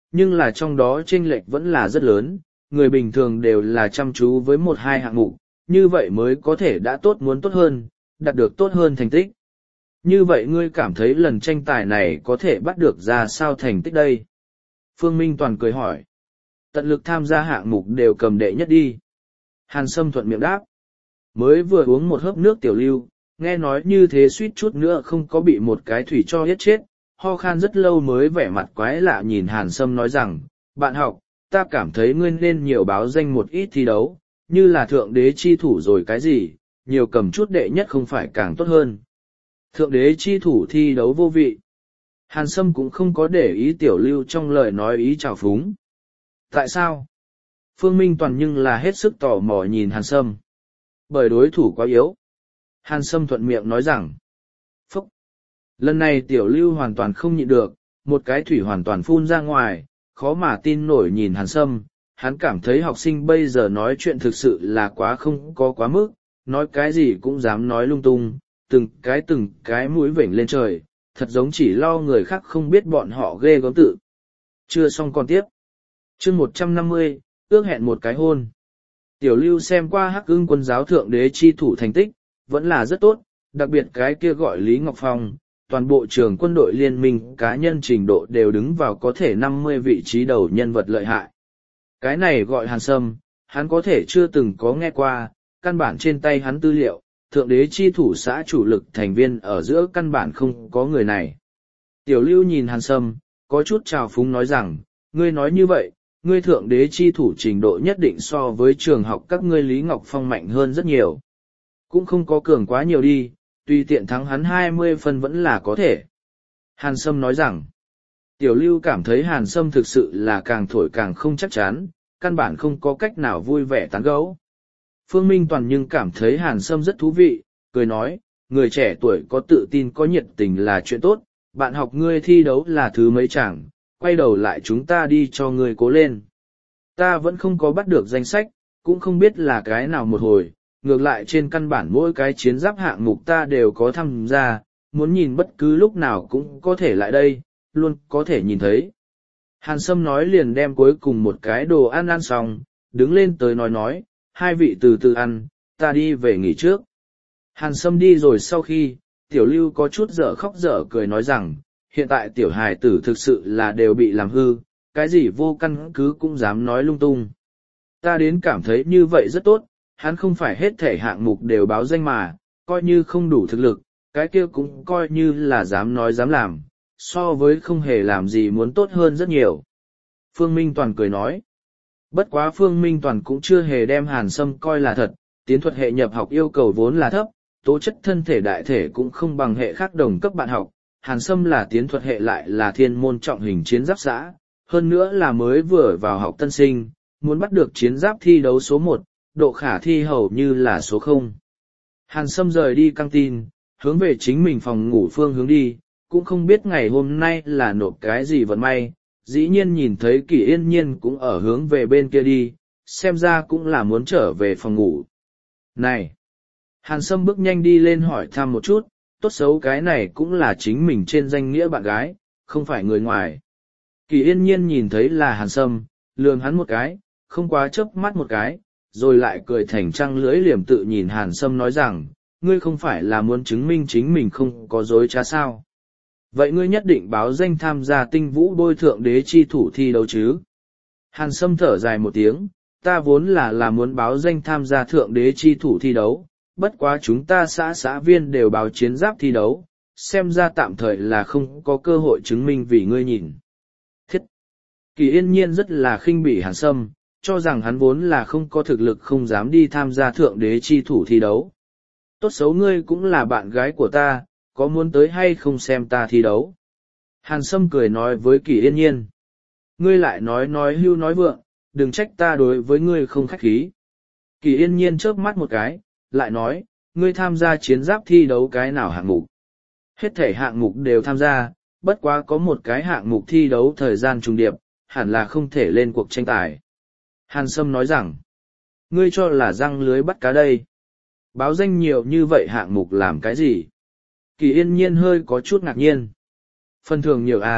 Speaker 1: nhưng là trong đó chênh lệch vẫn là rất lớn, người bình thường đều là chăm chú với một hai hạng mục, như vậy mới có thể đã tốt muốn tốt hơn, đạt được tốt hơn thành tích. Như vậy ngươi cảm thấy lần tranh tài này có thể bắt được ra sao thành tích đây? Phương Minh Toàn cười hỏi. Tận lực tham gia hạng mục đều cầm đệ nhất đi. Hàn Sâm thuận miệng đáp. Mới vừa uống một hớp nước Tiểu Lưu, nghe nói như thế suýt chút nữa không có bị một cái thủy cho giết chết, ho khan rất lâu mới vẻ mặt quái lạ nhìn Hàn Sâm nói rằng, bạn học, ta cảm thấy ngươi nên nhiều báo danh một ít thi đấu, như là thượng đế chi thủ rồi cái gì, nhiều cầm chút đệ nhất không phải càng tốt hơn. Thượng đế chi thủ thi đấu vô vị. Hàn Sâm cũng không có để ý Tiểu Lưu trong lời nói ý trào phúng. Tại sao? Phương Minh Toàn nhưng là hết sức tò mò nhìn Hàn Sâm. Bởi đối thủ quá yếu. Hàn Sâm thuận miệng nói rằng. Phúc! Lần này Tiểu Lưu hoàn toàn không nhịn được, một cái thủy hoàn toàn phun ra ngoài, khó mà tin nổi nhìn Hàn Sâm. Hắn cảm thấy học sinh bây giờ nói chuyện thực sự là quá không có quá mức, nói cái gì cũng dám nói lung tung, từng cái từng cái mũi vểnh lên trời, thật giống chỉ lo người khác không biết bọn họ ghê gớm tự. Chưa xong còn tiếp. Chương một trăm năm mươi, ước hẹn một cái hôn. Tiểu Lưu xem qua Hắc Ưng quân giáo thượng đế chi thủ thành tích, vẫn là rất tốt, đặc biệt cái kia gọi Lý Ngọc Phong, toàn bộ trường quân đội liên minh cá nhân trình độ đều đứng vào có thể năm mươi vị trí đầu nhân vật lợi hại. Cái này gọi Hàn Sâm, hắn có thể chưa từng có nghe qua, căn bản trên tay hắn tư liệu, thượng đế chi thủ xã chủ lực thành viên ở giữa căn bản không có người này. Tiểu Lưu nhìn Hàn Sâm, có chút trào phúng nói rằng, ngươi nói như vậy, ngươi thượng đế chi thủ trình độ nhất định so với trường học các ngươi Lý Ngọc Phong mạnh hơn rất nhiều. Cũng không có cường quá nhiều đi, tùy tiện thắng hắn hai mươi phân vẫn là có thể. Hàn Sâm nói rằng, Tiểu Lưu cảm thấy Hàn Sâm thực sự là càng thổi càng không chắc chắn, căn bản không có cách nào vui vẻ tán gẫu. Phương Minh Toàn nhưng cảm thấy Hàn Sâm rất thú vị, cười nói, người trẻ tuổi có tự tin có nhiệt tình là chuyện tốt, bạn học ngươi thi đấu là thứ mấy chẳng, quay đầu lại chúng ta đi cho ngươi cố lên. Ta vẫn không có bắt được danh sách, cũng không biết là cái nào một hồi, ngược lại trên căn bản mỗi cái chiến giáp hạng mục ta đều có tham gia, muốn nhìn bất cứ lúc nào cũng có thể lại đây, luôn có thể nhìn thấy. Hàn Sâm nói liền đem cuối cùng một cái đồ ăn ăn xong, đứng lên tới nói nói, hai vị từ từ ăn, ta đi về nghỉ trước. Hàn Sâm đi rồi sau khi, Tiểu Lưu có chút dở khóc dở cười nói rằng, hiện tại tiểu hài tử thực sự là đều bị làm hư, cái gì vô căn cứ cũng dám nói lung tung. Ta đến cảm thấy như vậy rất tốt, hắn không phải hết thể hạng mục đều báo danh mà, coi như không đủ thực lực, cái kia cũng coi như là dám nói dám làm, so với không hề làm gì muốn tốt hơn rất nhiều. Phương Minh Toàn cười nói. Bất quá Phương Minh Toàn cũng chưa hề đem Hàn Sâm coi là thật, tiến thuật hệ nhập học yêu cầu vốn là thấp, tố chất thân thể đại thể cũng không bằng hệ khác đồng cấp bạn học. Hàn Sâm là tiến thuật hệ lại là thiên môn trọng hình chiến giáp xã, hơn nữa là mới vừa vào học tân sinh, muốn bắt được chiến giáp thi đấu số một, độ khả thi hầu như là số không. Hàn Sâm rời đi căng tin, hướng về chính mình phòng ngủ phương hướng đi, cũng không biết ngày hôm nay là nộp cái gì vận may, dĩ nhiên nhìn thấy Kỳ Yên Nhiên cũng ở hướng về bên kia đi, xem ra cũng là muốn trở về phòng ngủ. Này! Hàn Sâm bước nhanh đi lên hỏi thăm một chút, tốt xấu cái này cũng là chính mình trên danh nghĩa bạn gái, không phải người ngoài. Kỳ Yên Nhiên nhìn thấy là Hàn Sâm, lườm hắn một cái, không quá chớp mắt một cái, rồi lại cười thành trăng lưỡi liềm tự nhìn Hàn Sâm nói rằng, ngươi không phải là muốn chứng minh chính mình không có dối trá sao. Vậy ngươi nhất định báo danh tham gia tinh vũ bôi thượng đế chi thủ thi đấu chứ? Hàn Sâm thở dài một tiếng, ta vốn là là muốn báo danh tham gia thượng đế chi thủ thi đấu, bất quá chúng ta xã xã viên đều báo chiến giáp thi đấu, xem ra tạm thời là không có cơ hội chứng minh vì ngươi nhìn. Thiết! Kỳ Yên Nhiên rất là khinh bỉ Hàn Sâm, cho rằng hắn vốn là không có thực lực không dám đi tham gia thượng đế chi thủ thi đấu. Tốt xấu ngươi cũng là bạn gái của ta, có muốn tới hay không xem ta thi đấu? Hàn Sâm cười nói với Kỳ Yên Nhiên. Ngươi lại nói nói hưu nói vượng, đừng trách ta đối với ngươi không khách khí. Kỳ Yên Nhiên chớp mắt một cái, lại nói, ngươi tham gia chiến giáp thi đấu cái nào hạng mục? Hết thể hạng mục đều tham gia, bất quá có một cái hạng mục thi đấu thời gian trùng điệp, hẳn là không thể lên cuộc tranh tài. Hàn Sâm nói rằng, ngươi cho là răng lưới bắt cá đây. Báo danh nhiều như vậy hạng mục làm cái gì? Kỳ Yên Nhiên hơi có chút ngạc nhiên. Phần thưởng nhiều à,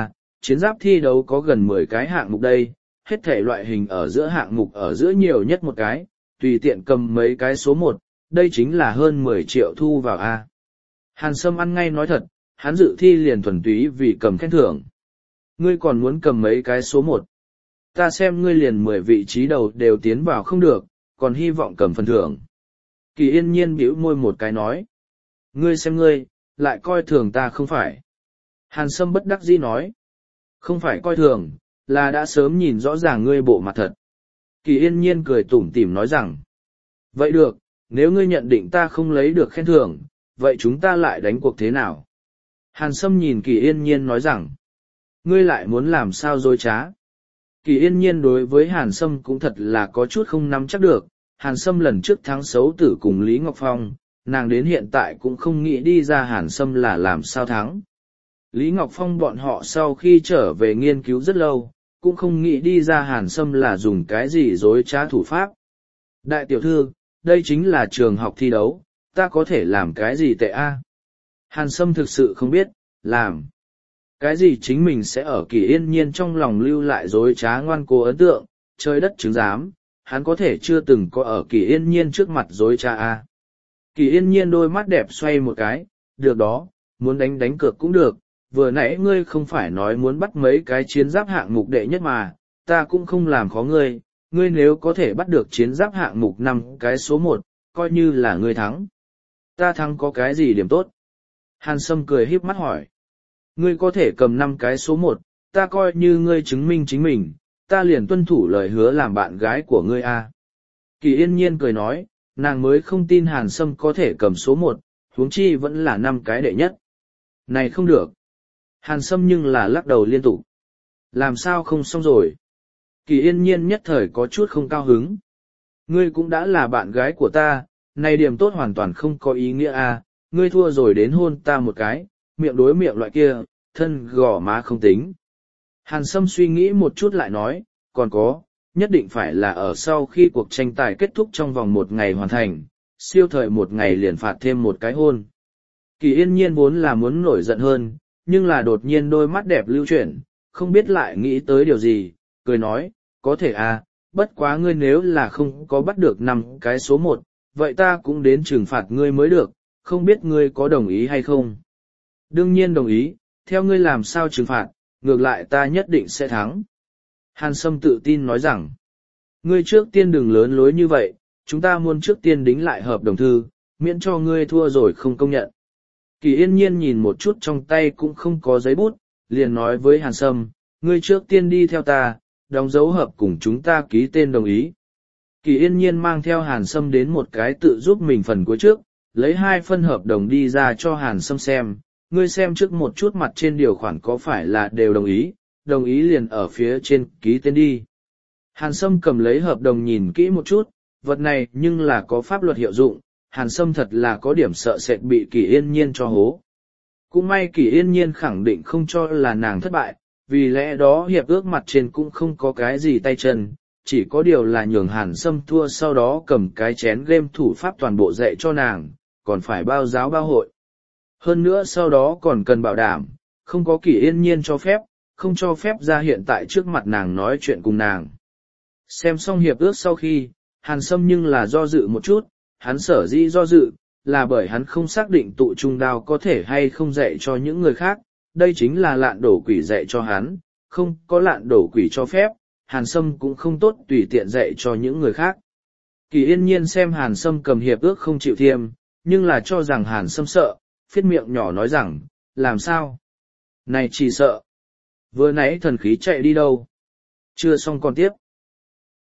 Speaker 1: chiến giáp thi đấu có gần mười cái hạng mục đây, hết thể loại hình ở giữa hạng mục ở giữa nhiều nhất một cái, tùy tiện cầm mấy cái số một, đây chính là hơn mười triệu thu vào A. Hàn Sâm ăn ngay nói thật, hắn dự thi liền thuần túy vì cầm khen thưởng. Ngươi còn muốn cầm mấy cái số một. Ta xem ngươi liền mười vị trí đầu đều tiến vào không được, còn hy vọng cầm phần thưởng. Kỳ Yên Nhiên bĩu môi một cái nói. Ngươi xem ngươi, lại coi thường ta không phải. Hàn Sâm bất đắc dĩ nói. Không phải coi thường, là đã sớm nhìn rõ ràng ngươi bộ mặt thật. Kỳ Yên Nhiên cười tủm tỉm nói rằng. Vậy được, nếu ngươi nhận định ta không lấy được khen thưởng, vậy chúng ta lại đánh cuộc thế nào? Hàn Sâm nhìn Kỳ Yên Nhiên nói rằng. Ngươi lại muốn làm sao dối trá? Kỳ Yên Nhiên đối với Hàn Sâm cũng thật là có chút không nắm chắc được. Hàn Sâm lần trước thắng xấu tử cùng Lý Ngọc Phong, nàng đến hiện tại cũng không nghĩ đi ra Hàn Sâm là làm sao thắng. Lý Ngọc Phong bọn họ sau khi trở về nghiên cứu rất lâu, cũng không nghĩ đi ra Hàn Sâm là dùng cái gì dối trá thủ pháp. Đại tiểu thư, đây chính là trường học thi đấu, ta có thể làm cái gì tệ a? Hàn Sâm thực sự không biết, làm. Cái gì chính mình sẽ ở Kỳ Yên Nhiên trong lòng lưu lại dối trá ngoan cố ấn tượng, trời đất chứng giám, hắn có thể chưa từng có ở Kỳ Yên Nhiên trước mặt dối trá a. Kỳ Yên Nhiên đôi mắt đẹp xoay một cái, được đó, muốn đánh đánh cược cũng được, vừa nãy ngươi không phải nói muốn bắt mấy cái chiến giáp hạng mục đệ nhất mà, ta cũng không làm khó ngươi, ngươi nếu có thể bắt được chiến giáp hạng mục năm cái số một, coi như là ngươi thắng. Ta thắng có cái gì điểm tốt? Hàn Sâm cười híp mắt hỏi. Ngươi có thể cầm năm cái số một, ta coi như ngươi chứng minh chính mình, ta liền tuân thủ lời hứa làm bạn gái của ngươi a. Kỳ Yên Nhiên cười nói, nàng mới không tin Hàn Sâm có thể cầm số một, huống chi vẫn là năm cái đệ nhất. Này không được. Hàn Sâm nhưng là lắc đầu liên tục. Làm sao không xong rồi? Kỳ Yên Nhiên nhất thời có chút không cao hứng. Ngươi cũng đã là bạn gái của ta, này điểm tốt hoàn toàn không có ý nghĩa a. Ngươi thua rồi đến hôn ta một cái, miệng đối miệng loại kia, thân gò má không tính. Hàn Sâm suy nghĩ một chút lại nói, còn có, nhất định phải là ở sau khi cuộc tranh tài kết thúc trong vòng một ngày hoàn thành, siêu thời một ngày liền phạt thêm một cái hôn. Kỳ Yên Nhiên vốn là muốn nổi giận hơn, nhưng là đột nhiên đôi mắt đẹp lưu chuyển, không biết lại nghĩ tới điều gì, cười nói, có thể à, bất quá ngươi nếu là không có bắt được năm cái số một, vậy ta cũng đến trừng phạt ngươi mới được, không biết ngươi có đồng ý hay không? Đương nhiên đồng ý, theo ngươi làm sao trừng phạt, ngược lại ta nhất định sẽ thắng. Hàn Sâm tự tin nói rằng, ngươi trước tiên đừng lớn lối như vậy, chúng ta muốn trước tiên đính lại hợp đồng thư, miễn cho ngươi thua rồi không công nhận. Kỳ Yên Nhiên nhìn một chút trong tay cũng không có giấy bút, liền nói với Hàn Sâm, ngươi trước tiên đi theo ta, đóng dấu hợp cùng chúng ta ký tên đồng ý. Kỳ Yên Nhiên mang theo Hàn Sâm đến một cái tự giúp mình phần cuối trước, lấy hai phân hợp đồng đi ra cho Hàn Sâm xem, ngươi xem trước một chút mặt trên điều khoản có phải là đều đồng ý, đồng ý liền ở phía trên ký tên đi. Hàn Sâm cầm lấy hợp đồng nhìn kỹ một chút, vật này nhưng là có pháp luật hiệu dụng, Hàn Sâm thật là có điểm sợ sệt bị Kỳ Yên Nhiên cho hố. Cũng may Kỳ Yên Nhiên khẳng định không cho là nàng thất bại, vì lẽ đó hiệp ước mặt trên cũng không có cái gì tay chân, chỉ có điều là nhường Hàn Sâm thua sau đó cầm cái chén game thủ pháp toàn bộ dạy cho nàng, còn phải bao giáo bao hội. Hơn nữa sau đó còn cần bảo đảm, không có Kỳ Yên Nhiên cho phép, không cho phép ra hiện tại trước mặt nàng nói chuyện cùng nàng. Xem xong hiệp ước sau khi, Hàn Sâm nhưng là do dự một chút, hắn sở dĩ do dự, là bởi hắn không xác định tụ trung đao có thể hay không dạy cho những người khác, đây chính là lạn đổ quỷ dạy cho hắn, không có lạn đổ quỷ cho phép, Hàn Sâm cũng không tốt tùy tiện dạy cho những người khác. Kỳ Yên Nhiên xem Hàn Sâm cầm hiệp ước không chịu thiêm, nhưng là cho rằng Hàn Sâm sợ, phiết miệng nhỏ nói rằng, làm sao? Này chỉ sợ. Vừa nãy thần khí chạy đi đâu? Chưa xong còn tiếp.